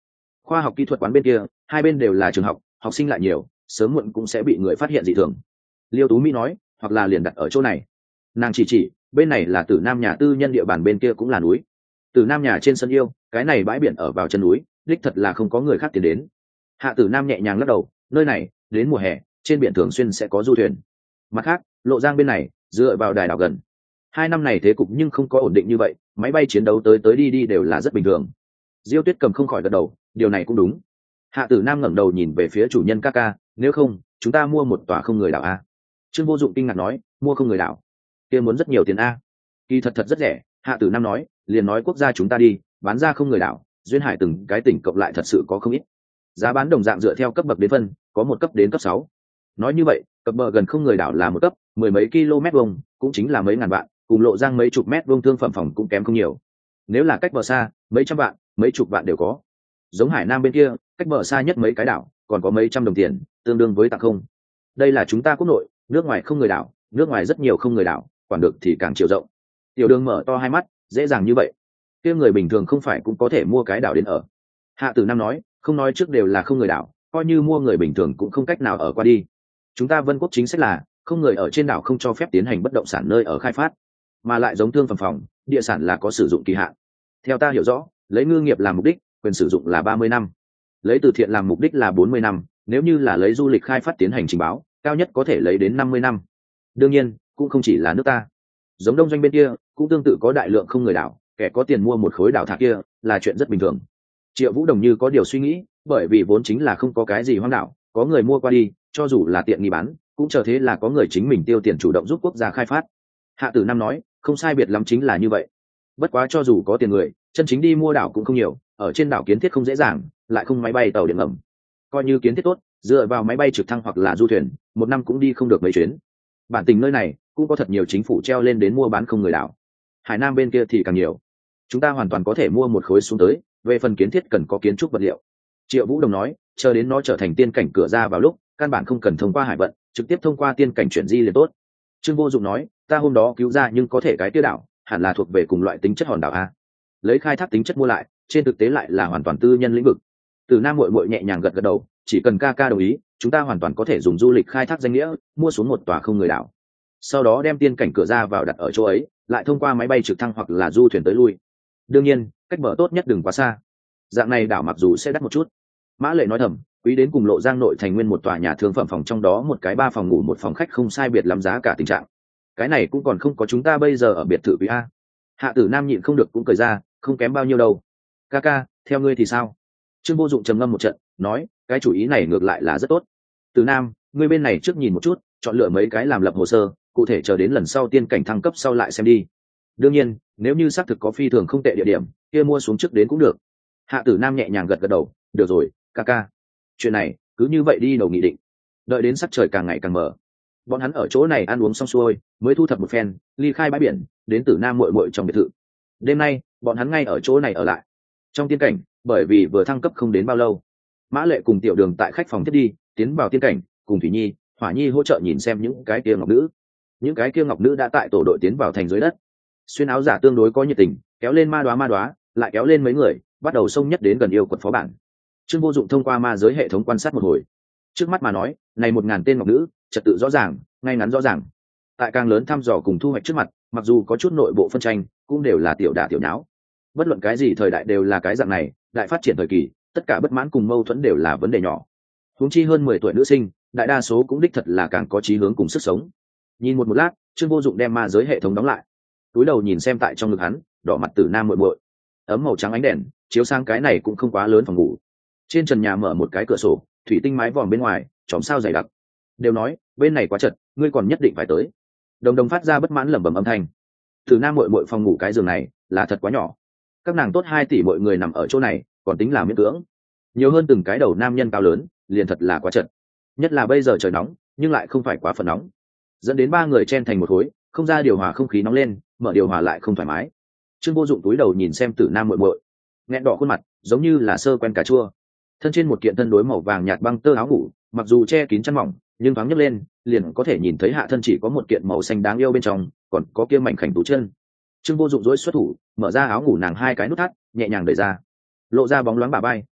khoa học kỹ thuật quán bên kia hai bên đều là trường học, học sinh lại nhiều, sớm muộn cũng sẽ bị người phát hiện dị thường. Liêu Tú Mỹ nói, hoặc là liền đặt ở chỗ này. Nàng chỉ bên này là Tử Nam nhà tư nhân địa bàn, bên kia cũng là núi. Tử Nam nhà trên sân yêu, cái này bãi biển ở vào chân núi, đích thật là không có người khác tiến đến. Hạ Tử Nam nhẹ nhàng lắc đầu, nơi này đến mùa hè trên biển thường xuyên sẽ có du thuyền. Mặt khác, Lộ Giang bên này dựa vào đài đảo gần, 2 năm này thế cục nhưng không có ổn định như vậy, máy bay chiến đấu tới tới đi đi đều là rất bình thường. Diêu Tuyết Cầm không khỏi gật đầu, điều này cũng đúng. Hạ Tử Nam ngẩng đầu nhìn về phía chủ nhân ca ca, nếu không chúng ta mua một tòa không người đảo a? Trương Vô Dụng kinh ngạc nói, mua không người đảo kia muốn rất nhiều tiền a? Kỳ thật rất rẻ. Hạ Tử Nam nói, liền nói quốc gia chúng ta đi bán ra không người đảo, duyên hải từng cái tỉnh cộng lại thật sự có không ít. Giá bán đồng dạng dựa theo cấp bậc đến phân, có một cấp đến cấp 6. Nói như vậy, cập bờ gần không người đảo là một cấp, 10 mấy km vuông, cũng chính là mấy ngàn vạn, cùng Lộ Giang mấy chục mét vuông thương phẩm phòng cũng kém không nhiều. Nếu là cách bờ xa, mấy trăm vạn, mấy chục vạn đều có. Giống Hải Nam bên kia, cách bờ xa nhất mấy cái đảo, còn có mấy trăm đồng tiền, tương đương với tặng không. Đây là chúng ta quốc nội, nước ngoài không người đảo, nước ngoài rất nhiều không người đảo, quản được thì càng chiều rộng. Tiểu Đường mở to hai mắt, dễ dàng như vậy, kia người bình thường không phải cũng có thể mua cái đảo đến ở. Hạ Tử Nam nói, không nói trước đều là không người đảo, coi như mua người bình thường cũng không cách nào ở qua đi. Chúng ta Vân Quốc chính sách là không người ở trên đảo không cho phép tiến hành bất động sản nơi ở khai phát, mà lại giống thương phẩm phòng, địa sản là có sử dụng kỳ hạn. Theo ta hiểu rõ, lấy ngư nghiệp làm mục đích, quyền sử dụng là 30 năm, lấy từ thiện làm mục đích là 40 năm, nếu như là lấy du lịch khai phát tiến hành trình báo, cao nhất có thể lấy đến 50 năm. Đương nhiên, cũng không chỉ là nước ta, giống Đông Doanh bên kia cũng tương tự có đại lượng không người đảo, kẻ có tiền mua một khối đảo thạc kia là chuyện rất bình thường. Triệu Vũ Đồng như có điều suy nghĩ, bởi vì vốn chính là không có cái gì hoang đảo, có người mua qua đi, cho dù là tiện nghi bán, cũng chờ thế là có người chính mình tiêu tiền chủ động giúp quốc gia khai phát. Hạ Tử Nam nói, không sai biệt lắm chính là như vậy. Bất quá cho dù có tiền người, chân chính đi mua đảo cũng không nhiều, ở trên đảo kiến thiết không dễ dàng, lại không máy bay tàu điện ngầm. Coi như kiến thiết tốt, dựa vào máy bay trực thăng hoặc là du thuyền, một năm cũng đi không được mấy chuyến. Bản tình nơi này cũng có thật nhiều chính phủ treo lên đến mua bán không người đảo. Hải Nam bên kia thì càng nhiều. Chúng ta hoàn toàn có thể mua một khối xuống tới, về phần kiến thiết cần có kiến trúc vật liệu. Triệu Vũ Đồng nói, chờ đến nó trở thành tiên cảnh cửa ra vào lúc, căn bản không cần thông qua hải vận, trực tiếp thông qua tiên cảnh chuyển di liền tốt. Trương Vô Dụng nói, ta hôm đó cứu ra nhưng có thể cái tiêu đảo hẳn là thuộc về cùng loại tính chất hòn đảo a, lấy khai thác tính chất mua lại, trên thực tế lại là hoàn toàn tư nhân lĩnh vực. Từ Nam muội muội nhẹ nhàng gật gật đầu, chỉ cần ca ca đồng ý, chúng ta hoàn toàn có thể dùng du lịch khai thác danh nghĩa mua xuống một tòa không người đảo, sau đó đem tiên cảnh cửa ra vào đặt ở chỗ ấy, lại thông qua máy bay trực thăng hoặc là du thuyền tới lui. Đương nhiên, cách bờ tốt nhất đừng quá xa. Dạng này đảo mặc dù sẽ đắt một chút. Mã Lệ nói thầm, quý đến cùng Lộ Giang nội thành nguyên một tòa nhà thương phẩm phòng, trong đó một cái 3 phòng ngủ 1 phòng khách không sai biệt lắm giá cả tình trạng. Cái này cũng còn không có chúng ta bây giờ ở biệt thự quý a. Hạ Tử Nam nhịn không được cũng cười ra, không kém bao nhiêu đâu. Ca ca, theo ngươi thì sao? Trương Vô Dụng trầm ngâm một trận, nói, cái chủ ý này ngược lại là rất tốt. Tử Nam, ngươi bên này trước nhìn một chút, chọn lựa mấy cái làm lập hồ sơ, cụ thể chờ đến lần sau tiên cảnh thăng cấp sau lại xem đi. Đương nhiên, nếu như xác thực có phi thường không tệ địa điểm, kia mua xuống trước đến cũng được. Hạ Tử Nam nhẹ nhàng gật gật đầu, được rồi, ca ca. Chuyện này cứ như vậy đi đầu nghị định. Đợi đến sắc trời càng ngày càng mở, bọn hắn ở chỗ này ăn uống xong xuôi, mới thu thập một phen, ly khai bãi biển, đến Tử Nam muội muội trong biệt thự. Đêm nay, bọn hắn ngay ở chỗ này ở lại. Trong tiên cảnh, bởi vì vừa thăng cấp không đến bao lâu, Mã Lệ cùng Tiểu Đường tại khách phòng thiết đi, tiến vào tiên cảnh, cùng Thủy Nhi, Hỏa Nhi hỗ trợ nhìn xem những cái kia ngọc nữ. Những cái kia ngọc nữ đã tại tổ đội tiến vào thành dưới đất. Xuyên áo giả tương đối có nhiệt tình, kéo lên ma đóa, lại kéo lên mấy người, bắt đầu xông nhất đến gần yêu quật phó bản. Trương Vô Dụng thông qua ma giới hệ thống quan sát một hồi. Trước mắt mà nói, này 1000 tên ngọc nữ, trật tự rõ ràng, ngay ngắn rõ ràng. Tại càng lớn thăm dò cùng thu hoạch trước mặt, mặc dù có chút nội bộ phân tranh, cũng đều là tiểu đả tiểu nháo. Bất luận cái gì thời đại đều là cái dạng này, đại phát triển thời kỳ, tất cả bất mãn cùng mâu thuẫn đều là vấn đề nhỏ. Huống chi hơn 10 tuổi nữ sinh, đại đa số cũng đích thật là càng có chí hướng cùng sức sống. Nhìn một lát, Trương Vô Dụng đem ma giới hệ thống đóng lại. Túi đầu nhìn xem tại trong ngực hắn, đỏ mặt Tử Nam muội muội. Ấm màu trắng ánh đèn chiếu sang cái này cũng không quá lớn phòng ngủ. Trên trần nhà mở một cái cửa sổ, thủy tinh mái vòm bên ngoài, chòm sao dày đặc. Đều nói, bên này quá chật, ngươi còn nhất định phải tới. Đồng Đồng phát ra bất mãn lẩm bẩm âm thanh. Tử Nam muội muội phòng ngủ cái giường này là thật quá nhỏ. Các nàng tốt 2 tỷ mọi người nằm ở chỗ này, còn tính là miễn cưỡng. Nhiều hơn từng cái đầu nam nhân cao lớn, liền thật là quá chật. Nhất là bây giờ trời nóng, nhưng lại không phải quá phần nóng. Dẫn đến 3 người chen thành một khối, không ra điều hòa không khí nóng lên, mở điều hòa lại không thoải mái. Trương Vô Dụng túi đầu nhìn xem Tử Nam muội muội, nghẹn đỏ khuôn mặt, giống như là sơ quen cà chua. Thân trên một kiện thân đối màu vàng nhạt băng tơ áo ngủ, mặc dù che kín chăn mỏng, nhưng thoáng nhấc lên, liền có thể nhìn thấy hạ thân chỉ có một kiện màu xanh đáng yêu bên trong, còn có kia mảnh khảnh tú chân. Trương Vô Dụng duỗi xuất thủ, mở ra áo ngủ nàng 2 cái nút thắt, nhẹ nhàng đẩy ra, lộ ra bóng loáng bả vai,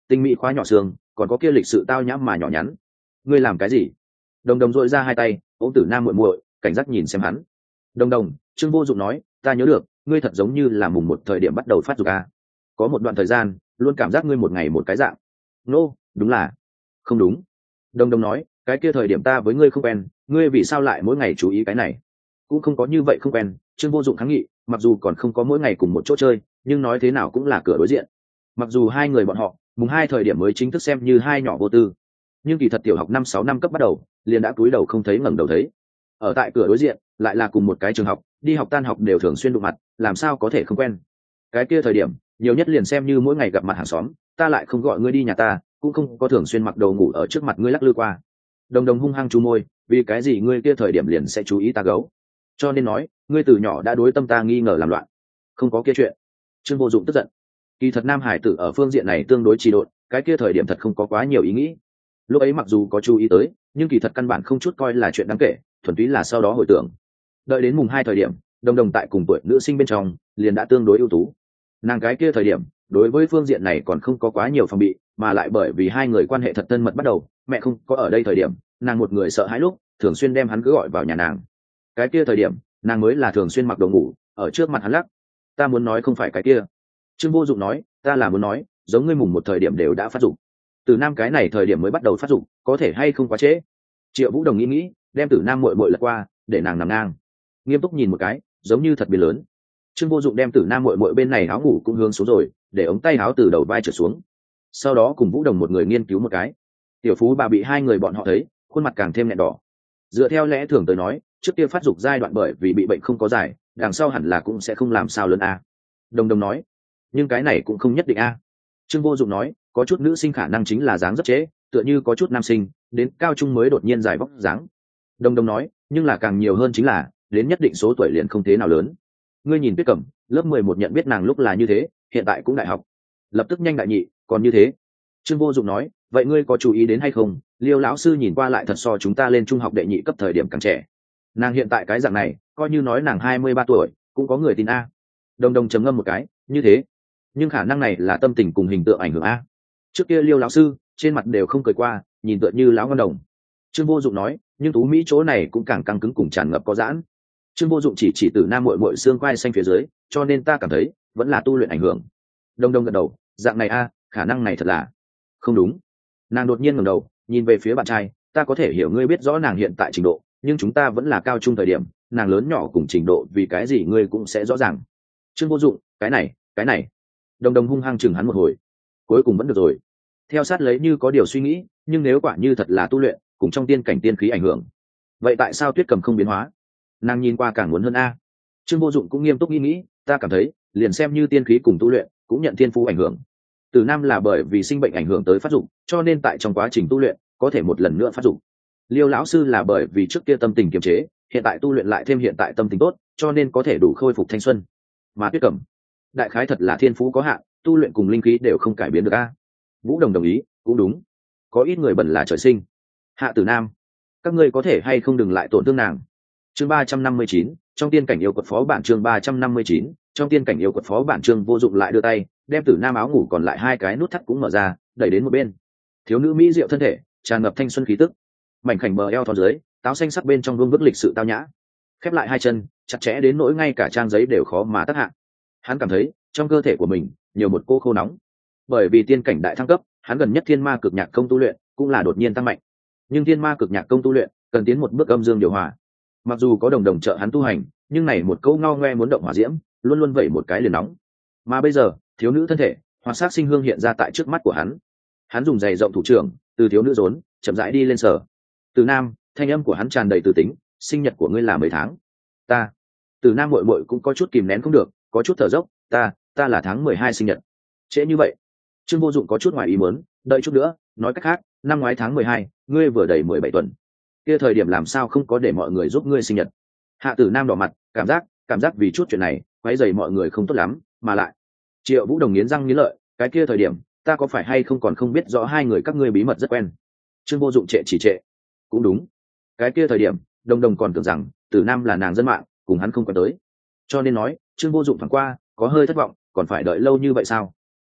tinh mỹ khóa nhỏ xương, còn có kia lịch sự tao nhã mà nhỏ nhắn. Ngươi làm cái gì? Đồng Đồng dội ra hai tay ôm Tử Nam muội muội, cảnh giác nhìn xem hắn. Đồng Đồng, Trương Vô Dụng nói, ta nhớ được, ngươi thật giống như là mùng một thời điểm bắt đầu phát dục à? Có một đoạn thời gian luôn cảm giác ngươi một ngày một cái dạng. Nô, đúng là. Không đúng. Đồng Đồng nói, cái kia thời điểm ta với ngươi không quen, ngươi vì sao lại mỗi ngày chú ý cái này? Cũng không có như vậy không quen. Trương Vô Dụng kháng nghị, mặc dù còn không có mỗi ngày cùng một chỗ chơi, nhưng nói thế nào cũng là cửa đối diện. Mặc dù hai người bọn họ mùng hai thời điểm mới chính thức xem như hai nhỏ vô tư, nhưng kỳ thật tiểu học 5-6 năm cấp bắt đầu liền đã cúi đầu không thấy ngẩng đầu thấy. Ở tại cửa đối diện lại là cùng một cái trường học, đi học tan học đều thường xuyên đụng mặt, làm sao có thể không quen? Cái kia thời điểm nhiều nhất liền xem như mỗi ngày gặp mặt hàng xóm, ta lại không gọi ngươi đi nhà ta, cũng không có thường xuyên mặc đồ ngủ ở trước mặt ngươi lắc lư qua. Đồng Đồng hung hăng chu môi, vì cái gì ngươi kia thời điểm liền sẽ chú ý ta gấu? Cho nên nói, ngươi từ nhỏ đã đối tâm ta nghi ngờ làm loạn. Không có kia chuyện. Trương Vô Dụng tức giận. Kỳ thật nam hải tử ở phương diện này tương đối trì độn, cái kia thời điểm thật không có quá nhiều ý nghĩ. Lúc ấy mặc dù có chú ý tới, nhưng kỳ thật căn bản không chút coi là chuyện đáng kể, thuần túy là sau đó hồi tưởng. Đợi đến mùng hai thời điểm, Đồng Đồng tại cùng tuổi nữ sinh bên trong liền đã tương đối ưu tú. Nàng cái kia thời điểm đối với phương diện này còn không có quá nhiều phòng bị, mà lại bởi vì hai người quan hệ thật thân mật bắt đầu, mẹ không có ở đây thời điểm, nàng một người sợ hãi lúc thường xuyên đem hắn cứ gọi vào nhà nàng. Cái kia thời điểm nàng mới là thường xuyên mặc đồ ngủ ở trước mặt hắn lắc. Ta muốn nói không phải cái kia. Trương Vô Dụng nói, ta là muốn nói, giống ngươi mùng một thời điểm đều đã phát dụng. Từ Nam cái này thời điểm mới bắt đầu phát dụng, có thể hay không quá trễ. Triệu Vũ Đồng nghĩ, đem Tử Nam muội muội lật qua, để nàng nằm ngang. Nghiêm túc nhìn một cái, giống như thật biến lớn. Trương Vô Dụng đem Tử Nam muội muội bên này áo ngủ cũng hướng xuống rồi, để ống tay áo từ đầu vai trở xuống. Sau đó cùng Vũ Đồng một người nghiên cứu một cái. Tiểu Phú bà bị hai người bọn họ thấy, khuôn mặt càng thêm nhợt đỏ. Dựa theo lẽ thường tới nói, trước kia phát dục giai đoạn bởi vì bị bệnh không có giải, đằng sau hẳn là cũng sẽ không làm sao lớn a. Đồng Đồng nói, nhưng cái này cũng không nhất định a. Trương Vô Dụng nói, có chút nữ sinh khả năng chính là dáng rất trễ, tựa như có chút nam sinh đến cao trung mới đột nhiên giải vóc dáng. Đồng Đồng nói, nhưng là càng nhiều hơn chính là đến nhất định số tuổi liền không thế nào lớn. Ngươi nhìn Tuyết Cẩm, lớp 11 nhận biết nàng lúc là như thế, hiện tại cũng đại học, lập tức nhanh đại nhị, còn như thế. Trương Vô Dụng nói, vậy ngươi có chú ý đến hay không, Liêu lão sư nhìn qua lại thật so chúng ta lên trung học đệ nhị cấp thời điểm càng trẻ. Nàng hiện tại cái dạng này, coi như nói nàng 23 tuổi, cũng có người tin a. Đồng Đồng trầm ngâm một cái, như thế, nhưng khả năng này là tâm tình cùng hình tượng ảnh hưởng a. Trước kia Liêu lão sư trên mặt đều không cười qua, nhìn tựa như lão ngân đồng. Trương Vô Dụng nói, nhưng Tú Mỹ chỗ này cũng càng căng cứng cùng tràn ngập có giãn. Trương Vô Dụng chỉ Tử Nam muội muội xương quai xanh phía dưới, cho nên ta cảm thấy vẫn là tu luyện ảnh hưởng. Đồng Đồng gật đầu, dạng này a, khả năng này thật là không đúng. Nàng đột nhiên ngẩng đầu, nhìn về phía bạn trai, ta có thể hiểu ngươi biết rõ nàng hiện tại trình độ, nhưng chúng ta vẫn là cao trung thời điểm, nàng lớn nhỏ cùng trình độ vì cái gì ngươi cũng sẽ rõ ràng. Trương Vô Dụng, cái này. Đồng Đồng hung hăng chừng hắn một hồi, cuối cùng vẫn được rồi. Theo sát lấy như có điều suy nghĩ, nhưng nếu quả như thật là tu luyện cùng trong tiên cảnh tiên khí ảnh hưởng, vậy tại sao Tuyết Cầm không biến hóa? Nàng nhìn qua càng muốn hơn a. Trương Vô Dụng cũng nghiêm túc nghĩ, ta cảm thấy liền xem như tiên khí cùng tu luyện cũng nhận thiên phú ảnh hưởng. Từ Nam là bởi vì sinh bệnh ảnh hưởng tới phát dụng, cho nên tại trong quá trình tu luyện có thể một lần nữa phát dụng. Liêu lão sư là bởi vì trước kia tâm tình kiềm chế, hiện tại tu luyện lại thêm hiện tại tâm tình tốt, cho nên có thể đủ khôi phục thanh xuân. Mà Tuyết Cẩm, đại khái thật là thiên phú có hạn, tu luyện cùng linh khí đều không cải biến được a. Vũ Đồng đồng ý, cũng đúng, có ít người bẩn là trời sinh. Hạ Tử Nam, các ngươi có thể hay không đừng lại tổn thương nàng. Chương 359, trong tiên cảnh yêu quật phó bản. Chương 359, trong tiên cảnh yêu quật phó bản. Trương Vô Dụng lại đưa tay đem Tử Nam áo ngủ còn lại hai cái nút thắt cũng mở ra, đẩy đến một bên. Thiếu nữ mỹ diệu thân thể tràn ngập thanh xuân khí tức, mảnh khảnh bờ eo thon dưới, táo xanh sắc bên trong vương vức lịch sự tao nhã, khép lại hai chân chặt chẽ đến nỗi ngay cả trang giấy đều khó mà tác hạ. Hắn cảm thấy trong cơ thể của mình nhiều một cô khô nóng, bởi vì tiên cảnh đại thăng cấp, hắn gần nhất thiên ma cực nhạc công tu luyện cũng là đột nhiên tăng mạnh, nhưng thiên ma cực nhạc công tu luyện cần tiến một bước âm dương điều hòa. Mặc dù có Đồng Đồng trợ hắn tu hành, nhưng này một câu ngao ngoe muốn động hỏa diễm luôn luôn vẩy một cái liền nóng. Mà bây giờ thiếu nữ thân thể hoạt sắc sinh hương hiện ra tại trước mắt của hắn, hắn dùng giày rộng thủ trưởng từ thiếu nữ rốn chậm rãi đi lên sở. Từ Nam, thanh âm của hắn tràn đầy từ tính, sinh nhật của ngươi là mấy tháng? Ta. Từ Nam muội muội cũng có chút kìm nén không được, có chút thở dốc, ta là tháng 12 sinh nhật. Trễ như vậy? Trương Vô Dụng có chút ngoài ý muốn, đợi chút nữa, nói cách khác, năm ngoái tháng 12, ngươi vừa đầy 17 tuần. Kia thời điểm làm sao không có để mọi người giúp ngươi sinh nhật? Hạ Tử Nam đỏ mặt, cảm giác vì chút chuyện này, quấy rầy mọi người không tốt lắm, mà lại. Triệu Vũ Đồng nghiến răng nghiến lợi, cái kia thời điểm, ta có phải hay không còn không biết rõ hai người các ngươi bí mật rất quen. Trương Vô Dụng trệ. Cũng đúng. Cái kia thời điểm, Đồng Đồng còn tưởng rằng Tử Nam là nàng dân mạng, cùng hắn không quen tới. Cho nên nói, Trương Vô Dụng thoáng qua, có hơi thất vọng, còn phải đợi lâu như vậy sao?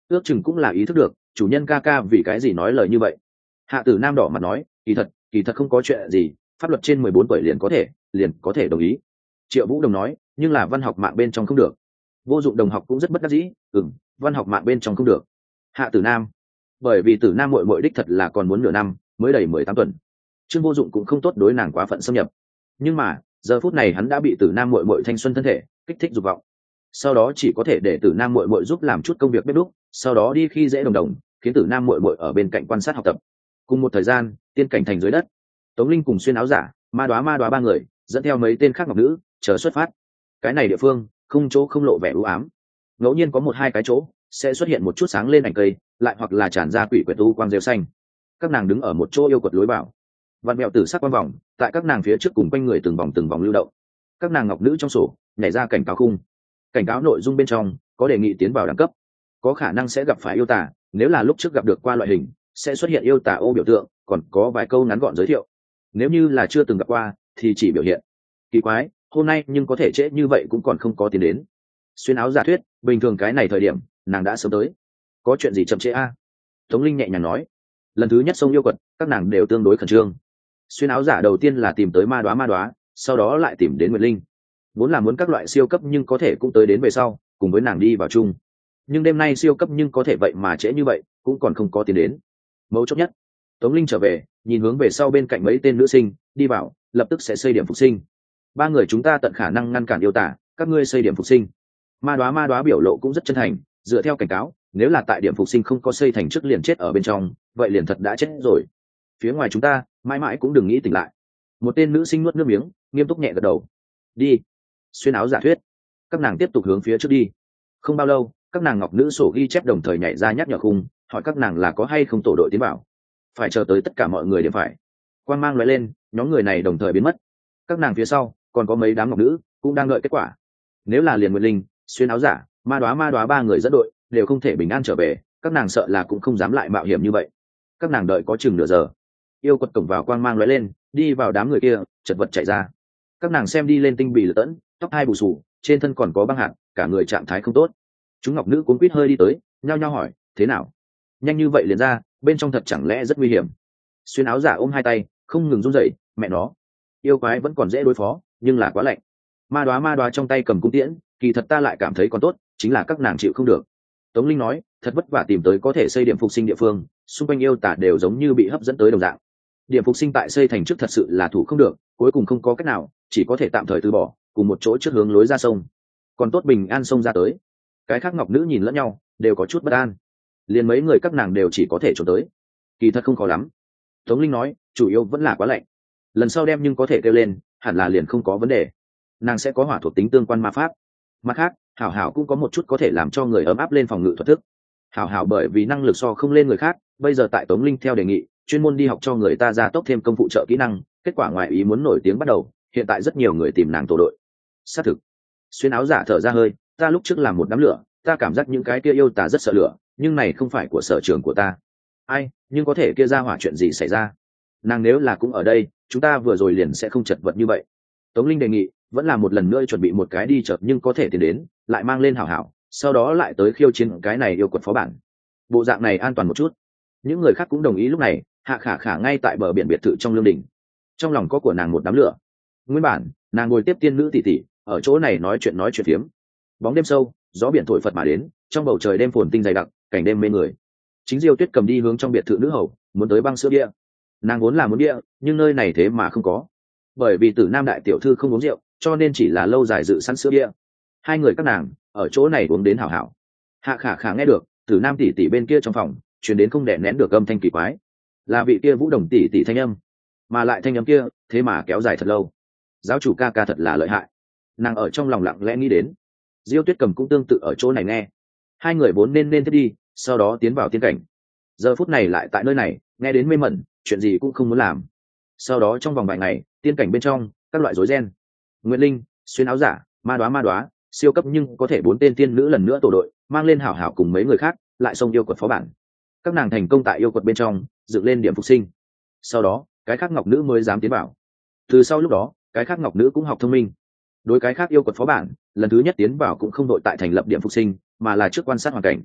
ước chừng cũng là ý thức được chủ nhân ca ca vì cái gì nói lời như vậy. Hạ Tử Nam đỏ mặt nói, kỳ thật không có chuyện gì, pháp luật trên 14 tuổi liền có thể đồng ý. Triệu Vũ Đồng nói, nhưng là văn học mạng bên trong không được. Vô Dụng đồng học cũng rất bất đắc dĩ, văn học mạng bên trong không được. Hạ Tử Nam, bởi vì Tử Nam muội đích thật là còn muốn nửa năm, mới đầy 18 tuần. Trương Vô Dụng cũng không tốt đối nàng quá phận xâm nhập, nhưng mà giờ phút này hắn đã bị Tử Nam muội thanh xuân thân thể kích thích dục vọng, sau đó chỉ có thể để Tử Nam muội giúp làm chút công việc bếp núc, sau đó đi khi dễ đồng khiến Tử Nam muội ở bên cạnh quan sát học tập. Cùng một thời gian, tiên cảnh thành dưới đất, Tống Linh cùng Xuyên Áo Giả, ma đoá ba người dẫn theo mấy tên khác ngọc nữ chờ xuất phát. Cái này địa phương không chỗ không lộ vẻ u ám, ngẫu nhiên có một hai cái chỗ sẽ xuất hiện một chút sáng lên ảnh cây, lại hoặc là tràn ra quỷ quyệt u quang rêu xanh. Các nàng đứng ở một chỗ yêu quật lối vào, vạn mẹo tử sắc quang vòng tại các nàng phía trước cùng quanh người từng vòng lưu động. Các nàng ngọc nữ trong sổ nhảy ra cảnh cáo khung, cảnh cáo nội dung bên trong có đề nghị tiến vào đẳng cấp, có khả năng sẽ gặp phải yêu tả, nếu là lúc trước gặp được qua loại hình sẽ xuất hiện yêu tả ô biểu tượng, còn có vài câu ngắn gọn giới thiệu. Nếu như là chưa từng gặp qua thì chỉ biểu hiện kỳ quái, hôm nay nhưng có thể trễ như vậy cũng còn không có tiền đến. Xuyên Áo Giả thuyết, bình thường cái này thời điểm nàng đã sớm tới, có chuyện gì chậm trễ a? Tống Linh nhẹ nhàng nói, lần thứ nhất sông yêu quật các nàng đều tương đối khẩn trương. Xuyên Áo Giả đầu tiên là tìm tới ma đoá, sau đó lại tìm đến Nguyệt Linh, vốn là muốn các loại siêu cấp nhưng có thể cũng tới đến về sau cùng với nàng đi vào chung, nhưng đêm nay siêu cấp nhưng có thể vậy mà trễ như vậy cũng còn không có tiền đến. Mấu chốt nhất, Tống Linh trở về nhìn hướng về sau bên cạnh mấy tên nữ sinh đi vào, lập tức sẽ xây điểm phục sinh. Ba người chúng ta tận khả năng ngăn cản yêu tả, các ngươi xây điểm phục sinh. Ma đoá biểu lộ cũng rất chân thành, dựa theo cảnh cáo, nếu là tại điểm phục sinh không có xây thành trước liền chết ở bên trong, vậy liền thật đã chết rồi. Phía ngoài chúng ta mãi mãi cũng đừng nghĩ tỉnh lại. Một tên nữ sinh nuốt nước miếng, nghiêm túc nhẹ gật đầu. Đi. Xuyên Áo Giả thuyết, các nàng tiếp tục hướng phía trước đi. Không bao lâu, các nàng ngọc nữ sổ ghi chép đồng thời nhảy ra nhắc nhở khung, hỏi các nàng là có hay không tổ đội tiến vào. Phải chờ tới tất cả mọi người điểm phải. Quang mang lóe lên, nhóm người này đồng thời biến mất. Các nàng phía sau còn có mấy đám ngọc nữ cũng đang đợi kết quả. Nếu là liền Nguyệt Linh, Xuyên Áo Giả, ma đoá ba người dẫn đội đều không thể bình an trở về, các nàng sợ là cũng không dám lại mạo hiểm như vậy. Các nàng đợi có chừng nửa giờ, yêu quật cổng vào quang mang lóe lên, đi vào đám người kia chật vật chạy ra. Các nàng xem đi lên tinh bì lở tẫn, tóc hai bù xù, trên thân còn có băng hạt, cả người trạng thái không tốt. Chúng ngọc nữ cuốn quýt hơi đi tới, nhao nhao hỏi, thế nào? Nhanh như vậy liền ra, bên trong thật chẳng lẽ rất nguy hiểm? Xuyên Áo Giả ôm hai tay không ngừng run rẩy, mẹ nó, yêu quái vẫn còn dễ đối phó nhưng là quá lạnh. Ma đoá trong tay cầm cung tiễn, kỳ thật ta lại cảm thấy còn tốt, chính là các nàng chịu không được. Tống Linh nói, thật vất vả tìm tới có thể xây điểm phục sinh địa phương, xung quanh yêu tả đều giống như bị hấp dẫn tới đồng dạng. Điểm phục sinh tại xây thành trước thật sự là thủ không được, cuối cùng không có cách nào, chỉ có thể tạm thời từ bỏ, cùng một chỗ trước hướng lối ra sông. Còn tốt bình an sông ra tới. Cái khác ngọc nữ nhìn lẫn nhau đều có chút bất an, liền mấy người các nàng đều chỉ có thể trốn tới. Kỳ thật không khó lắm, Tống Linh nói, chủ yếu vẫn là quá lạnh, lần sau đem nhưng có thể kêu lên, hẳn là liền không có vấn đề. Nàng sẽ có hỏa thuộc tính tương quan ma pháp. Mặt khác, hảo hảo cũng có một chút có thể làm cho người ấm áp lên phòng ngự thuật thức. Hảo hảo bởi vì năng lực so không lên người khác, bây giờ tại Tống Linh theo đề nghị chuyên môn đi học cho người ta gia tốc thêm công phụ trợ kỹ năng, kết quả ngoài ý muốn nổi tiếng bắt đầu, hiện tại rất nhiều người tìm nàng tổ đội. Xác thực. Xuyên Áo Giả thở ra hơi, ta lúc trước làm một đám lửa, ta cảm giác những cái kia yêu tà rất sợ lửa, nhưng này không phải của sở trường của ta. Ai, nhưng có thể kia ra hỏa chuyện gì xảy ra? Nàng nếu là cũng ở đây, chúng ta vừa rồi liền sẽ không chật vật như vậy. Tống Linh đề nghị vẫn là một lần nữa chuẩn bị một cái đi chợt nhưng có thể tiến đến, lại mang lên hảo hảo, sau đó lại tới khiêu chiến cái này yêu quật phó bản. Bộ dạng này an toàn một chút. Những người khác cũng đồng ý. Lúc này Hạ Khả Khả ngay tại bờ biển biệt thự trong lương đình, trong lòng có của nàng một đám lửa. Nguyên bản nàng ngồi tiếp tiên nữ tỷ tỷ ở chỗ này nói chuyện phiếm. Bóng đêm sâu, gió biển thổi phật mà đến, trong bầu trời đêm phồn tinh dày đặc, cảnh đêm mê người. Chính Diêu Tuyết cầm đi hướng trong biệt thự nữ hầu, muốn tới băng sữa bia. Nàng vốn là muốn bia, nhưng nơi này thế mà không có, bởi vì Tử Nam đại tiểu thư không uống rượu, cho nên chỉ là lâu dài dự sẵn sữa bia. Hai người các nàng ở chỗ này uống đến hảo hảo. Hạ Khả Khả nghe được Tử Nam tỷ tỷ bên kia trong phòng truyền đến không đè nén được âm thanh kỳ quái, là vị kia Vũ Đồng tỷ tỷ thanh âm, mà lại thanh âm kia thế mà kéo dài thật lâu. Giáo chủ ca ca thật là lợi hại. Nàng ở trong lòng lặng lẽ nghĩ đến. Diêu Tuyết cầm cũng tương tự ở chỗ này nghe. Hai người vốn nên thiết đi, sau đó tiến vào tiên cảnh. Giờ phút này lại tại nơi này nghe đến mê mẩn, chuyện gì cũng không muốn làm. Sau đó trong vòng vài ngày, tiên cảnh bên trong các loại rối ren. Nguyệt Linh, Xuyên Áo Giả, ma đoá, siêu cấp nhưng có thể 4 tên tiên nữ lần nữa tổ đội, mang lên hảo hảo cùng mấy người khác lại xông yêu quật phó bản. Các nàng thành công tại yêu quật bên trong dựng lên điểm phục sinh. Sau đó cái khác ngọc nữ mới dám tiến vào. Từ sau lúc đó cái khác ngọc nữ cũng học thông minh, đối cái khác yêu quật phó bản lần thứ nhất tiến vào cũng không đội tại thành lập điểm phục sinh, mà là trước quan sát hoàn cảnh.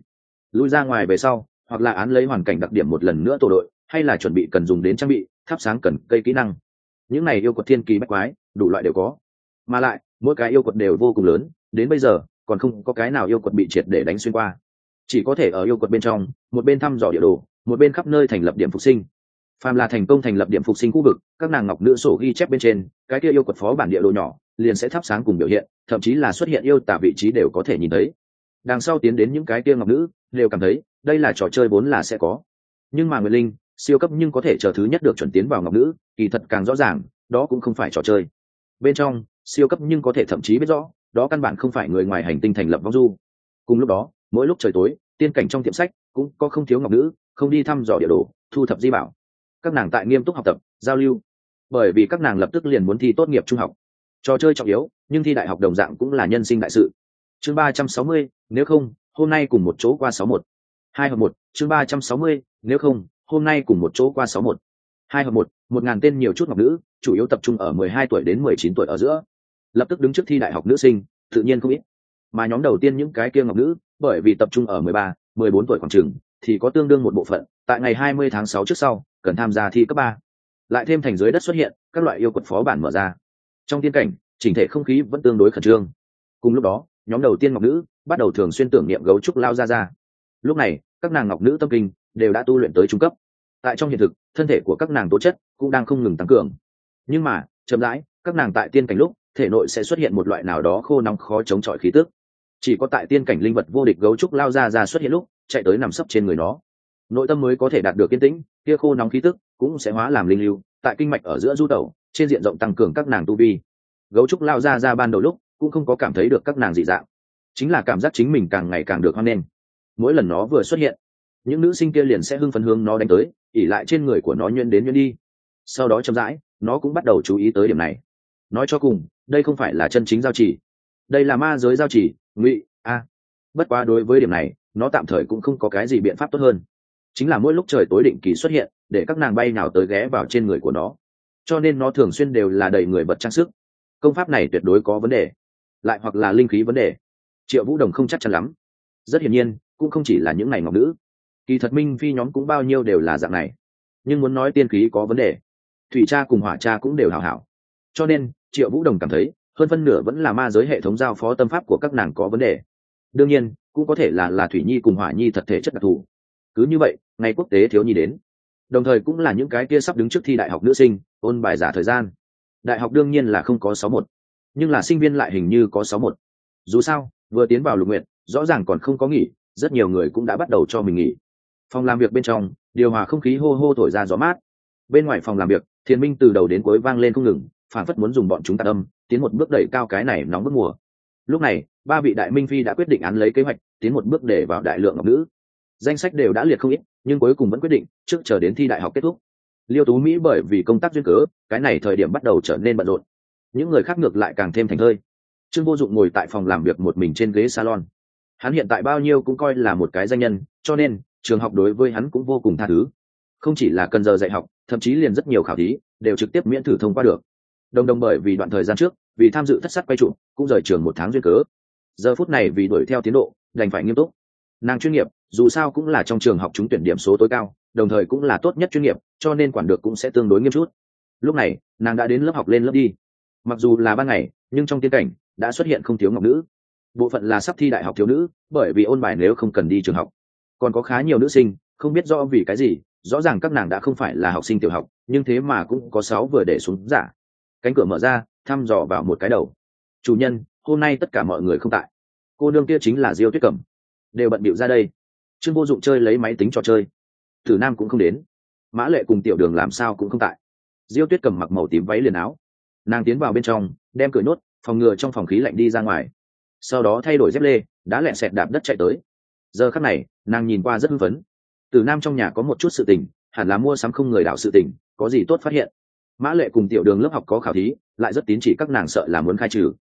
lui ra ngoài về sau, hoặc là án lấy hoàn cảnh đặc điểm một lần nữa tổ đội, hay là chuẩn bị cần dùng đến trang bị thắp sáng cần cây kỹ năng. Những này yêu quật thiên kỳ bách quái đủ loại đều có, mà lại mỗi cái yêu quật đều vô cùng lớn, đến bây giờ còn không có cái nào yêu quật bị triệt để đánh xuyên qua, chỉ có thể ở yêu quật bên trong một bên thăm dò địa đồ, một bên khắp nơi thành lập điểm phục sinh. Phàm là thành công thành lập điểm phục sinh khu vực, các nàng ngọc nữ sổ ghi chép bên trên cái kia yêu quật phó bản địa đồ nhỏ liền sẽ thắp sáng cùng biểu hiện, thậm chí là xuất hiện yêu tả vị trí đều có thể nhìn thấy. Đằng sau tiến đến những cái kia ngọc nữ đều cảm thấy đây là trò chơi vốn là sẽ có, nhưng mà Nguyệt Linh siêu cấp nhưng có thể chờ thứ nhất được chuẩn tiến vào ngọc nữ, kỳ thật càng rõ ràng đó cũng không phải trò chơi bên trong siêu cấp, nhưng có thể thậm chí biết rõ đó căn bản không phải người ngoài hành tinh thành lập vong du. Cùng lúc đó, mỗi lúc trời tối, tiên cảnh trong tiệm sách cũng có không thiếu ngọc nữ không đi thăm dò địa đồ, thu thập di bảo. Các nàng tại nghiêm túc học tập giao lưu, bởi vì các nàng lập tức liền muốn thi tốt nghiệp trung học. Trò chơi trọng yếu, nhưng thi đại học đồng dạng cũng là nhân sinh đại sự. Chương 360, nếu không hôm nay cùng một chỗ qua 61. 2 hợp 1. Chương 360, nếu không hôm nay cùng một chỗ qua 61. 2 hợp 1. 1000 tên nhiều chút ngọc nữ, chủ yếu tập trung ở 12 tuổi đến 19 tuổi ở giữa. Lập tức đứng trước thi đại học nữ sinh tự nhiên không ít, mà nhóm đầu tiên những cái kia ngọc nữ bởi vì tập trung ở 13, 14 tuổi khoảng chừng, thì có tương đương một bộ phận tại ngày 20 tháng 6 trước sau cần tham gia thi cấp 3. Lại thêm thành dưới đất xuất hiện các loại yêu quật phó bản mở ra, trong tiên cảnh chỉnh thể không khí vẫn tương đối khẩn trương. Cùng lúc đó, nhóm đầu tiên ngọc nữ bắt đầu thường xuyên tưởng niệm gấu trúc lao ra. Lúc này các nàng ngọc nữ tâm kinh đều đã tu luyện tới trung cấp, tại trong hiện thực thân thể của các nàng tố chất cũng đang không ngừng tăng cường, nhưng mà chậm rãi các nàng tại tiên cảnh lúc thể nội sẽ xuất hiện một loại nào đó khô nóng khó chống chọi khí tức. Chỉ có tại tiên cảnh linh vật vô địch gấu trúc lao ra xuất hiện lúc chạy tới nằm sấp trên người nó, nội tâm mới có thể đạt được yên tĩnh, kia khô nóng khí tức cũng sẽ hóa làm linh lưu tại kinh mạch ở giữa du tẩu, trên diện rộng tăng cường các nàng tu vi. Gấu trúc lao ra ban đầu lúc cũng không có cảm thấy được các nàng dị dạng, chính là cảm giác chính mình càng ngày càng được hoan nghênh. Mỗi lần nó vừa xuất hiện, những nữ sinh kia liền sẽ hưng phấn hướng nó đánh tới, ỉ lại trên người của nó nhuyễn đến nhuyễn đi. Sau đó chậm rãi nó cũng bắt đầu chú ý tới điểm này. Nói cho cùng, đây không phải là chân chính giao chỉ, đây là ma giới giao chỉ ngụy a. Bất quá đối với điểm này nó tạm thời cũng không có cái gì biện pháp tốt hơn, chính là mỗi lúc trời tối định kỳ xuất hiện để các nàng bay nào tới ghé vào trên người của nó, cho nên nó thường xuyên đều là đầy người bật trang sức. Công pháp này tuyệt đối có vấn đề, lại hoặc là linh khí vấn đề, Triệu Vũ Đồng không chắc chắn lắm. Rất hiển nhiên cũng không chỉ là những ngày ngọc nữ, kỳ thật minh phi nhóm cũng bao nhiêu đều là dạng này. Nhưng muốn nói tiên khí có vấn đề, thủy cha cùng hỏa cha cũng đều hảo hảo, cho nên Triệu Vũ Đồng cảm thấy hơn phân nửa vẫn là ma giới hệ thống giao phó tâm pháp của các nàng có vấn đề. Đương nhiên cũng có thể là thủy nhi cùng hỏa nhi thật thể chất đặc thù. Cứ như vậy, ngày quốc tế thiếu nhi đến, đồng thời cũng là những cái kia sắp đứng trước thi đại học nữ sinh ôn bài giả thời gian. Đại học đương nhiên là không có 61, nhưng là sinh viên lại hình như có 61. Dù sao vừa tiến vào lục nguyện, rõ ràng còn không có nghỉ, rất nhiều người cũng đã bắt đầu cho mình nghỉ. Phòng làm việc bên trong điều hòa không khí hô hô thổi ra gió mát. Bên ngoài phòng làm việc, Thiền Minh từ đầu đến cuối vang lên không ngừng, phản phất muốn dùng bọn chúng tạc âm tiến một bước đẩy cao cái này nóng bức mùa. Lúc này 3 vị đại minh phi đã quyết định án lấy kế hoạch tiến một bước để vào đại lượng ngọc nữ. Danh sách đều đã liệt không ít, nhưng cuối cùng vẫn quyết định trước chờ đến thi đại học kết thúc. Liêu Tú Mỹ bởi vì công tác duyên cớ, cái này thời điểm bắt đầu trở nên bận rộn. Những người khác ngược lại càng thêm thành thơi. Trương Vô Dụng ngồi tại phòng làm việc một mình trên ghế salon. Hắn hiện tại bao nhiêu cũng coi là một cái danh nhân, cho nên trường học đối với hắn cũng vô cùng tha thứ. Không chỉ là cần giờ dạy học, thậm chí liền rất nhiều khảo thí đều trực tiếp miễn thử thông qua được. Đồng bởi vì đoạn thời gian trước vì tham dự thất sát quay trụ cũng rời trường 1 tháng duyên cớ, giờ phút này vì đuổi theo tiến độ đành phải nghiêm túc. Nàng chuyên nghiệp dù sao cũng là trong trường học trúng tuyển điểm số tối cao, đồng thời cũng là tốt nhất chuyên nghiệp, cho nên quản được cũng sẽ tương đối nghiêm chút. Lúc này nàng đã đến lớp học lên lớp đi. Mặc dù là ban ngày, nhưng trong tiên cảnh đã xuất hiện không thiếu ngọc nữ. Bộ phận là sắp thi đại học thiếu nữ, bởi vì ôn bài nếu không cần đi trường học. Còn có khá nhiều nữ sinh không biết rõ vì cái gì, rõ ràng các nàng đã không phải là học sinh tiểu học, nhưng thế mà cũng có 6 vừa để xuống giả. Cánh cửa mở ra, thăm dò vào một cái đầu. Chủ nhân, hôm nay tất cả mọi người không tại. Cô nương kia chính là Diêu Tuyết Cẩm, đều bận bịu ra đây. Trương Vô Dụng chơi lấy máy tính trò chơi, Tử Nam cũng không đến, Mã Lệ cùng Tiểu Đường làm sao cũng không tại. Diêu Tuyết Cẩm mặc màu tím váy liền áo, nàng tiến vào bên trong, đem cửa nhốt, phòng ngừa trong phòng khí lạnh đi ra ngoài. Sau đó thay đổi dép lê, đá lẹ sẹt đạp đất chạy tới. Giờ khắc này nàng nhìn qua rất hưng phấn. Tử Nam trong nhà có một chút sự tình, hẳn là mua sắm không người đảo sự tình, có gì tốt phát hiện. Mã Lệ cùng Tiểu Đường lớp học có khảo thí, lại rất tín chỉ các nàng sợ là muốn khai trừ.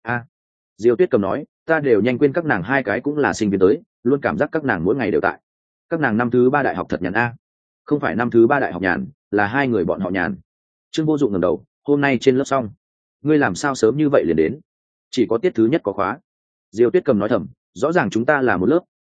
Diêu Tuyết Cầm nói, ta đều nhanh quên các nàng hai cái cũng là sinh viên tới, luôn cảm giác các nàng mỗi ngày đều tại. Các nàng năm thứ 3 đại học thật nhàn a. Không phải năm thứ 3 đại học nhàn, là 2 người bọn họ nhàn. Trương Vô Dụng ngẩng đầu, hôm nay trên lớp xong, ngươi làm sao sớm như vậy liền đến? Chỉ có tiết thứ nhất có khóa. Diêu Tuyết Cầm nói thầm, rõ ràng chúng ta là một lớp,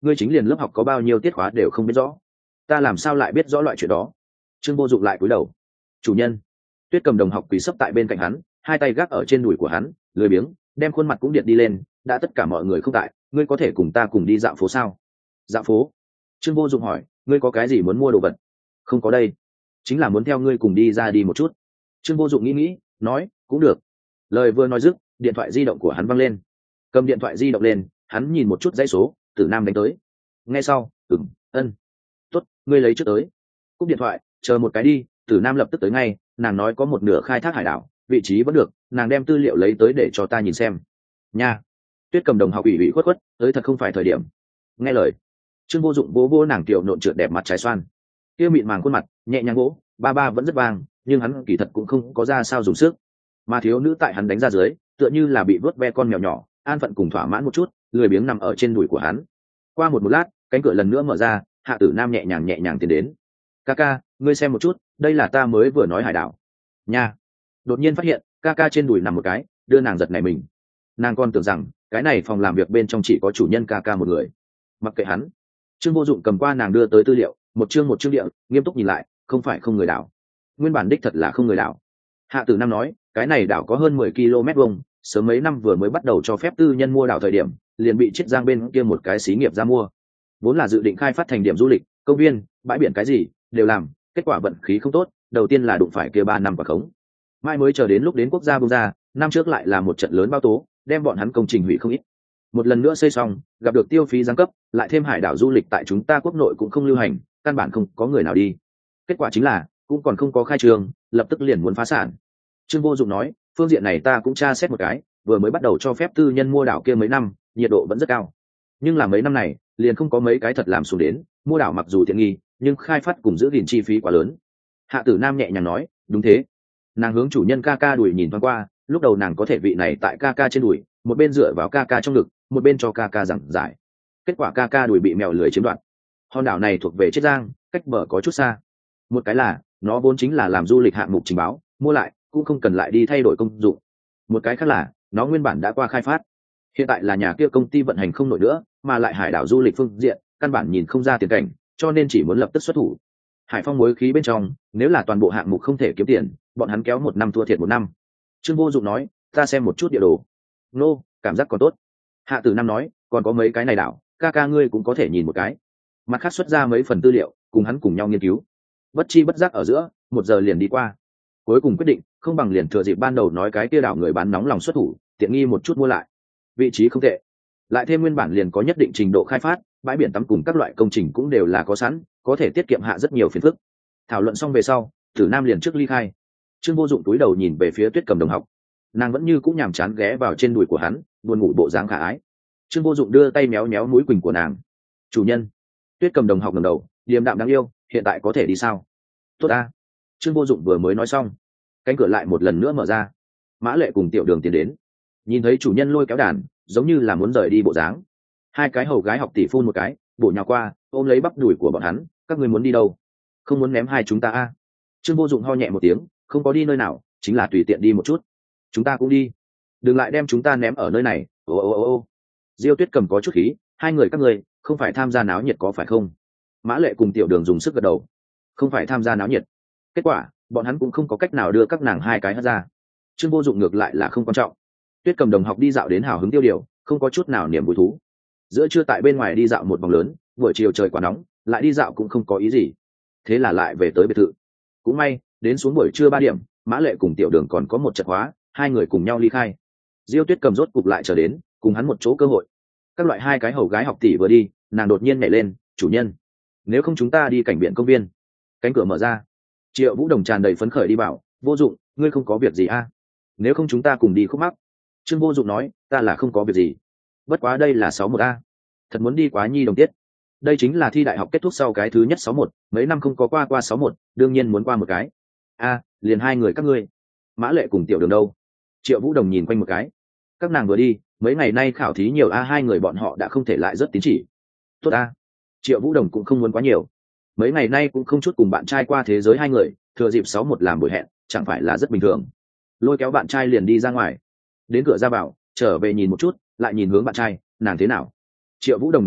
ngươi chính liền lớp học có bao nhiêu tiết khóa đều không biết rõ, ta làm sao lại biết rõ loại chuyện đó. Trương Vô Dụng lại cúi đầu. Chủ nhân. Tuyết Cầm đồng học quỳ sấp tại bên cạnh hắn, hai tay gác ở trên đùi của hắn, lười biếng đem khuôn mặt cũng điện đi lên. Đã tất cả mọi người không tại, ngươi có thể cùng ta cùng đi dạo phố sao? Dạo phố? Trương Vô Dụng hỏi, ngươi có cái gì muốn mua đồ vật? Không có đây, chính là muốn theo ngươi cùng đi ra đi một chút. Trương Vô Dụng nghĩ, nói, cũng được. Lời vừa nói dứt, điện thoại di động của hắn văng lên. Cầm điện thoại di động lên, hắn nhìn một chút dãy số, Tử Nam đánh tới. Nghe sau, ân, tốt, ngươi lấy trước tới. Cúp điện thoại, chờ một cái đi. Tử Nam lập tức tới ngay, nàng nói có một nửa khai thác hải đảo, vị trí vẫn được, nàng đem tư liệu lấy tới để cho ta nhìn xem. Nha. Tuyết Cầm đồng học ủy khuất khuất, tới thật không phải thời điểm. Nghe lời. Trương Vô Dụng vỗ nàng tiểu nộn trượt đẹp mặt trái xoan. Kia mịn màng khuôn mặt, nhẹ nhàng vỗ, ba vẫn rất vàng, nhưng hắn kỳ thật cũng không có ra sao dùng sức. Mà thiếu nữ tại hắn đánh ra dưới, tựa như là bị vớt ve con mèo nhỏ, an phận cùng thỏa mãn một chút, lười biếng nằm ở trên đùi của hắn. Qua một lát, cánh cửa lần nữa mở ra, Hạ Tử Nam nhẹ nhàng tiến đến. Ca, ngươi xem một chút, đây là ta mới vừa nói hải đảo. Nha. Đột nhiên phát hiện, ca trên đùi nằm một cái, đưa nàng giật nảy mình. Nàng còn tưởng rằng cái này phòng làm việc bên trong chỉ có chủ nhân ca một người. Mặc kệ hắn. Trương Vô Dụng cầm qua nàng đưa tới tư liệu, một chương địa, nghiêm túc nhìn lại, không phải không người đảo. Nguyên bản đích thật là không người đảo. Hạ Tử Nam nói, cái này đảo có hơn 10 km vuông, sớm mấy năm vừa mới bắt đầu cho phép tư nhân mua đảo thời điểm, liền bị Chiết Giang bên kia một cái xí nghiệp ra mua. Vốn là dự định khai phát thành điểm du lịch, công viên, bãi biển cái gì đều làm, kết quả vận khí không tốt, đầu tiên là đụng phải kia 3 năm quả khống. Mai mới chờ đến lúc đến quốc gia bung ra, năm trước lại là một trận lớn bao tố, đem bọn hắn công trình hủy không ít. Một lần nữa xây xong, gặp được tiêu phí giáng cấp, lại thêm hải đảo du lịch tại chúng ta quốc nội cũng không lưu hành, căn bản không có người nào đi. Kết quả chính là cũng còn không có khai trường, lập tức liền muốn phá sản. Trương Vô Dụng nói, phương diện này ta cũng tra xét một cái, vừa mới bắt đầu cho phép tư nhân mua đảo kia mấy năm, nhiệt độ vẫn rất cao. Nhưng là mấy năm này, liền không có mấy cái thật làm xuống đến, mua đảo mặc dù tiện nghi, nhưng khai phát cùng giữ gìn chi phí quá lớn. Hạ Tử Nam nhẹ nhàng nói, đúng thế. Nàng hướng chủ nhân ca đùi nhìn thoáng qua, lúc đầu nàng có thể vị này tại ca trên đùi, một bên dựa vào ca trong ngực, một bên cho ca giảng giải. Kết quả ca đùi bị mèo lười chiếm đoạt. Hòn đảo này thuộc về Chiết Giang, cách bờ có chút xa. Một cái là nó vốn chính là làm du lịch hạng mục trình báo, mua lại cũng không cần lại đi thay đổi công dụng. Một cái khác là nó nguyên bản đã qua khai phát, hiện tại là nhà kia công ty vận hành không nổi nữa, mà lại hải đảo du lịch phương diện căn bản nhìn không ra tiền cảnh, cho nên chỉ muốn lập tức xuất thủ. Hải Phong mối khí bên trong, nếu là toàn bộ hạng mục không thể kiếm tiền, bọn hắn kéo 1 năm thua thiệt 1 năm. Trương Vô Dụng nói, ta xem một chút địa đồ. Nô, cảm giác còn tốt. Hạ Tử Nam nói, còn có mấy cái này đảo, ca ngươi cũng có thể nhìn một cái. Mặt khác xuất ra mấy phần tư liệu, cùng hắn cùng nhau nghiên cứu. Bất chi bất giác ở giữa, 1 giờ liền đi qua. Cuối cùng quyết định, không bằng liền thừa dịp ban đầu nói cái kia đảo người bán nóng lòng xuất thủ, tiện nghi một chút mua lại. Vị trí không tệ, lại thêm nguyên bản liền có nhất định trình độ khai phát, bãi biển tắm cùng các loại công trình cũng đều là có sẵn, có thể tiết kiệm hạ rất nhiều phiền phức. Thảo luận xong về sau, Tử Nam liền trước ly khai. Trương Vô Dụng túi đầu nhìn về phía Tuyết Cầm đồng học, nàng vẫn như cũng nhàm chán ghé vào trên đùi của hắn, buồn ngủ bộ dáng khả ái. Trương Vô Dụng đưa tay méo méo mũi quỳnh của nàng. Chủ nhân. Tuyết Cầm đồng học ngẩng đầu, điềm đạm đáng yêu, hiện tại có thể đi sao? Tốt a. Trương Vô Dụng vừa mới nói xong, cánh cửa lại một lần nữa mở ra. Mã Lệ cùng Tiểu Đường tiến đến, nhìn thấy chủ nhân lôi kéo đàn, giống như là muốn rời đi bộ dáng. Hai cái hầu gái học tỷ phun một cái, bổ nhào qua, ôm lấy bắp đùi của bọn hắn, các ngươi muốn đi đâu? Không muốn ném hai chúng ta a. Trương Vô Dụng ho nhẹ một tiếng, không có đi nơi nào, chính là tùy tiện đi một chút. Chúng ta cũng đi, đừng lại đem chúng ta ném ở nơi này. Ô. Diêu Tuyết Cầm có chút khí, hai người các ngươi không phải tham gia náo nhiệt có phải không? Mã Lệ cùng Tiểu Đường dùng sức gật đầu, không phải tham gia náo nhiệt. Kết quả bọn hắn cũng không có cách nào đưa các nàng hai cái hất ra. Trương Vô Dụng ngược lại là không quan trọng. Tuyết Cầm đồng học đi dạo đến hào hứng tiêu điều, không có chút nào niềm vui thú. Giữa trưa tại bên ngoài đi dạo một vòng lớn, buổi chiều trời quá nóng, lại đi dạo cũng không có ý gì. Thế là lại về tới biệt thự. Cũng may, đến xuống buổi trưa 3 điểm, Mã Lệ cùng Tiểu Đường còn có một trận hóa, hai người cùng nhau ly khai. Diêu Tuyết Cầm rốt cục lại trở đến, cùng hắn một chỗ cơ hội. Các loại hai cái hầu gái học tỷ vừa đi, nàng đột nhiên nhảy lên, "Chủ nhân, nếu không chúng ta đi cảnh biển công viên." Cánh cửa mở ra. Triệu Vũ Đồng tràn đầy phấn khởi đi bảo, "Vô Dụng, ngươi không có việc gì a? Nếu không chúng ta cùng đi khúc mắc." Trương Vô Dụng nói, "Ta là không có việc gì. Bất quá đây là 61 a. Thật muốn đi quá nhi đồng tiết. Đây chính là thi đại học kết thúc sau cái thứ nhất 61, mấy năm không có qua 61, đương nhiên muốn qua một cái." "A, liền hai người các ngươi." Mã Lệ cùng Tiểu Đường đâu? Triệu Vũ Đồng nhìn quanh một cái. Các nàng vừa đi, mấy ngày nay khảo thí nhiều a, hai người bọn họ đã không thể lại rất tín chỉ. Tốt a. Triệu Vũ Đồng cũng không muốn quá nhiều. Mấy ngày nay cũng không chút cùng bạn trai qua thế giới hai người, thừa dịp 61 làm buổi hẹn, chẳng phải là rất bình thường. Lôi kéo bạn trai liền đi ra ngoài. Đến cửa ra vào, trở về nhìn một chút, lại nhìn hướng bạn trai, nàng thế nào? Triệu Vũ Đồng nhìn thấy,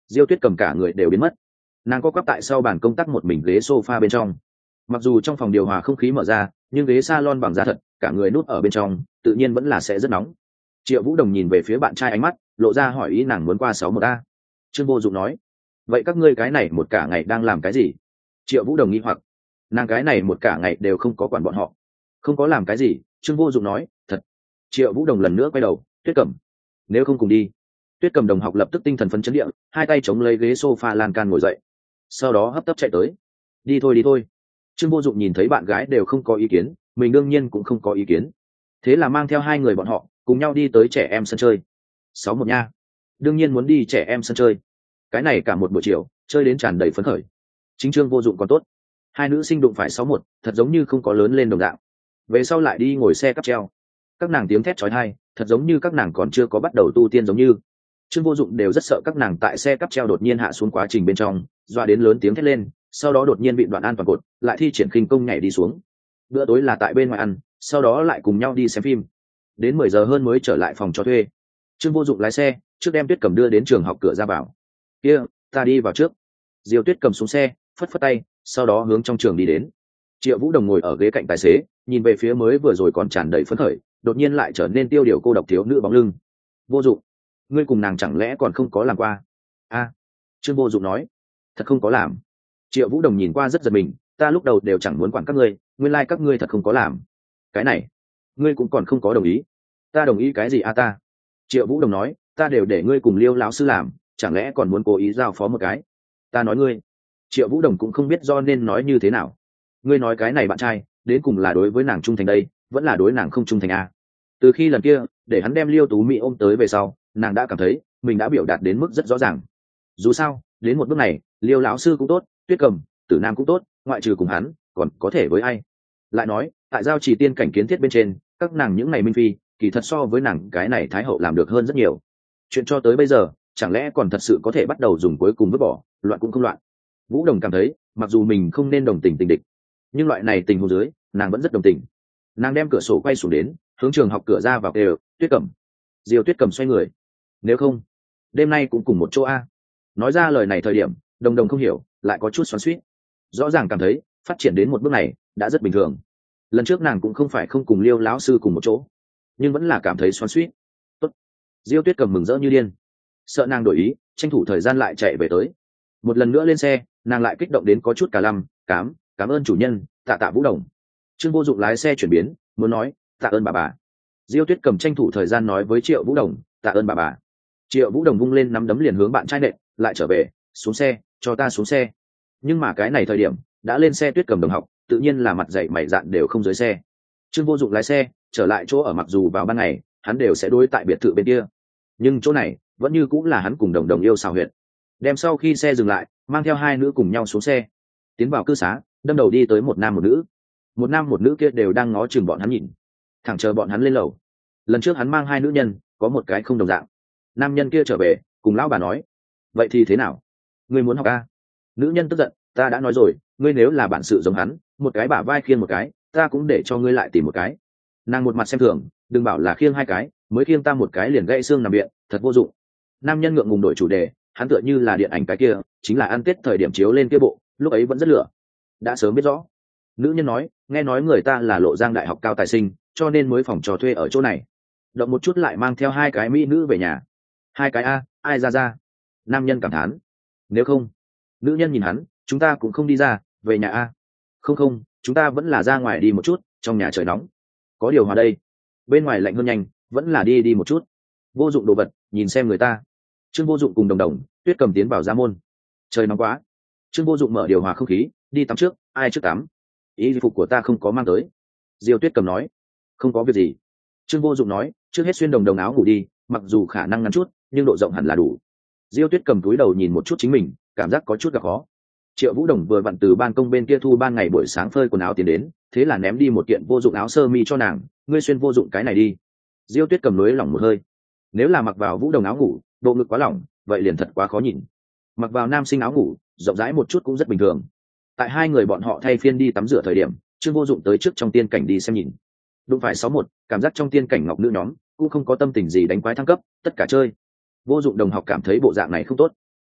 Diêu Tuyết cầm cả người đều biến mất, nàng co quắp tại sau bàn công tác một mình ghế sofa bên trong. Mặc dù trong phòng điều hòa không khí mở ra, nhưng ghế salon bằng da thật, cả người núp ở bên trong tự nhiên vẫn là sẽ rất nóng. Triệu Vũ Đồng nhìn về phía bạn trai, ánh mắt lộ ra hỏi ý nàng muốn qua 61A. Trương Vô Dụng nói, vậy các ngươi cái này một cả ngày đang làm cái gì? Triệu Vũ Đồng nghi hoặc, nàng cái này một cả ngày đều không có quản bọn họ. Không có làm cái gì. Trương Vô Dụng nói, thật. Triệu Vũ Đồng lần nữa quay đầu, Tuyết Cẩm, nếu không cùng đi. Tuyết Cẩm đồng học lập tức tinh thần phấn chấn địa, hai tay chống lấy ghế sofa lan can ngồi dậy, sau đó hấp tấp chạy tới. Đi thôi đi thôi. Trương Vô Dụng nhìn thấy bạn gái đều không có ý kiến, mình đương nhiên cũng không có ý kiến, thế là mang theo hai người bọn họ cùng nhau đi tới trẻ em sân chơi. 61 nha, đương nhiên muốn đi trẻ em sân chơi. Cái này cả một buổi chiều chơi đến tràn đầy phấn khởi. Chính Trương Vô Dụng còn tốt, hai nữ sinh đụng phải 61, thật giống như không có lớn lên đồng dạng. Về sau lại đi ngồi xe cáp treo, các nàng tiếng thét chói tai, thật giống như các nàng còn chưa có bắt đầu tu tiên giống như. Trương Vô Dụng đều rất sợ các nàng tại xe cáp treo đột nhiên hạ xuống quá trình bên trong, dọa đến lớn tiếng thét lên, sau đó đột nhiên bị đoạn an toàn cột, lại thi triển khinh công nhảy đi xuống. Bữa tối là tại bên ngoài ăn, sau đó lại cùng nhau đi xem phim. Đến 10 giờ hơn mới trở lại phòng cho thuê. Trương Vô Dụng lái xe trước đem Tuyết Cẩm đưa đến trường học cửa ra vào. Kia, ta đi vào trước. Diêu Tuyết Cẩm xuống xe, phất phất tay, sau đó hướng trong trường đi đến. Triệu Vũ Đồng ngồi ở ghế cạnh tài xế, nhìn về phía mới vừa rồi còn tràn đầy phấn khởi, đột nhiên lại trở nên tiêu điều cô độc thiếu nữ bóng lưng. Vô Dụng, ngươi cùng nàng chẳng lẽ còn không có làm qua? A, Trương Vô Dụng nói, thật không có làm. Triệu Vũ Đồng nhìn qua rất giật mình, ta lúc đầu đều chẳng muốn quản các ngươi, nguyên lai các ngươi thật không có làm. Cái này, ngươi cũng còn không có đồng ý. Ta đồng ý cái gì a ta? Triệu Vũ Đồng nói, ta đều để ngươi cùng Liêu lão sư làm, chẳng lẽ còn muốn cố ý giao phó một cái? Ta nói ngươi. Triệu Vũ Đồng cũng không biết do nên nói như thế nào. Ngươi nói cái này bạn trai, đến cùng là đối với nàng trung thành đây, vẫn là đối nàng không trung thành a? Từ khi lần kia, để hắn đem Liêu Tú Mỹ ôm tới về sau, nàng đã cảm thấy mình đã biểu đạt đến mức rất rõ ràng. Dù sao, đến một bước này, Liêu lão sư cũng tốt, Tuyết Cẩm, Tử Nam cũng tốt, ngoại trừ cùng hắn, còn có thể với ai? Lại nói, tại giao chỉ tiên cảnh kiến thiết bên trên, các nàng những ngày minh phi, kỳ thật so với nàng cái này thái hậu làm được hơn rất nhiều. Chuyện cho tới bây giờ, chẳng lẽ còn thật sự có thể bắt đầu dùng cuối cùng vứt bỏ, loạn cũng không loạn. Vũ Đồng cảm thấy, mặc dù mình không nên đồng tình tình địch, nhưng loại này tình huống dưới, nàng vẫn rất đồng tình. Nàng đem cửa sổ quay xuống đến, hướng trường học cửa ra vào kêu, Tuyết Cẩm. Diêu Tuyết Cẩm xoay người. Nếu không, đêm nay cũng cùng một chỗ a. Nói ra lời này thời điểm, Đồng Đồng không hiểu, lại có chút xoắn xuýt. Rõ ràng cảm thấy, phát triển đến một bước này đã rất bình thường. Lần trước nàng cũng không phải không cùng Liêu lão sư cùng một chỗ, nhưng vẫn là cảm thấy xoắn xuýt. Tốt. Diêu Tuyết Cẩm mừng rỡ như điên, sợ nàng đổi ý, tranh thủ thời gian lại chạy về tới. Một lần nữa lên xe, nàng lại kích động đến có chút cả lăm, cảm ơn chủ nhân, tạ tạ Vũ Đồng. Trương Vô Dụng lái xe chuyển biến, muốn nói, tạ ơn bà. Diêu Tuyết Cẩm tranh thủ thời gian nói với Triệu Vũ Đồng, tạ ơn bà. Triệu Vũ Đồng vung lên nắm đấm liền hướng bạn trai nện, lại trở về, xuống xe, cho ta xuống xe. Nhưng mà cái này thời điểm, đã lên xe Tuyết Cẩm đồng học, tự nhiên là mặt dậy mày dạn đều không dưới xe. Trương Vô Dụng lái xe trở lại chỗ ở, mặc dù vào ban ngày hắn đều sẽ đối tại biệt thự bên kia, nhưng chỗ này vẫn như cũng là hắn cùng Đồng Đồng yêu xào huyệt. Đem sau khi xe dừng lại, mang theo hai nữ cùng nhau xuống xe, tiến vào cư xá, đâm đầu đi tới một nam một nữ. Một nam một nữ kia đều đang ngó chừng bọn hắn nhìn, thẳng chờ bọn hắn lên lầu. Lần trước hắn mang hai nữ nhân, có một cái không đồng dạng. Nam nhân kia trở về cùng lão bà nói, vậy thì thế nào, ngươi muốn học a? Nữ nhân tức giận, ta đã nói rồi, ngươi nếu là bản sự giống hắn, một cái bả vai khiêng một cái, ta cũng để cho ngươi lại tìm một cái. Nàng một mặt xem thường, đừng bảo là khiêng hai cái, mới khiêng ta một cái liền gãy xương nằm viện, thật vô dụng. Nam nhân ngượng ngùng đổi chủ đề, hắn tựa như là điện ảnh cái kia, chính là ăn tết thời điểm chiếu lên kia bộ, lúc ấy vẫn rất lửa. Đã sớm biết rõ. Nữ nhân nói, nghe nói người ta là Lộ Giang đại học cao tài sinh, cho nên mới phòng trò thuê ở chỗ này. Động một chút lại mang theo hai cái mỹ nữ về nhà. Hai cái a, ai ra? Nam nhân cảm thán. Nếu không, nữ nhân nhìn hắn, chúng ta cũng không đi ra, về nhà a. Không, chúng ta vẫn là ra ngoài đi một chút, trong nhà trời nóng. Có điều hòa đây. Bên ngoài lạnh hơn nhanh, vẫn là đi một chút. Vô dụng đồ vật, nhìn xem người ta. Trương Vô Dụng cùng Đồng Đồng, Tuyết Cẩm tiến vào ra môn. Trời nóng quá. Trương Vô Dụng mở điều hòa không khí, đi tắm trước, ai trước tắm? Y phục của ta không có mang tới. Diêu Tuyết Cẩm nói. Không có việc gì. Trương Vô Dụng nói, trước hết xuyên Đồng Đồng áo ngủ đi, mặc dù khả năng ngắn chút, nhưng độ rộng hẳn là đủ. Diêu Tuyết Cẩm cúi đầu nhìn một chút chính mình, cảm giác có chút gặp khó. Triệu Vũ Đồng vừa vặn từ ban công bên kia thu ban ngày buổi sáng phơi quần áo tiến đến, thế là ném đi một kiện vô dụng áo sơ mi cho nàng, ngươi xuyên vô dụng cái này đi. Diêu Tuyết Cẩm nới lỏng một hơi. Nếu là mặc vào Vũ Đồng áo ngủ, độ ngực quá lỏng, vậy liền thật quá khó nhìn. Mặc vào nam sinh áo ngủ, rộng rãi một chút cũng rất bình thường. Tại hai người bọn họ thay phiên đi tắm rửa thời điểm, Trương Vô Dụng tới trước trong tiên cảnh đi xem nhìn. Đụng phải 61, cảm giác trong tiên cảnh ngọc nữ nhóm cũng không có tâm tình gì đánh quái thăng cấp, tất cả chơi. Vô Dụng đồng học cảm thấy bộ dạng này không tốt.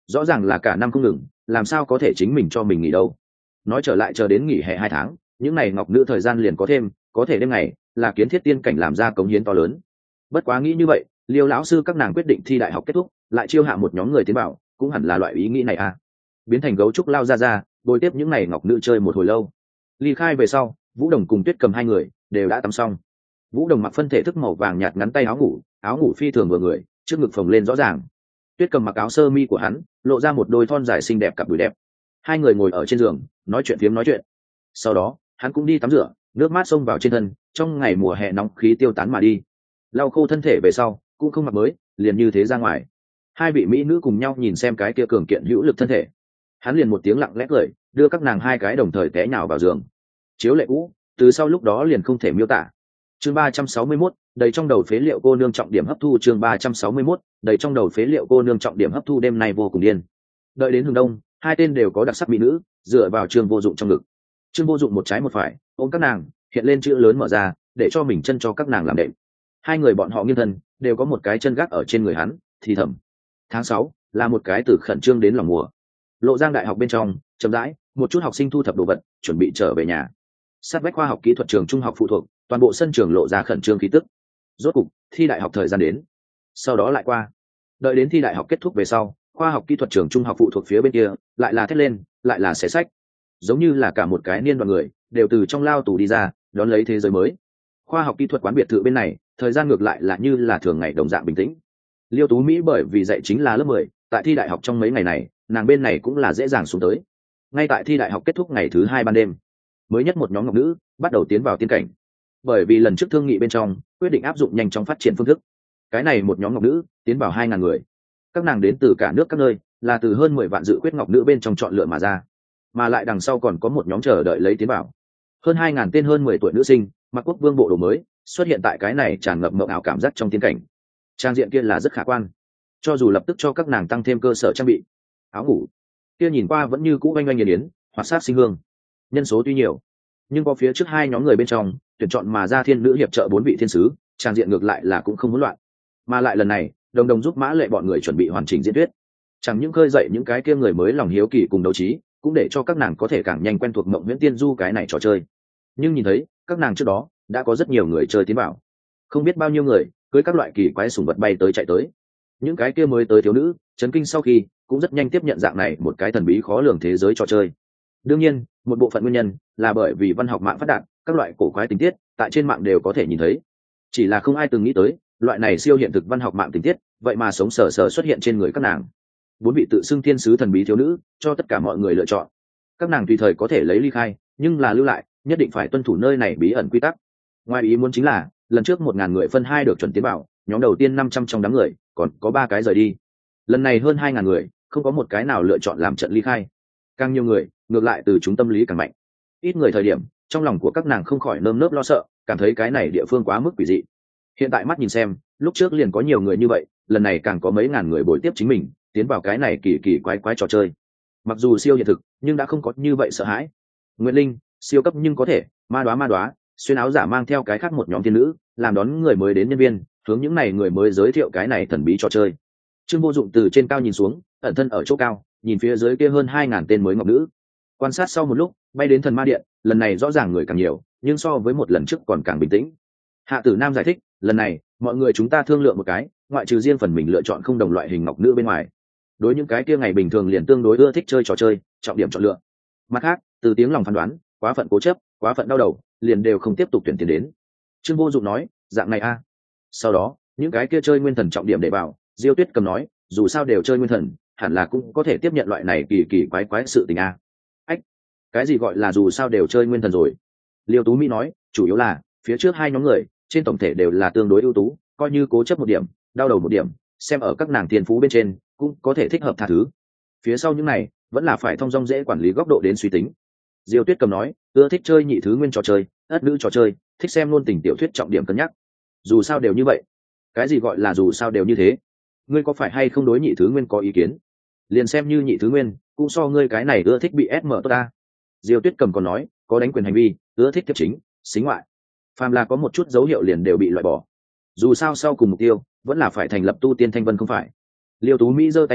rõ ràng là cả năm không ngừng, làm sao có thể chính mình cho mình nghỉ đâu. Nói trở lại chờ đến nghỉ hè 2 tháng, những ngày ngọc nữ thời gian liền có thêm, có thể đêm ngày là kiến thiết tiên cảnh làm ra cống hiến to lớn. Bất quá nghĩ như vậy, Liêu lão sư các nàng quyết định thi đại học kết thúc lại chiêu hạ một nhóm người tiến bảo, cũng hẳn là loại ý nghĩ này à. Biến thành gấu trúc lao ra bồi tiếp những ngày ngọc nữ chơi một hồi lâu. Ly khai về sau, Vũ Đồng cùng Tuyết Cầm hai người đều đã tắm xong. Vũ Đồng mặc phân thể thức màu vàng nhạt ngắn tay áo ngủ phi thường vừa người, trước ngực phồng lên rõ ràng. Tuyết Cầm mặc áo sơ mi của hắn, lộ ra một đôi thon dài xinh đẹp cặp đùi đẹp. Hai người ngồi ở trên giường nói chuyện. Sau đó hắn cũng đi tắm rửa, nước mát xông vào trên thân, trong ngày mùa hè nóng khí tiêu tán mà đi. Lau khô thân thể về sau cũng không mặc mới, liền như thế ra ngoài. Hai vị mỹ nữ cùng nhau nhìn xem cái kia cường kiện hữu lực thân thể, hắn liền một tiếng lặng lẽ cười, đưa các nàng hai cái đồng thời té nhào vào giường. Chiếu lệ cũ từ sau lúc đó liền không thể miêu tả. Chương 361, đầy trong đầu phế liệu cô nương trọng điểm hấp thu. Chương 361, đầy trong đầu phế liệu cô nương trọng điểm hấp thu. Đêm nay vô cùng điên. Đợi đến hướng đông, hai tên đều có đặc sắc mỹ nữ dựa vào Trương Vô Dụng trong ngực. Trương Vô Dụng một trái một phải ôm các nàng, hiện lên chữ lớn mở ra để cho mình chân cho các nàng làm đệm. Hai người bọn họ nghiêng thân, đều có một cái chân gác ở trên người hắn, thì thầm. Tháng 6 là một cái từ khẩn trương đến lòng mùa. Lộ Giang đại học bên trong, chậm rãi, một chút học sinh thu thập đồ vật, chuẩn bị trở về nhà. Sát vách khoa học kỹ thuật trường trung học phụ thuộc, toàn bộ sân trường lộ ra khẩn trương khí tức. Rốt cục, thi đại học thời gian đến. Sau đó lại qua. Đợi đến thi đại học kết thúc về sau, khoa học kỹ thuật trường trung học phụ thuộc phía bên kia, lại là thét lên, lại là xé sách. Giống như là cả một cái niên đoàn người, đều từ trong lao tù đi ra, đón lấy thế giới mới. Khoa học kỹ thuật quán biệt thự bên này, thời gian ngược lại là như là thường ngày đồng dạng bình tĩnh. Liêu Tú Mỹ bởi vì dạy chính là lớp 10, tại thi đại học trong mấy ngày này, nàng bên này cũng là dễ dàng xuống tới. Ngay tại thi đại học kết thúc ngày thứ 2 ban đêm, mới nhất một nhóm ngọc nữ bắt đầu tiến vào tiên cảnh. Bởi vì lần trước thương nghị bên trong quyết định áp dụng nhanh chóng phát triển phương thức, cái này một nhóm ngọc nữ tiến vào 2.000 người. Các nàng đến từ cả nước các nơi, là từ hơn 10 vạn dự quyết ngọc nữ bên trong chọn lựa mà ra, mà lại đằng sau còn có một nhóm chờ đợi lấy tiến vào. Hơn 2.000 tên hơn 10 tuổi nữ sinh, mặc quốc vương bộ đồ mới, xuất hiện tại cái này tràn ngập mộng ảo cảm giác trong tiên cảnh. Trang diện kia là rất khả quan, cho dù lập tức cho các nàng tăng thêm cơ sở trang bị. Áo ngủ kia nhìn qua vẫn như cũ oanh oanh nghiền yến, hoạt sát sinh hương. Nhân số tuy nhiều, nhưng có phía trước hai nhóm người bên trong tuyển chọn mà ra thiên nữ hiệp trợ 4 vị thiên sứ, trang diện ngược lại là cũng không hỗn loạn. Mà lại lần này đồng đồng giúp Mã Lệ bọn người chuẩn bị hoàn chỉnh diễn thuyết, chẳng những khơi dậy những cái kia người mới lòng hiếu kỳ cùng đấu trí, cũng để cho các nàng có thể càng nhanh quen thuộc mộng viễn tiên du cái này trò chơi. Nhưng nhìn thấy các nàng trước đó đã có rất nhiều người chơi tiến vào, không biết bao nhiêu người cưới các loại kỳ quái sủng vật bay tới chạy tới. Những cái kia mới tới thiếu nữ chấn kinh sau khi cũng rất nhanh tiếp nhận dạng này một cái thần bí khó lường thế giới trò chơi. Đương nhiên một bộ phận nguyên nhân là bởi vì văn học mạng phát đạt, các loại cổ quái tình tiết tại trên mạng đều có thể nhìn thấy, chỉ là không ai từng nghĩ tới loại này siêu hiện thực văn học mạng tình tiết vậy mà sống sờ sờ xuất hiện trên người các nàng. 4 vị tự xưng thiên sứ thần bí thiếu nữ cho tất cả mọi người lựa chọn, các nàng tùy thời có thể lấy ly khai, nhưng là lưu lại nhất định phải tuân thủ nơi này bí ẩn quy tắc. Ngoài ý muốn chính là lần trước 1.000 người phân 2 được chuẩn tiến vào, nhóm đầu tiên 500 trong đám người còn có 3 cái rời đi. Lần này hơn 2.000 người không có một cái nào lựa chọn làm trận ly khai, càng nhiều người ngược lại từ chúng tâm lý càng mạnh. Ít người thời điểm trong lòng của các nàng không khỏi nơm nớp lo sợ, cảm thấy cái này địa phương quá mức quỷ dị. Hiện tại mắt nhìn xem, lúc trước liền có nhiều người như vậy, lần này càng có mấy ngàn người bồi tiếp chính mình tiến vào cái này kỳ kỳ quái quái trò chơi. Mặc dù siêu hiện thực nhưng đã không có như vậy sợ hãi. Nguyệt Linh siêu cấp nhưng có thể ma đoá xuyên áo giả mang theo cái khác một nhóm thiên nữ làm đón người mới đến nhân viên, hướng những này người mới giới thiệu cái này thần bí trò chơi. Trương Vô Dụng từ trên cao nhìn xuống, ẩn thân ở chỗ cao, nhìn phía dưới kia hơn 2.000 tên mới ngọc nữ. Quan sát sau một lúc, bay đến thần ma điện, lần này rõ ràng người càng nhiều, nhưng so với một lần trước còn càng bình tĩnh. Hạ Tử Nam giải thích, lần này mọi người chúng ta thương lượng một cái, ngoại trừ riêng phần mình lựa chọn không đồng loại hình ngọc nữ bên ngoài, đối những cái kia ngày bình thường liền tương đối ưa thích chơi trò chơi, trọng điểm chọn lựa. Mặt khác, từ tiếng lòng phán đoán, quá phận cố chấp, quá phận đau đầu, liền đều không tiếp tục tuyển tiền đến. Trương Vô Dụng nói, dạng này a. Sau đó, những cái kia chơi nguyên thần trọng điểm để vào, Diêu Tuyết Cầm nói, dù sao đều chơi nguyên thần, hẳn là cũng có thể tiếp nhận loại này kỳ kỳ quái quái sự tình a. Ách, cái gì gọi là dù sao đều chơi nguyên thần rồi? Liêu Tú Mỹ nói, chủ yếu là phía trước hai nhóm người trên tổng thể đều là tương đối ưu tú, coi như cố chấp một điểm, đau đầu một điểm, xem ở các nàng tiền phú bên trên cũng có thể thích hợp tha thứ. Phía sau những này vẫn là phải thông dong dễ quản lý góc độ đến suy tính. Diêu Tuyết Cầm nói, ưa thích chơi nhị thứ nguyên trò chơi, ất nữ trò chơi, thích xem luôn tình tiểu thuyết trọng điểm cân nhắc. Dù sao đều như vậy. Cái gì gọi là dù sao đều như thế? Ngươi có phải hay không đối nhị thứ nguyên có ý kiến? Liền xem như nhị thứ nguyên cũng so ngươi cái này ưa thích bị SM tốt ta. Diêu Tuyết Cầm còn nói, có đánh quyền hành vi, ưa thích tiếp chính, xính ngoại, phàm là có một chút dấu hiệu liền đều bị loại bỏ. Dù sao sau cùng mục tiêu vẫn là phải thành lập tu tiên thanh vân không phải? Liêu Tú Mỹ giơ tay lên,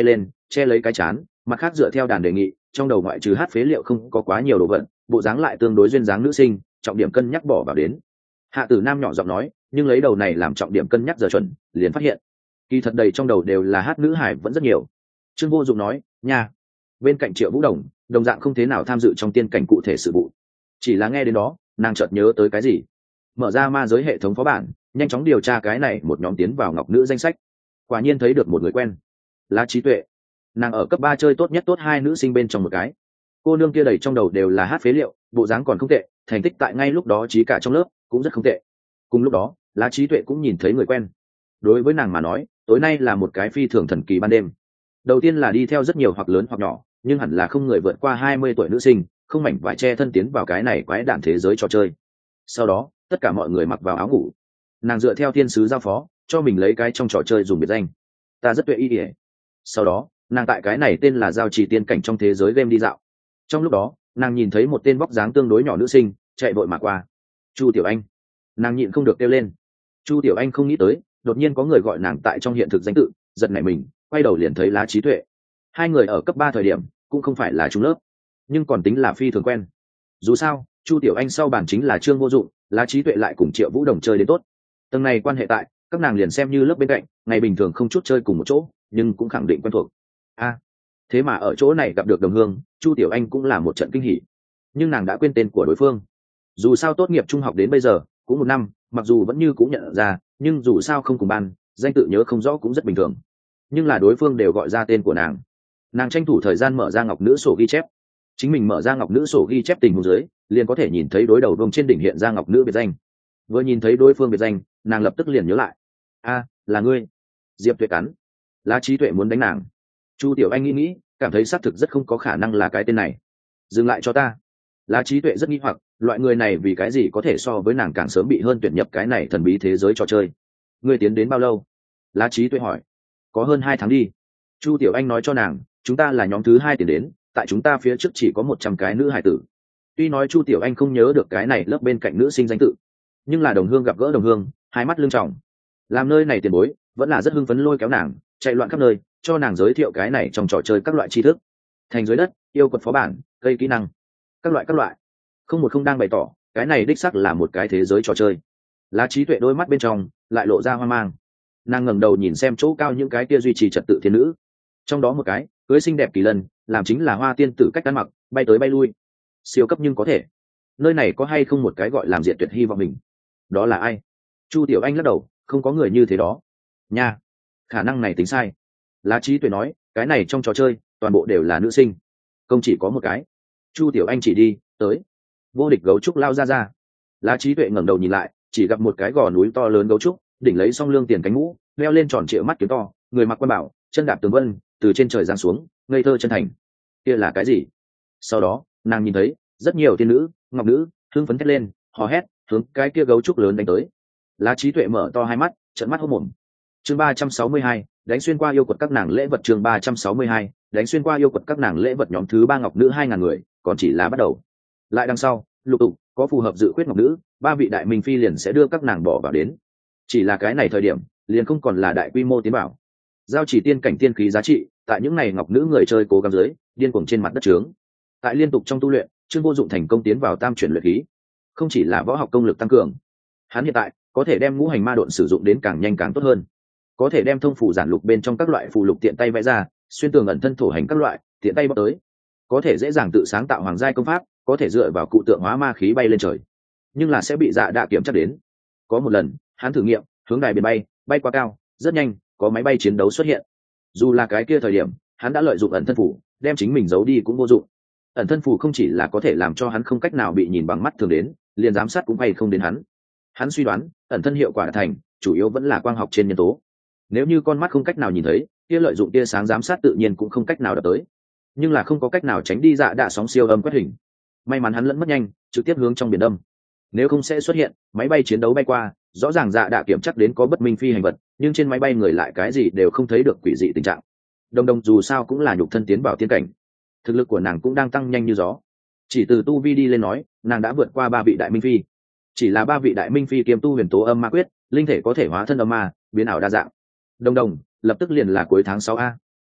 che lấy cái chán, mặt khác dựa theo đàn đề nghị, trong đầu ngoại trừ hát phế liệu không có quá nhiều đồ vật, bộ dáng lại tương đối duyên dáng nữ sinh, trọng điểm cân nhắc bỏ vào đến. Hạ Tử Nam nhỏ giọng nói, nhưng lấy đầu này làm trọng điểm cân nhắc giờ chuẩn, liền phát hiện kỳ thật đầy trong đầu đều là hát nữ hải vẫn rất nhiều. Trương Vô Dụng nói, nha. Bên cạnh Triệu Vũ Đồng, đồng dạng không thế nào tham dự trong tiên cảnh cụ thể sự vụ, chỉ là nghe đến đó, nàng chợt nhớ tới cái gì, mở ra ma giới hệ thống phó bản, nhanh chóng điều tra cái này một nhóm tiến vào ngọc nữ danh sách, quả nhiên thấy được một người quen, là Trí Tuệ. Nàng ở cấp 3 chơi tốt nhất tốt 2 nữ sinh bên trong một cái. Cô nương kia đầy trong đầu đều là hát phế liệu, bộ dáng còn không tệ, thành tích tại ngay lúc đó trí cả trong lớp cũng rất không tệ. Cùng lúc đó, Lá Trí Tuệ cũng nhìn thấy người quen. Đối với nàng mà nói, tối nay là một cái phi thường thần kỳ ban đêm. Đầu tiên là đi theo rất nhiều hoặc lớn hoặc nhỏ, nhưng hẳn là không người vượt qua 20 tuổi nữ sinh, không mảnh vải che thân tiến vào cái này quái đản thế giới trò chơi. Sau đó, tất cả mọi người mặc vào áo ngủ. Nàng dựa theo thiên sứ giao phó, cho mình lấy cái trong trò chơi dùng biệt danh. Ta rất tuệ y ỉa. Sau đó, nàng tại cái này tên là giao trì tiên cảnh trong thế giới game đi dạo. Trong lúc đó, nàng nhìn thấy một tên vóc dáng tương đối nhỏ nữ sinh chạy vội mà qua. Chu Tiểu Anh. Nàng nhịn không được kêu lên. Chu Tiểu Anh không nghĩ tới, đột nhiên có người gọi nàng tại trong hiện thực danh tự, giật nảy mình, quay đầu liền thấy Lá Trí Tuệ. Hai người ở cấp 3 thời điểm cũng không phải là chung lớp, nhưng còn tính là phi thường quen. Dù sao, Chu Tiểu Anh sau bản chính là Trương Vô Dụng, Lá Trí Tuệ lại cùng Triệu Vũ Đồng chơi đến tốt. Tầng này quan hệ tại, các nàng liền xem như lớp bên cạnh, ngày bình thường không chút chơi cùng một chỗ, nhưng cũng khẳng định quen thuộc. Thế mà ở chỗ này gặp được đồng hương, Chu Tiểu Anh cũng là một trận kinh hỉ. Nhưng nàng đã quên tên của đối phương. Dù sao tốt nghiệp trung học đến bây giờ cũng 1 năm, mặc dù vẫn như cũng nhận ra, nhưng dù sao không cùng ban, danh tự nhớ không rõ cũng rất bình thường. Nhưng là đối phương đều gọi ra tên của nàng. Nàng tranh thủ thời gian mở ra ngọc nữ sổ ghi chép. Chính mình mở ra ngọc nữ sổ ghi chép tình huống dưới, liền có thể nhìn thấy đối đầu đông trên đỉnh hiện ra ngọc nữ biệt danh. Vừa nhìn thấy đối phương biệt danh, nàng lập tức liền nhớ lại. Là ngươi. Diệp Tuệ cắn. Lá Trí Tuệ muốn đánh nàng. Chu Tiểu Anh nghĩ, cảm thấy xác thực rất không có khả năng là cái tên này. Dừng lại cho ta. Lá Trí Tuệ rất nghi hoặc, loại người này vì cái gì có thể so với nàng càng sớm bị hơn tuyển nhập cái này thần bí thế giới trò chơi. Ngươi tiến đến bao lâu? Lá Trí Tuệ hỏi. Có hơn 2 tháng đi. Chu Tiểu Anh nói cho nàng, chúng ta là nhóm thứ 2 tiến đến, tại chúng ta phía trước chỉ có 100 cái nữ hải tử. Tuy nói Chu Tiểu Anh không nhớ được cái này lớp bên cạnh nữ sinh danh tự, nhưng là đồng hương gặp gỡ đồng hương, hai mắt lưng tròng. Làm nơi này tiền bối, vẫn là rất hưng phấn lôi kéo nàng, chạy loạn khắp nơi, cho nàng giới thiệu cái này trong trò chơi các loại tri thức. Thành dưới đất, yêu quật phó bản, cây kỹ năng, các loại. Không đang bày tỏ, cái này đích xác là một cái thế giới trò chơi. Lá Trí Tuệ đôi mắt bên trong lại lộ ra hoang mang. Nàng ngẩng đầu nhìn xem chỗ cao những cái kia duy trì trật tự thiên nữ. Trong đó một cái, cưới xinh đẹp kỳ lân, làm chính là hoa tiên tử cách ăn mặc, bay tới bay lui. Siêu cấp nhưng có thể. Nơi này có hay không một cái gọi làm diện tuyệt hy vọng mình? Đó là ai? Chu Tiểu Anh lắc đầu, không có người như thế đó. Nha, khả năng này tính sai. Lá Trí Tuệ nói, cái này trong trò chơi, toàn bộ đều là nữ sinh. Không chỉ có một cái. Chu Tiểu Anh chỉ đi, tới. Vô địch gấu trúc lao ra. Lá Trí Tuệ ngẩng đầu nhìn lại, chỉ gặp một cái gò núi to lớn gấu trúc, đỉnh lấy song lương tiền cánh mũ, leo lên tròn trịa mắt kiếm to, người mặc quan bảo, chân đạp tường vân, từ trên trời giáng xuống, ngây thơ chân thành. Kia là cái gì? Sau đó, nàng nhìn thấy rất nhiều tiên nữ, ngọc nữ, hưng phấn thét lên, hò hét, hướng cái kia gấu trúc lớn đánh tới. Lá Trí Tuệ mở to hai mắt, trợn mắt hốt mồm. Chương 362, đánh xuyên qua yêu quật các nàng lễ vật. Chương 362, đánh xuyên qua yêu quật các nàng lễ vật. Nhóm thứ 3 ngọc nữ 2000 người, còn chỉ là bắt đầu. Lại đằng sau, lục tục có phù hợp dự quyết ngọc nữ, 3 vị đại minh phi liền sẽ đưa các nàng bỏ vào đến. Chỉ là cái này thời điểm, liền không còn là đại quy mô tiến bảo. Giao chỉ tiên cảnh tiên khí giá trị, tại những này ngọc nữ người chơi cố gắng dưới, điên cuồng trên mặt đất trướng. Tại liên tục trong tu luyện, Trương Vô Dụng thành công tiến vào tam chuyển luyện khí. Không chỉ là võ học công lực tăng cường, hắn hiện tại có thể đem ngũ hành ma độn sử dụng đến càng nhanh càng tốt hơn. Có thể đem thông phù giản lục bên trong các loại phù lục tiện tay vẽ ra, xuyên tường ẩn thân thổ hành các loại, tiện tay bóc tới. Có thể dễ dàng tự sáng tạo hoàng giai công pháp, có thể dựa vào cụ tượng hóa ma khí bay lên trời. Nhưng là sẽ bị Dạ Đạ kiểm tra đến. Có một lần, hắn thử nghiệm, hướng đài biển bay, bay quá cao, rất nhanh, có máy bay chiến đấu xuất hiện. Dù là cái kia thời điểm, hắn đã lợi dụng ẩn thân phù, đem chính mình giấu đi cũng vô dụng. Ẩn thân phù không chỉ là có thể làm cho hắn không cách nào bị nhìn bằng mắt thường đến, liền giám sát cũng bay không đến hắn. Hắn suy đoán, ẩn thân hiệu quả đã thành, chủ yếu vẫn là quang học trên nhân tố. Nếu như con mắt không cách nào nhìn thấy, kia lợi dụng tia sáng giám sát tự nhiên cũng không cách nào đập tới. Nhưng là không có cách nào tránh đi Dạ Đạ sóng siêu âm quét hình. May mắn hắn lẫn mất nhanh, trực tiếp hướng trong biển đông. Nếu không sẽ xuất hiện máy bay chiến đấu bay qua, rõ ràng Dạ Đạ kiểm chắc đến có bất minh phi hành vật, nhưng trên máy bay người lại cái gì đều không thấy được quỷ dị tình trạng. Đồng đồng dù sao cũng là nhục thân tiến vào tiên cảnh, thực lực của nàng cũng đang tăng nhanh như gió. Chỉ từ tu vi đi lên nói, nàng đã vượt qua 3 vị đại minh phi. Chỉ là 3 vị đại minh phi kiêm tu huyền tố âm ma quyết, linh thể có thể hóa thân âm ma, biến ảo đa dạng. Đồng đồng lập tức liền là cuối tháng 6 a.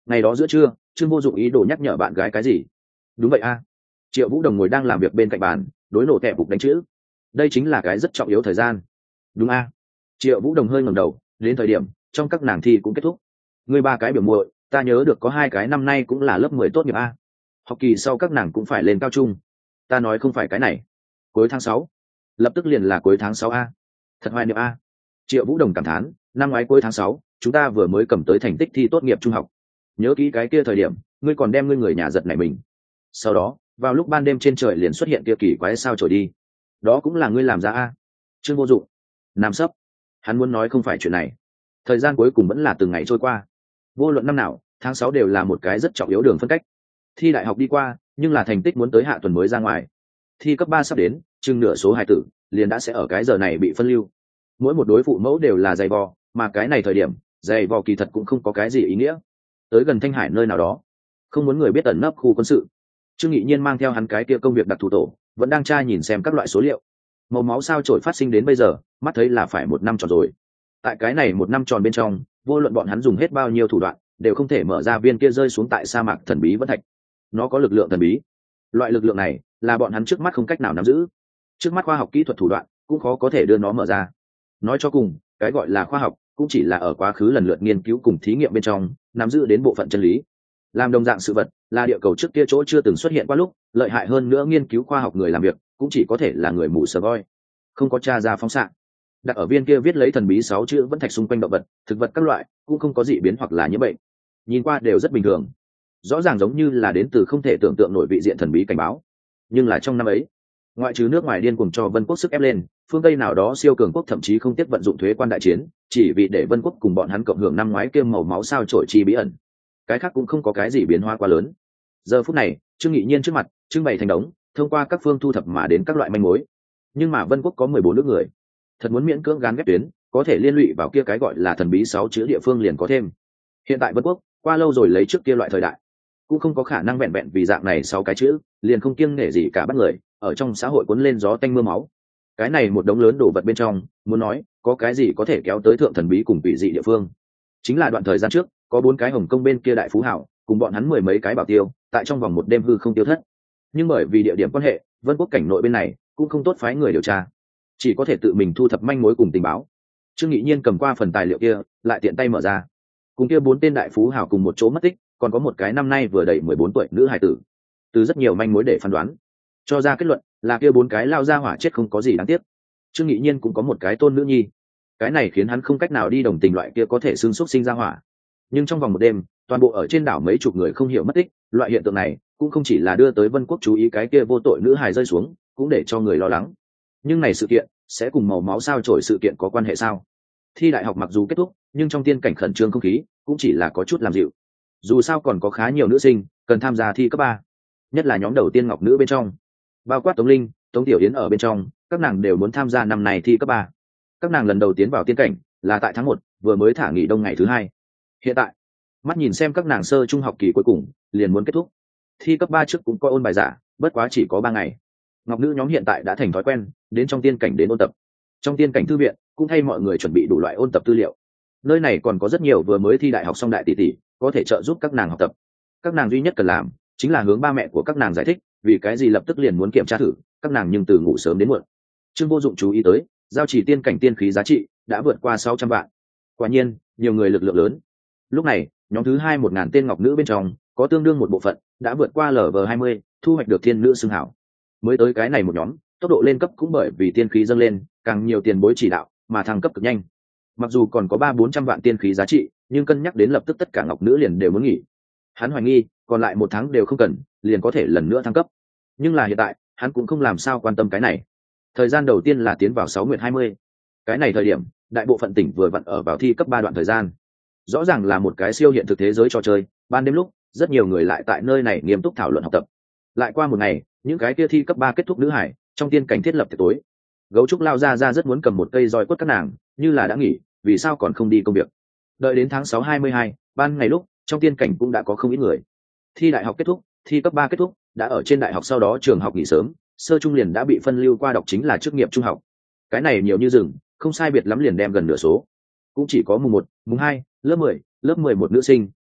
Ngày đó giữa trưa, Trương Vô Dụng ý đồ nhắc nhở bạn gái cái gì. Đúng vậy a. Triệu Vũ Đồng ngồi đang làm việc bên cạnh bàn, đối nổ tẹp bục đánh chữ. Đây chính là cái rất trọng yếu thời gian. Đúng a. Triệu Vũ Đồng hơi ngẩng đầu, đến thời điểm trong các nàng thi cũng kết thúc. Ngươi ba cái biểu muội, ta nhớ được có hai cái năm nay cũng là lớp 10 tốt nghiệp a. Học kỳ sau các nàng cũng phải lên cao trung. Ta nói không phải cái này. Cuối tháng 6. Lập tức liền là cuối tháng 6 a. Thật hoài niệm a. Triệu Vũ Đồng cảm thán, năm ngoái cuối tháng 6, chúng ta vừa mới cầm tới thành tích thi tốt nghiệp trung học. Nhớ kỹ cái kia thời điểm, ngươi còn đem ngươi người nhà giật nảy mình. Sau đó, vào lúc ban đêm trên trời liền xuất hiện kia kỳ quái sao trổi đi. Đó cũng là ngươi làm ra a. Trương Vô Dụng nam sấp. Hắn muốn nói không phải chuyện này. Thời gian cuối cùng vẫn là từng ngày trôi qua. Vô luận năm nào, tháng 6 đều là một cái rất trọng yếu đường phân cách. Thi đại học đi qua, nhưng là thành tích muốn tới hạ tuần mới ra ngoài. Thi cấp 3 sắp đến, chừng nửa số hài tử liền đã sẽ ở cái giờ này bị phân lưu. Mỗi một đối phụ mẫu đều là dày vò, mà cái này thời điểm, dày vò kỳ thật cũng không có cái gì ý nghĩa. Tới gần Thanh Hải nơi nào đó, không muốn người biết ẩn nấp khu quân sự. Trương Nghị Nhiên mang theo hắn cái kia công việc đặc thù tổ, vẫn đang tra nhìn xem các loại số liệu. Màu máu sao chổi phát sinh đến bây giờ, mắt thấy là phải 1 năm tròn rồi. Tại cái này 1 năm tròn bên trong, vô luận bọn hắn dùng hết bao nhiêu thủ đoạn, đều không thể mở ra viên kia rơi xuống tại sa mạc thần bí vẫn thạch. Nó có lực lượng thần bí. Loại lực lượng này là bọn hắn trước mắt không cách nào nắm giữ. Trước mắt khoa học kỹ thuật thủ đoạn cũng khó có thể đưa nó mở ra. Nói cho cùng, cái gọi là khoa học cũng chỉ là ở quá khứ lần lượt nghiên cứu cùng thí nghiệm bên trong nắm giữ đến bộ phận chân lý. Làm đồng dạng sự vật là địa cầu trước kia chỗ chưa từng xuất hiện qua lúc, lợi hại hơn nữa nghiên cứu khoa học người làm việc cũng chỉ có thể là người mù sờ voi, không có tra ra phóng xạ. Đặt ở viên kia viết lấy thần bí 6 chữ vẫn thạch xung quanh động vật, thực vật các loại cũng không có dị biến hoặc là nhiễm bệnh, nhìn qua đều rất bình thường, rõ ràng giống như là đến từ không thể tưởng tượng nổi vị diện thần bí cảnh báo. Nhưng là trong năm ấy, ngoại trừ nước ngoài điên cuồng cho Vân quốc sức ép lên, phương Tây nào đó siêu cường quốc thậm chí không tiếc vận dụng thuế quan đại chiến, chỉ vì để Vân quốc cùng bọn hắn cộng hưởng năm ngoái kia màu máu sao chổi chi bí ẩn. Cái khác cũng không có cái gì biến hóa quá lớn. Giờ phút này, Trương Nghị Nhiên trước mặt trưng bày thành đống, thông qua các phương thu thập mà đến các loại manh mối. Nhưng mà Vân quốc có 14 nước người, thật muốn miễn cưỡng gán ghép tuyến, có thể liên lụy vào kia cái gọi là thần bí 6 chữ địa phương liền có thêm. Hiện tại Vân quốc qua lâu rồi lấy trước kia loại thời đại, cũng không có khả năng vẹn vẹn vì dạng này 6 cái chữ liền không kiêng nể gì cả bắt người ở trong xã hội cuốn lên gió tanh mưa máu. Cái này một đống lớn đồ vật bên trong, muốn nói có cái gì có thể kéo tới thượng thần bí cùng quỷ dị địa phương, chính là đoạn thời gian trước có 4 cái Hồng Kông bên kia đại phú hảo cùng bọn hắn 10 mấy cái bảo tiêu tại trong vòng một đêm hư không tiêu thất. Nhưng bởi vì địa điểm quan hệ, Vân quốc cảnh nội bên này cũng không tốt phái người điều tra, chỉ có thể tự mình thu thập manh mối cùng tình báo. Trương Nghị Nhiên cầm qua phần tài liệu kia, lại tiện tay mở ra, cùng kia 4 tên đại phú hảo cùng một chỗ mất tích, còn có một cái năm nay vừa đầy 14 tuổi nữ hài tử. Từ rất nhiều manh mối để phán đoán, cho ra kết luận là kia 4 cái lao ra hỏa chết không có gì đáng tiếc. Trương Nghị Nhiên cũng có một cái tôn nữ nhi, cái này khiến hắn không cách nào đi đồng tình loại kia có thể xương xúc sinh ra hỏa. Nhưng trong vòng một đêm, toàn bộ ở trên đảo mấy chục người không hiểu mất tích, loại hiện tượng này cũng không chỉ là đưa tới Vân quốc chú ý cái kia vô tội nữ hài rơi xuống, cũng để cho người lo lắng. Nhưng này sự kiện sẽ cùng màu máu sao chổi sự kiện có quan hệ sao? Thi đại học mặc dù kết thúc, nhưng trong tiên cảnh khẩn trương không khí cũng chỉ là có chút làm dịu. Dù sao còn có khá nhiều nữ sinh cần tham gia thi cấp 3, nhất là nhóm đầu tiên ngọc nữ bên trong, bao quát Tống Linh, Tống Tiểu Yến ở bên trong, các nàng đều muốn tham gia năm này thi cấp 3. Các nàng lần đầu tiến vào tiên cảnh là tại tháng 1, vừa mới thả nghỉ đông ngày thứ 2. Hiện tại, mắt nhìn xem các nàng sơ trung học kỳ cuối cùng liền muốn kết thúc. Thi cấp 3 trước cũng có ôn bài giả, bất quá chỉ có 3 ngày. Ngọc nữ nhóm hiện tại đã thành thói quen, đến trong tiên cảnh đến ôn tập. Trong tiên cảnh thư viện cũng thay mọi người chuẩn bị đủ loại ôn tập tư liệu. Nơi này còn có rất nhiều vừa mới thi đại học xong đại tỷ tỷ, có thể trợ giúp các nàng học tập. Các nàng duy nhất cần làm chính là hướng ba mẹ của các nàng giải thích vì cái gì lập tức liền muốn kiểm tra thử các nàng, nhưng từ ngủ sớm đến muộn. Trương Vô Dụng chú ý tới, giao chỉ tiên cảnh tiên khí giá trị đã vượt qua 600 vạn. Quả nhiên, nhiều người lực lượng lớn. Lúc này, nhóm thứ 2 1000 tên ngọc nữ bên trong, có tương đương một bộ phận đã vượt qua LV20, thu hoạch được thiên nữ xưng hảo. Mới tới cái này một nhóm, tốc độ lên cấp cũng bởi vì tiên khí dâng lên, càng nhiều tiền bối chỉ đạo mà thăng cấp cực nhanh. Mặc dù còn có 300-400 vạn tiên khí giá trị, nhưng cân nhắc đến lập tức tất cả ngọc nữ liền đều muốn nghỉ. Hắn hoài nghi, còn lại 1 tháng đều không cần, liền có thể lần nữa thăng cấp. Nhưng là hiện tại, hắn cũng không làm sao quan tâm cái này. Thời gian đầu tiên là tiến vào 6 nguyệt 20. Cái này thời điểm, đại bộ phận tỉnh vừa vặn ở vào thi cấp 3 đoạn thời gian. Rõ ràng là một cái siêu hiện thực thế giới trò chơi, ban đêm lúc, rất nhiều người lại tại nơi này nghiêm túc thảo luận học tập. Lại qua một ngày, những cái kia thi cấp 3 kết thúc nữ hải, trong tiên cảnh thiết lập tiệc tối. Gấu trúc lao ra rất muốn cầm một cây roi quất các nàng, như là đã nghỉ, vì sao còn không đi công việc. Đợi đến tháng 6 22, ban ngày lúc, trong tiên cảnh cũng đã có không ít người. Thi đại học kết thúc, thi cấp 3 kết thúc, đã ở trên đại học sau đó trường học nghỉ sớm, sơ trung liền đã bị phân lưu qua đọc chính là chức nghiệp trung học. Cái này nhiều như rừng, không sai biệt lắm liền đem gần nửa số. Cũng chỉ có mùng 1, mùng 2, lớp 10, lớp 11 nữ sinh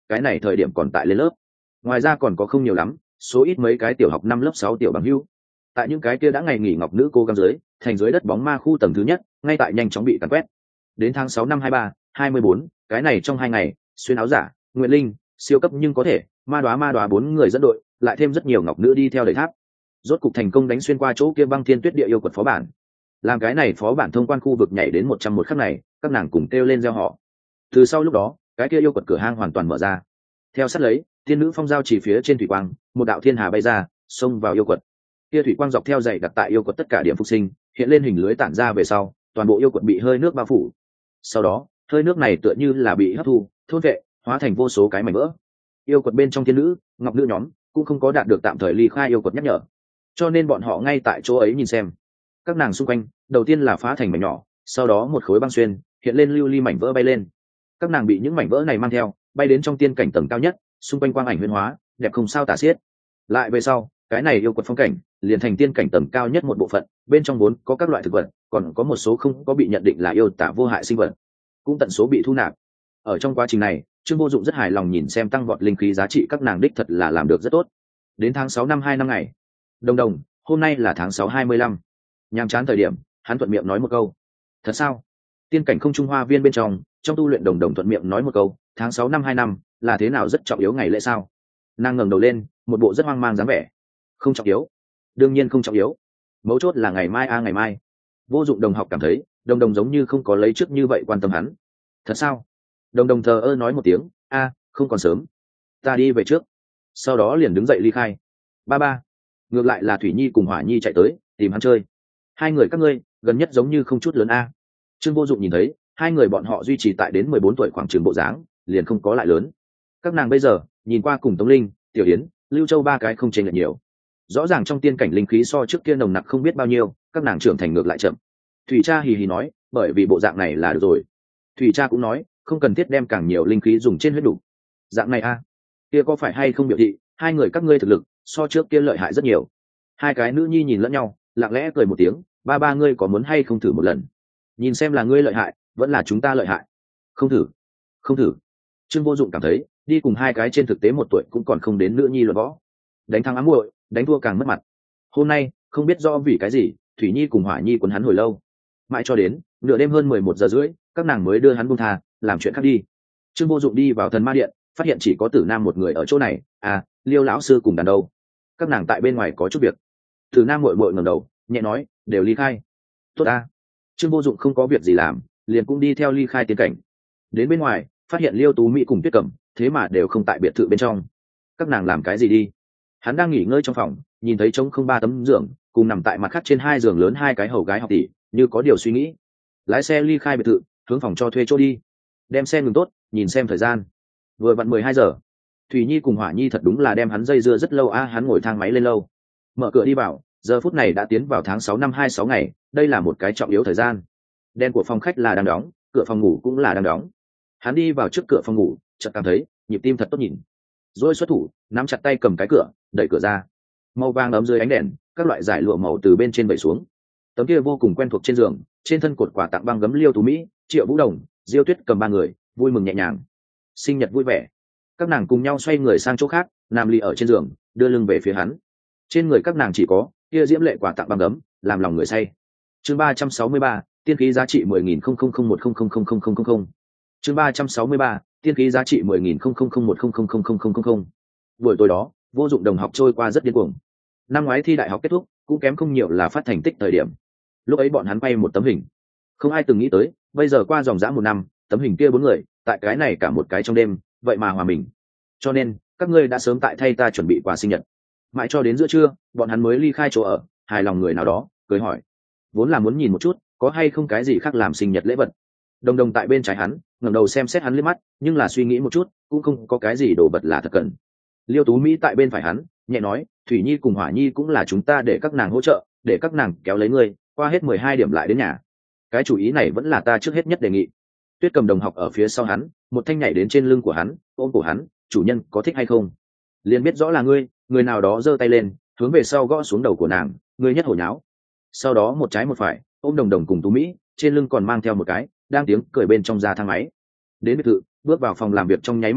cái này thời điểm còn tại lên lớp. Ngoài ra còn có không nhiều lắm, số ít mấy cái tiểu học 5 lớp 6 tiểu bằng hữu. Tại những cái kia đã ngày nghỉ ngọc nữ cô gắng dưới, thành dưới đất bóng ma khu tầng thứ nhất, ngay tại nhanh chóng bị càn quét. Đến tháng 6 năm 23, 24, cái này trong 2 ngày, xuyên áo giả, Nguyệt Linh, siêu cấp nhưng có thể, ma đoá 4 người dẫn đội, lại thêm rất nhiều ngọc nữ đi theo đẩy tháp. Rốt cục thành công đánh xuyên qua chỗ kia băng thiên tuyết địa yêu quật phó bản. Làm cái này phó bản thông quan khu vực nhảy đến 101 khắc này, các nàng cùng kêu lên reo họ. Từ sau lúc đó, cái kia yêu quật cửa hang hoàn toàn mở ra. Theo sát lấy, tiên nữ phong giao chỉ phía trên thủy quang, một đạo thiên hà bay ra, xông vào yêu quật. Kia thủy quang dọc theo dãy đặt tại yêu quật tất cả điểm phục sinh, hiện lên hình lưới tản ra về sau, toàn bộ yêu quật bị hơi nước bao phủ. Sau đó, hơi nước này tựa như là bị hấp thu, thôn vệ, hóa thành vô số cái mảnh vỡ. Yêu quật bên trong tiên nữ, ngọc nữ nhóm cũng không có đạt được tạm thời ly khai yêu quật nhắc nhở, cho nên bọn họ ngay tại chỗ ấy nhìn xem. Các nàng xung quanh, đầu tiên là phá thành mảnh nhỏ, sau đó một khối băng xuyên, hiện lên lưu ly mảnh vỡ bay lên. Các nàng bị những mảnh vỡ này mang theo, bay đến trong tiên cảnh tầng cao nhất, xung quanh quang ảnh huyễn hóa, đẹp không sao tả xiết. Lại về sau, cái này yêu quật phong cảnh, liền thành tiên cảnh tầng cao nhất một bộ phận, bên trong vốn có các loại thực vật, còn có một số không có bị nhận định là yêu tả vô hại sinh vật, cũng tận số bị thu nạp. Ở trong quá trình này, Trương Vô Dụng rất hài lòng nhìn xem tăng vọt linh khí giá trị các nàng đích thật là làm được rất tốt. Đến tháng 6 năm 2 năm ngày. Đồng, hôm nay là tháng 6 25. Nhàm chán thời điểm, hắn thuận miệng nói một câu. Thật sao? Tiên cảnh không trung hoa viên bên trong tu luyện Đồng thuận miệng nói một câu, tháng 6 năm 2 năm, là thế nào rất trọng yếu ngày lễ sao? Nàng ngẩng đầu lên, một bộ rất hoang mang dáng vẻ. Không trọng yếu? Đương nhiên không trọng yếu. Mấu chốt là ngày mai ngày mai. Vô Dụng đồng học cảm thấy, Đồng giống như không có lấy trước như vậy quan tâm hắn. Thật sao? Đồng thờ ơ nói một tiếng, không còn sớm. Ta đi về trước. Sau đó liền đứng dậy ly khai. Ba. Ngược lại là Thủy Nhi cùng Hỏa Nhi chạy tới, tìm hắn chơi. Hai người các ngươi, gần nhất giống như không chút lớn a. Trương Vô Dụng nhìn thấy, hai người bọn họ duy trì tại đến 14 tuổi khoảng trường bộ dáng, liền không có lại lớn. Các nàng bây giờ, nhìn qua cùng Tống Linh, Tiểu Yến, Lưu Châu ba cái không chênh lệch nhiều. Rõ ràng trong tiên cảnh linh khí so trước kia nồng nặc không biết bao nhiêu, các nàng trưởng thành ngược lại chậm. Thủy Cha hì hì nói, bởi vì bộ dạng này là được rồi. Thủy Cha cũng nói, không cần thiết đem càng nhiều linh khí dùng trên huyết đủ. Dạng này kia có phải hay không biểu thị hai người các ngươi thực lực so trước kia lợi hại rất nhiều. Hai cái nữ nhi nhìn lẫn nhau, lặng lẽ cười một tiếng, ba ngươi có muốn hay không thử một lần, nhìn xem là ngươi lợi hại vẫn là chúng ta lợi hại. Không thử. Trương Vô Dụng cảm thấy đi cùng hai cái trên thực tế 1 tuổi cũng còn không đến nữ nhi luận võ, đánh thắng ám muội, đánh thua càng mất mặt. Hôm nay không biết do vì cái gì, Thủy Nhi cùng Hỏa Nhi quấn hắn hồi lâu, mãi cho đến nửa đêm hơn 11 giờ rưỡi, các nàng mới đưa hắn buông tha, làm chuyện khác đi. Trương Vô Dụng đi vào thần ma điện, phát hiện chỉ có Tử Nam một người ở chỗ này. Liêu lão sư cùng đàn đâu? Các nàng tại bên ngoài có chút việc. Tử Nam muội muội ngẩng đầu, nhẹ nói, đều ly khai. Tốt Trương Vô Dụng không có việc gì làm, liền cũng đi theo ly khai tiên cảnh. Đến bên ngoài, phát hiện Liêu Tú Mỹ cùng Tuyết Cẩm, thế mà đều không tại biệt thự bên trong. Các nàng làm cái gì đi? Hắn đang nghỉ ngơi trong phòng, nhìn thấy trống không 3 tấm giường, cùng nằm tại mặt khác trên 2 giường lớn 2 cái hầu gái học tỷ, như có điều suy nghĩ. Lái xe ly khai biệt thự, hướng phòng cho thuê chỗ đi. Đem xe ngừng tốt, nhìn xem thời gian. Vừa vặn 12 giờ. Thủy Nhi cùng Hỏa Nhi thật đúng là đem hắn dây dưa rất lâu hắn ngồi thang máy lên lâu. Mở cửa đi vào, giờ phút này đã tiến vào tháng 6 năm 26 ngày, đây là một cái trọng yếu thời gian. Đèn của phòng khách là đang đóng, cửa phòng ngủ cũng là đang đóng. Hắn đi vào trước cửa phòng ngủ, chợt cảm thấy nhịp tim thật tốt nhìn. Rồi xuất thủ, nắm chặt tay cầm cái cửa, đẩy cửa ra. Màu vàng ấm dưới ánh đèn, các loại giải lụa màu từ bên trên vẩy xuống. Tấm kia vô cùng quen thuộc trên giường, trên thân cột quà tặng băng gấm Liêu Tú Mỹ, Triệu Vũ Đồng, Diêu Tuyết cầm 3 người, vui mừng nhẹ nhàng. Sinh nhật vui vẻ. Các nàng cùng nhau xoay người sang chỗ khác, Nam Ly ở trên giường, đưa lưng về phía hắn. Trên người các nàng chỉ có kia diễm lệ quà tặng băng gấm, làm lòng người say. Chương 363, tiên khí giá trị 10.000.000.000.000. Chương 363, tiên khí giá trị 10.000.000.000.000. Buổi tối đó, Vô Dụng đồng học trôi qua rất điên cuồng. Năm ngoái thi đại học kết thúc, cũng kém không nhiều là phát thành tích thời điểm. Lúc ấy bọn hắn quay một tấm hình, không ai từng nghĩ tới, bây giờ qua dòng dã 1 năm, tấm hình kia 4 người, tại cái này cả một cái trong đêm, vậy mà hòa mình. Cho nên, các ngươi đã sớm tại thay ta chuẩn bị quà sinh nhật. Mãi cho đến giữa trưa, bọn hắn mới ly khai chỗ ở, hài lòng người nào đó, cười hỏi. Vốn là muốn nhìn một chút, có hay không cái gì khác làm sinh nhật lễ vật. Đồng tại bên trái hắn, ngẩng đầu xem xét hắn liếc mắt, nhưng là suy nghĩ một chút, cũng không có cái gì đồ vật là thật cần. Liêu Tú Mỹ tại bên phải hắn, nhẹ nói, Thủy Nhi cùng Hỏa Nhi cũng là chúng ta để các nàng hỗ trợ, để các nàng kéo lấy ngươi, qua hết 12 điểm lại đến nhà. Cái chủ ý này vẫn là ta trước hết nhất đề nghị. Tuyết cầm đồng học ở phía sau hắn, một thanh nhảy đến trên lưng của hắn, ôm cổ hắn, chủ nhân có thích hay không? Liền biết rõ là ngươi, người nào đó giơ tay lên, hướng về sau gõ xuống đầu của nàng, ngươi nhất hổ nháo. Sau đó một trái một phải, ôm Đồng cùng Tú Mỹ, trên lưng còn mang theo một cái, đang tiếng cười bên trong ra thang máy. Đến biệt thự, bước vào phòng làm việc trong nháy mắt đó,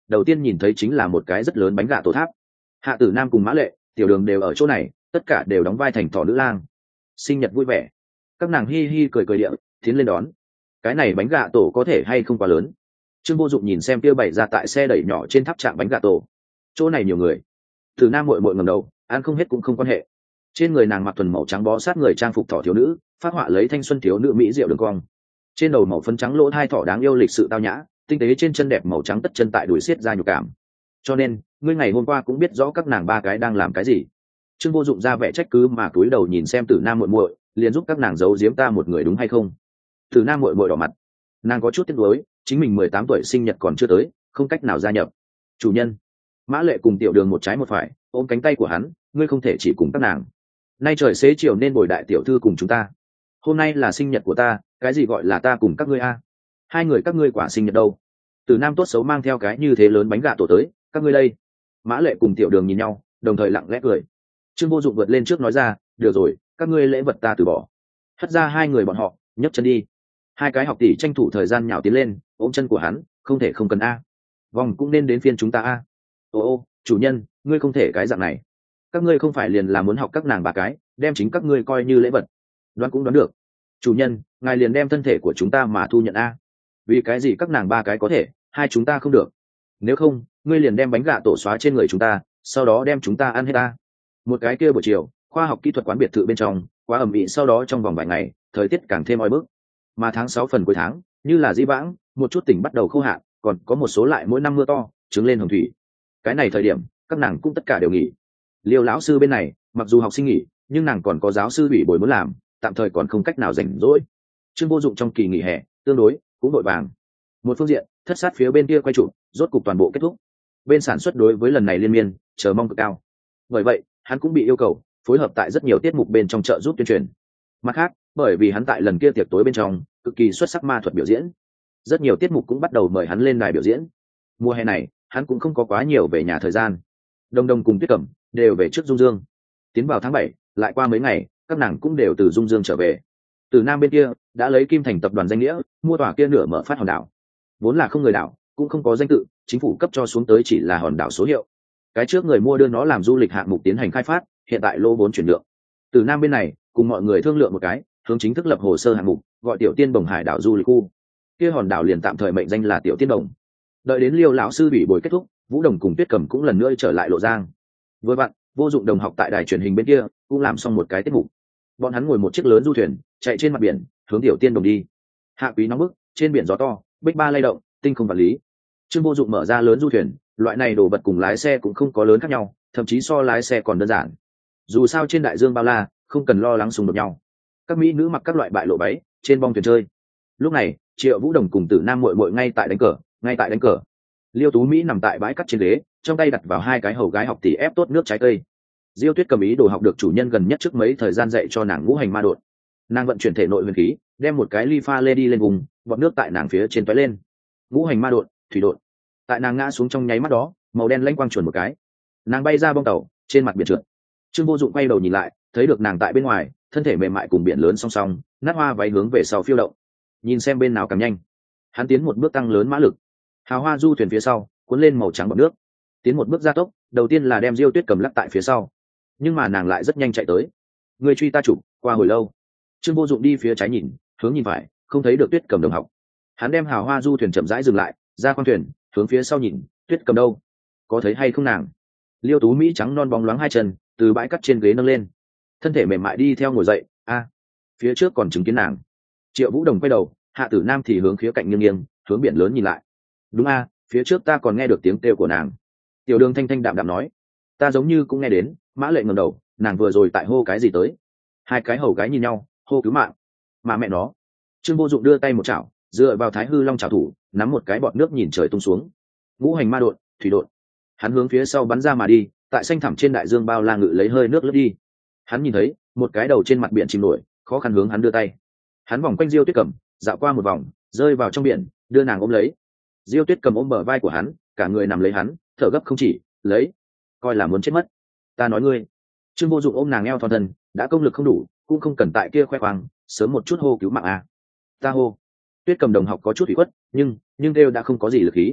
đầu tiên nhìn thấy chính là một cái rất lớn bánh gà tổ tháp. Hạ Tử Nam cùng Mã Lệ, Tiểu Đường đều ở chỗ này, tất cả đều đóng vai thành thỏ nữ lang. Sinh nhật vui vẻ, các nàng hi hi cười cười điệu tiến lên đón. Cái này bánh gà tổ có thể hay không quá lớn? Trương Vô Dụng nhìn xem kia bày ra tại xe đẩy nhỏ trên tháp trạng bánh gà tổ. Chỗ này nhiều người. Tử Nam muội muội ngẩng đầu, ăn không hết cũng không quan hệ. Trên người nàng mặc thuần màu trắng bó sát người trang phục thỏ thiếu nữ, phác họa lấy thanh xuân thiếu nữ mỹ diệu đường cong. Trên đầu màu phấn trắng lỗ hai thỏ đáng yêu lịch sự tao nhã, tinh tế trên chân đẹp màu trắng tất chân tại đùi xiết ra nhục cảm. Cho nên, ngươi ngày hôm qua cũng biết rõ các nàng ba cái đang làm cái gì. Trương Vô Dụng ra vẻ trách cứ mà cúi đầu nhìn xem Tử Nam muội muội, liền giúp các nàng giấu giếm ta một người đúng hay không? Tử Nam muội muội đỏ mặt, nàng có chút tiếc nuối, chính mình 18 tuổi sinh nhật còn chưa tới, không cách nào gia nhập. Chủ nhân. Mã Lệ cùng Tiểu Đường một trái một phải, ôm cánh tay của hắn, ngươi không thể chỉ cùng các nàng. Nay trời xế chiều nên bồi đại tiểu thư cùng chúng ta. Hôm nay là sinh nhật của ta, cái gì gọi là ta cùng các ngươi a? Hai người các ngươi quả sinh nhật đâu? Tử Nam tốt xấu mang theo cái như thế lớn bánh gà tổ tới, các ngươi đây. Mã Lệ cùng Tiểu Đường nhìn nhau, đồng thời lặng lẽ cười. Trương Vô Dụng vượt lên trước nói ra, được rồi, các ngươi lễ vật ta từ bỏ. Hất ra hai người bọn họ, nhấc chân đi. Hai cái học tỷ tranh thủ thời gian nhào tiến lên, ôm chân của hắn, không thể không cần a. Vòng cũng nên đến phiên chúng ta a. Ô, chủ nhân, ngươi không thể cái dạng này. Các ngươi không phải liền là muốn học các nàng ba cái, đem chính các ngươi coi như lễ vật. Đoán cũng đoán được. Chủ nhân, ngài liền đem thân thể của chúng ta mà thu nhận a. Vì cái gì các nàng ba cái có thể, hai chúng ta không được? Nếu không, ngươi liền đem bánh gà tổ xóa trên người chúng ta, sau đó đem chúng ta ăn hết ta. Một cái kia buổi chiều, khoa học kỹ thuật quán biệt thự bên trong, quá ẩm ĩ, sau đó trong vòng vài ngày, thời tiết càng thêm oi bức. Mà tháng 6 phần cuối tháng, như là dĩ vãng, một chút tỉnh bắt đầu khô hạn, còn có một số lại mỗi năm mưa to, trứng lên hồng thủy. Cái này thời điểm, các nàng cũng tất cả đều nghỉ. Liêu lão sư bên này, mặc dù học sinh nghỉ, nhưng nàng còn có giáo sư ủy bồi muốn làm, tạm thời còn không cách nào rảnh rỗi. Trương Vô Dụng trong kỳ nghỉ hè, tương đối cũng vội vàng. Một phương diện, thất sát phía bên kia quay trụ, rốt cục toàn bộ kết thúc. Bên sản xuất đối với lần này liên miên, chờ mong cực cao. Bởi vậy, hắn cũng bị yêu cầu phối hợp tại rất nhiều tiết mục bên trong trợ giúp tuyên truyền. Mặt khác, bởi vì hắn tại lần kia tiệc tối bên trong cực kỳ xuất sắc ma thuật biểu diễn, rất nhiều tiết mục cũng bắt đầu mời hắn lên đài biểu diễn. Mùa hè này, hắn cũng không có quá nhiều về nhà thời gian. Đông Đông cùng Tuyết Cẩm đều về trước Dung Dương. Tiến vào tháng 7, lại qua mấy ngày, các nàng cũng đều từ Dung Dương trở về. Từ Nam bên kia đã lấy Kim Thành tập đoàn danh nghĩa mua tòa kia nửa mở phát hòn đảo. Vốn là không người đảo, cũng không có danh tự, chính phủ cấp cho xuống tới chỉ là hòn đảo số hiệu. Cái trước người mua đưa nó làm du lịch hạng mục tiến hành khai phát, hiện tại lô vốn chuyển nhượng. Từ Nam bên này cùng mọi người thương lượng một cái, hướng chính thức lập hồ sơ hạng mục, gọi Tiểu Tiên Bồng Hải đảo du lịch khu. Kia hòn đảo liền tạm thời mệnh danh là Tiểu Tiên Bồng. Đợi đến Liêu lão sư bị bồi kết thúc, Vũ Đồng cùng Tuyết Cẩm cũng lần nữa trở lại Lộ Giang. Với bạn, Vô Dụng đồng học tại đài truyền hình bên kia cũng làm xong một cái tiết mục. Bọn hắn ngồi một chiếc lớn du thuyền, chạy trên mặt biển, hướng Tiểu Tiên Đồng đi. Hạ quý nóng bức, trên biển gió to, bích ba lay động, tinh không vật lý. Trương Vô Dụng mở ra lớn du thuyền, loại này đồ vật cùng lái xe cũng không có lớn khác nhau, thậm chí so lái xe còn đơn giản. Dù sao trên đại dương bao la, không cần lo lắng xung đột nhau. Các mỹ nữ mặc các loại bại lộ váy, trên bong thuyền chơi. Lúc này, Triệu Vũ Đồng cùng Tử Nam muội muội ngay tại đánh cờ. Liêu Tú Mỹ nằm tại bãi cắt trên ghế, trong tay đặt vào hai cái hầu gái học tỷ ép tốt nước trái cây. Diêu Tuyết cầm ý đồ học được chủ nhân gần nhất trước mấy thời gian dạy cho nàng ngũ hành ma đột. Nàng vận chuyển thể nội huyền khí, đem một cái ly pha lê đi lên vùng, bọt nước tại nàng phía trên tóe lên. Ngũ hành ma đột, thủy đột. Tại nàng ngã xuống trong nháy mắt đó, màu đen lanh quang chuẩn một cái, nàng bay ra bong tàu, trên mặt biển trượt. Trương Vô Dụng quay đầu nhìn lại, thấy được nàng tại bên ngoài, thân thể mềm mại cùng biển lớn song song, nát hoa váy hướng về sau phiêu động. Nhìn xem bên nào càng nhanh, hắn tiến một bước tăng lớn mã lực. Hào hoa du thuyền phía sau cuốn lên màu trắng bọt nước, tiến một bước gia tốc, đầu tiên là đem Diêu Tuyết cầm lắc tại phía sau, nhưng mà nàng lại rất nhanh chạy tới. Người truy ta chụp, qua hồi lâu. Trương Vô Dụng đi phía trái nhìn, hướng nhìn phải, không thấy được Tuyết cầm đồng học. Hắn đem hào hoa du thuyền chậm rãi dừng lại, ra khoang thuyền, hướng phía sau nhìn, Tuyết cầm đâu? Có thấy hay không nàng? Liêu Tú Mỹ trắng non bóng loáng hai chân, từ bãi cắt trên ghế nâng lên, thân thể mềm mại đi theo ngồi dậy. Phía trước còn chứng kiến nàng. Triệu Vũ Đồng quay đầu, Hạ Tử Nam thì hướng khía cạnh nghiêng nghiêng, hướng biển lớn nhìn lại. Đúng phía trước ta còn nghe được tiếng kêu của nàng. Tiểu Đường thanh thanh đạm đạm nói, ta giống như cũng nghe đến. Mã Lệ ngẩng đầu, nàng vừa rồi tại hô cái gì tới? Hai cái hầu gái nhìn nhau, hô cứu mạng. Mà mẹ nó. Trương Vô Dụng đưa tay một chảo, dựa vào Thái Hư Long chảo thủ, nắm một cái bọt nước nhìn trời tung xuống. Ngũ hành ma đột, thủy đột. Hắn hướng phía sau bắn ra mà đi, tại xanh thẳm trên đại dương bao la ngự lấy hơi nước lướt đi. Hắn nhìn thấy một cái đầu trên mặt biển chìm nổi, khó khăn hướng hắn đưa tay. Hắn vòng quanh Diêu Tuyết Cầm, dạo qua một vòng, rơi vào trong biển, đưa nàng ôm lấy. Diêu Tuyết Cầm ôm bờ vai của hắn, cả người nằm lấy hắn, thở gấp không chỉ, lấy, coi là muốn chết mất. Ta nói ngươi. Trương Vô Dụng ôm nàng eo thon thân, đã công lực không đủ, cũng không cần tại kia khoe khoang, sớm một chút hô cứu mạng. Ta hô. Tuyết Cầm đồng học có chút ủy khuất, nhưng kêu đã không có gì lực khí.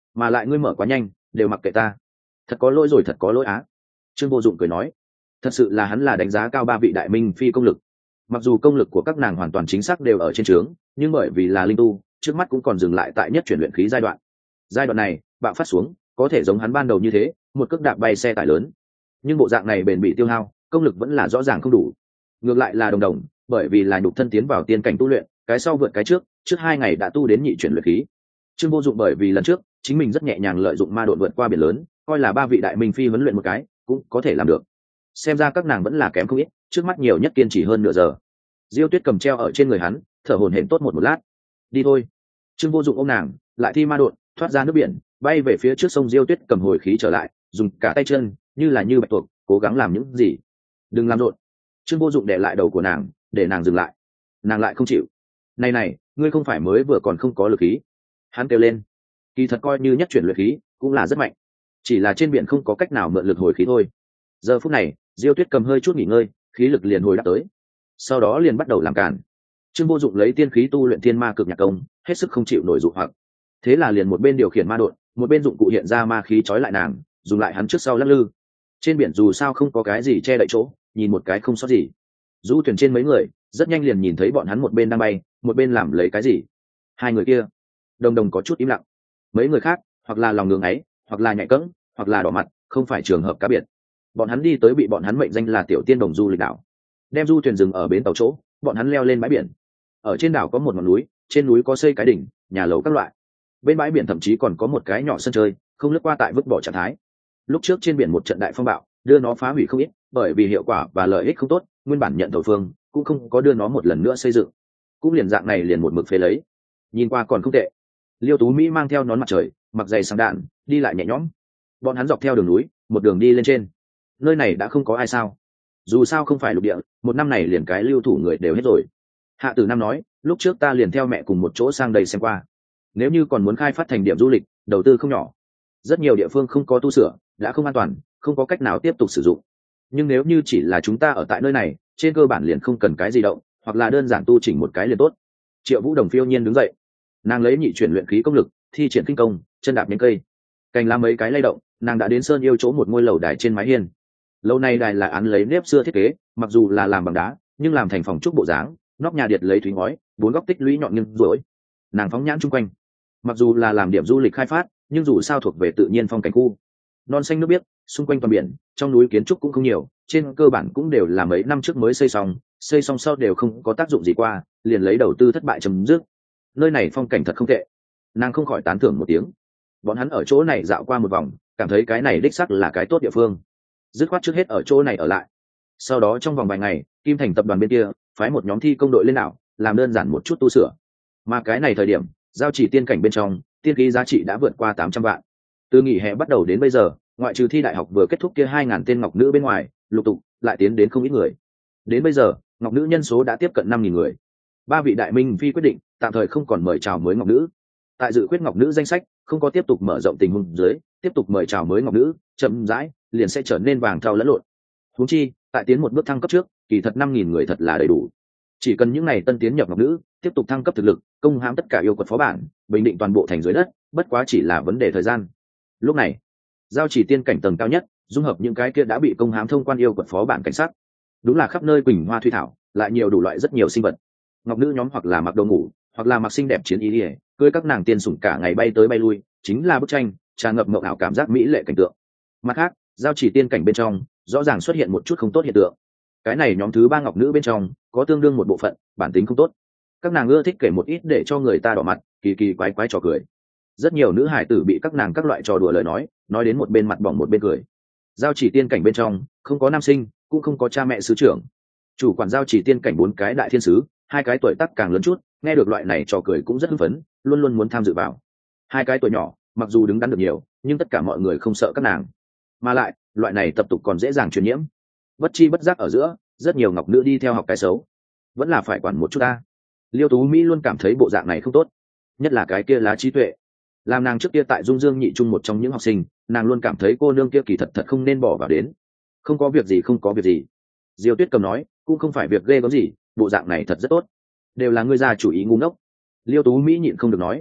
mà lại ngươi mở quá nhanh đều mặc kệ ta. Thật có lỗi rồi, thật có lỗi á. Trương Vô Dụng cười nói, thật sự là hắn là đánh giá cao ba vị đại minh phi công lực. Mặc dù công lực của các nàng hoàn toàn chính xác đều ở trên trướng, nhưng bởi vì là linh tu, trước mắt cũng còn dừng lại tại nhất chuyển luyện khí giai đoạn. Giai đoạn này bạo phát xuống có thể giống hắn ban đầu như thế, một cước đạp bay xe tải lớn, nhưng bộ dạng này bền bị tiêu hao, công lực vẫn là rõ ràng không đủ. Ngược lại là Đồng Đồng, bởi vì là nhục thân tiến vào tiên cảnh tu luyện, cái sau vượt cái trước 2 ngày đã tu đến nhị chuyển luyện khí. Trương Vô Dụng bởi vì lần trước chính mình rất nhẹ nhàng lợi dụng ma độn vượt qua biển lớn, coi là ba vị đại minh phi huấn luyện một cái cũng có thể làm được. Xem ra các nàng vẫn là kém không ít, trước mắt nhiều nhất kiên trì hơn nửa giờ. Diêu Tuyết cầm treo ở trên người hắn, thở hổn hển tốt một lát. Đi thôi. Trương Vô Dụng ôm nàng, lại thi ma độn, thoát ra nước biển, bay về phía trước sông. Diêu Tuyết cầm hồi khí trở lại, dùng cả tay chân như bạch tuộc, cố gắng làm những gì. Đừng làm rộn. Trương Vô Dụng đè lại đầu của nàng, để nàng dừng lại. Nàng lại không chịu. Này, ngươi không phải mới vừa còn không có lực khí? Hắn kêu lên. Kỳ thật coi như nhất chuyển luyện khí cũng là rất mạnh, chỉ là trên biển không có cách nào mượn lực hồi khí thôi. Giờ phút này Diêu Tuyết cầm hơi chút nghỉ ngơi, khí lực liền hồi đáp tới, sau đó liền bắt đầu làm cản. Trương Vô Dụng lấy tiên khí tu luyện thiên ma cực nhạc công, hết sức không chịu nổi dụ hoặc, thế là liền một bên điều khiển ma độn, một bên dụng cụ hiện ra ma khí trói lại nàng, dùng lại hắn trước sau lắc lư. Trên biển dù sao không có cái gì che đậy chỗ, nhìn một cái không sót gì. Du thuyền trên mấy người rất nhanh liền nhìn thấy bọn hắn một bên đang bay, một bên làm lấy cái gì. Hai người kia Đồng Đồng có chút im lặng, mấy người khác hoặc là lòng ngưỡng ấy, hoặc là nhạy cẫng, hoặc là đỏ mặt, không phải trường hợp cá biệt. Bọn hắn đi tới bị bọn hắn mệnh danh là Tiểu Tiên Đồng du lịch đảo, đem du thuyền dừng ở bến tàu chỗ, bọn hắn leo lên bãi biển. Ở trên đảo có một ngọn núi, trên núi có xây cái đỉnh, nhà lầu các loại. Bên bãi biển thậm chí còn có một cái nhỏ sân chơi, không lướt qua tại vứt bỏ trạng thái. Lúc trước trên biển một trận đại phong bạo đưa nó phá hủy không ít, bởi vì hiệu quả và lợi ích không tốt, nguyên bản nhận thầu phương cũng không có đưa nó một lần nữa xây dựng, cũng liền dạng này liền một mực phế lấy. Nhìn qua còn không tệ. Liêu Tú Mỹ mang theo nón mặt trời, mặc giày sáng đạn, đi lại nhẹ nhõm. Bọn hắn dọc theo đường núi, một đường đi lên trên. Nơi này đã không có ai sao? Dù sao không phải lục địa, một năm này liền cái lưu thủ người đều hết rồi. Hạ Tử Nam nói, lúc trước ta liền theo mẹ cùng một chỗ sang đây xem qua. Nếu như còn muốn khai phát thành điểm du lịch, đầu tư không nhỏ. Rất nhiều địa phương không có tu sửa, đã không an toàn, không có cách nào tiếp tục sử dụng. Nhưng nếu như chỉ là chúng ta ở tại nơi này, trên cơ bản liền không cần cái gì động, hoặc là đơn giản tu chỉnh một cái liền tốt. Triệu Vũ Đồng phiêu nhiên đứng dậy, nàng lấy nhị chuyển luyện khí công lực, thi triển kinh công, chân đạp nhánh cây, cành lá mấy cái lay động, nàng đã đến sơn yêu chỗ một ngôi lầu đài trên mái hiên. Lâu nay đài là án lấy nếp xưa thiết kế, mặc dù là làm bằng đá, nhưng làm thành phòng trúc bộ dáng, nóc nhà điệt lấy thúy ngói, bốn góc tích lũy nhọn nghiêng rối. Nàng phóng nhãn chung quanh, mặc dù là làm điểm du lịch khai phát, nhưng dù sao thuộc về tự nhiên phong cảnh khu, non xanh nước biếc, xung quanh toàn biển, trong núi kiến trúc cũng không nhiều, trên cơ bản cũng đều là mấy năm trước mới xây xong sau đều không có tác dụng gì qua, liền lấy đầu tư thất bại chấm dứt. Nơi này phong cảnh thật không tệ, nàng không khỏi tán thưởng một tiếng. Bọn hắn ở chỗ này dạo qua một vòng, cảm thấy cái này đích xác là cái tốt địa phương, dứt khoát trước hết ở chỗ này ở lại. Sau đó trong vòng vài ngày, Kim Thành tập đoàn bên kia phái một nhóm thi công đội lên đảo, làm đơn giản một chút tu sửa. Mà cái này thời điểm, giao chỉ tiên cảnh bên trong, tiên khí giá trị đã vượt qua 800 vạn. Từ nghỉ hè bắt đầu đến bây giờ, ngoại trừ thi đại học vừa kết thúc kia 2.000 tên ngọc nữ bên ngoài, lục tục lại tiến đến không ít người. Đến bây giờ, ngọc nữ nhân số đã tiếp cận 5.000 người. Ba vị đại minh phi quyết định tạm thời không còn mời chào mới ngọc nữ. Tại dự quyết ngọc nữ danh sách không có tiếp tục mở rộng tình huống dưới, tiếp tục mời chào mới ngọc nữ, chậm rãi liền sẽ trở nên vàng thau lẫn lộn. Huống chi, tại tiến một bước thăng cấp trước, kỳ thật 5.000 người thật là đầy đủ. Chỉ cần những ngày tân tiến nhập ngọc nữ tiếp tục thăng cấp thực lực, công hãm tất cả yêu quật phó bản, bình định toàn bộ thành dưới đất, bất quá chỉ là vấn đề thời gian. Lúc này, giao chỉ tiên cảnh tầng cao nhất, dung hợp những cái kia đã bị công hãm thông quan yêu quật phó bản cảnh sát, đúng là khắp nơi quỳnh hoa thủy thảo, lại nhiều đủ loại rất nhiều sinh vật. Ngọc nữ nhóm hoặc là mặc đồ ngủ, hoặc là mặc xinh đẹp chiến y, cưới các nàng tiên sủng cả ngày bay tới bay lui, chính là bức tranh tràn ngập mộng ảo cảm giác mỹ lệ cảnh tượng. Mặt khác, giao chỉ tiên cảnh bên trong rõ ràng xuất hiện một chút không tốt hiện tượng. Cái này nhóm thứ ba ngọc nữ bên trong có tương đương một bộ phận bản tính không tốt, các nàng ưa thích kể một ít để cho người ta đỏ mặt, kỳ kỳ quái quái trò cười. Rất nhiều nữ hải tử bị các nàng các loại trò đùa lời nói đến một bên mặt bỏng một bên cười. Giao chỉ tiên cảnh bên trong không có nam sinh, cũng không có cha mẹ sứ trưởng. Chủ quản giao chỉ tiên cảnh 4 cái đại thiên sứ, 2 cái tuổi tác càng lớn chút, nghe được loại này trò cười cũng rất hưng phấn, luôn luôn muốn tham dự vào. 2 cái tuổi nhỏ mặc dù đứng đắn được nhiều, nhưng tất cả mọi người không sợ các nàng, mà lại loại này tập tục còn dễ dàng truyền nhiễm. Bất chi bất giác ở giữa, rất nhiều ngọc nữ đi theo học cái xấu, vẫn là phải quản một chút ta. Liêu Tú Mỹ luôn cảm thấy bộ dạng này không tốt, nhất là cái kia lá trí tuệ. Làm nàng trước kia tại Dung Dương nhị trung một trong những học sinh, nàng luôn cảm thấy cô nương kia kỳ thật không nên bỏ vào đến. Không có việc gì, không có việc gì. Diêu Tuyết cầm nói, cũng không phải việc ghê có gì, bộ dạng này thật rất tốt. Đều là ngươi già chủ ý ngu ngốc. Liêu Tú Mỹ nhịn không được nói.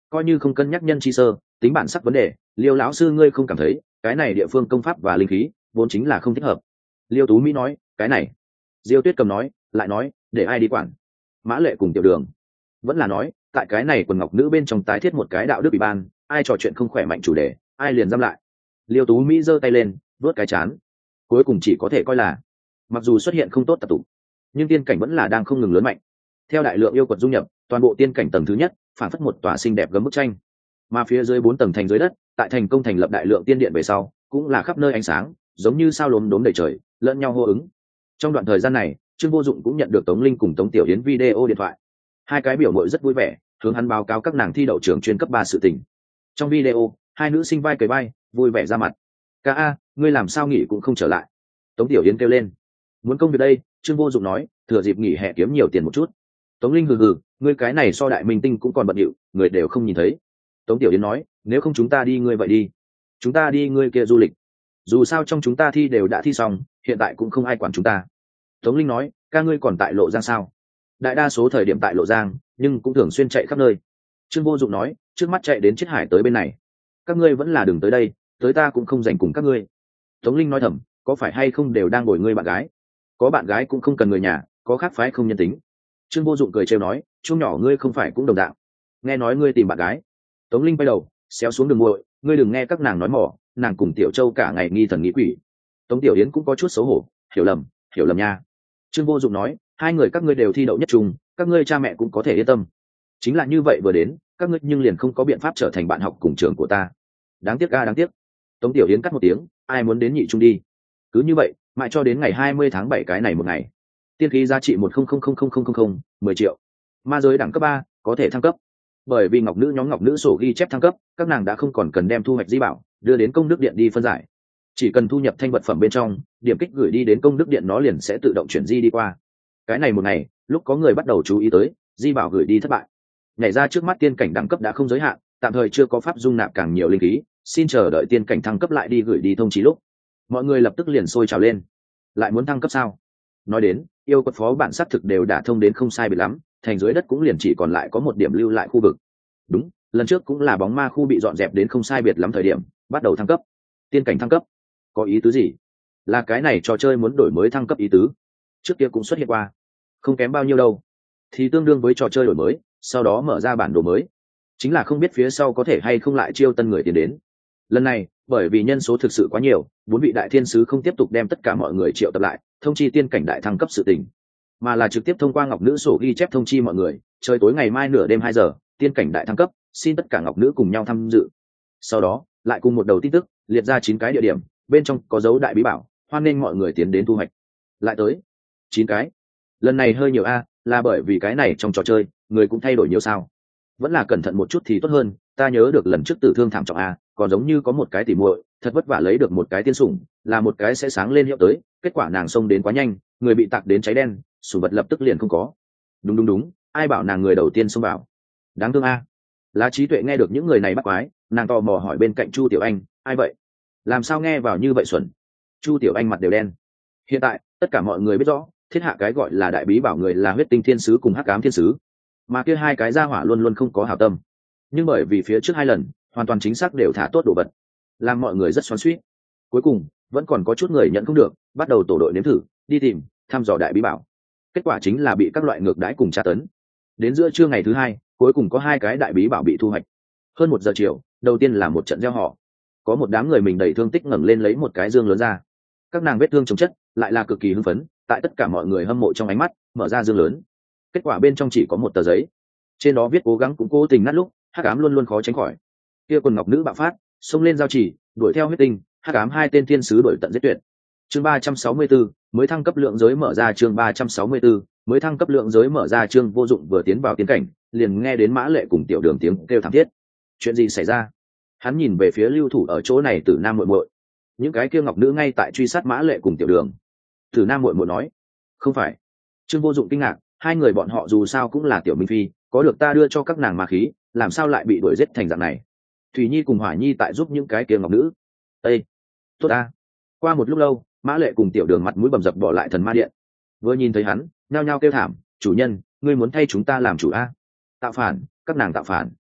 coi như không cân nhắc nhân chi sơ tính bản sắc vấn đề, Liêu lão sư ngươi không cảm thấy cái này địa phương công pháp và linh khí vốn chính là không thích hợp? Liêu Tú Mỹ nói cái này. Diêu Tuyết Cầm nói lại nói để ai đi quản? Mã Lệ cùng Tiểu Đường vẫn là nói tại cái này quần ngọc nữ bên trong tái thiết một cái đạo đức ủy ban, ai trò chuyện không khỏe mạnh chủ đề ai liền giam lại. Liêu Tú Mỹ giơ tay lên vớt cái chán, cuối cùng chỉ có thể coi là mặc dù xuất hiện không tốt tập tục, nhưng tiên cảnh vẫn là đang không ngừng lớn mạnh. Theo đại lượng yêu quật dung nhập, toàn bộ tiên cảnh tầng thứ nhất phản phất một tòa xinh đẹp gấm bức tranh, mà phía dưới 4 tầng thành dưới đất tại thành công thành lập đại lượng tiên điện về sau cũng là khắp nơi ánh sáng giống như sao lốm đốm đầy trời lẫn nhau hô ứng. Trong đoạn thời gian này Trương Vô Dụng cũng nhận được Tống Linh cùng Tống Tiểu Yến video điện thoại, hai cái biểu mội rất vui vẻ hướng hắn báo cáo các nàng thi đậu trường chuyên cấp 3 sự tình. Trong video hai nữ sinh vai kề vai vui vẻ ra mặt. Ca a, ngươi làm sao nghỉ cũng không trở lại? Tống Tiểu Yến kêu lên. Muốn công việc đây. Trương Vô Dụng nói, thừa dịp nghỉ hè kiếm nhiều tiền một chút. Tống Linh hừ hừ, ngươi cái này so đại minh tinh cũng còn bận rộn, người đều không nhìn thấy. Tống Tiểu Yến nói, nếu không chúng ta đi ngươi vậy đi, chúng ta đi ngươi kia du lịch, dù sao trong chúng ta thi đều đã thi xong, hiện tại cũng không ai quản chúng ta. Tống Linh nói, ca ngươi còn tại Lộ Giang sao? Đại đa số thời điểm tại Lộ Giang, nhưng cũng thường xuyên chạy khắp nơi. Trương Vô Dụng nói, trước mắt chạy đến Chiết Hải tới bên này, các ngươi vẫn là đừng tới đây, tới ta cũng không dành cùng các ngươi. Tống Linh nói thầm, có phải hay không đều đang bồi ngươi bạn gái? Có bạn gái cũng không cần người nhà, có khác phái không nhân tính. Trương Vô Dụng cười trêu nói, chung nhỏ ngươi không phải cũng đồng đạo, nghe nói ngươi tìm bạn gái. Tống Linh quay đầu xéo xuống đường muội, ngươi đừng nghe các nàng nói mỏ, nàng cùng Tiểu Châu cả ngày nghi thần nghi quỷ. Tống Tiểu Yến cũng có chút xấu hổ, hiểu lầm nha. Trương Vô Dụng nói, hai người các ngươi đều thi đậu nhất trung, các ngươi cha mẹ cũng có thể yên tâm. Chính là như vậy vừa đến, các ngươi nhưng liền không có biện pháp trở thành bạn học cùng trường của ta. Đáng tiếc a, đáng tiếc. Tống Tiểu Yến cắt một tiếng, ai muốn đến nhị trung đi. Cứ như vậy, mãi cho đến ngày 20 tháng 7 cái này một ngày. Tiên khí giá trị 10 triệu. Ma giới đẳng cấp 3, có thể thăng cấp. Bởi vì ngọc nữ nhóm ngọc nữ sổ ghi chép thăng cấp, các nàng đã không còn cần đem thu hoạch di bảo đưa đến công đức điện đi phân giải, chỉ cần thu nhập thanh vật phẩm bên trong, điểm kích gửi đi đến công đức điện nó liền sẽ tự động chuyển di đi qua. Cái này một ngày, lúc có người bắt đầu chú ý tới di bảo gửi đi thất bại, nhảy ra trước mắt tiên cảnh đẳng cấp đã không giới hạn, tạm thời chưa có pháp dung nạp càng nhiều linh khí, xin chờ đợi tiên cảnh thăng cấp lại đi gửi đi thông chí lúc, mọi người lập tức liền sôi trào lên. Lại muốn thăng cấp sao? Nói đến yêu quật phó bản xác thực đều đã thông đến không sai biệt lắm, thành dưới đất cũng liền chỉ còn lại có một điểm lưu lại khu vực. Đúng, lần trước cũng là bóng ma khu bị dọn dẹp đến không sai biệt lắm thời điểm bắt đầu thăng cấp. Tiên cảnh thăng cấp có ý tứ gì? Là cái này trò chơi muốn đổi mới thăng cấp ý tứ? Trước kia cũng xuất hiện qua, không kém bao nhiêu đâu, thì tương đương với trò chơi đổi mới sau đó mở ra bản đồ mới, chính là không biết phía sau có thể hay không lại chiêu tân người tiến đến. Lần này bởi vì nhân số thực sự quá nhiều, 4 vị đại thiên sứ không tiếp tục đem tất cả mọi người triệu tập lại thông chi tiên cảnh đại thăng cấp sự tình, mà là trực tiếp thông qua ngọc nữ sổ ghi chép thông chi mọi người, trời tối ngày mai nửa đêm 2 giờ tiên cảnh đại thăng cấp, xin tất cả ngọc nữ cùng nhau tham dự. Sau đó lại cùng một đầu tin tức liệt ra 9 cái địa điểm, bên trong có dấu đại bí bảo, hoan nghênh mọi người tiến đến thu hoạch. Lại tới 9 cái, lần này hơi nhiều a, là bởi vì cái này trong trò chơi người cũng thay đổi nhiều sao? Vẫn là cẩn thận một chút thì tốt hơn. Ta nhớ được lần trước tử thương thảm trọng a, còn giống như có một cái tỉ muội thật vất vả lấy được một cái tiên sủng, là một cái sẽ sáng lên hiệu tới, kết quả nàng xông đến quá nhanh, người bị tạc đến cháy đen, sủng vật lập tức liền không có. Đúng, ai bảo nàng người đầu tiên xông vào? Đáng thương a. Lá Trí Tuệ nghe được những người này bắt quái, nàng tò mò hỏi bên cạnh Chu Tiểu Anh, ai vậy? Làm sao nghe vào như vậy xuẩn? Chu Tiểu Anh mặt đều đen. Hiện tại tất cả mọi người biết rõ, thiết hạ cái gọi là đại bí bảo người là huyết tinh thiên sứ cùng hắc ám thiên sứ, mà kia hai cái gia hỏa luôn luôn không có hảo tâm, nhưng bởi vì phía trước 2 lần hoàn toàn chính xác đều thả tốt đồ vật, làm mọi người rất xoắn xuýt. Cuối cùng vẫn còn có chút người nhận không được, bắt đầu tổ đội nếm thử đi tìm thăm dò đại bí bảo, kết quả chính là bị các loại ngược đãi cùng tra tấn. Đến giữa trưa ngày thứ 2, cuối cùng có 2 cái đại bí bảo bị thu hoạch. Hơn 1 giờ chiều, đầu tiên là một trận gieo họ, có một đám người mình đầy thương tích ngẩng lên lấy một cái dương lớn ra, các nàng vết thương chống chất lại là cực kỳ hưng phấn, tại tất cả mọi người hâm mộ trong ánh mắt mở ra dương lớn, kết quả bên trong chỉ có một tờ giấy, trên đó viết cố gắng cũng cố tình nát lúc, hắc ám luôn luôn khó tránh khỏi. Kia quần ngọc nữ bạo phát xông lên giao chỉ đuổi theo huyết tinh, hắc ám 2 tên thiên sứ đuổi tận giết tuyệt. Chương 364 mới thăng cấp lượng giới mở ra. Chương 364 mới thăng cấp lượng giới mở ra. Chương Vô Dụng vừa tiến vào tiến cảnh liền nghe đến Mã Lệ cùng Tiểu Đường tiếng kêu thảm thiết. Chuyện gì xảy ra? Hắn nhìn về phía lưu thủ ở chỗ này Tử Nam muội muội, những cái kia ngọc nữ ngay tại truy sát Mã Lệ cùng Tiểu Đường. Tử Nam muội muội nói, không phải. Trương Vô Dụng kinh ngạc, hai người bọn họ dù sao cũng là tiểu minh phi, có được ta đưa cho các nàng ma khí, làm sao lại bị đuổi giết thành dạng này? Thủy Nhi cùng Hỏa Nhi tại giúp những cái kia ngọc nữ. Ê, tốt a. Qua một lúc lâu, Mã Lệ cùng Tiểu Đường mặt mũi bầm dập bỏ lại thần ma điện. Vừa nhìn thấy hắn, nhao nhao kêu thảm, chủ nhân, ngươi muốn thay chúng ta làm chủ a? Tạo phản, các nàng tạo phản.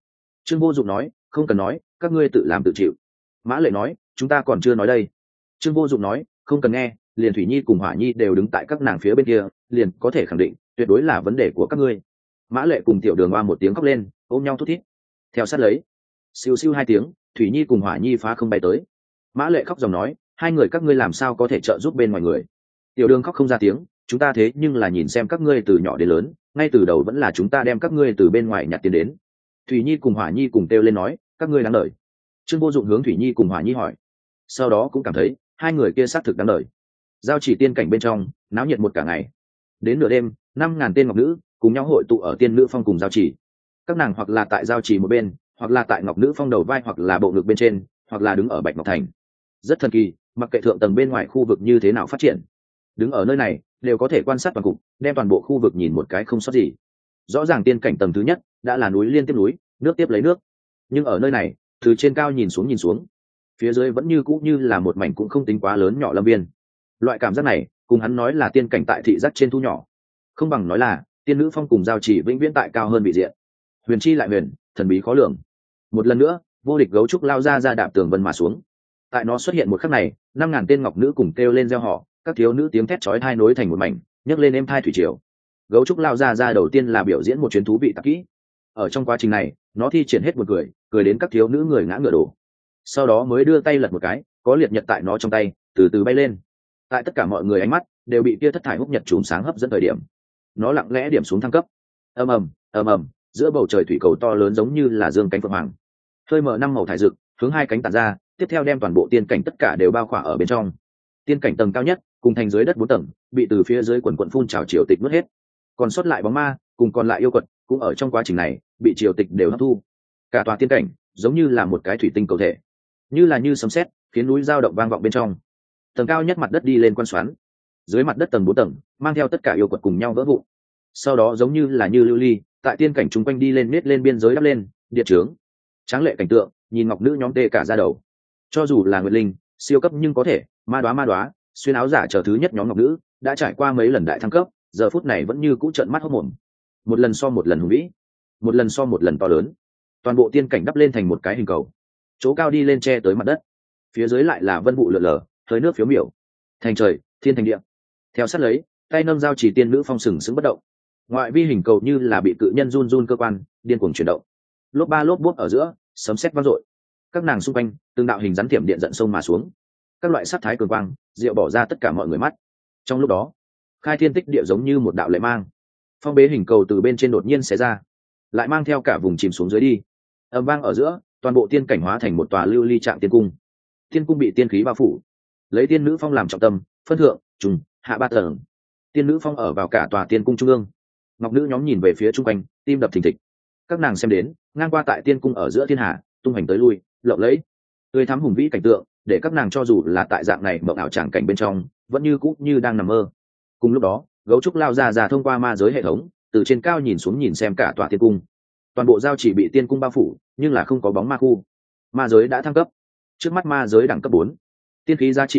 Trương Vô Dụng nói, không cần nói, các ngươi tự làm tự chịu. Mã Lệ nói, chúng ta còn chưa nói đây. Trương Vô Dụng nói, không cần nghe, liền Thủy Nhi cùng Hỏa Nhi đều đứng tại các nàng phía bên kia, liền có thể khẳng định tuyệt đối là vấn đề của các ngươi. Mã Lệ cùng Tiểu Đường Hoa một tiếng khóc lên, ôm nhau thút thít. Theo sát lấy, siêu siêu hai tiếng, Thủy Nhi cùng Hỏa Nhi phá không bay tới. Mã Lệ khóc dòng nói, hai người các ngươi làm sao có thể trợ giúp bên ngoài người? Tiểu Đường khóc không ra tiếng, chúng ta thế nhưng là nhìn xem các ngươi từ nhỏ đến lớn, ngay từ đầu vẫn là chúng ta đem các ngươi từ bên ngoài nhặt tiền đến. Thủy Nhi cùng Hỏa Nhi cùng kêu lên nói, các ngươi đáng đời. Trương Vô Dụng hướng Thủy Nhi cùng Hỏa Nhi hỏi, sau đó cũng cảm thấy hai người kia xác thực đáng đời. Giao chỉ tiên cảnh bên trong náo nhiệt một cả ngày, đến nửa đêm 5.000 tên ngọc nữ cùng nhau hội tụ ở tiên nữ phong cùng giao chỉ. Các nàng hoặc là tại giao chỉ một bên, hoặc là tại ngọc nữ phong đầu vai, hoặc là bộ ngực bên trên, hoặc là đứng ở bạch ngọc thành. Rất thần kỳ, mặc kệ thượng tầng bên ngoài khu vực như thế nào phát triển, đứng ở nơi này đều có thể quan sát toàn cục, đem toàn bộ khu vực nhìn một cái không sót gì. Rõ ràng tiên cảnh tầng thứ nhất đã là núi liên tiếp núi, nước tiếp lấy nước, nhưng ở nơi này từ trên cao nhìn xuống, phía dưới vẫn như cũ như là một mảnh cũng không tính quá lớn nhỏ lâm viên. Loại cảm giác này cùng hắn nói là tiên cảnh tại thị giác trên thu nhỏ, không bằng nói là tiên nữ phong cùng giao chỉ vĩnh viễn tại cao hơn vị diện. Huyền chi lại huyền, thần bí khó lường. Một lần nữa, vô địch gấu trúc lao ra đạp tường vân mà xuống. Tại nó xuất hiện một khắc này, 5.000 tên ngọc nữ cùng kêu lên reo hò, các thiếu nữ tiếng thét chói tai nối thành một mảnh, nhấc lên êm thai thủy triều. Gấu trúc lao ra đầu tiên là biểu diễn một chuyến thú vị tạp kỹ. Ở trong quá trình này, nó thi triển hết một cười đến các thiếu nữ người ngã ngựa đổ. Sau đó mới đưa tay lật một cái, có liệt nhật tại nó trong tay từ từ bay lên. Tại tất cả mọi người ánh mắt đều bị kia thất thải húc nhật chùm sáng hấp dẫn thời điểm, nó lặng lẽ điểm xuống thăng cấp. Ầm ầm, giữa bầu trời thủy cầu to lớn giống như là dương cánh phượng hoàng, hơi mở năm màu thải rực, hướng hai cánh tản ra, tiếp theo đem toàn bộ tiên cảnh tất cả đều bao khỏa ở bên trong. Tiên cảnh tầng cao nhất cùng thành dưới đất 4 tầng bị từ phía dưới quần quần phun trào triều tịch nuốt hết, còn sót lại bóng ma cùng còn lại yêu quật cũng ở trong quá trình này bị triều tịch đều hấp thu. Cả tòa tiên cảnh giống như là một cái thủy tinh cầu thể, như sấm sét khiến núi dao động vang vọng bên trong. Tầng cao nhất mặt đất đi lên quan xoắn, dưới mặt đất tầng 4 tầng mang theo tất cả yêu quật cùng nhau vỡ vụn. Sau đó giống như lưu ly tại tiên cảnh chung quanh đi lên, nết lên biên giới đắp lên điện trướng. Tráng lệ cảnh tượng, nhìn ngọc nữ nhóm tê cả da đầu. Cho dù là nguyệt linh siêu cấp nhưng có thể ma đoá xuyên áo giả chờ thứ nhất nhóm ngọc nữ đã trải qua mấy lần đại thăng cấp, giờ phút này vẫn như cũ trợn mắt hốt mồm. Một lần so một lần hùng vĩ, một lần so một lần to lớn. Toàn bộ tiên cảnh đắp lên thành một cái hình cầu, chỗ cao đi lên che tới mặt đất, phía dưới lại là vân vụ lượn lờ, hơi nước phiếu miểu. Thành trời, thiên thành địa. Theo sát lấy, tay nâng dao chỉ tiên nữ phong sừng sững bất động. Ngoại vi hình cầu như là bị cự nhân run cơ quan điên cuồng chuyển động. Lốp ba lốp bốp ở giữa, sấm sét vang dội. Các nàng xung quanh từng đạo hình rắn tiệm điện giận sông mà xuống, các loại sắc thái cường quang diệu bỏ ra tất cả mọi người mắt. Trong lúc đó, khai thiên tích địa giống như một đạo lệ mang, phong bế hình cầu từ bên trên đột nhiên xé ra, lại mang theo cả vùng chìm xuống dưới đi. Ầm vang ở giữa, toàn bộ tiên cảnh hóa thành một tòa lưu ly trạng tiên cung. Tiên cung bị tiên khí bao phủ, lấy tiên nữ phong làm trọng tâm, phân thượng trùng hạ 3 tầng. Tiên nữ phong ở vào cả tòa tiên cung trung ương. Ngọc nữ nhóm nhìn về phía trung quanh, tim đập thình thịch. Các nàng xem đến ngang qua tại tiên cung ở giữa thiên hà, tung hành tới lui, lộng lẫy tươi thắm hùng vĩ cảnh tượng, để các nàng cho dù là tại dạng này mộng ảo tràng cảnh bên trong vẫn như cũ như đang nằm mơ. Cùng lúc đó, gấu trúc lao ra thông qua ma giới hệ thống, từ trên cao nhìn xuống nhìn xem cả tòa tiên cung. Toàn bộ giao chỉ bị tiên cung bao phủ, nhưng là không có bóng ma khu. Ma giới đã thăng cấp, trước mắt ma giới đẳng cấp 4, tiên khí giá trị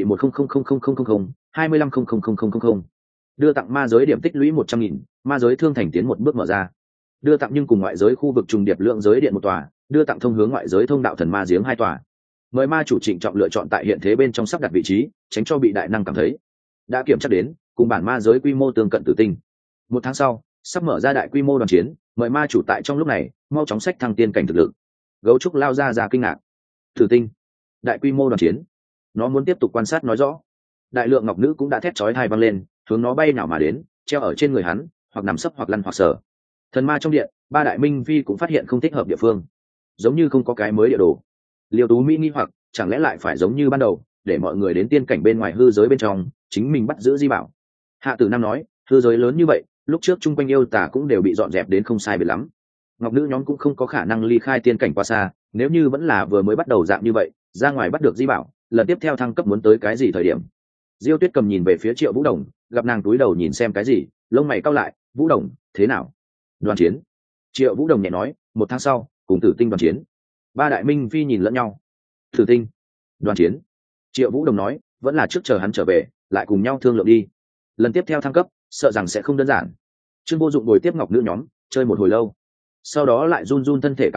100000025000000, đưa tặng ma giới điểm tích lũy 100.000, ma giới thương thành tiến một bước mở ra. Đưa tặng nhưng cùng ngoại giới khu vực trùng điệp lượng giới điện 1 tòa, đưa tặng thông hướng ngoại giới thông đạo thần ma giếng 2 tòa. Mời ma chủ trịnh trọng lựa chọn tại hiện thế bên trong sắp đặt vị trí, tránh cho bị đại năng cảm thấy. Đã kiểm tra đến, cùng bản ma giới quy mô tương cận tử tinh. 1 tháng sau, sắp mở ra đại quy mô đoàn chiến, mời ma chủ tại trong lúc này mau chóng sách thăng tiên cảnh thực lực. Gấu trúc lao ra kinh ngạc. Tử tinh, đại quy mô đoàn chiến. Nó muốn tiếp tục quan sát nói rõ. Đại lượng ngọc nữ cũng đã thét chói tai vang lên, hướng nó bay nào mà đến, treo ở trên người hắn, hoặc nằm sấp hoặc lăn hoặc sờ. Thần ma trong điện, 3 đại minh vi cũng phát hiện không thích hợp địa phương, giống như không có cái mới địa đồ. Liêu Tú Mỹ nghi hoặc, chẳng lẽ lại phải giống như ban đầu, để mọi người đến tiên cảnh bên ngoài hư giới bên trong, chính mình bắt giữ di bảo. Hạ Tử Nam nói, hư giới lớn như vậy, lúc trước chung quanh yêu tà cũng đều bị dọn dẹp đến không sai biệt lắm. Ngọc nữ nhóm cũng không có khả năng ly khai tiên cảnh quá xa, nếu như vẫn là vừa mới bắt đầu dạng như vậy, ra ngoài bắt được di bảo, lần tiếp theo thăng cấp muốn tới cái gì thời điểm. Diêu Tuyết Cầm nhìn về phía Triệu Vũ Đồng, gặp nàng túi đầu nhìn xem cái gì, lông mày cau lại. Vũ Đồng, thế nào? Đoàn chiến. Triệu Vũ Đồng nhẹ nói, 1 tháng sau cùng Tử Tinh đoàn chiến. 3 đại minh phi nhìn lẫn nhau. Tử Tinh, đoàn chiến. Triệu Vũ Đồng nói, vẫn là trước chờ hắn trở về, lại cùng nhau thương lượng đi. Lần tiếp theo thăng cấp, sợ rằng sẽ không đơn giản. Trương Vô Dụng ngồi tiếp ngọc nữ nhóm, chơi một hồi lâu. Sau đó lại run run thân thể cao lớn,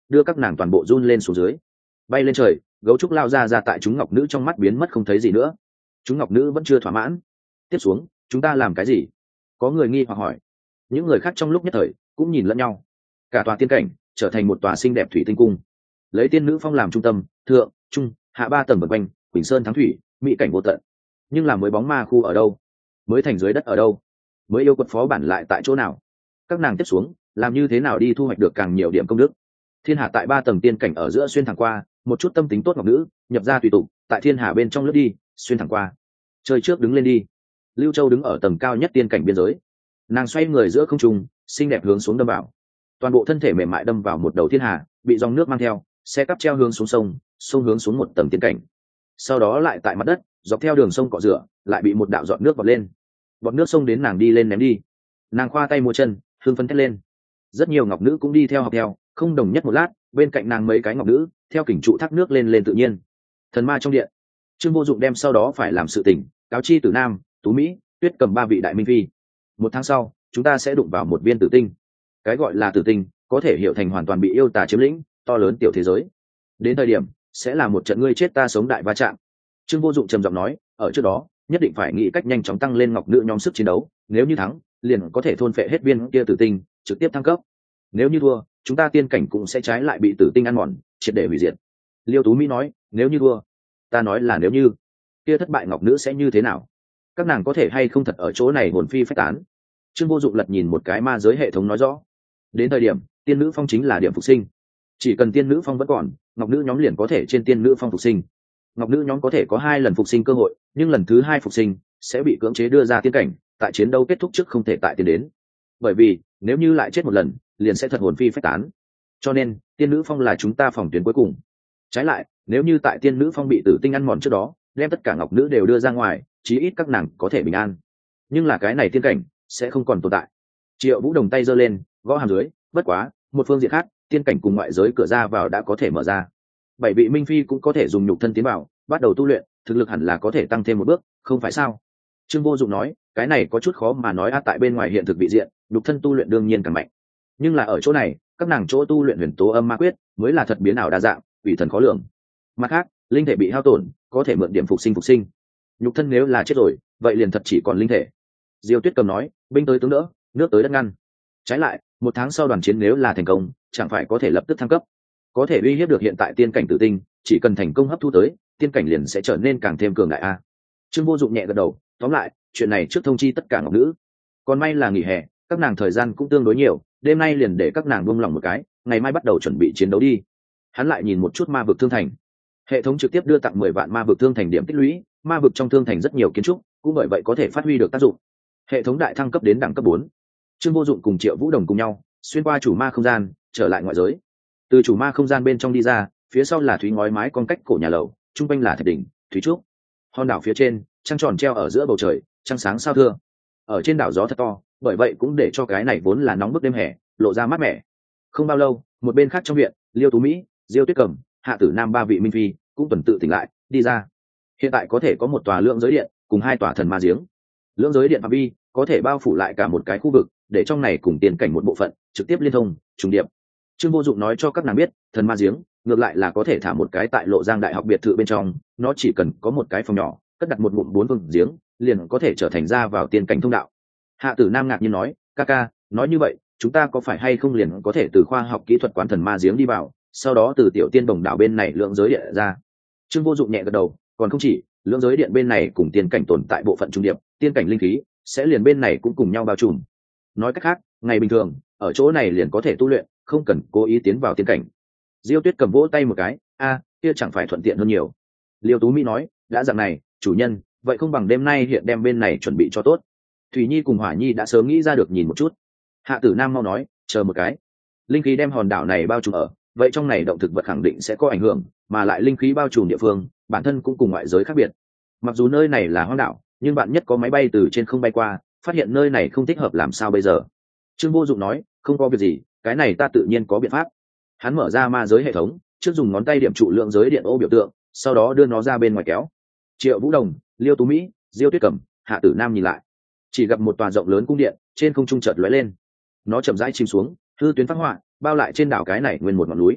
đưa các nàng toàn bộ run lên xuống dưới. Bay lên trời, gấu trúc lao ra tại chúng ngọc nữ trong mắt biến mất không thấy gì nữa. Chúng ngọc nữ vẫn chưa thỏa mãn. Tiếp xuống chúng ta làm cái gì? Có người nghi hoặc hỏi. Những người khác trong lúc nhất thời cũng nhìn lẫn nhau. Cả tòa tiên cảnh trở thành một tòa xinh đẹp thủy tinh cung, lấy tiên nữ phong làm trung tâm, thượng trung hạ 3 tầng vần quanh, quỳnh sơn thắng thủy, mỹ cảnh vô tận. Nhưng là mới bóng ma khu ở đâu? Mới thành dưới đất ở đâu? Mới yêu quật phó bản lại tại chỗ nào? Các nàng tiếp xuống làm như thế nào đi thu hoạch được càng nhiều điểm công đức? Thiên hà tại 3 tầng tiên cảnh ở giữa xuyên thẳng qua, một chút tâm tính tốt ngọc nữ nhập ra tùy tục tại thiên hà bên trong lướt đi, xuyên thẳng qua. Chơi trước đứng lên đi. Lưu Châu đứng ở tầng cao nhất tiên cảnh biên giới, nàng xoay người giữa không trung, xinh đẹp hướng xuống đâm vào. Toàn bộ thân thể mềm mại đâm vào một đầu thiên hà, bị dòng nước mang theo, xe cắp treo hướng xuống sông, sông hướng xuống một tầng tiên cảnh. Sau đó lại tại mặt đất, dọc theo đường sông cọ rửa, lại bị một đạo giọt nước vọt lên. Bọt nước sông đến nàng đi lên ném đi. Nàng khoa tay múa chân, hương phấn thét lên. Rất nhiều ngọc nữ cũng đi theo học theo, không đồng nhất một lát, bên cạnh nàng mấy cái ngọc nữ theo kình trụ thác nước lên lên tự nhiên. Thần ma trong điện, Trương Vô Dụng đem sau đó phải làm sự tình cáo chi Tử Nam, Tú Mỹ, Tuyết Cầm 3 vị đại minh phi. 1 tháng sau chúng ta sẽ đụng vào một viên tử tinh. Cái gọi là tử tinh có thể hiểu thành hoàn toàn bị yêu tà chiếm lĩnh, to lớn tiểu thế giới. Đến thời điểm sẽ là một trận ngươi chết ta sống đại va chạm. Trương Vô Dụng trầm giọng nói, ở trước đó nhất định phải nghĩ cách nhanh chóng tăng lên ngọc nữ nhóm sức chiến đấu, nếu như thắng liền có thể thôn phệ hết viên kia tử tinh, trực tiếp thăng cấp. Nếu như thua, chúng ta tiên cảnh cũng sẽ trái lại bị tử tinh ăn mòn, triệt để hủy diệt. Liêu Tú Mỹ nói, nếu như thua, ta nói là nếu như, kia thất bại ngọc nữ sẽ như thế nào? Các nàng có thể hay không thật ở chỗ này hồn phi phách tán? Trương Vô Dụng lật nhìn một cái ma giới hệ thống nói rõ, đến thời điểm tiên nữ phong chính là điểm phục sinh. Chỉ cần tiên nữ phong vẫn còn, ngọc nữ nhóm liền có thể trên tiên nữ phong phục sinh. Ngọc nữ nhóm có thể có 2 lần phục sinh cơ hội, nhưng lần thứ 2 phục sinh sẽ bị cưỡng chế đưa ra tiên cảnh, tại chiến đấu kết thúc trước không thể tại tiên đến. Bởi vì nếu như lại chết một lần, liền sẽ thật hồn phi phách tán. Cho nên tiên nữ phong là chúng ta phòng tuyến cuối cùng. Trái lại, nếu như tại tiên nữ phong bị tử tinh ăn mòn trước đó, đem tất cả ngọc nữ đều đưa ra ngoài, chí ít các nàng có thể bình an. Nhưng là cái này tiên cảnh sẽ không còn tồn tại. Triệu Vũ Đồng tay giơ lên, gõ hàm dưới, bất quá, một phương diện khác, tiên cảnh cùng ngoại giới cửa ra vào đã có thể mở ra. 7 vị minh phi cũng có thể dùng nhục thân tiến vào, bắt đầu tu luyện, thực lực hẳn là có thể tăng thêm một bước, không phải sao? Trương Vô Dụng nói, cái này có chút khó mà nói tại bên ngoài hiện thực vị diện, nhục thân tu luyện đương nhiên càng mạnh. Nhưng là ở chỗ này, các nàng chỗ tu luyện huyền tố âm ma quyết mới là thật biến ảo đa dạng, ủy thần khó lường. Mặt khác, linh thể bị hao tổn, có thể mượn điểm phục sinh. Nhục thân nếu là chết rồi, vậy liền thật chỉ còn linh thể. Diêu Tuyết Cầm nói, binh tới tướng đỡ, nước tới đất ngăn. Trái lại, 1 tháng sau đoàn chiến nếu là thành công, chẳng phải có thể lập tức thăng cấp, có thể uy hiếp được hiện tại tiên cảnh tử tinh, chỉ cần thành công hấp thu tới, tiên cảnh liền sẽ trở nên càng thêm cường đại a. Trương Vô Dụng nhẹ gật đầu, tóm lại, chuyện này trước thông chi tất cả ngọc nữ. Còn may là nghỉ hè, các nàng thời gian cũng tương đối nhiều, đêm nay liền để các nàng buông lòng một cái, ngày mai bắt đầu chuẩn bị chiến đấu đi. Hắn lại nhìn một chút ma vực thương thành. Hệ thống trực tiếp đưa tặng 10 vạn ma vực thương thành điểm tích lũy, ma vực trong thương thành rất nhiều kiến trúc, cũng bởi vậy có thể phát huy được tác dụng. Hệ thống đại thăng cấp đến đẳng cấp 4. Trương Vô Dụng cùng Triệu Vũ Đồng cùng nhau xuyên qua chủ ma không gian, trở lại ngoại giới. Từ chủ ma không gian bên trong đi ra, phía sau là thúy ngói mái con cách cổ nhà lầu, trung quanh là thạch đỉnh, thúy trúc. Hòn đảo phía trên, trăng tròn treo ở giữa bầu trời, trăng sáng sao thưa. Ở trên đảo gió thật to, bởi vậy cũng để cho cái này vốn là nóng bức đêm hè, lộ ra mát mẻ. Không bao lâu, một bên khác trong viện, Liêu Tú Mỹ, Diêu Tuyết Cầm, Hạ Tử Nam 3 vị minh phi cũng tuần tự tỉnh lại, đi ra. Hiện tại có thể có một tòa lượng giới điện, cùng 2 tòa thần ma giếng. Lượng giới điện phạm vi có thể bao phủ lại cả một cái khu vực, để trong này cùng tiền cảnh một bộ phận trực tiếp liên thông, trùng điệp. Trương Vô Dụng nói cho các nàng biết, thần ma giếng ngược lại là có thể thả một cái tại Lộ Giang Đại học biệt thự bên trong, nó chỉ cần có một cái phòng nhỏ, cất đặt một ngụm 4 phương giếng, liền có thể trở thành ra vào tiền cảnh thông đạo. Hạ Tử Nam ngạc nhiên nói, ca, nói như vậy, chúng ta có phải hay không liền có thể từ khoa học kỹ thuật quán thần ma giếng đi vào, sau đó từ tiểu tiên bồng đảo bên này lượng giới điện ra. Trương Vô Dụng nhẹ gật đầu, còn không chỉ, lượng giới điện bên này cùng tiên cảnh tồn tại bộ phận trung điệp, tiên cảnh linh khí sẽ liền bên này cũng cùng nhau bao trùm. Nói cách khác, ngày bình thường ở chỗ này liền có thể tu luyện, không cần cố ý tiến vào tiên cảnh. Diêu Tuyết Cầm vỗ tay một cái, kia chẳng phải thuận tiện hơn nhiều. Liêu Tú Mỹ nói, đã dạng này, chủ nhân, vậy không bằng đêm nay hiện đem bên này chuẩn bị cho tốt. Thủy Nhi cùng Hỏa Nhi đã sớm nghĩ ra được nhìn một chút. Hạ Tử Nam mau nói, chờ một cái. Linh khí đem hòn đảo này bao trùm ở, vậy trong này động thực vật khẳng định sẽ có ảnh hưởng, mà lại linh khí bao trùm địa phương, bản thân cũng cùng ngoại giới khác biệt. Mặc dù nơi này là hoang đảo, nhưng bạn nhất có máy bay từ trên không bay qua, phát hiện nơi này không thích hợp làm sao bây giờ? Trương Vô Dụng nói, không có việc gì, cái này ta tự nhiên có biện pháp. Hắn mở ra ma giới hệ thống, trước dùng ngón tay điểm trụ lượng giới điện ô biểu tượng, sau đó đưa nó ra bên ngoài kéo. Triệu Vũ Đồng, Liêu Tú Mỹ, Diêu Tuyết Cầm, Hạ Tử Nam nhìn lại, chỉ gặp một tòa rộng lớn cung điện trên không trung chợt lóe lên, nó chậm rãi chìm xuống, hư tuyến phát họa bao lại trên đảo cái này nguyên một ngọn núi.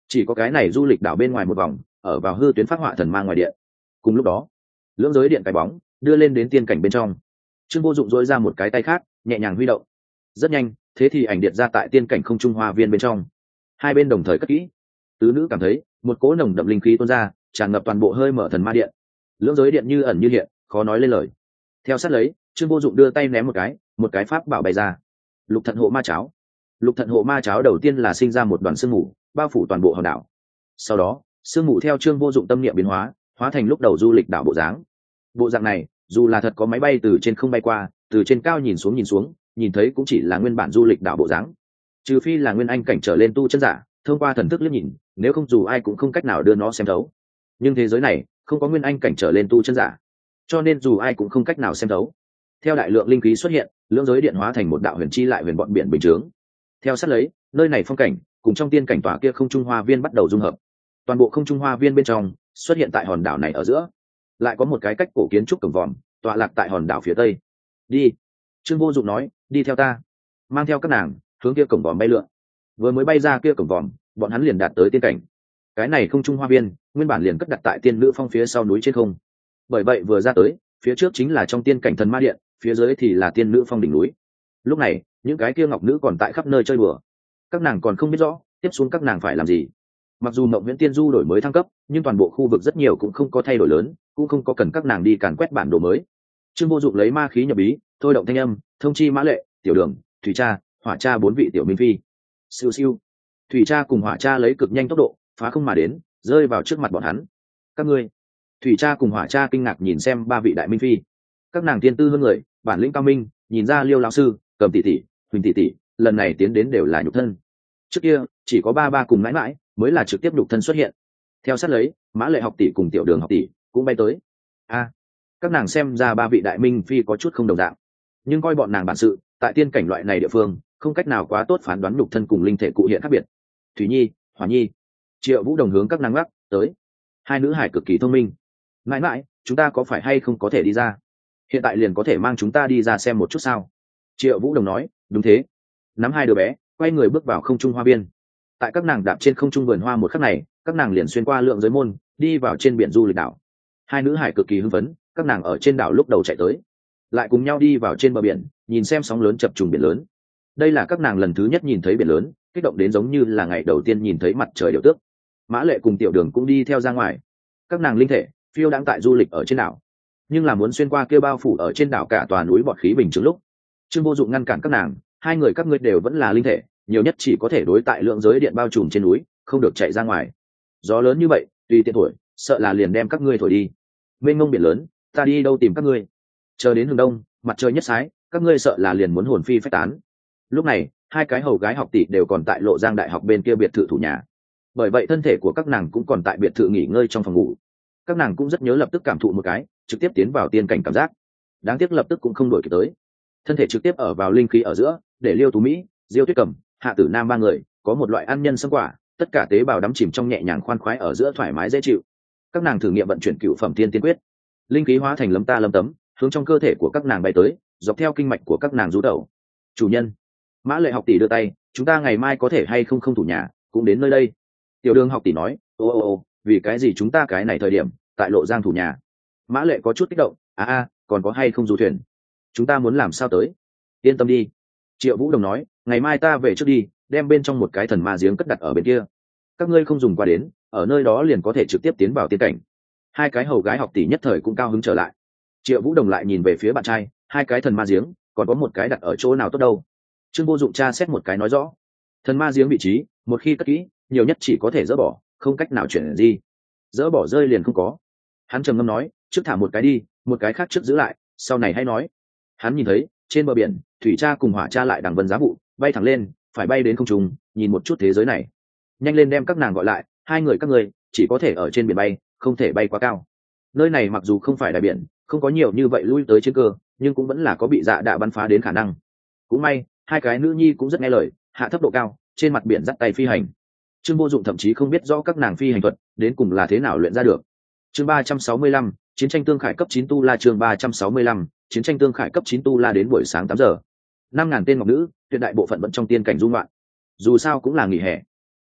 chỉ có cái này du lịch đảo bên ngoài một vòng ở vào hư tuyến phát họa thần ma ngoài điện. Cùng lúc đó lưỡng giới điện cái bóng đưa lên đến tiên cảnh bên trong. Trương Vô Dụng dỗi ra một cái tay khác nhẹ nhàng huy động, rất nhanh thế thì ảnh điện ra tại tiên cảnh không trung hoa viên bên trong. Hai bên đồng thời cất kỹ. Tứ nữ cảm thấy một cỗ nồng đậm linh khí tuôn ra, tràn ngập toàn bộ hơi mở thần ma điện. Lưỡng giới điện như ẩn như hiện, khó nói lên lời. Theo sát lấy, Trương Vô Dụng đưa tay ném một cái pháp bảo bay ra. Lục Thận Hộ Ma Cháo. Lục Thận Hộ Ma Cháo đầu tiên là sinh ra một đoàn sương mù bao phủ toàn bộ hòn đảo. Sau đó sương mù theo Trương Vô Dụng tâm niệm biến hóa, hóa thành lúc đầu du lịch đảo bộ dáng. Bộ dạng này dù là thật có máy bay từ trên không bay qua, từ trên cao nhìn xuống nhìn thấy cũng chỉ là nguyên bản du lịch đảo bộ dáng. Trừ phi là nguyên anh cảnh trở lên tu chân giả thông qua thần thức liếc nhìn, nếu không dù ai cũng không cách nào đưa nó xem thấu. Nhưng thế giới này không có nguyên anh cảnh trở lên tu chân giả, cho nên dù ai cũng không cách nào xem thấu. Theo đại lượng linh khí xuất hiện, lưỡng giới điện hóa thành một đạo huyền chi lại huyền bọn biển bình chướng. Theo sát lấy, nơi này phong cảnh cùng trong tiên cảnh tòa kia không trung hoa viên bắt đầu dung hợp. Toàn bộ không trung hoa viên bên trong xuất hiện tại hòn đảo này ở giữa, lại có một cái cách cổ kiến trúc cổng vòm tọa lạc tại hòn đảo phía tây. Đi, Trương Vô Dụng nói, đi theo ta. Mang theo các nàng hướng kia cổng vòm bay lượn. Vừa mới bay ra kia cổng vòm, bọn hắn liền đạt tới tiên cảnh. Cái này không trung hoa viên nguyên bản liền cất đặt tại tiên nữ phong phía sau núi trên không. Bởi vậy vừa ra tới, phía trước chính là trong tiên cảnh thần ma điện, phía dưới thì là tiên nữ phong đỉnh núi. Lúc này những cái kia ngọc nữ còn tại khắp nơi chơi đùa, các nàng còn không biết rõ tiếp xuống các nàng phải làm gì. Mặc dù Mộng Viễn Tiên Du đổi mới thăng cấp, nhưng toàn bộ khu vực rất nhiều cũng không có thay đổi lớn, cũng không có cần các nàng đi càn quét bản đồ mới. Trương Vô Dụng lấy ma khí nhập bí, thôi động thanh âm, thông chi Mã Lệ, Tiểu Đường, Thủy Cha, Hỏa Cha bốn vị tiểu minh phi. Siêu siêu. Thủy Cha cùng Hỏa Cha lấy cực nhanh tốc độ phá không mà đến, rơi vào trước mặt bọn hắn. Các ngươi. Thủy Cha cùng Hỏa Cha kinh ngạc nhìn xem ba vị đại minh phi. Các nàng tiên tư hơn người, bản lĩnh cao minh, nhìn ra Liêu lão sư, Cầm tỷ tỷ, Huỳnh tỷ tỷ, lần này tiến đến đều là nhục thân. Trước kia chỉ có ba cùng mãi mãi mới là trực tiếp nhục thân xuất hiện. Theo sát lấy, Mã Lệ học tỷ cùng Tiểu Đường học tỷ cũng bay tới. Các nàng xem ra ba vị đại minh phi có chút không đồng dạng, nhưng coi bọn nàng bản sự, tại tiên cảnh loại này địa phương không cách nào quá tốt phán đoán nhục thân cùng linh thể cụ hiện khác biệt. Thủy Nhi, Hỏa Nhi, Triệu Vũ đồng hướng các nàng gác tới. Hai nữ hải cực kỳ thông minh. Mãi mãi, chúng ta có phải hay không có thể đi ra? Hiện tại liền có thể mang chúng ta đi ra xem một chút sao? Triệu Vũ đồng nói, đúng thế. Nắm hai đứa bé quay người bước vào không trung hoa viên. Tại các nàng đạp trên không trung vườn hoa một khắc này, các nàng liền xuyên qua lượng giới môn, đi vào trên biển du lịch đảo. Hai nữ hải cực kỳ hưng phấn, các nàng ở trên đảo lúc đầu chạy tới, lại cùng nhau đi vào trên bờ biển, nhìn xem sóng lớn chập trùng biển lớn. Đây là các nàng lần thứ nhất nhìn thấy biển lớn, kích động đến giống như là ngày đầu tiên nhìn thấy mặt trời điệu tước. Mã Lệ cùng Tiểu Đường cũng đi theo ra ngoài. Các nàng linh thể phiêu đang tại du lịch ở trên đảo, nhưng là muốn xuyên qua kia bao phủ ở trên đảo cả tòa núi bọt khí bình chứng lúc, Trương Vô Dụng ngăn cản các nàng. Hai người các ngươi đều vẫn là linh thể, nhiều nhất chỉ có thể đối tại lượng giới điện bao trùm trên núi, không được chạy ra ngoài. Gió lớn như vậy tùy tiện thổi, sợ là liền đem các ngươi thổi đi. Mênh mông biển lớn, ta đi đâu tìm các ngươi? Chờ đến hướng đông, mặt trời nhất sái, các ngươi sợ là liền muốn hồn phi phách tán. Lúc này hai cái hầu gái học tỷ đều còn tại Lộ Giang đại học bên kia biệt thự thủ nhà, bởi vậy thân thể của các nàng cũng còn tại biệt thự nghỉ ngơi trong phòng ngủ. Các nàng cũng rất nhớ lập tức cảm thụ một cái trực tiếp tiến vào tiên cảnh cảm giác, đáng tiếc lập tức cũng không đổi kịp tới. Thân thể trực tiếp ở vào linh khí ở giữa, để Liêu Tú Mỹ, Diêu Tuyết Cẩm, Hạ Tử Nam ba người có một loại ăn nhân sâm quả, tất cả tế bào đắm chìm trong nhẹ nhàng khoan khoái ở giữa thoải mái dễ chịu. Các nàng thử nghiệm vận chuyển cựu phẩm tiên tiên quyết, linh khí hóa thành lấm ta lấm tấm hướng trong cơ thể của các nàng bay tới, dọc theo kinh mạch của các nàng rú tẩu. Chủ nhân, Mã Lệ học tỷ đưa tay, chúng ta ngày mai có thể hay không thủ nhà, cũng đến nơi đây. Tiểu Đường học tỷ nói, ô, vì cái gì chúng ta cái này thời điểm tại Lộ Giang thủ nhà? Mã Lệ có chút kích động, còn có hay không du thuyền? Chúng ta muốn làm sao tới? Yên tâm đi. Triệu Vũ đồng nói, ngày mai ta về trước đi, đem bên trong một cái thần ma giếng cất đặt ở bên kia. Các ngươi không dùng qua đến, ở nơi đó liền có thể trực tiếp tiến vào tiên cảnh. Hai cái hầu gái học tỷ nhất thời cũng cao hứng trở lại. Triệu Vũ đồng lại nhìn về phía bạn trai, hai cái thần ma giếng, còn có một cái đặt ở chỗ nào tốt đâu? Trương Vô Dụng tra xét một cái nói rõ. Thần ma giếng vị trí, một khi cất kỹ, nhiều nhất chỉ có thể dỡ bỏ, không cách nào chuyển gì. Dỡ bỏ rơi liền không có. Hắn trầm ngâm nói, trước thả một cái đi, một cái khác trước giữ lại, sau này hay nói. Hắn nhìn thấy trên bờ biển, Thủy Cha cùng Hỏa Cha lại đằng vân giá vụ bay thẳng lên, phải bay đến không trung, nhìn một chút thế giới này. Nhanh lên đem các nàng gọi lại, hai người các ngươi chỉ có thể ở trên biển bay, không thể bay quá cao. Nơi này mặc dù không phải đại biển, không có nhiều như vậy lui tới chiến cơ, nhưng cũng vẫn là có bị dạ đạ bắn phá đến khả năng. Cũng may hai cái nữ nhi cũng rất nghe lời, hạ thấp độ cao, trên mặt biển dắt tay phi hành. Trương Vô Dụng thậm chí không biết rõ các nàng phi hành thuật đến cùng là thế nào luyện ra được. Chương 365, chiến tranh tương khải cấp 9 tu la. Chương 365, chiến tranh tương khải cấp 9 tu la. Đến buổi sáng 8 giờ, 5.000 tên ngọc nữ tuyệt đại bộ phận vẫn trong tiên cảnh du ngoạn, dù sao cũng là nghỉ hè.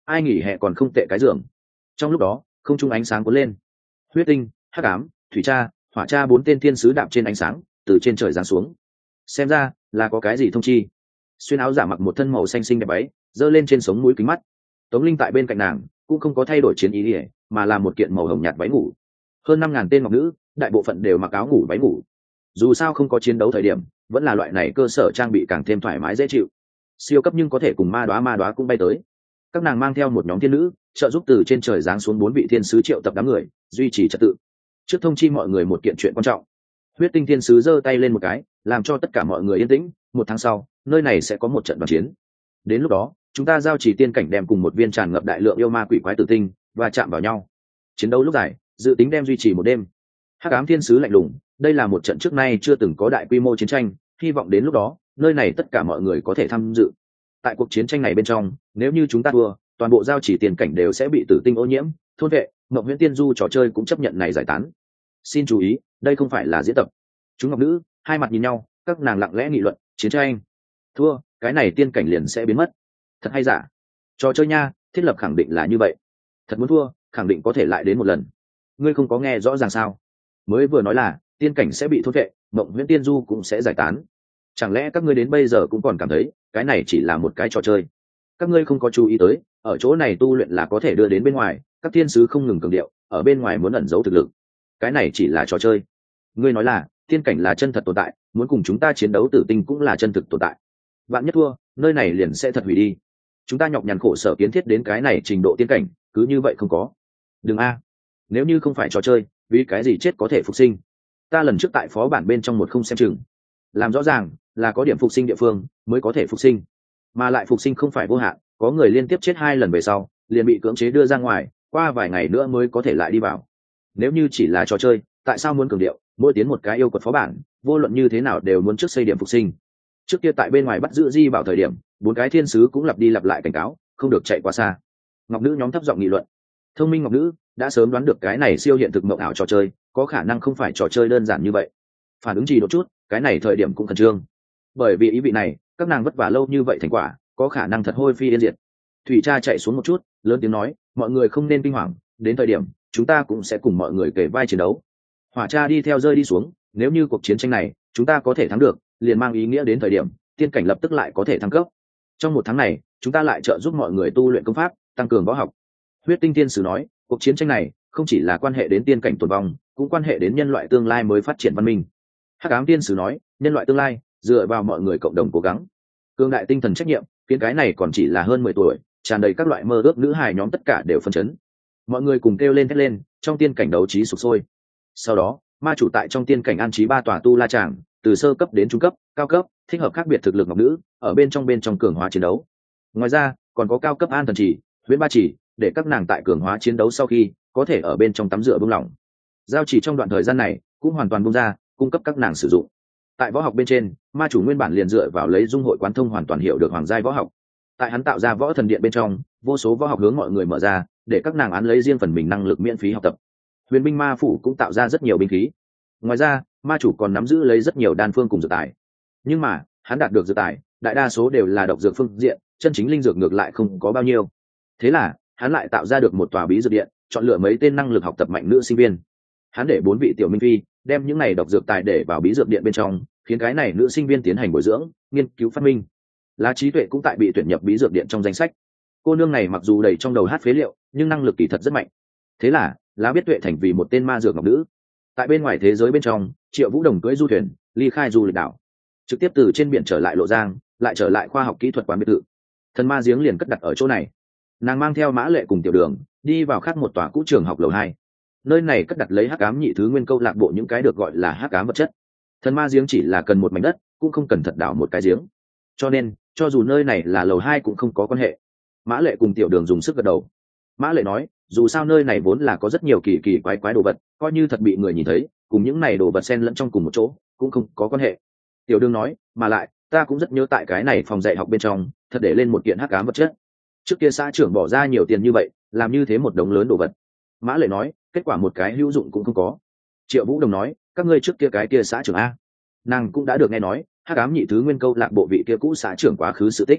ai nghỉ hè còn không tệ cái giường. Trong lúc đó không trung ánh sáng cuốn lên, huyết tinh, hắc ám, thủy tra, hỏa tra 4 tên thiên sứ đạp trên ánh sáng từ trên trời giáng xuống. Xem ra là có cái gì thông chi. Xuyên áo giả mặc một thân màu xanh xinh đẹp váy, giơ lên trên sống mũi kính mắt. Tống Linh tại bên cạnh nàng cũng không có thay đổi chiến ý ỉa, mà là một kiện màu hồng nhạt váy ngủ. Hơn 5.000 tên ngọc nữ, đại bộ phận đều mặc áo ngủ váy ngủ. Dù sao không có chiến đấu thời điểm, vẫn là loại này cơ sở trang bị càng thêm thoải mái dễ chịu. Siêu cấp nhưng có thể cùng ma đóa cũng bay tới. Các nàng mang theo một nhóm thiên nữ, trợ giúp từ trên trời giáng xuống 4 vị thiên sứ triệu tập đám người, duy trì trật tự. Trước thông chi mọi người một kiện chuyện quan trọng. Huyết tinh thiên sứ giơ tay lên một cái, làm cho tất cả mọi người yên tĩnh. 1 tháng sau, nơi này sẽ có một trận đoàn chiến. Đến lúc đó, chúng ta giao chỉ tiên cảnh đem cùng một viên tràn ngập đại lượng yêu ma quỷ quái tử tinh và chạm vào nhau. Chiến đấu lúc dài, dự tính đem duy trì một đêm. Hắc ám thiên sứ lạnh lùng, đây là một trận trước nay chưa từng có đại quy mô chiến tranh, hy vọng đến lúc đó, nơi này tất cả mọi người có thể tham dự. Tại cuộc chiến tranh này bên trong, nếu như chúng ta thua, toàn bộ giao chỉ tiền cảnh đều sẽ bị tử tinh ô nhiễm, thôn vệ, Ngọc Huyễn Tiên Du trò chơi cũng chấp nhận này giải tán. Xin chú ý, đây không phải là diễn tập. Chúng ngọc nữ hai mặt nhìn nhau, các nàng lặng lẽ nghị luận, chiến tranh. Thua, cái này tiên cảnh liền sẽ biến mất. Thật hay giả? Trò chơi nha, thiết lập khẳng định là như vậy. Thật muốn thua, khẳng định có thể lại đến một lần. Ngươi không có nghe rõ ràng sao? Mới vừa nói là tiên cảnh sẽ bị thôn vệ, Mộng Huyễn Tiên Du cũng sẽ giải tán. Chẳng lẽ các ngươi đến bây giờ cũng còn cảm thấy cái này chỉ là một cái trò chơi? Các ngươi không có chú ý tới, ở chỗ này tu luyện là có thể đưa đến bên ngoài, các thiên sứ không ngừng cường điệu, ở bên ngoài muốn ẩn giấu thực lực. Cái này chỉ là trò chơi. Ngươi nói là tiên cảnh là chân thật tồn tại, muốn cùng chúng ta chiến đấu tử tinh cũng là chân thực tồn tại. Bạn nhất thua, nơi này liền sẽ thật hủy đi. Chúng ta nhọc nhằn khổ sở kiến thiết đến cái này trình độ tiên cảnh, cứ như vậy không có. Đừng a, nếu như không phải trò chơi, vì cái gì chết có thể phục sinh? Ta lần trước tại phó bản bên trong một không xem chừng, làm rõ ràng là có điểm phục sinh địa phương mới có thể phục sinh, mà lại phục sinh không phải vô hạn, có người liên tiếp chết 2 lần về sau liền bị cưỡng chế đưa ra ngoài, qua vài ngày nữa mới có thể lại đi vào. Nếu như chỉ là trò chơi, tại sao muốn cường điệu mỗi tiến một cái yêu quật phó bản, vô luận như thế nào đều muốn trước xây điểm phục sinh? Trước kia tại bên ngoài bắt giữ Di Bảo thời điểm, 4 cái thiên sứ cũng lặp đi lặp lại cảnh cáo không được chạy quá xa. Ngọc nữ nhóm thấp giọng nghị luận. Thông minh ngọc nữ đã sớm đoán được cái này siêu hiện thực mộng ảo trò chơi có khả năng không phải trò chơi đơn giản như vậy, phản ứng gì đột chút, cái này thời điểm cũng khẩn trương, bởi vì ý vị này các nàng vất vả lâu như vậy thành quả có khả năng thật hôi phi yên diệt. Thủy Tra chạy xuống một chút, lớn tiếng nói, mọi người không nên kinh hoàng, đến thời điểm chúng ta cũng sẽ cùng mọi người kể vai chiến đấu. Hỏa Tra đi theo rơi đi xuống, nếu như cuộc chiến tranh này chúng ta có thể thắng được, liền mang ý nghĩa đến thời điểm tiên cảnh lập tức lại có thể thăng cấp. Trong 1 tháng này chúng ta lại trợ giúp mọi người tu luyện công pháp, tăng cường võ học. Huyết tinh tiên sử nói, cuộc chiến tranh này không chỉ là quan hệ đến tiên cảnh tồn vong, cũng quan hệ đến nhân loại tương lai mới phát triển văn minh. Hắc ám tiên sử nói, nhân loại tương lai dựa vào mọi người cộng đồng cố gắng. Cương đại tinh thần trách nhiệm khiến cái này còn chỉ là hơn 10 tuổi, tràn đầy các loại mơ ước nữ hài nhóm tất cả đều phấn chấn. Mọi người cùng kêu lên thét lên, trong tiên cảnh đấu trí sục sôi. Sau đó ma chủ tại trong tiên cảnh an trí 3 tòa tu la tràng, từ sơ cấp đến trung cấp, cao cấp, thích hợp khác biệt thực lực ngọc nữ, ở bên trong cường hóa chiến đấu. Ngoài ra còn có cao cấp an thần chỉ, huyễn ba chỉ, để các nàng tại cường hóa chiến đấu sau khi có thể ở bên trong tắm rửa bông lỏng. Giao chỉ trong đoạn thời gian này cũng hoàn toàn bung ra, cung cấp các nàng sử dụng. Tại võ học bên trên, ma chủ nguyên bản liền dựa vào lấy dung hội quán thông hoàn toàn hiểu được hoàng giai võ học. Tại hắn tạo ra võ thần điện bên trong, vô số võ học hướng mọi người mở ra, để các nàng án lấy riêng phần mình năng lực miễn phí học tập. Huyền binh ma phủ cũng tạo ra rất nhiều binh khí. Ngoài ra ma chủ còn nắm giữ lấy rất nhiều đan phương cùng dược tài, nhưng mà hắn đạt được dược tài đại đa số đều là độc dược phương diện, chân chính linh dược ngược lại không có bao nhiêu. Thế là hắn lại tạo ra được một tòa bí dược điện, chọn lựa mấy tên năng lực học tập mạnh nữ sinh viên. Hắn để 4 vị tiểu minh phi đem những này độc dược tài để vào bí dược điện bên trong, khiến cái này nữ sinh viên tiến hành bồi dưỡng, nghiên cứu phát minh. Lá Trí Tuệ cũng tại bị tuyển nhập bí dược điện trong danh sách. Cô nương này mặc dù đầy trong đầu hát phế liệu, nhưng năng lực kỳ thật rất mạnh. Thế là Lá Biết Tuệ thành vì một tên ma dược ngọc nữ. Tại bên ngoài thế giới bên trong, Triệu Vũ Đồng cưỡi du thuyền ly khai du lịch đảo, trực tiếp từ trên biển trở lại Lộ Giang, lại trở lại khoa học kỹ thuật quán biệt thự. Thần ma giếng liền cất đặt ở chỗ này. Nàng mang theo Mã Lệ cùng Tiểu Đường đi vào khác một tòa cũ trường học lầu 2. Nơi này cất đặt lấy hắc ám nhị thứ nguyên câu lạc bộ những cái được gọi là hắc ám vật chất. Thần ma giếng chỉ là cần một mảnh đất, cũng không cần thật đảo một cái giếng, cho nên cho dù nơi này là lầu 2 cũng không có quan hệ. Mã Lệ cùng Tiểu Đường dùng sức gật đầu. Mã Lệ nói, dù sao nơi này vốn là có rất nhiều kỳ kỳ quái quái đồ vật, coi như thật bị người nhìn thấy, cùng những này đồ vật xen lẫn trong cùng một chỗ cũng không có quan hệ. Tiểu Đường nói, mà lại ta cũng rất nhớ tại cái này phòng dạy học bên trong thật để lên một kiện hắc ám vật chất. Trước kia xã trưởng bỏ ra nhiều tiền như vậy làm như thế một đống lớn đồ vật. Mã Lệ nói, kết quả một cái hữu dụng cũng không có. Triệu Vũ Đồng nói, các ngươi trước kia cái kia xã trưởng a. Nàng cũng đã được nghe nói hắc ám nhị thứ nguyên câu lạc bộ vị kia cũ xã trưởng quá khứ sự tích.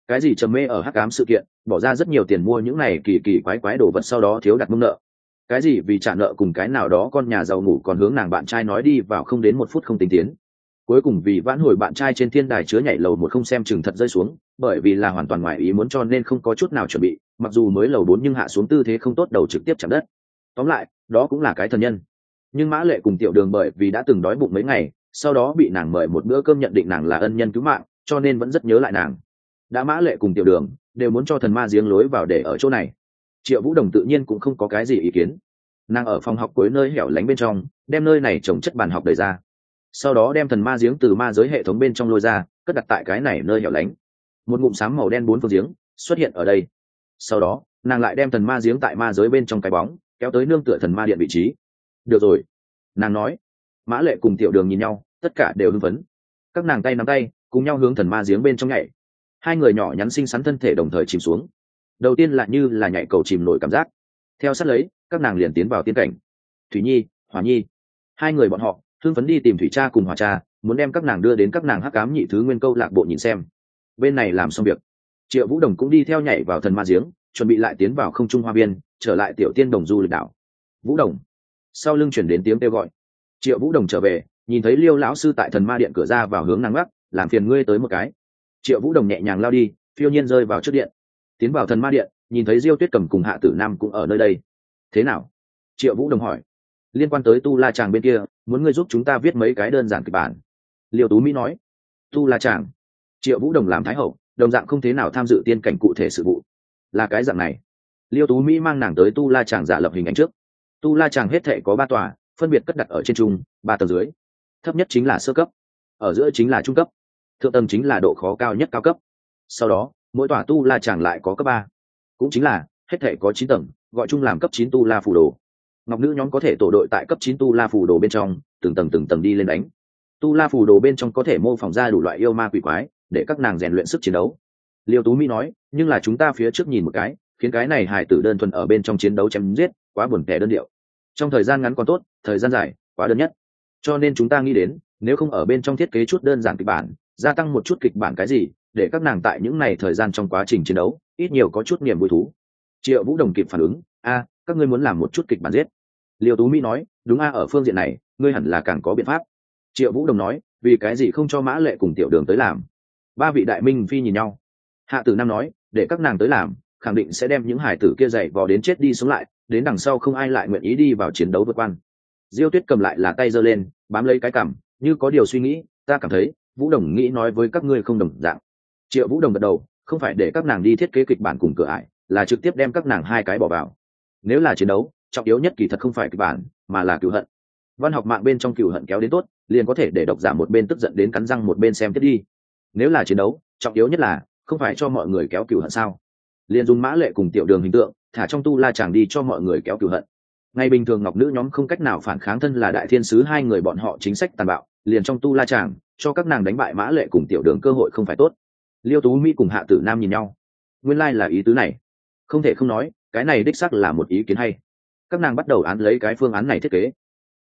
cái gì trầm mê ở hắc ám sự kiện, bỏ ra rất nhiều tiền mua những này kỳ kỳ quái quái đồ vật, sau đó thiếu đặt mông nợ. Cái gì vì trả nợ cùng cái nào đó con nhà giàu ngủ còn hướng nàng bạn trai nói đi vào không đến 1 phút không tính tiến. Cuối cùng vì vãn hồi bạn trai trên thiên đài chứa nhảy lầu 1 không xem chừng thật rơi xuống, bởi vì là hoàn toàn ngoài ý muốn cho nên không có chút nào chuẩn bị, mặc dù mới lầu 4 nhưng hạ xuống tư thế không tốt, đầu trực tiếp chạm đất. Tóm lại, đó cũng là cái thần nhân. Nhưng Mã Lệ cùng Tiểu Đường bởi vì đã từng đói bụng mấy ngày, sau đó bị nàng mời một bữa cơm, nhận định nàng là ân nhân cứu mạng, cho nên vẫn rất nhớ lại nàng. Đã Mã Lệ cùng Tiểu Đường đều muốn cho thần ma giếng lối vào để ở chỗ này, Triệu Vũ Đồng tự nhiên cũng không có cái gì ý kiến. Nàng ở phòng học cuối nơi hẻo lánh bên trong đem nơi này trồng chất bàn học đẩy ra, sau đó đem thần ma giếng từ ma giới hệ thống bên trong lôi ra, cất đặt tại cái này nơi hẻo lánh. Một ngụm sáng màu đen 4 phương giếng xuất hiện ở đây. Sau đó nàng lại đem thần ma giếng tại ma giới bên trong cái bóng kéo tới nương tựa thần ma điện vị trí. Được rồi, nàng nói. Mã Lệ cùng Tiểu Đường nhìn nhau, tất cả đều hưng phấn. Các nàng tay nắm tay cùng nhau hướng thần ma giếng bên trong nhảy. Hai người nhỏ nhắn xinh xắn thân thể đồng thời chìm xuống. Đầu tiên là như là nhảy cầu chìm nổi cảm giác, theo sát lấy các nàng liền tiến vào tiên cảnh. Thủy Nhi, Hỏa Nhi, hai người bọn họ hưng phấn đi tìm Thủy Cha cùng Hỏa Cha, muốn đem các nàng đưa đến các nàng hắc ám nhị thứ nguyên câu lạc bộ nhìn xem. Bên này làm xong việc, Triệu Vũ Đồng cũng đi theo nhảy vào thần ma giếng, chuẩn bị lại tiến vào không trung hoa viên, trở lại tiểu tiên đồng du lịch đảo. Vũ Đồng, sau lưng chuyển đến tiếng kêu gọi. Triệu Vũ Đồng trở về, nhìn thấy Liêu lão sư tại thần ma điện cửa ra vào hướng nàng ngắc, làm phiền ngươi tới một cái. Triệu Vũ Đồng nhẹ nhàng lao đi, phiêu nhiên rơi vào trước điện. Tiến vào thần ma điện, nhìn thấy Diêu Tuyết Cầm cùng Hạ Tử Nam cũng ở nơi đây. Thế nào? Triệu Vũ Đồng hỏi. Liên quan tới Tu La Tràng bên kia, muốn ngươi giúp chúng ta viết mấy cái đơn giản kịch bản. Liêu Tú Mỹ nói. Tu La Tràng. Triệu Vũ Đồng làm thái hậu, đồng dạng không thế nào tham dự tiên cảnh cụ thể sự vụ. Là cái dạng này. Liêu Tú Mỹ mang nàng tới Tu La Tràng giả lập hình ảnh trước. Tu La Tràng hết thệ có 3 tòa, phân biệt cất đặt ở trên trung, 3 tầng dưới. Thấp nhất chính là sơ cấp, ở giữa chính là trung cấp, thượng tầng chính là độ khó cao nhất cao cấp. Sau đó mỗi tòa Tu La Tràng lại có cấp 3, cũng chính là hết thệ có 9 tầng, gọi chung làm cấp 9 Tu La phù đồ. Ngọc nữ nhóm có thể tổ đội tại cấp 9 Tu La phù đồ bên trong, từng tầng đi lên đánh. Tu La phù đồ bên trong có thể mô phỏng ra đủ loại yêu ma quỷ quái, để các nàng rèn luyện sức chiến đấu. Liêu Tú Mỹ nói, nhưng là chúng ta phía trước nhìn một cái, khiến cái này hài tử đơn thuần ở bên trong chiến đấu chém giết, quá buồn tẻ đơn điệu. Trong thời gian ngắn còn tốt, thời gian dài quá đơn nhất. Cho nên chúng ta nghĩ đến, nếu không ở bên trong thiết kế chút đơn giản kịch bản, gia tăng một chút kịch bản cái gì, để các nàng tại những này thời gian trong quá trình chiến đấu ít nhiều có chút niềm vui thú. Triệu Vũ Đồng kịp phản ứng, các ngươi muốn làm một chút kịch bản giết. Liêu Tú Mỹ nói, đúng ở phương diện này ngươi hẳn là càng có biện pháp. Triệu Vũ Đồng nói, vì cái gì không cho Mã Lệ cùng Tiểu Đường tới làm? 3 vị đại minh phi nhìn nhau. Hạ Tử Nam nói, để các nàng tới làm, khẳng định sẽ đem những hải tử kia dày vò đến chết đi sống lại, đến đằng sau không ai lại nguyện ý đi vào chiến đấu vượt quan. Diêu Tuyết Cầm lại là tay giơ lên, bám lấy cái cằm, như có điều suy nghĩ, ta cảm thấy Vũ Đồng nghĩ nói với các ngươi không đồng dạng. Triệu Vũ Đồng gật đầu, không phải để các nàng đi thiết kế kịch bản cùng cửa ải, là trực tiếp đem các nàng 2 cái bỏ vào. Nếu là chiến đấu, trọng yếu nhất kỳ thật không phải kịch bản, mà là cừu hận. Văn học mạng bên trong cừu hận kéo đến tốt, liền có thể để độc giả một bên tức giận đến cắn răng một bên xem tiếp đi. Nếu là chiến đấu, trọng yếu nhất là không phải cho mọi người kéo cừu hận sao? Liền dùng Mã Lệ cùng Tiểu Đường hình tượng, thả trong Tu La Tràng đi cho mọi người kéo cừu hận. Ngày bình thường ngọc nữ nhóm không cách nào phản kháng thân là đại thiên sứ 2 người bọn họ chính sách tàn bạo, liền trong Tu La Tràng cho các nàng đánh bại Mã Lệ cùng Tiểu Đường cơ hội không phải tốt. Liêu Tú Mỹ cùng Hạ Tử Nam nhìn nhau, nguyên lai là ý tứ này. Không thể không nói, cái này đích xác là một ý kiến hay. Các nàng bắt đầu án lấy cái phương án này thiết kế.